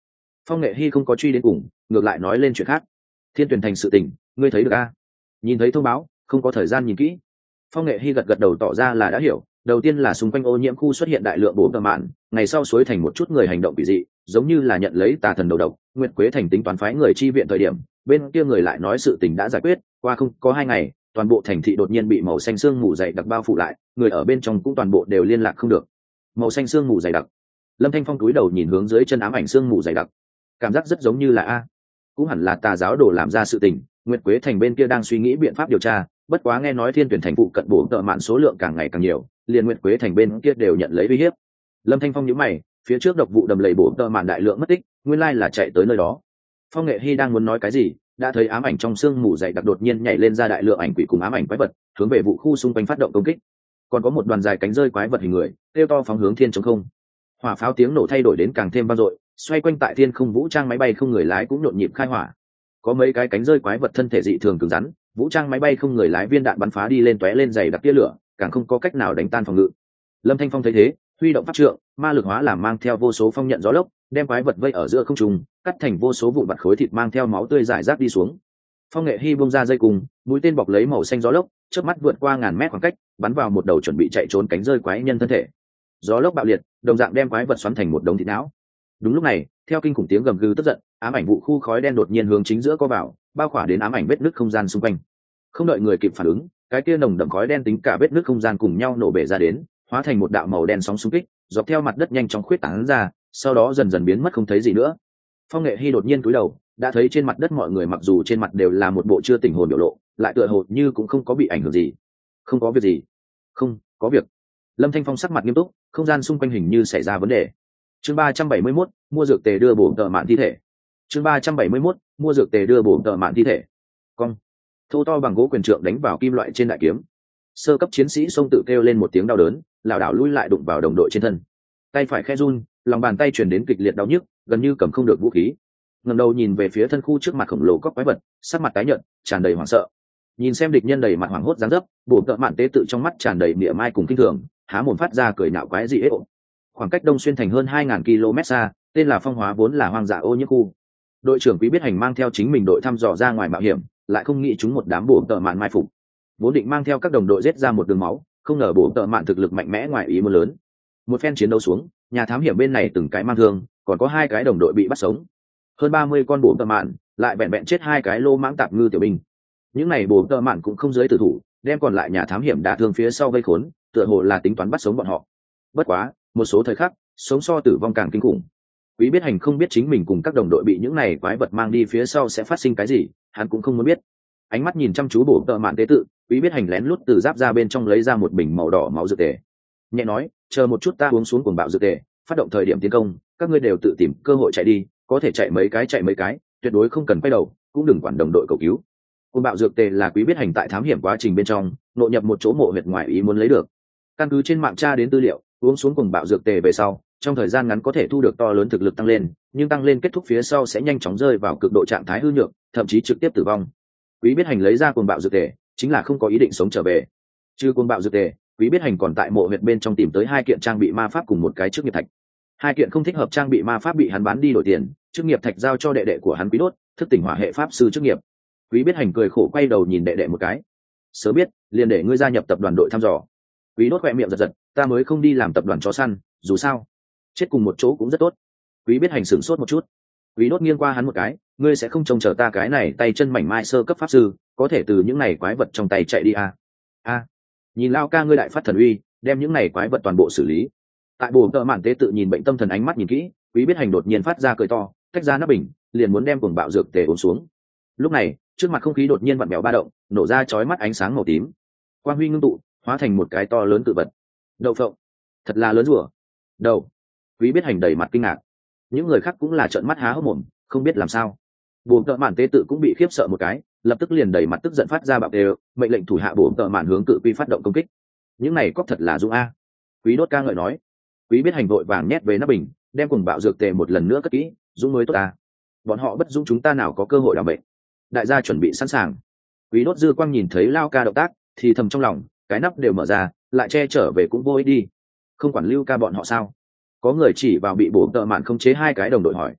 Phong Nghệ Hy không có truy đến cùng, ngược lại nói lên chuyện khác. Thiên Tuyển thành sự tình, ngươi thấy được a? Nhìn thấy thông báo, không có thời gian nhìn kỹ. Phong Nghệ Hy gật gật đầu tỏ ra là đã hiểu. Đầu tiên là xung quanh ô nhiễm khu xuất hiện đại lượng bổ tơ mạn, ngày sau suối thành một chút người hành động kỳ dị, giống như là nhận lấy tà thần đầu độc. Nguyệt Quế thành tính toán phái người chi viện thời điểm, bên kia người lại nói sự tình đã giải quyết, qua không có hai ngày, toàn bộ thành thị đột nhiên bị màu xanh sương mù dày đặc bao phủ lại, người ở bên trong cũng toàn bộ đều liên lạc không được. Màu xanh sương mù dày đặc. Lâm Thanh Phong cúi đầu nhìn hướng dưới chân ám ảnh sương mù dày đặc, cảm giác rất giống như là a, cũng hẳn là tà giáo đồ làm ra sự tình. Nguyệt Quế thành bên kia đang suy nghĩ biện pháp điều tra, bất quá nghe nói Thiên Tuyển thành phụ cận bổ tợ mạn số lượng càng ngày càng nhiều, liền Nguyệt Quế thành bên kia đều nhận lấy uy hiếp. Lâm Thanh Phong nhíu mày, phía trước độc vụ đầm lầy bổ tợ mạn đại lượng mất tích, nguyên lai là chạy tới nơi đó. Phong Nghệ Hy đang muốn nói cái gì, đã thấy ám ảnh trong sương mù dày đặc đột nhiên nhảy lên ra đại lượng ảnh quỷ cùng ám ảnh quái vật, hướng về vụ khu xung quanh phát động công kích. Còn có một đoàn dài cánh rơi quái vật hình người, kêu to phóng hướng thiên trống không. Hỏa pháo tiếng nổ thay đổi đến càng thêm vang dội, xoay quanh tại thiên không vũ trang máy bay không người lái cũng nhộn nhịp khai hỏa. Có mấy cái cánh rơi quái vật thân thể dị thường cứng rắn, vũ trang máy bay không người lái viên đạn bắn phá đi lên tóe lên dày đặc tia lửa, càng không có cách nào đánh tan phòng ngự. Lâm Thanh Phong thấy thế, huy động pháp trượng, ma lực hóa làm mang theo vô số phong nhận gió lốc, đem quái vật vây ở giữa không trung, cắt thành vô số vụn vặt khối thịt mang theo máu tươi rải rác đi xuống. Phong Nghệ Hy buông ra dây cùng, mũi tên bọc lấy màu xanh gió lốc, chớp mắt vượt qua ngàn mét khoảng cách, bắn vào một đầu chuẩn bị chạy trốn cánh rơi quái nhân thân thể. Gió lốc bạo liệt, đồng dạng đem quái vật xoắn thành một đống thịt não. Đúng lúc này, theo kinh khủng tiếng gầm gừ tức giận, ám ảnh vụ khu khói đen đột nhiên hướng chính giữa co vào, bao khỏa đến ám ảnh vết nứt không gian xung quanh. Không đợi người kịp phản ứng, cái kia nồng đậm khói đen tính cả vết nứt không gian cùng nhau nổ bể ra đến, hóa thành một đạo màu đen sóng xung kích, dọc theo mặt đất nhanh chóng khuyết tán ra, sau đó dần dần biến mất không thấy gì nữa. Phong Nghệ Hy đột nhiên cúi đầu, đã thấy trên mặt đất mọi người mặc dù trên mặt đều là một bộ chưa tỉnh hồn biểu lộ, lại tựa hồ như cũng không có bị ảnh hưởng gì. Không có việc gì. Không, có việc. Lâm Thanh Phong sắc mặt nghiêm túc, không gian xung quanh hình như xảy ra vấn đề. Chương ba trăm bảy mươi mốt, mua dược tề đưa bổ tợ mạn thi thể. Chương ba trăm bảy mươi mốt, mua dược tề đưa bổ tợ mạn thi thể. Cong. Thô to bằng gỗ quyền trượng đánh vào kim loại trên đại kiếm. Sơ cấp chiến sĩ xông tự kêu lên một tiếng đau đớn, lảo đảo lui lại đụng vào đồng đội trên thân. Tay phải khẽ run, lòng bàn tay truyền đến kịch liệt đau nhức, gần như cầm không được vũ khí. Ngẩng đầu nhìn về phía thân khu trước mặt khổng lồ cóc quái vật, sắc mặt tái nhợt, tràn đầy hoảng sợ. Nhìn xem địch nhân đầy mặt hoảng hốt dáng dấp, bổ tợ mạn tế tự trong mắt tràn đầy mỉa mai cùng kinh thường, há mồm phát ra cười nhạo quái dị ế ộ. Khoảng cách Đông Xuyên thành hơn hai nghìn ki lô mét xa, tên là Phong Hóa vốn là hoang dã ô nhiễm khu. Đội trưởng Quý Biết Hành mang theo chính mình đội thăm dò ra ngoài mạo hiểm, lại không nghĩ chúng một đám bổ tợ mạn mai phục. Vốn định mang theo các đồng đội giết ra một đường máu, không ngờ bổ tợ mạn thực lực mạnh mẽ ngoài ý muốn lớn. Một phen chiến đấu xuống, nhà thám hiểm bên này từng cái mang thương, còn có hai cái đồng đội bị bắt sống. Hơn ba mươi con bổ tợ mạn, lại vẹn vẹn chết hai cái lô mãng tạp ngư tiểu binh. Những này bổ tợ mạn cũng không dưới tử thủ, đem còn lại nhà thám hiểm đả thương phía sau vây khốn, tựa hồ là tính toán bắt sống bọn họ. Bất quá, một số thời khắc, sống so tử vong càng kinh khủng. Quý Biết Hành không biết chính mình cùng các đồng đội bị những này quái vật mang đi phía sau sẽ phát sinh cái gì, hắn cũng không muốn biết. Ánh mắt nhìn chăm chú bổ tợ mạn tế tự, Quý Biết Hành lén lút từ giáp ra bên trong lấy ra một bình màu đỏ máu dược tề. Nhẹ nói, chờ một chút ta uống xuống cuồng bạo dược tề, phát động thời điểm tiến công, các ngươi đều tự tìm cơ hội chạy đi, có thể chạy mấy cái chạy mấy cái, tuyệt đối không cần quay đầu, cũng đừng quản đồng đội cầu cứu. Cuồng bạo dược tề là Quý Biết Hành tại thám hiểm quá trình bên trong, nội nhập một chỗ mộ huyệt ngoài ý muốn lấy được. Căn cứ trên mạng tra đến tư liệu, uống xuống cuồng bạo dược tề về sau, trong thời gian ngắn có thể thu được to lớn thực lực tăng lên, nhưng tăng lên kết thúc phía sau sẽ nhanh chóng rơi vào cực độ trạng thái hư nhược, thậm chí trực tiếp tử vong. Quý Biết Hành lấy ra cuồng bạo dược tề, chính là không có ý định sống trở về. Trừ cuồng bạo dược tề, Quý Biết Hành còn tại mộ huyệt bên trong tìm tới hai kiện trang bị ma pháp cùng một cái chức nghiệp thạch. Hai kiện không thích hợp trang bị ma pháp bị hắn bán đi đổi tiền, chức nghiệp thạch giao cho đệ đệ của hắn Quý Đốt, thức tỉnh hỏa hệ pháp sư chức nghiệp. Quý Biết Hành cười khổ quay đầu nhìn đệ đệ một cái. Sớm biết, liền để ngươi gia nhập tập đoàn đội thăm dò. Quý Đốt khẽ miệng giật giật, ta mới không đi làm tập đoàn chó săn, dù sao, chết cùng một chỗ cũng rất tốt. Quý Biết Hành sửng sốt một chút. Quý Đốt nghiêng qua hắn một cái, ngươi sẽ không trông chờ ta cái này tay chân mảnh mai sơ cấp pháp sư, có thể từ những này quái vật trong tay chạy đi à? A, nhìn lao ca ngươi đại phát thần uy, đem những này quái vật toàn bộ xử lý. Tại bồ tợ mạn tế tự nhìn bệnh tâm thần ánh mắt nhìn kỹ, Quý Biết Hành đột nhiên phát ra cười to, tách ra nắp bình, liền muốn đem cuồng bạo dược tề uống xuống. Lúc này, trước mặt không khí đột nhiên vặn bèo ba động, nổ ra chói mắt ánh sáng màu tím. Quang huy ngưng tụ, hóa thành một cái to lớn tự vật. Đậu phộng, thật là lớn rùa. Đầu. Quý Biết Hành đầy mặt kinh ngạc. Những người khác cũng là trợn mắt há hốc mồm, không biết làm sao. Bồ tợ mạn tế tự cũng bị khiếp sợ một cái, lập tức liền đầy mặt tức giận phát ra bạo đều, mệnh lệnh thủ hạ bồ tợ mạn hướng cự quy phát động công kích. Những này cóc thật là dũng a. Quý Đốt ca ngợi nói. Quý Biết Hành vội vàng nhét về nắp bình, đem cuồng bạo dược tề một lần nữa cất kỹ, dũng mới tốt ta. Bọn họ bất dũng chúng ta nào có cơ hội đảm bệnh. Đại gia chuẩn bị sẵn sàng. Quý Đốt dư quang nhìn thấy lao ca động tác, thì thầm trong lòng, cái nắp đều mở ra, lại che trở về cũng vô ích đi. Không quản lưu ca bọn họ sao? Có người chỉ vào bị bổ tợ mạn không chế hai cái đồng đội hỏi.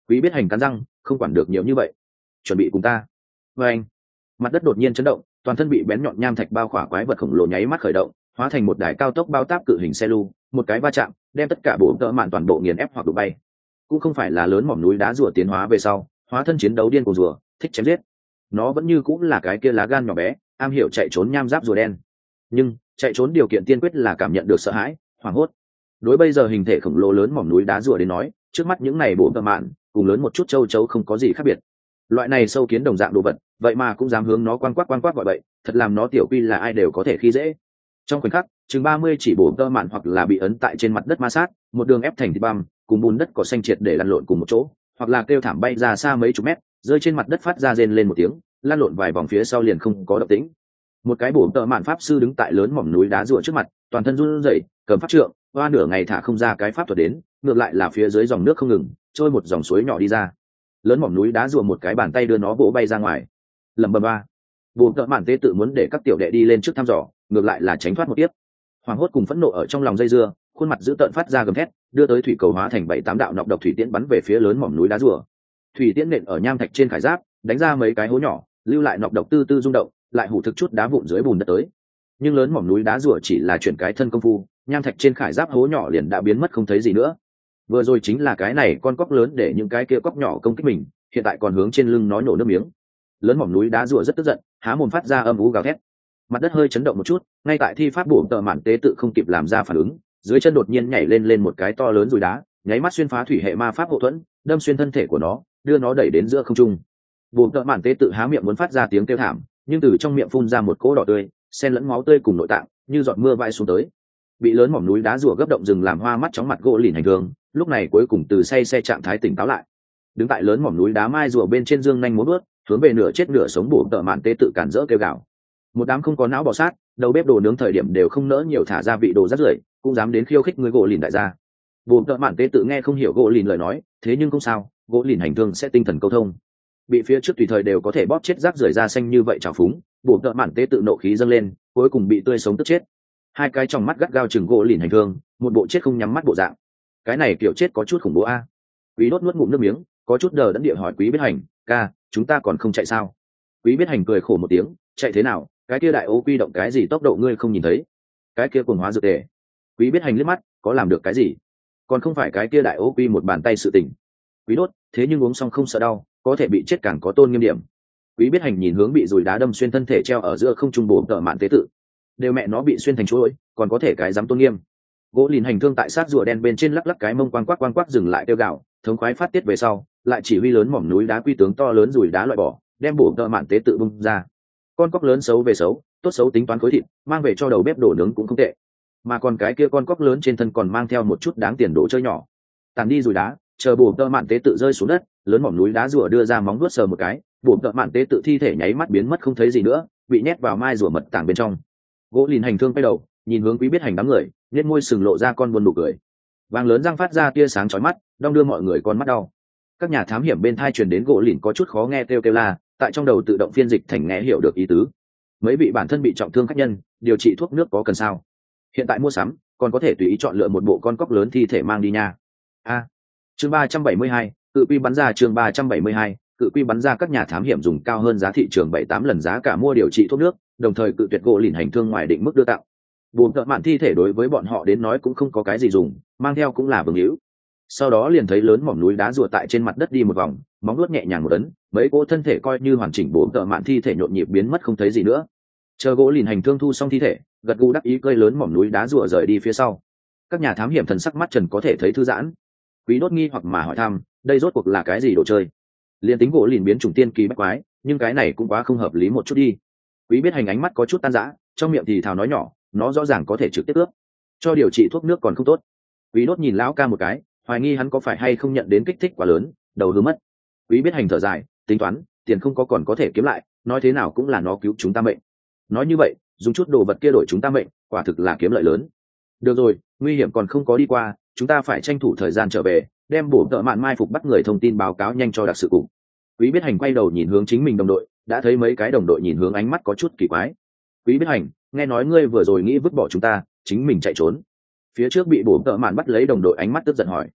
Quý Biết Hành cắn răng, không quản được nhiều như vậy, chuẩn bị cùng ta. Và anh, mặt đất đột nhiên chấn động, toàn thân bị bén nhọn nham thạch bao khỏa quái vật khổng lồ nháy mắt khởi động, hóa thành một đài cao tốc bao táp cự hình xe lu, một cái va chạm, đem tất cả bộ tợ mạn toàn bộ nghiền ép hoặc đụng bay. Cũng không phải là lớn mỏm núi đá rùa tiến hóa về sau, hóa thân chiến đấu điên cuồng rùa, thích chém giết. Nó vẫn như cũng là cái kia lá gan nhỏ bé, am hiểu chạy trốn nham giáp rùa đen. Nhưng chạy trốn điều kiện tiên quyết là cảm nhận được sợ hãi, hoảng hốt. Đối bây giờ hình thể khổng lồ lớn mỏm núi đá rùa đến nói, trước mắt những này bộ tợ mạn cùng lớn một chút châu chấu không có gì khác biệt. Loại này sâu kiến đồng dạng đồ vật, vậy mà cũng dám hướng nó quan quắc quan quắc gọi bậy, thật làm nó tiểu quy là ai đều có thể khi dễ. Trong khoảnh khắc, chừng ba mươi chỉ bổ tơ mạn hoặc là bị ấn tại trên mặt đất ma sát, một đường ép thành thịt băm, cùng bùn đất cỏ xanh triệt để lăn lộn cùng một chỗ, hoặc là kêu thảm bay ra xa mấy chục mét, rơi trên mặt đất phát ra rên lên một tiếng, lăn lộn vài vòng phía sau liền không có động tĩnh. Một cái bổ tơ mạn pháp sư đứng tại lớn mỏm núi đá rùa trước mặt, toàn thân run rẩy, cầm pháp trượng, hoa nửa ngày thả không ra cái pháp thuật đến, ngược lại là phía dưới dòng nước không ngừng, trôi một dòng suối nhỏ đi ra. Lớn mỏm núi đá rùa một cái bàn tay đưa nó vỗ bay ra ngoài. Lẩm bẩm ba. Bổ tơ mạn tế tự muốn để các tiểu đệ đi lên trước thăm dò, ngược lại là tránh thoát một tiếp. Hoàng hốt cùng phẫn nộ ở trong lòng dây dưa, khuôn mặt dữ tợn phát ra gầm thét, đưa tới thủy cầu hóa thành bảy tám đạo nọc độc thủy tiễn bắn về phía lớn mỏm núi đá rùa. Thủy tiễn nện ở nham thạch trên khải giáp, đánh ra mấy cái hố nhỏ, lưu lại nọc độc tư tư rung động, lại hủ thực chút đá vụn dưới bùn đất tới. Nhưng lớn mỏm núi đá rùa chỉ là chuyển cái thân công phu, nham thạch trên khải giáp hố nhỏ liền đã biến mất không thấy gì nữa. Vừa rồi chính là cái này con cóc lớn để những cái kia cóc nhỏ công kích mình, hiện tại còn hướng trên lưng nó nổ nước miếng. Lớn mỏm núi đá rùa rất tức giận, há mồm phát ra âm ú gào thét. Mặt đất hơi chấn động một chút, ngay tại thi pháp bổ tợ mạn tế tự không kịp làm ra phản ứng, dưới chân đột nhiên nhảy lên lên một cái to lớn rùi đá, nháy mắt xuyên phá thủy hệ ma pháp hộ thuẫn, đâm xuyên thân thể của nó, đưa nó đẩy đến giữa không trung. Bổ tợ mạn tế tự há miệng muốn phát ra tiếng kêu thảm, nhưng từ trong miệng phun ra một cỗ đỏ tươi, xen lẫn máu tươi cùng nội tạng, như giọt mưa vãi xuống tới. Bị lớn mỏm núi đá rùa gấp động rừng làm hoa mắt chóng mặt gỗ lìn hành thương, lúc này cuối cùng từ say xe trạng thái tỉnh táo lại. Đứng tại lớn mỏm núi đá mai rùa bên trên dương nhanh muốn bước, hướng về nửa chết nửa sống bổ tợ mạn tế tự cản rỡ kêu gào. Một đám không có não bò sát, đầu bếp đồ nướng thời điểm đều không nỡ nhiều thả ra vị đồ rác rưởi, cũng dám đến khiêu khích người gỗ lìn đại gia. Bổ tợ mạn tế tự nghe không hiểu gỗ lìn lời nói, thế nhưng không sao, gỗ lìn hành thương sẽ tinh thần câu thông. Bị phía trước tùy thời đều có thể bóp chết rác rưởi da xanh như vậy trào phúng, bổ tợ mạn tế tự nộ khí dâng lên, cuối cùng bị tươi sống tức chết. Hai cái trong mắt gắt gao chừng gỗ lìn hành thương, một bộ chết không nhắm mắt bộ dạng. Cái này kiểu chết có chút khủng bố a. Quý đốt nuốt ngụm nước miếng, có chút đờ đẫn địa hỏi Quý Biết Hành, ca, chúng ta còn không chạy sao? Quý Biết Hành cười khổ một tiếng, chạy thế nào? Cái kia đại ô quy động cái gì tốc độ ngươi không nhìn thấy? Cái kia cuồng hóa dược tề. Quý Biết Hành liếc mắt, có làm được cái gì? Còn không phải cái kia đại ô quy một bàn tay sự tình. Quý đốt, thế nhưng uống xong không sợ đau, có thể bị chết càng có tôn nghiêm điểm. Quý Biết Hành nhìn hướng bị dùi đá đâm xuyên thân thể treo ở giữa không trung bổ tợ mạn tế tự. Đều mẹ nó bị xuyên thành chuỗi, còn có thể cái dám tôn nghiêm. Gỗ lìn hành thương tại sát rùa đen bên trên lắc lắc cái mông quang quắc quang quắc dừng lại tiêu gạo, thống khoái phát tiết về sau, lại chỉ huy lớn mỏm núi đá quy tướng to lớn rùi đá loại bỏ, đem bổ tợ mạn tế tự bung ra. Con cóc lớn xấu về xấu, tốt xấu tính toán khối thịt, mang về cho đầu bếp đổ nướng cũng không tệ. Mà còn cái kia con cóc lớn trên thân còn mang theo một chút đáng tiền đồ chơi nhỏ. Tàn đi rùi đá, chờ bổ tợ mạn tế tự rơi xuống đất, lớn mỏm núi đá rùa đưa ra móng vuốt sờ một cái, bổ tợ mạn tế tự thi thể nháy mắt biến mất không thấy gì nữa, bị nhét vào mai rùa mật tảng bên trong. Gỗ lìn hành thương quay đầu, nhìn hướng Quý Biết Hành đám người, nhếch môi sừng lộ ra con buồn nụ cười. Vàng lớn răng phát ra tia sáng chói mắt, đong đưa mọi người con mắt đau. Các nhà thám hiểm bên thai truyền đến gỗ lìn có chút khó nghe kêu kêu la, tại trong đầu tự động phiên dịch thành nghe hiểu được ý tứ. Mấy vị bản thân bị trọng thương khách nhân, điều trị thuốc nước có cần sao? Hiện tại mua sắm, còn có thể tùy ý chọn lựa một bộ con cóc lớn thi thể mang đi nha. A. Chương ba trăm bảy mươi hai, cự quy bắn ra chương ba trăm bảy mươi hai, cự quy bắn ra các nhà thám hiểm dùng cao hơn giá thị trường bảy tám lần giá cả mua điều trị thuốc nước, đồng thời cự tuyệt gỗ lìn hành thương ngoài định mức đưa tặng. Buồn tợ mạn thi thể đối với bọn họ đến nói cũng không có cái gì dùng, mang theo cũng là vương hữu. Sau đó liền thấy lớn mỏm núi đá rùa tại trên mặt đất đi một vòng, móng vuốt nhẹ nhàng một ấn, mấy cỗ thân thể coi như hoàn chỉnh buồn tợ mạn thi thể nhộn nhịp biến mất không thấy gì nữa. Chờ gỗ lìn hành thương thu xong thi thể, gật gù đắc ý cơi lớn mỏm núi đá rùa rời đi phía sau. Các nhà thám hiểm thần sắc mắt trần có thể thấy thư giãn. Quý đốt nghi hoặc mà hỏi thăm, đây rốt cuộc là cái gì đồ chơi? Liên tính gỗ lìn biến chủng tiên kỳ bách quái, nhưng cái này cũng quá không hợp lý một chút đi. Quý Biết Hành ánh mắt có chút tan rã, trong miệng thì thào nói nhỏ, nó rõ ràng có thể trực tiếp ướp cho điều trị thuốc nước còn không tốt. Quý đốt nhìn lão ca một cái, hoài nghi hắn có phải hay không nhận đến kích thích quá lớn, đầu hư mất. Quý Biết Hành thở dài, tính toán tiền không có còn có thể kiếm lại, nói thế nào cũng là nó cứu chúng ta mệnh. Nói như vậy, dùng chút đồ vật kia đổi chúng ta mệnh, quả thực là kiếm lợi lớn. Được rồi, nguy hiểm còn không có đi qua, chúng ta phải tranh thủ thời gian trở về, đem bổ tợ mạn mai phục bắt người thông tin báo cáo nhanh cho đặc sự cục. Quý Biết Hành quay đầu nhìn hướng chính mình đồng đội, đã thấy mấy cái đồng đội nhìn hướng ánh mắt có chút kỳ quái. Quý Biết Hành, nghe nói ngươi vừa rồi nghĩ vứt bỏ chúng ta, chính mình chạy trốn. Phía trước bị bổ tợ mạn bắt lấy đồng đội ánh mắt tức giận hỏi.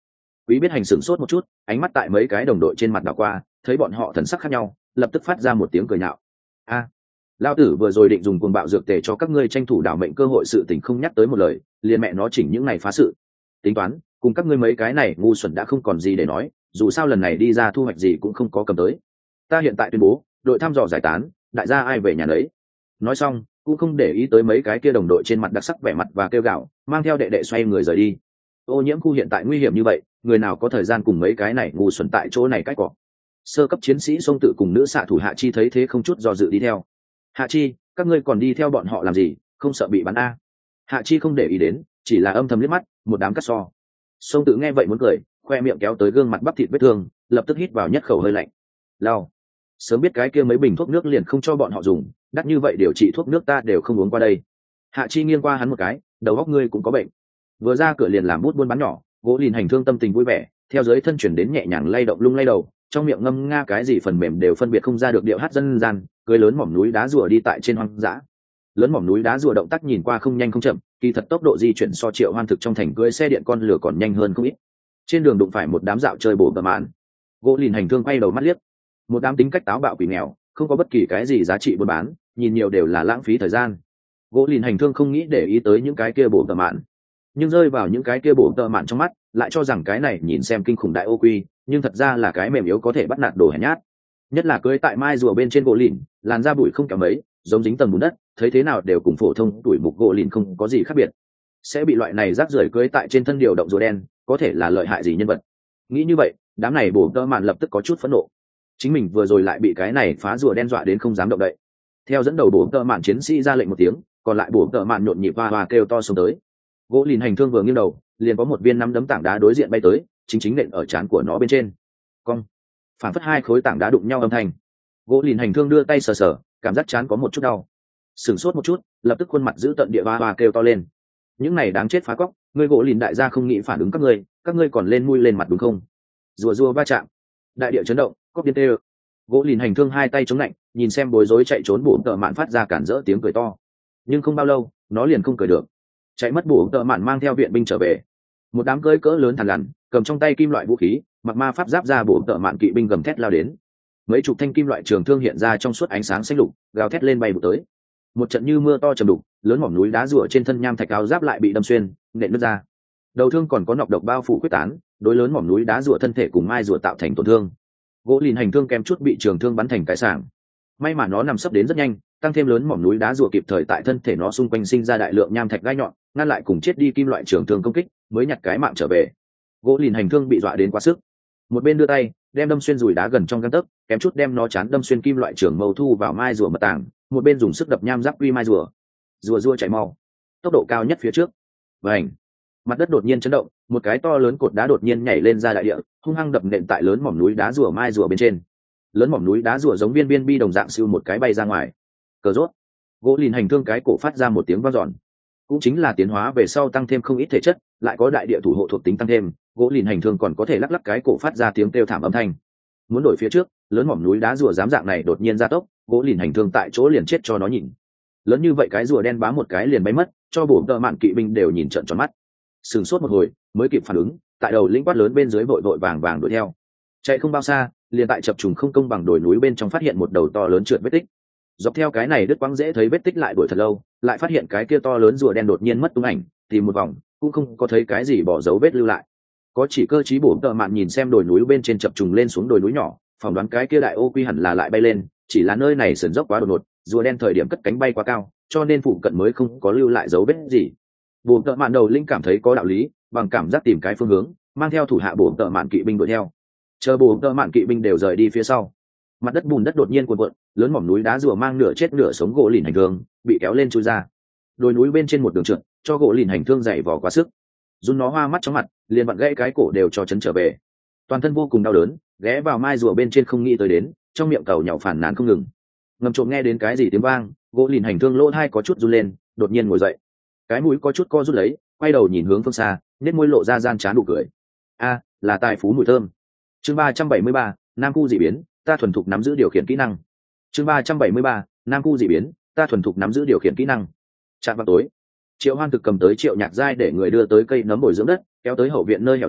Quý Biết Hành sửng sốt một chút, ánh mắt tại mấy cái đồng đội trên mặt đảo qua, thấy bọn họ thần sắc khác nhau, lập tức phát ra một tiếng cười nhạo. A, lão tử vừa rồi định dùng cuồng bạo dược tề cho các ngươi tranh thủ đảo mệnh cơ hội, sự tình không nhắc tới một lời, liền mẹ nó chỉnh những này phá sự. Tính toán, cùng các ngươi mấy cái này ngu xuẩn đã không còn gì để nói, dù sao lần này đi ra thu hoạch gì cũng không có cầm tới. Ta hiện tại tuyên bố, đội thăm dò giải tán, đại gia ai về nhà nấy. Nói xong, cũng không để ý tới mấy cái kia đồng đội trên mặt đặc sắc vẻ mặt và kêu gào, mang theo đệ đệ xoay người rời đi. Ô nhiễm khu hiện tại nguy hiểm như vậy, người nào có thời gian cùng mấy cái này ngu xuẩn tại chỗ này cách cọ. Sơ cấp chiến sĩ Song Tự cùng nữ xạ thủ Hạ Chi thấy thế không chút do dự đi theo. Hạ Chi, các ngươi còn đi theo bọn họ làm gì, không sợ bị bắn a? Hạ Chi không để ý đến, chỉ là âm thầm liếc mắt, một đám cắt so. Song Tự nghe vậy muốn cười, khoe miệng kéo tới gương mặt bắp thịt vết thương, lập tức hít vào nhất khẩu hơi lạnh. Lao, sớm biết cái kia mấy bình thuốc nước liền không cho bọn họ dùng, đắt như vậy điều trị thuốc nước ta đều không uống qua đây. Hạ Chi nghiêng qua hắn một cái, đầu óc ngươi cũng có bệnh. Vừa ra cửa liền làm bút buôn bán nhỏ, Gỗ Lìn Hành Thương tâm tình vui vẻ, theo dưới thân chuyển đến nhẹ nhàng lay động lung lay đầu, trong miệng ngâm nga cái gì phần mềm đều phân biệt không ra được điệu hát dân gian, cưỡi lớn mỏm núi đá rùa đi tại trên hoang dã. Lớn mỏm núi đá rùa động tác nhìn qua không nhanh không chậm, kỳ thật tốc độ di chuyển so Triệu Hoan thực trong thành cưỡi xe điện con lửa còn nhanh hơn không ít. Trên đường đụng phải một đám dạo chơi bổ bờ mạn. Gỗ Lìn Hành Thương quay đầu mắt liếc, một đám tính cách táo bạo quỷ nghèo, không có bất kỳ cái gì giá trị buôn bán, nhìn nhiều đều là lãng phí thời gian. Gỗ Lìn Hành Thương không nghĩ để ý tới những cái kia bổ bờ mạn, nhưng rơi vào những cái kia bổ bờ mạn trong mắt, lại cho rằng cái này nhìn xem kinh khủng đại ô quy, nhưng thật ra là cái mềm yếu có thể bắt nạt đồ hèn nhát. Nhất là cưới tại mai rùa bên trên gỗ lìn, làn da bụi không kém mấy, giống dính tầng bùn đất, thấy thế nào đều cùng phổ thông tuổi mục gỗ lìn không có gì khác biệt. Sẽ bị loại này rác rưởi cưới tại trên thân điều động rùa đen, có thể là lợi hại gì nhân vật. Nghĩ như vậy, đám này bổ tơ mạn lập tức có chút phẫn nộ. Chính mình vừa rồi lại bị cái này phá rùa đen dọa đến không dám động đậy. Theo dẫn đầu bổ tơ mạn chiến sĩ ra lệnh một tiếng, còn lại bổ tơ mạn nhộn nhịp hoa hoa kêu to xuống tới. Gỗ Lìn Hành Thương vừa nghiêng đầu, liền có một viên nắm đấm tảng đá đối diện bay tới, chính chính nện ở trán của nó bên trên. Cong, phản phất hai khối tảng đá đụng nhau âm thanh. Gỗ Lìn Hành Thương đưa tay sờ sờ, cảm giác trán có một chút đau. Sửng sốt một chút, lập tức khuôn mặt giữ tận địa hoa hoa kêu to lên. Những này đáng chết phá cóc, ngươi Gỗ Lìn đại gia không nghĩ phản ứng các ngươi, các ngươi còn lên mũi lên mặt đúng không? Rùa rùa va chạm, đại địa chấn động, cóc điên tê. Gỗ Lìn Hành Thương hai tay chống lạnh, nhìn xem bối rối chạy trốn bổ tợ mạn phát ra cản rỡ tiếng cười to. Nhưng không bao lâu, nó liền không cười được. Chạy mất bổ tợ mạn mang theo viện binh trở về, một đám cơi cỡ lớn thằn lằn cầm trong tay kim loại vũ khí, mặc ma pháp giáp ra bổ tợ mạn kỵ binh gầm thét lao đến. Mấy chục thanh kim loại trường thương hiện ra trong suốt ánh sáng xanh lục, gào thét lên bay bụt tới. Một trận như mưa to trầm đục, lớn mỏm núi đá rùa trên thân nham thạch áo giáp lại bị đâm xuyên, nện nứt ra. Đầu thương còn có nọc độc bao phủ quyết tán, đối lớn mỏm núi đá rùa thân thể cùng mai rùa tạo thành tổn thương. Gỗ Lìn Hành Thương kém chút bị trường thương bắn thành cái sảng. May mà nó nằm sấp đến rất nhanh, tăng thêm lớn mỏm núi đá rùa kịp thời tại thân thể nó xung quanh sinh ra đại lượng nham thạch gai nhọn, ngăn lại cùng chết đi kim loại trường thương công kích, mới nhặt cái mạng trở về. Gỗ Lìn Hành Thương bị dọa đến quá sức, một bên đưa tay đem đâm xuyên rùi đá gần trong gang tấc, kém chút đem nó chán đâm xuyên kim loại trường mâu thu vào mai rùa mật tàng, một bên dùng sức đập nham giáp quy mai rùa. Rùa rùa chạy mau, tốc độ cao nhất phía trước. Vành, mặt đất đột nhiên chấn động, một cái to lớn cột đá đột nhiên nhảy lên ra đại địa, hung hăng đập nện tại lớn mỏm núi đá rùa mai rùa bên trên. Lớn mỏm núi đá rùa giống viên viên bi đồng dạng siêu một cái bay ra ngoài. Cờ rốt. Gỗ Lìn Hành Thương cái cổ phát ra một tiếng vang dọn, cũng chính là tiến hóa về sau tăng thêm không ít thể chất, lại có đại địa thủ hộ thuộc tính tăng thêm, Gỗ Lìn Hành Thương còn có thể lắc lắc cái cổ phát ra tiếng kêu thảm âm thanh. Muốn đổi phía trước, lớn mỏm núi đá rùa dám dạng này đột nhiên gia tốc, Gỗ Lìn Hành Thương tại chỗ liền chết cho nó nhìn. Lớn như vậy cái rùa đen bám một cái liền bay mất, cho bổ tợ mạn kỵ binh đều nhìn trợn tròn mắt. Sừng sốt một hồi mới kịp phản ứng, tại đầu lĩnh quát lớn bên dưới vội vội vàng vàng đuổi theo. Chạy không bao xa, liền tại chập trùng không công bằng đồi núi bên trong phát hiện một đầu to lớn trượt vết tích. Dọc theo cái này đứt quãng dễ thấy vết tích lại đuổi thật lâu, lại phát hiện cái kia to lớn rùa đen đột nhiên mất tung ảnh, tìm một vòng cũng không có thấy cái gì bỏ dấu vết lưu lại. Có chỉ cơ trí bổ tợ mạn nhìn xem đồi núi bên trên chập trùng lên xuống đồi núi nhỏ, phỏng đoán cái kia đại ô quy hẳn là lại bay lên, chỉ là nơi này sườn dốc quá đột ngột, rùa đen thời điểm cất cánh bay quá cao, cho nên phụ cận mới không có lưu lại dấu vết gì. Bổ tợ mạn đầu linh cảm thấy có đạo lý, bằng cảm giác tìm cái phương hướng, mang theo thủ hạ bổ tợ mạn kỵ binh đuổi theo. Chờ bổ tợ mạn kỵ binh đều rời đi phía sau, mặt đất bùn đất đột nhiên cuộn cuộn, lớn mỏm núi đá rùa mang nửa chết nửa sống Gỗ Lìn Hành Thương bị kéo lên chui ra. Đồi núi bên trên một đường trượt, cho Gỗ Lìn Hành Thương dày vò quá sức, run nó hoa mắt chóng mặt, liền vặn gãy cái cổ đều cho chấn trở về. Toàn thân vô cùng đau đớn, ghé vào mai rùa bên trên không nghĩ tới đến, trong miệng cầu nhàu phản nàn không ngừng. Ngầm trộm nghe đến cái gì tiếng vang, Gỗ Lìn Hành Thương lỗ tai có chút run lên, đột nhiên ngồi dậy, cái mũi có chút co rút lấy, quay đầu nhìn hướng phương xa, nét môi lộ ra gian trá nụ cười. A, là tài phú mùi thơm. Chương ba trăm bảy mươi ba, Nam khu dị biến, ta thuần thục nắm giữ điều khiển kỹ năng. Chương ba trăm bảy mươi ba, Nam khu dị biến, ta thuần thục nắm giữ điều khiển kỹ năng. Trạm vào tối, Triệu Hoan thực cầm tới Triệu Nhạc Giai để người đưa tới cây nấm bồi dưỡng đất, kéo tới hậu viện nơi hẻo lánh,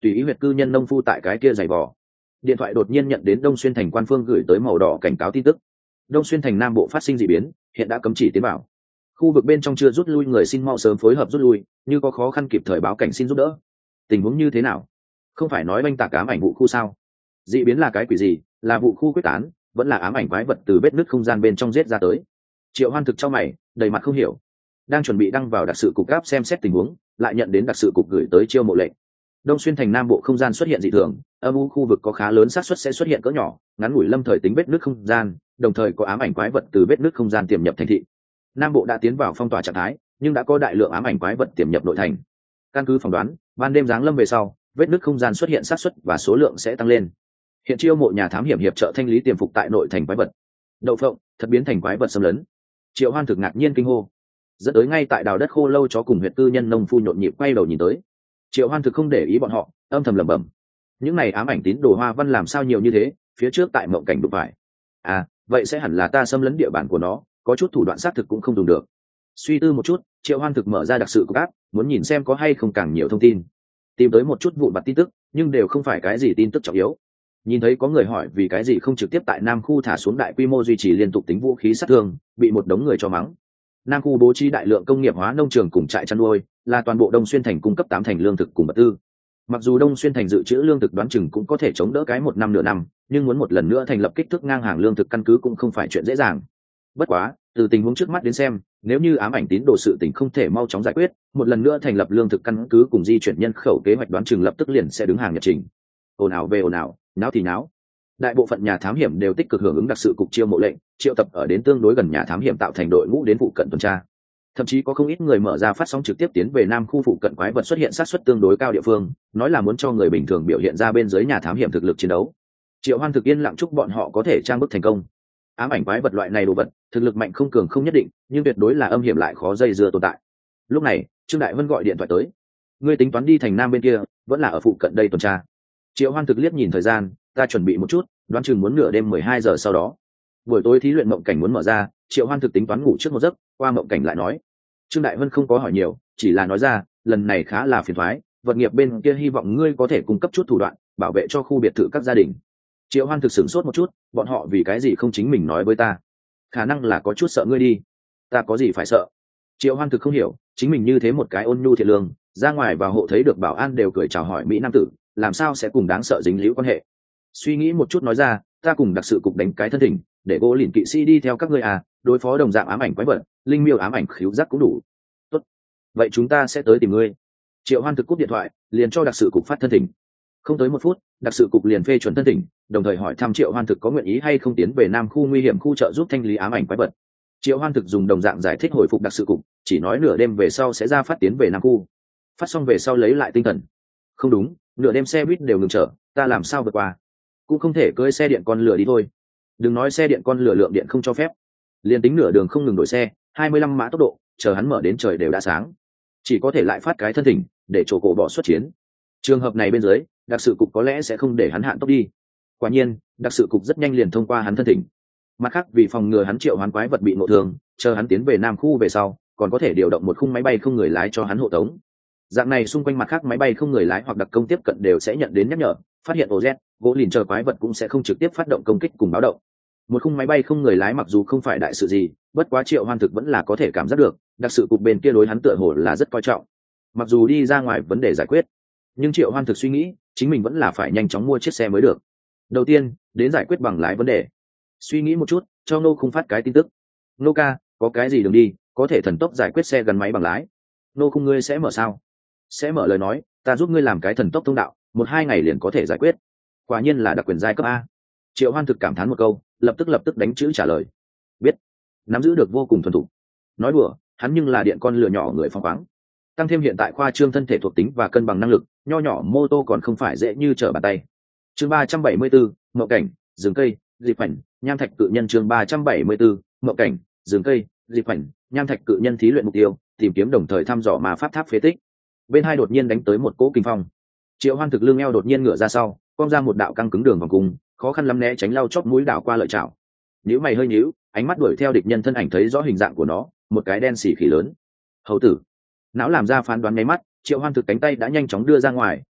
tùy ý huyệt cư nhân nông phu tại cái kia giày vò. Điện thoại đột nhiên nhận đến Đông Xuyên thành quan phương gửi tới màu đỏ cảnh cáo tin tức. Đông Xuyên thành Nam Bộ phát sinh dị biến, hiện đã cấm chỉ tiến vào. Khu vực bên trong chưa rút lui người xin mau sớm phối hợp rút lui, như có khó khăn kịp thời báo cảnh xin giúp đỡ. Tình huống như thế nào? Không phải nói oanh tạc ám ảnh vụ khu sao? Dị biến là cái quỷ gì? Là vụ khu quyết tán, vẫn là ám ảnh quái vật từ vết nứt không gian bên trong giết ra tới? Triệu Hoan thực cho mày, đầy mặt không hiểu. Đang chuẩn bị đăng vào đặc sự cục gáp xem xét tình huống, lại nhận đến đặc sự cục gửi tới chiêu mộ lệnh. Đông Xuyên thành Nam Bộ không gian xuất hiện dị thường, âm u khu vực có khá lớn xác suất sẽ xuất hiện cỡ nhỏ, ngắn ngủi lâm thời tính vết nứt không gian, đồng thời có ám ảnh quái vật từ vết nứt không gian tiềm nhập thành thị. Nam Bộ đã tiến vào phong tỏa trạng thái, nhưng đã có đại lượng ám ảnh quái vật tiềm nhập nội thành. Căn cứ phỏng đoán, ban đêm giáng lâm về sau, vết nứt không gian xuất hiện xác suất và số lượng sẽ tăng lên. Hiện chiêu mộ nhà thám hiểm hiệp trợ thanh lý tiềm phục tại nội thành quái vật. Đậu phộng, thật biến thành quái vật xâm lấn. Triệu Hoan thực ngạc nhiên kinh hô, dẫn tới ngay tại đào đất khô lâu chó cùng huyệt tư nhân nông phu nhộn nhịp quay đầu nhìn tới. Triệu Hoan thực không để ý bọn họ, âm thầm lẩm bẩm, những này ám ảnh tín đồ hoa văn làm sao nhiều như thế, phía trước tại mộng cảnh đụng phải. À, vậy sẽ hẳn là ta xâm lấn địa bàn của nó, có chút thủ đoạn xác thực cũng không dùng được. Suy tư một chút, Triệu Hoan thực mở ra đặc sự cục áp, muốn nhìn xem có hay không càng nhiều thông tin. Tìm tới một chút vụn vặt tin tức, nhưng đều không phải cái gì tin tức trọng yếu. Nhìn thấy có người hỏi vì cái gì không trực tiếp tại Nam khu thả xuống đại quy mô duy trì liên tục tính vũ khí sát thương, bị một đống người cho mắng. Nam khu bố trí đại lượng công nghiệp hóa nông trường cùng trại chăn nuôi, là toàn bộ Đông Xuyên thành cung cấp tám thành lương thực cùng vật tư. Mặc dù Đông Xuyên thành dự trữ lương thực đoán chừng cũng có thể chống đỡ cái một năm nửa năm, nhưng muốn một lần nữa thành lập kích thước ngang hàng lương thực căn cứ cũng không phải chuyện dễ dàng. Bất quá, từ tình huống trước mắt đến xem, nếu như ám ảnh tín đồ sự tình không thể mau chóng giải quyết, một lần nữa thành lập lương thực căn cứ cùng di chuyển nhân khẩu kế hoạch đoán chừng lập tức liền sẽ đứng hàng nhật trình. Ồn ào về ồn ào, náo thì náo. Đại bộ phận nhà thám hiểm đều tích cực hưởng ứng đặc sự cục chiêu mộ lệnh, triệu tập ở đến tương đối gần nhà thám hiểm tạo thành đội ngũ đến phụ cận tuần tra. Thậm chí có không ít người mở ra phát sóng trực tiếp tiến về Nam khu phụ cận quái vật xuất hiện sát suất tương đối cao địa phương, nói là muốn cho người bình thường biểu hiện ra bên dưới nhà thám hiểm thực lực chiến đấu. Triệu Hoan thực yên lặng chúc bọn họ có thể trang bức thành công. Ám ảnh quái vật loại này đồ vật, thực lực mạnh không cường không nhất định, nhưng tuyệt đối là âm hiểm lại khó dây dưa tồn tại. Lúc này, Trương Đại Vân gọi điện thoại tới. Ngươi tính toán đi thành Nam bên kia, vẫn là ở phụ cận đây tuần tra? Triệu Hoan thực liếc nhìn thời gian, ta chuẩn bị một chút, đoán chừng muốn nửa đêm mười hai giờ sau đó. Buổi tối thí luyện mộng cảnh muốn mở ra, Triệu Hoan thực tính toán ngủ trước một giấc, qua mộng cảnh lại nói. Trương Đại Vân không có hỏi nhiều, chỉ là nói ra, lần này khá là phiền toái, vật nghiệp bên kia hy vọng ngươi có thể cung cấp chút thủ đoạn, bảo vệ cho khu biệt thự các gia đình. Triệu Hoan thực sửng sốt một chút, bọn họ vì cái gì không chính mình nói với ta? Khả năng là có chút sợ ngươi đi. Ta có gì phải sợ? Triệu Hoan thực không hiểu, chính mình như thế một cái ôn nhu thiện lương, ra ngoài và hộ thấy được bảo an đều cười chào hỏi mỹ nam tử, làm sao sẽ cùng đáng sợ dính líu quan hệ? Suy nghĩ một chút nói ra, ta cùng đặc sự cục đánh cái thân hình, để gỗ lìn kỵ sĩ đi theo các ngươi à, đối phó đồng dạng ám ảnh quái vật, linh miêu ám ảnh khíu giác cũng đủ. Tốt, vậy chúng ta sẽ tới tìm ngươi. Triệu Hoan thực cúp điện thoại, liền cho đặc sự cục phát thân thỉnh. Không tới một phút, đặc sự cục liền phê chuẩn thân thỉnh, đồng thời hỏi thăm Triệu Hoan thực có nguyện ý hay không tiến về Nam khu nguy hiểm khu trợ giúp thanh lý ám ảnh quái vật. Triệu Hoan thực dùng đồng dạng giải thích hồi phục đặc sự cục, chỉ nói nửa đêm về sau sẽ ra phát tiến về Nam khu. Phát xong về sau lấy lại tinh thần. Không đúng, nửa đêm xe buýt đều ngừng chở, ta làm sao vượt qua? Cũng không thể cưỡi xe điện con lửa đi thôi. Đừng nói xe điện con lửa lượng điện không cho phép, liền tính nửa đường không ngừng đổi xe, hai mươi lăm mã tốc độ, chờ hắn mở đến trời đều đã sáng. Chỉ có thể lại phát cái thân thỉnh, để chỗ cổ bỏ xuất chiến. Trường hợp này bên dưới, đặc sự cục có lẽ sẽ không để hắn hạn tốc đi. Quả nhiên, đặc sự cục rất nhanh liền thông qua hắn thân thỉnh. Mặt khác vì phòng ngừa hắn triệu hoán quái vật bị ngộ thương, chờ hắn tiến về Nam khu về sau, còn có thể điều động một khung máy bay không người lái cho hắn hộ tống. Dạng này xung quanh mặt khác máy bay không người lái hoặc đặc công tiếp cận đều sẽ nhận đến nhắc nhở, phát hiện ô z, gỗ lìn chờ quái vật cũng sẽ không trực tiếp phát động công kích cùng báo động. Một khung máy bay không người lái mặc dù không phải đại sự gì, bất quá Triệu Hoan thực vẫn là có thể cảm giác được, đặc sự cục bên kia đối hắn tựa hồ là rất coi trọng. Mặc dù đi ra ngoài vấn đề giải quyết, nhưng Triệu Hoan thực suy nghĩ, chính mình vẫn là phải nhanh chóng mua chiếc xe mới được. Đầu tiên, đến giải quyết bằng lái vấn đề. Suy nghĩ một chút, cho Nô Khung phát cái tin tức. Nô ca, có cái gì đường đi, có thể thần tốc giải quyết xe gắn máy bằng lái. Nô Khung ngươi sẽ mở sao? Sẽ mở lời nói, ta giúp ngươi làm cái thần tốc thông đạo, một hai ngày liền có thể giải quyết. Quả nhiên là đặc quyền giai cấp a. Triệu Hoan thực cảm thán một câu, lập tức lập tức đánh chữ trả lời. Biết, nắm giữ được vô cùng thuần thục. Nói đùa, hắn nhưng là điện con lửa nhỏ người phóng khoáng. Tăng thêm hiện tại khoa trương thân thể thuộc tính và cân bằng năng lực, nho nhỏ mô tô còn không phải dễ như trở bàn tay. Chương ba trăm bảy mươi bốn, mậu cảnh, rừng cây, dịp phảnh, nham thạch cự nhân. Chương ba trăm bảy mươi bốn, mậu cảnh, rừng cây, dịp phảnh, nham thạch cự nhân thí luyện mục tiêu, tìm kiếm đồng thời thăm dò ma pháp tháp phế tích. Bên hai đột nhiên đánh tới một cỗ kinh phong. Triệu Hoan thực lưng eo đột nhiên ngửa ra sau, cong ra một đạo căng cứng đường vòng cung, khó khăn lắm né tránh lau chóp mũi đảo qua lợi chảo. Nếu mày hơi nhíu, ánh mắt đuổi theo địch nhân thân ảnh thấy rõ hình dạng của nó, một cái đen xỉ khỉ lớn. Hầu tử. Não làm ra phán đoán nháy mắt, Triệu Hoan thực cánh tay đã nhanh chóng đưa ra ngoài,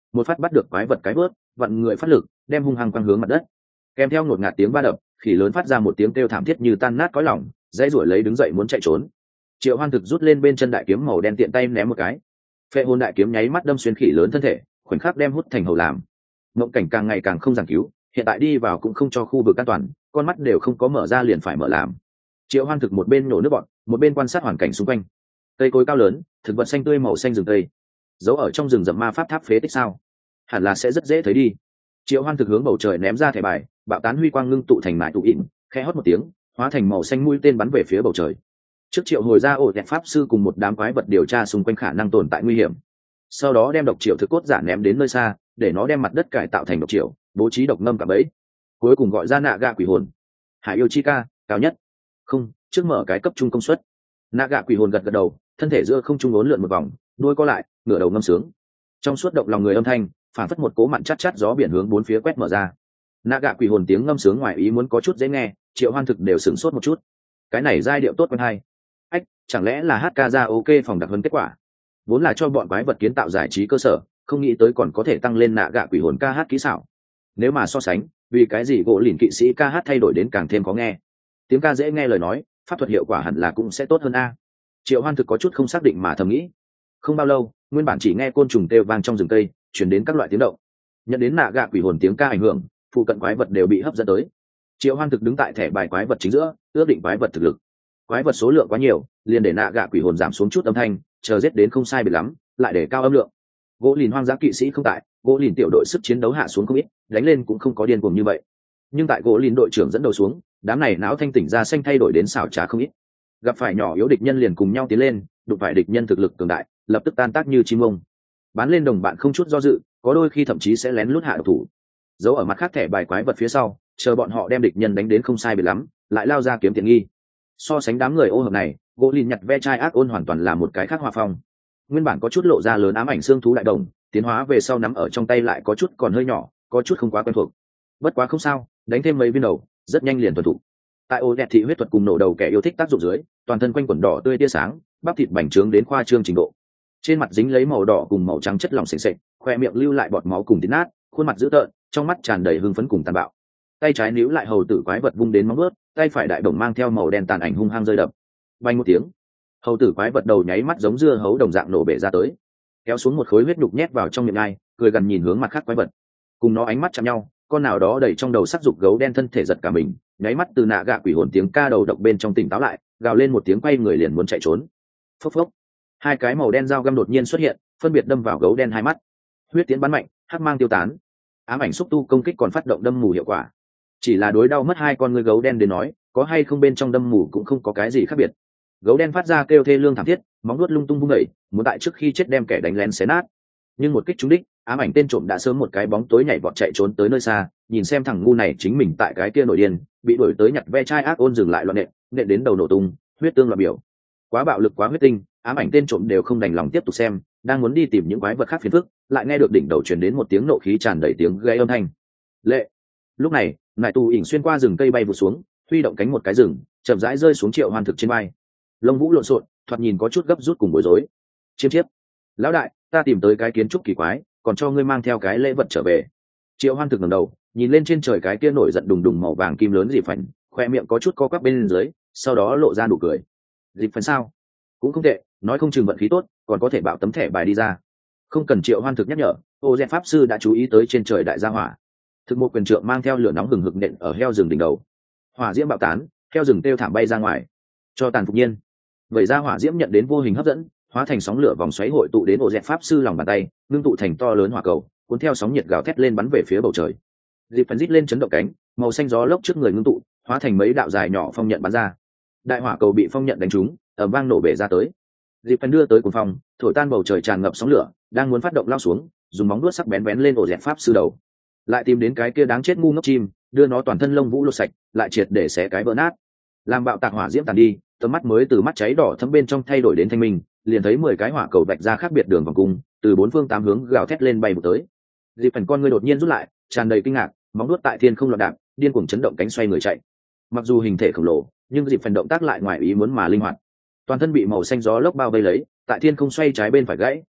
một phát bắt được quái vật cái vớt, vặn người phát lực đem hung hăng quăng hướng mặt đất, kèm theo ngột ngạt tiếng va đập, khỉ lớn phát ra một tiếng kêu thảm thiết như tan nát cõi lòng, dãy ruổi lấy đứng dậy muốn chạy trốn. Triệu Hoan Thực rút lên bên chân đại kiếm màu đen tiện tay ném một cái, phệ hồn đại kiếm nháy mắt đâm xuyên khỉ lớn thân thể, khoảnh khắc đem hút thành hầu làm. Mộng cảnh càng ngày càng không giảng cứu, hiện tại đi vào cũng không cho khu vực an toàn, con mắt đều không có mở ra liền phải mở làm. Triệu Hoan Thực một bên nổ nước bọt, một bên quan sát hoàn cảnh xung quanh. Cây cối cao lớn, thực vật xanh tươi màu xanh rừng tây, giấu ở trong rừng rậm ma pháp tháp phế tích sao? Hẳn là sẽ rất dễ thấy đi. Triệu Hoan Thực hướng bầu trời ném ra thẻ bài, bạo tán huy quang ngưng tụ thành mại tụ ỉn, khẽ hót một tiếng, hóa thành màu xanh mũi tên bắn về phía bầu trời. Trước Triệu hồi ra ổ đẹp pháp sư cùng một đám quái vật điều tra xung quanh khả năng tồn tại nguy hiểm, sau đó đem độc triệu thực cốt giả ném đến nơi xa, để nó đem mặt đất cải tạo thành độc triệu, bố trí độc ngâm cả bẫy, cuối cùng gọi ra nạ gạ quỷ hồn. Hải yêu chi ca cao nhất, không, trước mở cái cấp trung công suất. Nạ gạ quỷ hồn gật gật đầu, thân thể giữa không trung uốn lượn một vòng, đuôi co lại, ngửa đầu ngâm sướng. Trong suốt động lòng người âm thanh, phản phất một cố mặn chát chát gió biển hướng bốn phía quét mở ra. Nạ gạ quỷ hồn tiếng ngâm sướng ngoài ý muốn có chút dễ nghe, Triệu Hoan Thực đều sửng sốt một chút. Cái này giai điệu tốt quen hay. Ách, chẳng lẽ là hát ca ra ok phòng đặc hơn kết quả? Vốn là cho bọn quái vật kiến tạo giải trí cơ sở, không nghĩ tới còn có thể tăng lên nạ gạ quỷ hồn ca hát kỹ xảo. Nếu mà so sánh, vì cái gì gỗ lìn kỵ sĩ ca hát thay đổi đến càng thêm khó nghe? Tiếng ca dễ nghe lời nói, pháp thuật hiệu quả hẳn là cũng sẽ tốt hơn a. Triệu Hoan Thực có chút không xác định mà thầm nghĩ. Không bao lâu, nguyên bản chỉ nghe côn trùng kêu vang trong rừng cây, chuyển đến các loại tiếng động. Nhận đến nạ gạ quỷ hồn tiếng ca ảnh hưởng, phụ cận quái vật đều bị hấp dẫn tới. Triệu Hoan Thực đứng tại thẻ bài quái vật chính giữa, ước định quái vật thực lực. Quái vật số lượng quá nhiều, liền để nạ gạ quỷ hồn giảm xuống chút âm thanh, chờ giết đến không sai biệt lắm, lại để cao âm lượng. Gỗ lìn hoang dã kỵ sĩ không tại, gỗ lìn tiểu đội sức chiến đấu hạ xuống không ít, đánh lên cũng không có điên cuồng như vậy. Nhưng tại gỗ lìn đội trưởng dẫn đầu xuống, đám này não thanh tỉnh ra xanh thay đổi đến xảo trá không ít. Gặp phải nhỏ yếu địch nhân liền cùng nhau tiến lên, đụng phải địch nhân thực lực cường đại, lập tức tan tác như chim ông. Bán lên đồng bạn không chút do dự, có đôi khi thậm chí sẽ lén lút hạ độc thủ. Giấu ở mặt khác thẻ bài quái vật phía sau, chờ bọn họ đem địch nhân đánh đến không sai biệt lắm, lại lao ra kiếm tiện nghi. So sánh đám người ô hợp này, gỗ lìn nhặt ve chai ác ôn hoàn toàn là một cái khác hòa phong. Nguyên bản có chút lộ ra lớn ám ảnh xương thú đại đồng, tiến hóa về sau nắm ở trong tay lại có chút còn hơi nhỏ, có chút không quá quen thuộc. Bất quá không sao, đánh thêm mấy viên đầu, rất nhanh liền thuần thục. Tại ô đẹp thị huyết thuật cùng nổ đầu kẻ yêu thích tác dụng dưới, toàn thân quanh quần đỏ tươi tia sáng, bắp thịt bành trướng đến khoa trương trình độ. Trên mặt dính lấy màu đỏ cùng màu trắng chất lỏng sền sệt, khoe miệng lưu lại bọt máu cùng tín nát, khuôn mặt dữ tợn, trong mắt tràn đầy hưng phấn cùng tàn bạo. Tay trái níu lại hầu tử quái vật vung đến móng vuốt, tay phải đại đồng mang theo màu đen tàn ảnh hung hăng rơi đập. Vang một tiếng, hầu tử quái vật đầu nháy mắt giống dưa hấu đồng dạng nổ bể ra tới, kéo xuống một khối huyết nhục nhét vào trong miệng ai, cười gần nhìn hướng mặt khác quái vật. Cùng nó ánh mắt chạm nhau, con nào đó đầy trong đầu sắc dục gấu đen thân thể giật cả mình, nháy mắt từ nạ gạ quỷ hồn tiếng ca đầu độc bên trong tỉnh táo lại, gào lên một tiếng quay người liền muốn chạy trốn. Phốc phốc, hai cái màu đen dao găm đột nhiên xuất hiện, phân biệt đâm vào gấu đen hai mắt. Huyết tiến bắn mạnh, hắc mang tiêu tán. Ám ảnh xúc tu công kích còn phát động đâm mù hiệu quả. Chỉ là đối đau mất hai con ngươi gấu đen đến nói, có hay không bên trong đâm mù cũng không có cái gì khác biệt. Gấu đen phát ra kêu thê lương thảm thiết, móng vuốt lung tung vung đẩy, muốn tại trước khi chết đem kẻ đánh lén xé nát. Nhưng một kích trúng đích, ám ảnh tên trộm đã sớm một cái bóng tối nhảy vọt chạy trốn tới nơi xa, nhìn xem thằng ngu này chính mình tại cái kia nổi điên, bị đuổi tới nhặt ve chai ác ôn dừng lại loạn nện, nện đến đầu nổ tung, huyết tương loạn biểu. Quá bạo lực quá huyết tinh, ám ảnh tên trộm đều không đành lòng tiếp tục xem, đang muốn đi tìm những quái vật khác phiền phức, lại nghe được đỉnh đầu truyền đến một tiếng nộ khí tràn đầy tiếng gây âm thanh. Lệ. Lúc này, nại tù ỉn xuyên qua rừng cây bay vụt xuống, huy động cánh một cái rừng, chậm rãi rơi xuống Triệu Hoan Thực trên vai. Lông vũ lộn xộn, thoạt nhìn có chút gấp rút cùng bối rối. Chiêm chiếp, lão đại, ta tìm tới cái kiến trúc kỳ quái, còn cho ngươi mang theo cái lễ vật trở về. Triệu Hoan Thực ngẩng đầu, nhìn lên trên trời cái kia nổi giận đùng đùng màu vàng kim lớn dịp phảnh, khoe miệng có chút co quắp bên dưới, sau đó lộ ra nụ cười. Dịp phảnh sao? Cũng không tệ, nói không chừng vận khí tốt, còn có thể bạo tấm thẻ bài đi ra. Không cần Triệu Hoan Thực nhắc nhở, ô dẹt pháp sư đã chú ý tới trên trời đại gia hỏa. Thực một quyền trượng mang theo lửa nóng hừng hực nện ở heo rừng đỉnh đầu, hỏa diễm bạo tán, heo rừng tiêu thảm bay ra ngoài, cho tàn phục nhiên. Vậy ra hỏa diễm nhận đến vô hình hấp dẫn, hóa thành sóng lửa vòng xoáy hội tụ đến ổ dẹt pháp sư lòng bàn tay, ngưng tụ thành to lớn hỏa cầu, cuốn theo sóng nhiệt gào thét lên bắn về phía bầu trời. Dịp phấn rít lên chấn động cánh, màu xanh gió lốc trước người ngưng tụ, hóa thành mấy đạo dài nhỏ phong nhận bắn ra. Đại hỏa cầu bị phong nhận đánh trúng, ầm vang nổ bể ra tới. Dịp phấn đưa tới cuồng phong, thổi tan bầu trời tràn ngập sóng lửa, đang muốn phát động lao xuống, dùng móng vuốt sắc bén bén lên ổ dẹt pháp sư đầu. Lại tìm đến cái kia đáng chết ngu ngốc chim, đưa nó toàn thân lông vũ lột sạch, lại triệt để xé cái vỡ nát. Làm bạo tạc hỏa diễm tàn đi, tầm mắt mới từ mắt cháy đỏ thấm bên trong thay đổi đến thanh minh, liền thấy mười cái hỏa cầu vạch ra khác biệt đường vòng cung, từ bốn phương tám hướng gào thét lên bay một tới. Dịp phần con ngươi đột nhiên rút lại, tràn đầy kinh ngạc, móng vuốt tại thiên không loạn đạp, điên cuồng chấn động cánh xoay người chạy. Mặc dù hình thể khổng lồ, nhưng dịp phần động tác lại ngoài ý muốn mà linh hoạt. Toàn thân bị màu xanh gió lốc bao vây lấy, tại thiên không xoay trái bên phải gãy,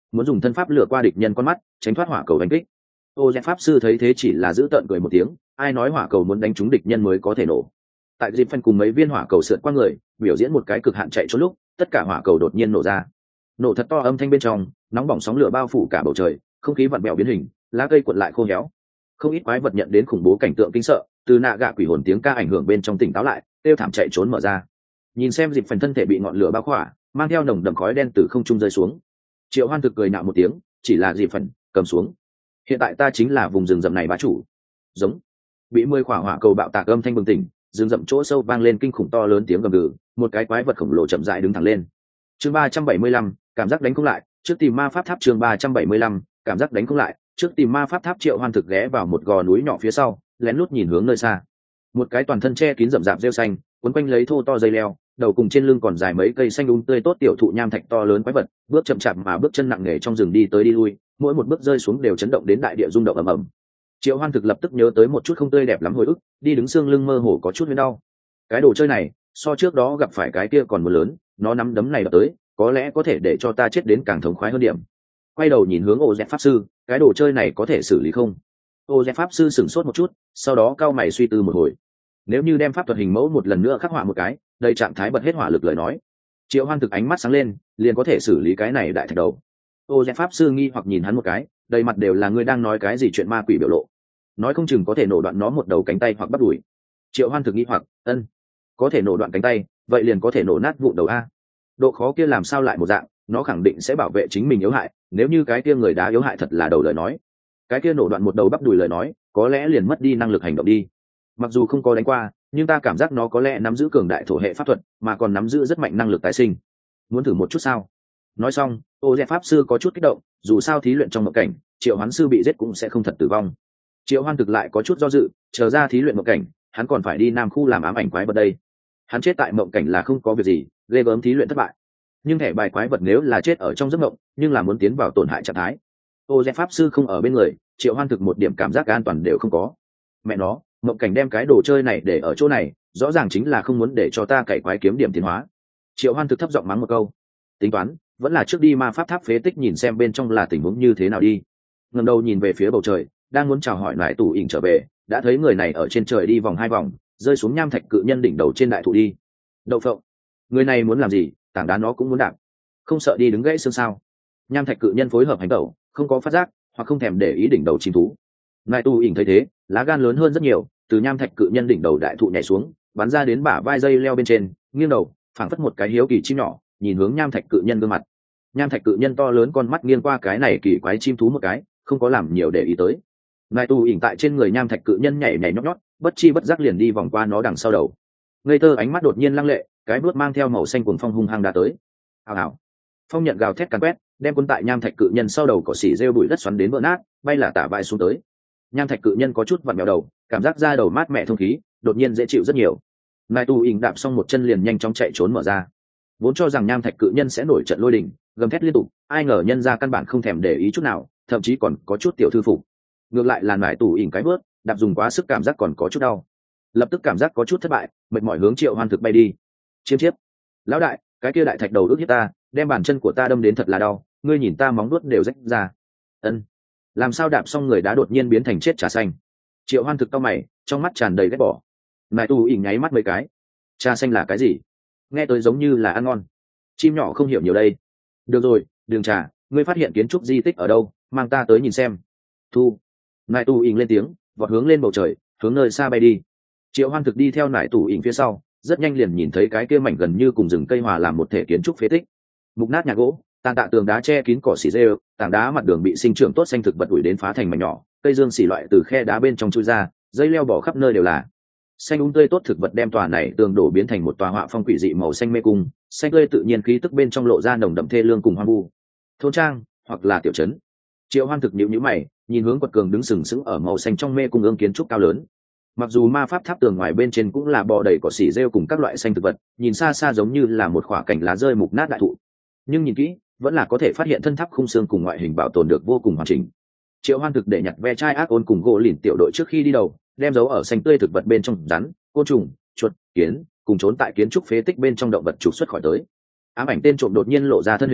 muốn dùng thân pháp lừa qua địch nhân con mắt tránh thoát hỏa cầu đánh kích. Ô Dẹp pháp sư thấy thế chỉ là giữ tợn cười một tiếng, ai nói hỏa cầu muốn đánh trúng địch nhân mới có thể nổ. Tại dịp phân cùng mấy viên hỏa cầu sượt qua người biểu diễn một cái cực hạn chạy trốn lúc, tất cả hỏa cầu đột nhiên nổ ra, nổ thật to, âm thanh bên trong nóng bỏng sóng lửa bao phủ cả bầu trời, không khí vặn vẹo biến hình, lá cây cuộn lại khô héo. Không ít quái vật nhận đến khủng bố cảnh tượng kinh sợ, từ nạ gạ quỷ hồn tiếng ca ảnh hưởng bên trong tỉnh táo lại, kêu thảm chạy trốn mở ra. Nhìn xem dịp phần thân thể bị ngọn lửa bao khỏa, mang theo nồng đậm khói đen từ không trung rơi xuống. Triệu Hoan thực cười nạo một tiếng, chỉ là dịp phần, cầm xuống. Hiện tại ta chính là vùng rừng rậm này bá chủ. Giống. Bị mười khỏa hỏa cầu bạo tạc âm thanh bừng tỉnh, rừng rậm chỗ sâu vang lên kinh khủng to lớn tiếng gầm gừ, một cái quái vật khổng lồ chậm rãi đứng thẳng lên. Chương ba trăm bảy mươi lăm, cảm giác đánh không lại, trước tìm ma pháp tháp. Chương ba trăm bảy mươi lăm, cảm giác đánh không lại, trước tìm ma pháp tháp. Triệu Hoan thực ghé vào một gò núi nhỏ phía sau, lén lút nhìn hướng nơi xa. Một cái toàn thân che kín rậm rạp rêu xanh, quấn quanh lấy thô to dây leo, đầu cùng trên lưng còn dài mấy cây xanh um tươi tốt tiểu thụ nham thạch to lớn quái vật, bước chậm chạp mà bước chân nặng nề trong rừng đi tới đi lui, mỗi một bước rơi xuống đều chấn động đến đại địa rung động ầm ầm. Triệu Hoan thực lập tức nhớ tới một chút không tươi đẹp lắm hồi ức, đi đứng xương lưng mơ hồ có chút đau. Cái đồ chơi này, so trước đó gặp phải cái kia còn muốn lớn, nó nắm đấm này đập tới, có lẽ có thể để cho ta chết đến càng thống khoái hơn điểm. Quay đầu nhìn hướng Ô Dẹp pháp sư, cái đồ chơi này có thể xử lý không? Ô Dẹp pháp sư sửng sốt một chút, sau đó cau mày suy tư một hồi. Nếu như đem pháp thuật hình mẫu một lần nữa khắc họa một cái, đầy trạng thái bật hết hỏa lực lời nói, Triệu Hoan thực ánh mắt sáng lên, liền có thể xử lý cái này đại thạch đầu. Ô Dẹp pháp sư nghi hoặc nhìn hắn một cái, đầy mặt đều là người đang nói cái gì chuyện ma quỷ biểu lộ. Nói không chừng có thể nổ đoạn nó một đầu cánh tay hoặc bắp đùi. Triệu Hoan thực nghi hoặc, ân, có thể nổ đoạn cánh tay, vậy liền có thể nổ nát vụn đầu a. Độ khó kia làm sao lại một dạng, nó khẳng định sẽ bảo vệ chính mình yếu hại, nếu như cái kia người đá yếu hại thật là đầu lời nói, cái kia nổ đoạn một đầu bắp đùi lời nói, có lẽ liền mất đi năng lực hành động đi. Mặc dù không có đánh qua, nhưng ta cảm giác nó có lẽ nắm giữ cường đại thổ hệ pháp thuật, mà còn nắm giữ rất mạnh năng lực tái sinh. Muốn thử một chút sao? Nói xong, Ô Dẹp pháp sư có chút kích động, dù sao thí luyện trong mộng cảnh, Triệu Hoán sư bị giết cũng sẽ không thật tử vong. Triệu Hoan thực lại có chút do dự, chờ ra thí luyện mộng cảnh, hắn còn phải đi Nam khu làm ám ảnh quái vật đây. Hắn chết tại mộng cảnh là không có việc gì, ghê gớm thí luyện thất bại. Nhưng thẻ bài quái vật nếu là chết ở trong giấc mộng, nhưng là muốn tiến vào tổn hại trạng thái. Ô Dẹp pháp sư không ở bên người, Triệu Hoan thực một điểm cảm giác an toàn đều không có. Mẹ nó, mộng cảnh đem cái đồ chơi này để ở chỗ này, rõ ràng chính là không muốn để cho ta cày quái kiếm điểm tiến hóa. Triệu Hoan thực thấp giọng mắng một câu. Tính toán, vẫn là trước đi ma pháp tháp phế tích nhìn xem bên trong là tình huống như thế nào đi. Ngẩng đầu nhìn về phía bầu trời, đang muốn chào hỏi lại tù ỉn trở về, đã thấy người này ở trên trời đi vòng hai vòng, rơi xuống nham thạch cự nhân đỉnh đầu trên đại thụ đi. Đậu phộng, người này muốn làm gì? Tảng đá nó cũng muốn đạp, không sợ đi đứng gãy xương sao? Nham thạch cự nhân phối hợp hành tẩu, không có phát giác hoặc không thèm để ý đỉnh đầu chim thú. Lại tù ỉn thấy thế, lá gan lớn hơn rất nhiều, từ nham thạch cự nhân đỉnh đầu đại thụ nhảy xuống, bắn ra đến bả vai dây leo bên trên, nghiêng đầu, phảng phất một cái hiếu kỳ chim nhỏ, nhìn hướng nham thạch cự nhân gương mặt. Nham thạch cự nhân to lớn con mắt nghiêng qua cái này kỳ quái chim thú một cái, không có làm nhiều để ý tới. Nai tu ỉn tại trên người nham thạch cự nhân nhảy nhảy nhót nhót, bất chi bất giác liền đi vòng qua nó đằng sau đầu. Ngây thơ ánh mắt đột nhiên lăng lệ, cái bước mang theo màu xanh cuồng phong hung hăng đã tới. Hào hào, phong nhận gào thét càn quét, đem cuốn tại nham thạch cự nhân sau đầu cỏ xỉ rêu bụi đất xoắn đến vỡ nát, bay là tả vai xuống tới. Nham thạch cự nhân có chút vặn mèo đầu, cảm giác da đầu mát mẻ thông khí, đột nhiên dễ chịu rất nhiều. Nai tu ỉn đạp xong một chân liền nhanh chóng chạy trốn mở ra. Vốn cho rằng nham thạch cự nhân sẽ nổi trận lôi đình, gầm thét liên tục, ai ngờ nhân ra căn bản không thèm để ý chút nào, thậm chí còn có chút tiểu thư phục. Ngược lại là nải tủ ỉn cái bước, đạp dùng quá sức cảm giác còn có chút đau. Lập tức cảm giác có chút thất bại, mệt mỏi hướng Triệu Hoan thực bay đi. Chiêm chiếp, lão đại, cái kia đại thạch đầu ước hiếp ta, đem bàn chân của ta đâm đến thật là đau, ngươi nhìn ta móng vuốt đều rách ra. Ân, làm sao đạp xong người đá đột nhiên biến thành chết trà xanh? Triệu Hoan thực cau mày, trong mắt tràn đầy ghét bỏ. Nải tủ ỉn nháy mắt mấy cái. Trà xanh là cái gì? Nghe tới giống như là ăn ngon. Chim nhỏ không hiểu nhiều đây. Được rồi, đường trà, ngươi phát hiện kiến trúc di tích ở đâu, mang ta tới nhìn xem. Thu. Nải tù ỉn lên tiếng, vọt hướng lên bầu trời, hướng nơi xa bay đi. Triệu Hoan thực đi theo nải tù ỉn phía sau, rất nhanh liền nhìn thấy cái kia mảnh gần như cùng rừng cây hòa làm một thể kiến trúc phế tích. Mục nát nhà gỗ, tàn tạ tường đá che kín cỏ xỉ rêu, tảng đá mặt đường bị sinh trưởng tốt xanh thực vật ủi đến phá thành mảnh nhỏ, cây dương xỉ loại từ khe đá bên trong chui ra, dây leo bỏ khắp nơi đều là. Xanh um tươi tốt thực vật đem tòa này tường đổ biến thành một tòa họa phong quỷ dị màu xanh mê cung, xanh tươi tự nhiên khí tức bên trong lộ ra nồng đậm thê lương cùng hoang vu. Thôn trang hoặc là tiểu trấn. Triệu Hoan thực nhíu nhíu mày, nhìn hướng quật cường đứng sừng sững ở màu xanh trong mê cung ương kiến trúc cao lớn. Mặc dù ma pháp tháp tường ngoài bên trên cũng là bò đầy cỏ xỉ rêu cùng các loại xanh thực vật, nhìn xa xa giống như là một khỏa cành lá rơi mục nát đại thụ, nhưng nhìn kỹ vẫn là có thể phát hiện thân tháp khung xương cùng ngoại hình bảo tồn được vô cùng hoàn chỉnh. Triệu Hoan thực để nhặt ve chai ác ôn cùng gỗ lìn tiểu đội trước khi đi đầu, đem dấu ở xanh tươi thực vật bên trong rắn, côn trùng, chuột, kiến, cùng trốn tại kiến trúc phế tích bên trong động vật trục xuất khỏi tới. Ám ảnh tên trộm đột nhiên lộ ra thân hình,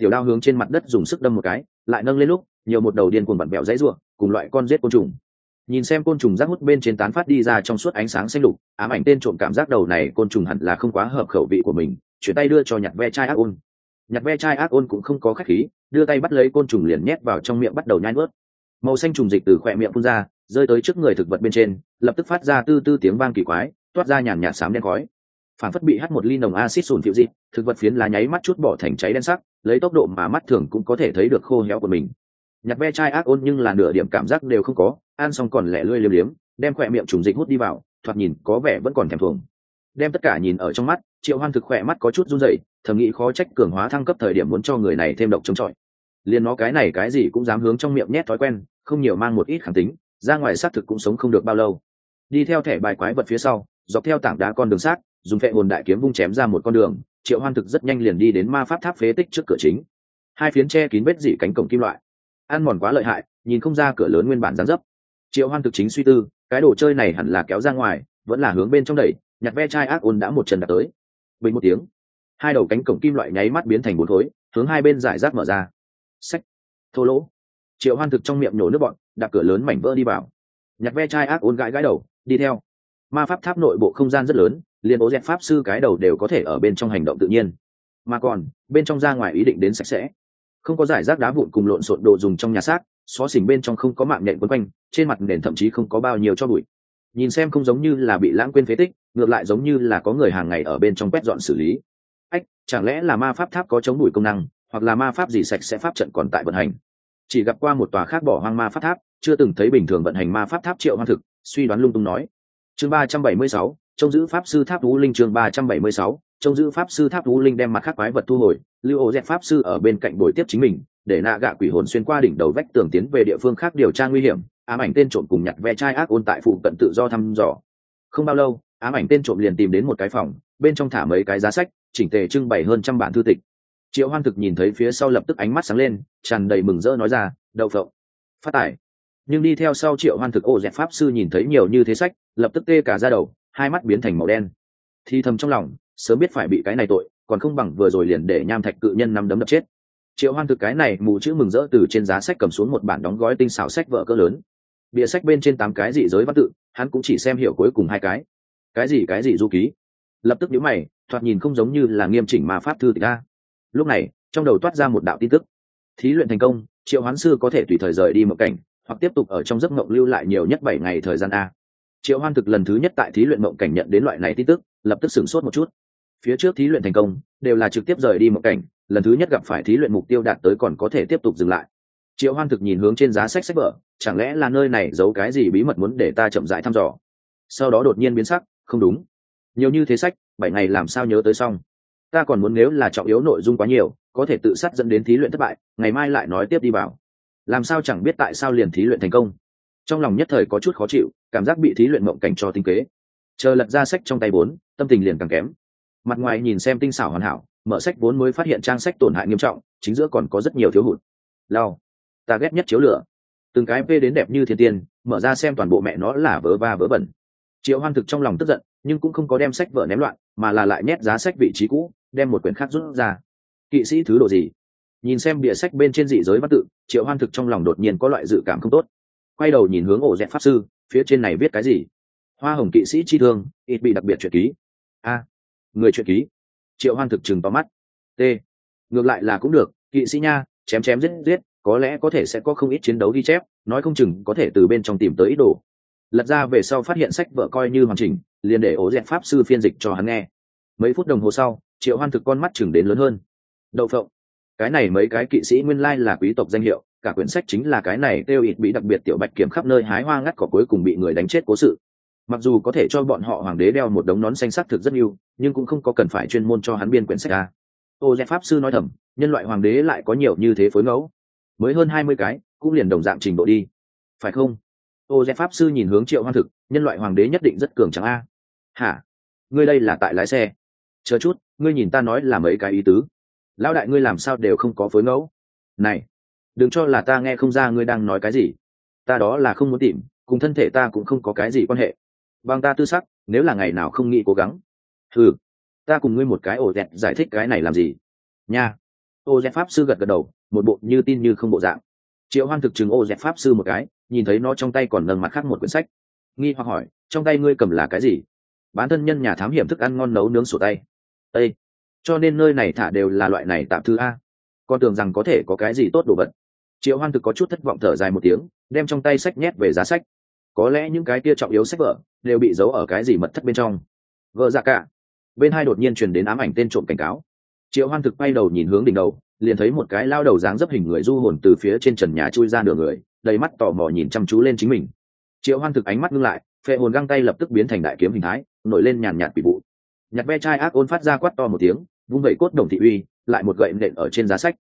tiểu đao hướng trên mặt đất dùng sức đâm một cái, lại nâng lên lúc nhiều một đầu điên cuồng vặn bẹo dãy ruộng cùng loại con giết côn trùng. Nhìn xem côn trùng rác hút bên trên tán phát đi ra trong suốt ánh sáng xanh lục, ám ảnh tên trộm cảm giác đầu này côn trùng hẳn là không quá hợp khẩu vị của mình, chuyển tay đưa cho nhặt ve chai ác ôn. Nhặt ve chai ác ôn cũng không có khách khí, đưa tay bắt lấy côn trùng liền nhét vào trong miệng bắt đầu nhai nuốt. Màu xanh trùng dịch từ khỏe miệng phun ra, rơi tới trước người thực vật bên trên, lập tức phát ra tư tư tiếng vang kỳ quái, toát ra nhàn nhạt xám đen khói. Phản phất bị hắt một ly nồng axit sùn phiêu dị, thực vật phiến lá nháy mắt chút bỏ thành cháy đen sắc, lấy tốc độ mà mắt thường cũng có thể thấy được khô héo của mình. Nhặt ve chai ác ôn nhưng là nửa điểm cảm giác đều không có, ăn xong còn lẻ lươi liếm liếm, đem khỏe miệng trùng dịch hút đi vào, thoạt nhìn có vẻ vẫn còn thèm thuồng. Đem tất cả nhìn ở trong mắt, Triệu Hoan thực khỏe mắt có chút run rẩy, thầm nghĩ khó trách cường hóa thăng cấp thời điểm muốn cho người này thêm độc chống chọi. Liên nó cái này cái gì cũng dám hướng trong miệng nhét thói quen, không nhiều mang một ít kháng tính, ra ngoài xác thực cũng sống không được bao lâu. Đi theo thẻ bài quái vật phía sau, dọc theo tảng đá con đường sát, dùng phệ hồn đại kiếm vung chém ra một con đường, Triệu Hoan thực rất nhanh liền đi đến ma pháp tháp phế tích trước cửa chính. Hai phiến che kín vết dỉ cánh cổng kim loại, ăn mòn quá lợi hại, nhìn không ra cửa lớn nguyên bản dáng dấp. Triệu Hoan thực chính suy tư, cái đồ chơi này hẳn là kéo ra ngoài, vẫn là hướng bên trong đẩy, nhặt ve chai ác ôn đã một chân đạp tới. Bình một tiếng, hai đầu cánh cổng kim loại nháy mắt biến thành bốn khối, hướng hai bên giải rác mở ra. Xách, thô lỗ. Triệu Hoan thực trong miệng nhổ nước bọt, đạp cửa lớn mảnh vỡ đi vào. Nhặt ve chai ác ôn gãi gãi đầu, đi theo. Ma pháp tháp nội bộ không gian rất lớn, liền ố dẹt pháp sư cái đầu đều có thể ở bên trong hành động tự nhiên, mà còn bên trong ra ngoài ý định đến sạch sẽ, không có giải rác đá vụn cùng lộn xộn đồ dùng trong nhà xác, xó xỉnh bên trong không có mạng nhện quấn quanh, trên mặt nền thậm chí không có bao nhiêu cho bụi. Nhìn xem không giống như là bị lãng quên phế tích, ngược lại giống như là có người hàng ngày ở bên trong quét dọn xử lý. Ách, chẳng lẽ là ma pháp tháp có chống bụi công năng, hoặc là ma pháp gì sạch sẽ pháp trận còn tại vận hành? Chỉ gặp qua một tòa khác bỏ hoang ma pháp tháp, chưa từng thấy bình thường vận hành ma pháp tháp. Triệu Hoan thực suy đoán lung tung nói. Chương ba trăm bảy mươi sáu, trông giữ pháp sư tháp Vũ Linh. Chương ba trăm bảy mươi sáu, trông giữ pháp sư tháp Vũ Linh đem mặt khác quái vật thu hồi, lưu ổ dẹt pháp sư ở bên cạnh bồi tiếp chính mình, để nạ gạ quỷ hồn xuyên qua đỉnh đầu vách tường tiến về địa phương khác điều tra nguy hiểm. Ám ảnh tên trộm cùng nhặt ve chai ác ôn tại phụ cận tự do thăm dò. Không bao lâu, ám ảnh tên trộm liền tìm đến một cái phòng, bên trong thả mấy cái giá sách, chỉnh tề trưng bày hơn trăm bản thư tịch. Triệu Hoan thực nhìn thấy phía sau lập tức ánh mắt sáng lên, tràn đầy mừng rỡ nói ra, đậu phộng, phát tài. Nhưng đi theo sau Triệu Hoan thực ổ dẹt pháp sư nhìn thấy nhiều như thế sách, lập tức tê cả da đầu, hai mắt biến thành màu đen. Thì thầm trong lòng, sớm biết phải bị cái này tội, còn không bằng vừa rồi liền để nham thạch cự nhân nắm đấm đập chết. Triệu Hoan thực cái này mù chữ mừng rỡ từ trên giá sách cầm xuống một bản đóng gói tinh xảo sách vở cỡ lớn. Bìa sách bên trên tám cái dị giới văn tự, hắn cũng chỉ xem hiểu cuối cùng hai cái. Cái gì cái gì du ký? Lập tức nhíu mày, thoạt nhìn không giống như là nghiêm chỉnh ma pháp thư tịch a. Lúc này, trong đầu toát ra một đạo tin tức. Thí luyện thành công, Triệu Hoán sư có thể tùy thời rời đi một cảnh, hoặc tiếp tục ở trong giấc mộng lưu lại nhiều nhất bảy ngày thời gian a. Triệu Hoan thực lần thứ nhất tại thí luyện mộng cảnh nhận đến loại này tin tức, lập tức sửng sốt một chút. Phía trước thí luyện thành công, đều là trực tiếp rời đi mộng cảnh, lần thứ nhất gặp phải thí luyện mục tiêu đạt tới còn có thể tiếp tục dừng lại. Triệu Hoan thực nhìn hướng trên giá sách sách vở, chẳng lẽ là nơi này giấu cái gì bí mật muốn để ta chậm rãi thăm dò? Sau đó đột nhiên biến sắc, không đúng, nhiều như thế sách, bảy ngày làm sao nhớ tới xong? Ta còn muốn nếu là trọng yếu nội dung quá nhiều, có thể tự sát dẫn đến thí luyện thất bại, ngày mai lại nói tiếp đi vào. Làm sao chẳng biết tại sao liền thí luyện thành công? Trong lòng nhất thời có chút khó chịu, cảm giác bị thí luyện mộng cảnh cho tinh kế. Chờ lật ra sách trong tay vốn, tâm tình liền càng kém. Mặt ngoài nhìn xem tinh xảo hoàn hảo, mở sách vốn mới phát hiện trang sách tổn hại nghiêm trọng, chính giữa còn có rất nhiều thiếu hụt. Lao, ta ghét nhất chiếu lửa, từng cái vê đến đẹp như thiên tiên, mở ra xem toàn bộ mẹ nó là vớ va vớ vẩn. Triệu Hoan thực trong lòng tức giận, nhưng cũng không có đem sách vở ném loạn, mà là lại nhét giá sách vị trí cũ, đem một quyển khác rút ra. Kỵ sĩ thứ độ gì? Nhìn xem bìa sách bên trên dị giới văn tự, Triệu Hoan thực trong lòng đột nhiên có loại dự cảm không tốt. Quay đầu nhìn hướng ổ dẹt pháp sư, phía trên này viết cái gì? Hoa hồng kỵ sĩ chi thương, ít bị đặc biệt truyện ký. A, người truyện ký. Triệu Hoan thực chừng to mắt. T, ngược lại là cũng được, kỵ sĩ nha, chém chém giết giết, có lẽ có thể sẽ có không ít chiến đấu ghi chép, nói không chừng có thể từ bên trong tìm tới ít đồ. Lật ra về sau phát hiện sách vở coi như hoàn chỉnh, liền để ổ dẹt pháp sư phiên dịch cho hắn nghe. Mấy phút đồng hồ sau, Triệu Hoan thực con mắt chừng đến lớn hơn. Đậu phộng, cái này mấy cái kỵ sĩ nguyên lai là quý tộc danh hiệu, cả quyển sách chính là cái này tiêu ít bị đặc biệt tiểu bạch kiểm khắp nơi hái hoa ngắt cỏ cuối cùng bị người đánh chết cố sự. Mặc dù có thể cho bọn họ hoàng đế đeo một đống nón xanh sắc thực rất nhiều, nhưng cũng không có cần phải chuyên môn cho hắn biên quyển sách ra. Ô dẹt pháp sư nói thầm, nhân loại hoàng đế lại có nhiều như thế phối ngẫu, mới hơn hai mươi cái, cũng liền đồng dạng trình độ đi, phải không? Ô dẹt pháp sư nhìn hướng Triệu Hoan thực, nhân loại hoàng đế nhất định rất cường tráng a. Hả? Ngươi đây là tại lái xe? Chờ chút, ngươi nhìn ta nói là mấy cái ý tứ. Lão đại ngươi làm sao đều không có phối ngẫu? Này, đừng cho là ta nghe không ra ngươi đang nói cái gì. Ta đó là không muốn tìm, cùng thân thể ta cũng không có cái gì quan hệ. Bằng ta tư sắc, nếu là ngày nào không nghĩ cố gắng, ừ, ta cùng ngươi một cái ổ dẹt giải thích cái này làm gì? Nha, ô dẹp pháp sư gật gật đầu, một bộ như tin như không bộ dạng. Triệu Hoan thực chứng ô dẹp pháp sư một cái, nhìn thấy nó trong tay còn nâng mặt khác một quyển sách, nghi hoặc hỏi, trong tay ngươi cầm là cái gì? Bán thân nhân nhà thám hiểm thức ăn ngon nấu nướng sổ tay. Ê, cho nên nơi này thả đều là loại này tạm thư a. Con tưởng rằng có thể có cái gì tốt đồ vật. Triệu Hoan thực có chút thất vọng thở dài một tiếng, đem trong tay sách nhét về giá sách. Có lẽ những cái kia trọng yếu sách vở đều bị giấu ở cái gì mật thất bên trong. Vợ dạ cả. Bên hai đột nhiên truyền đến ám ảnh tên trộm cảnh cáo. Triệu Hoan thực quay đầu nhìn hướng đỉnh đầu, liền thấy một cái lao đầu dáng dấp hình người du hồn từ phía trên trần nhà chui ra nửa người, đầy mắt tò mò nhìn chăm chú lên chính mình. Triệu Hoan thực ánh mắt ngưng lại, phệ hồn găng tay lập tức biến thành đại kiếm hình thái, nổi lên nhàn nhạt bị vụ. Nhặt ve chai ác ôn phát ra quát to một tiếng, vung vẩy cốt đồng thị uy, lại một gậy nện ở trên giá sách.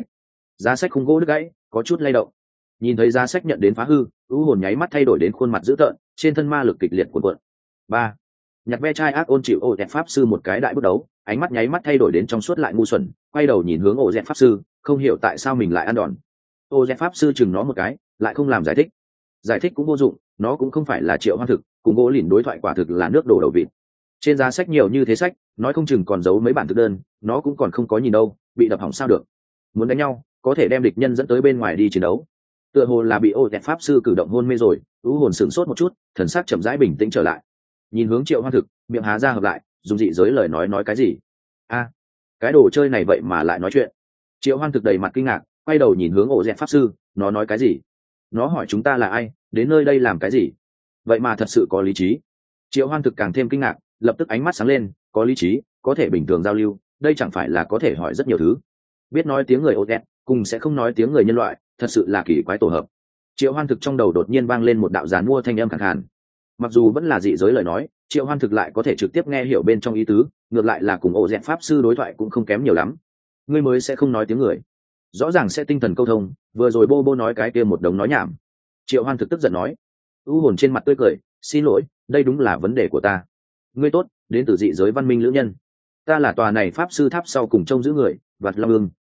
Giá sách khung gỗ đứt gãy, có chút lay động. Nhìn thấy giá sách nhận đến phá hư, u hồn nháy mắt thay đổi đến khuôn mặt dữ tợn, trên thân ma lực kịch liệt cuộn cuộn. Ba. Nhặt ve chai ác ôn chịu ô dẹt pháp sư một cái đại bước đấu, ánh mắt nháy mắt thay đổi đến trong suốt lại ngu xuẩn, quay đầu nhìn hướng ô dẹt pháp sư, không hiểu tại sao mình lại ăn đòn. Ô dẹt pháp sư chừng nó một cái, lại không làm giải thích. Giải thích cũng vô dụng, nó cũng không phải là Triệu Hoan thực, cùng gỗ lìn đối thoại quả thực là nước đổ đầu vịt. Trên giá sách nhiều như thế sách, nói không chừng còn giấu mấy bản thực đơn, nó cũng còn không có nhìn đâu, bị đập hỏng sao được. Muốn đánh nhau, có thể đem địch nhân dẫn tới bên ngoài đi chiến đấu. Tựa hồ là bị ô dẹt pháp sư cử động hôn mê rồi, u hồn sửng sốt một chút, thần sắc chậm rãi bình tĩnh trở lại. Nhìn hướng Triệu Hoan thực, miệng há ra hợp lại, dùng dị giới lời nói nói cái gì? A, cái đồ chơi này vậy mà lại nói chuyện. Triệu Hoan thực đầy mặt kinh ngạc, quay đầu nhìn hướng ổ dẹt pháp sư, nó nói cái gì? Nó hỏi chúng ta là ai, đến nơi đây làm cái gì? Vậy mà thật sự có lý trí. Triệu Hoan thực càng thêm kinh ngạc, lập tức ánh mắt sáng lên, có lý trí, có thể bình thường giao lưu, đây chẳng phải là có thể hỏi rất nhiều thứ. Biết nói tiếng người ổ dẹt, cùng sẽ không nói tiếng người nhân loại, thật sự là kỳ quái tổ hợp. Triệu Hoan thực trong đầu đột nhiên vang lên một đạo giàn mua thanh âm khàn khàn. Mặc dù vẫn là dị giới lời nói, Triệu Hoan thực lại có thể trực tiếp nghe hiểu bên trong ý tứ, ngược lại là cùng ổ dẹt pháp sư đối thoại cũng không kém nhiều lắm. Ngươi mới sẽ không nói tiếng người, rõ ràng sẽ tinh thần câu thông, vừa rồi bô bô nói cái kia một đống nói nhảm. Triệu Hoan thực tức giận nói, u hồn trên mặt tươi cười, xin lỗi, đây đúng là vấn đề của ta. Ngươi tốt, đến từ dị giới văn minh lữ nhân, ta là tòa này pháp sư tháp sau cùng trông giữ người, Vạt Long Ưng.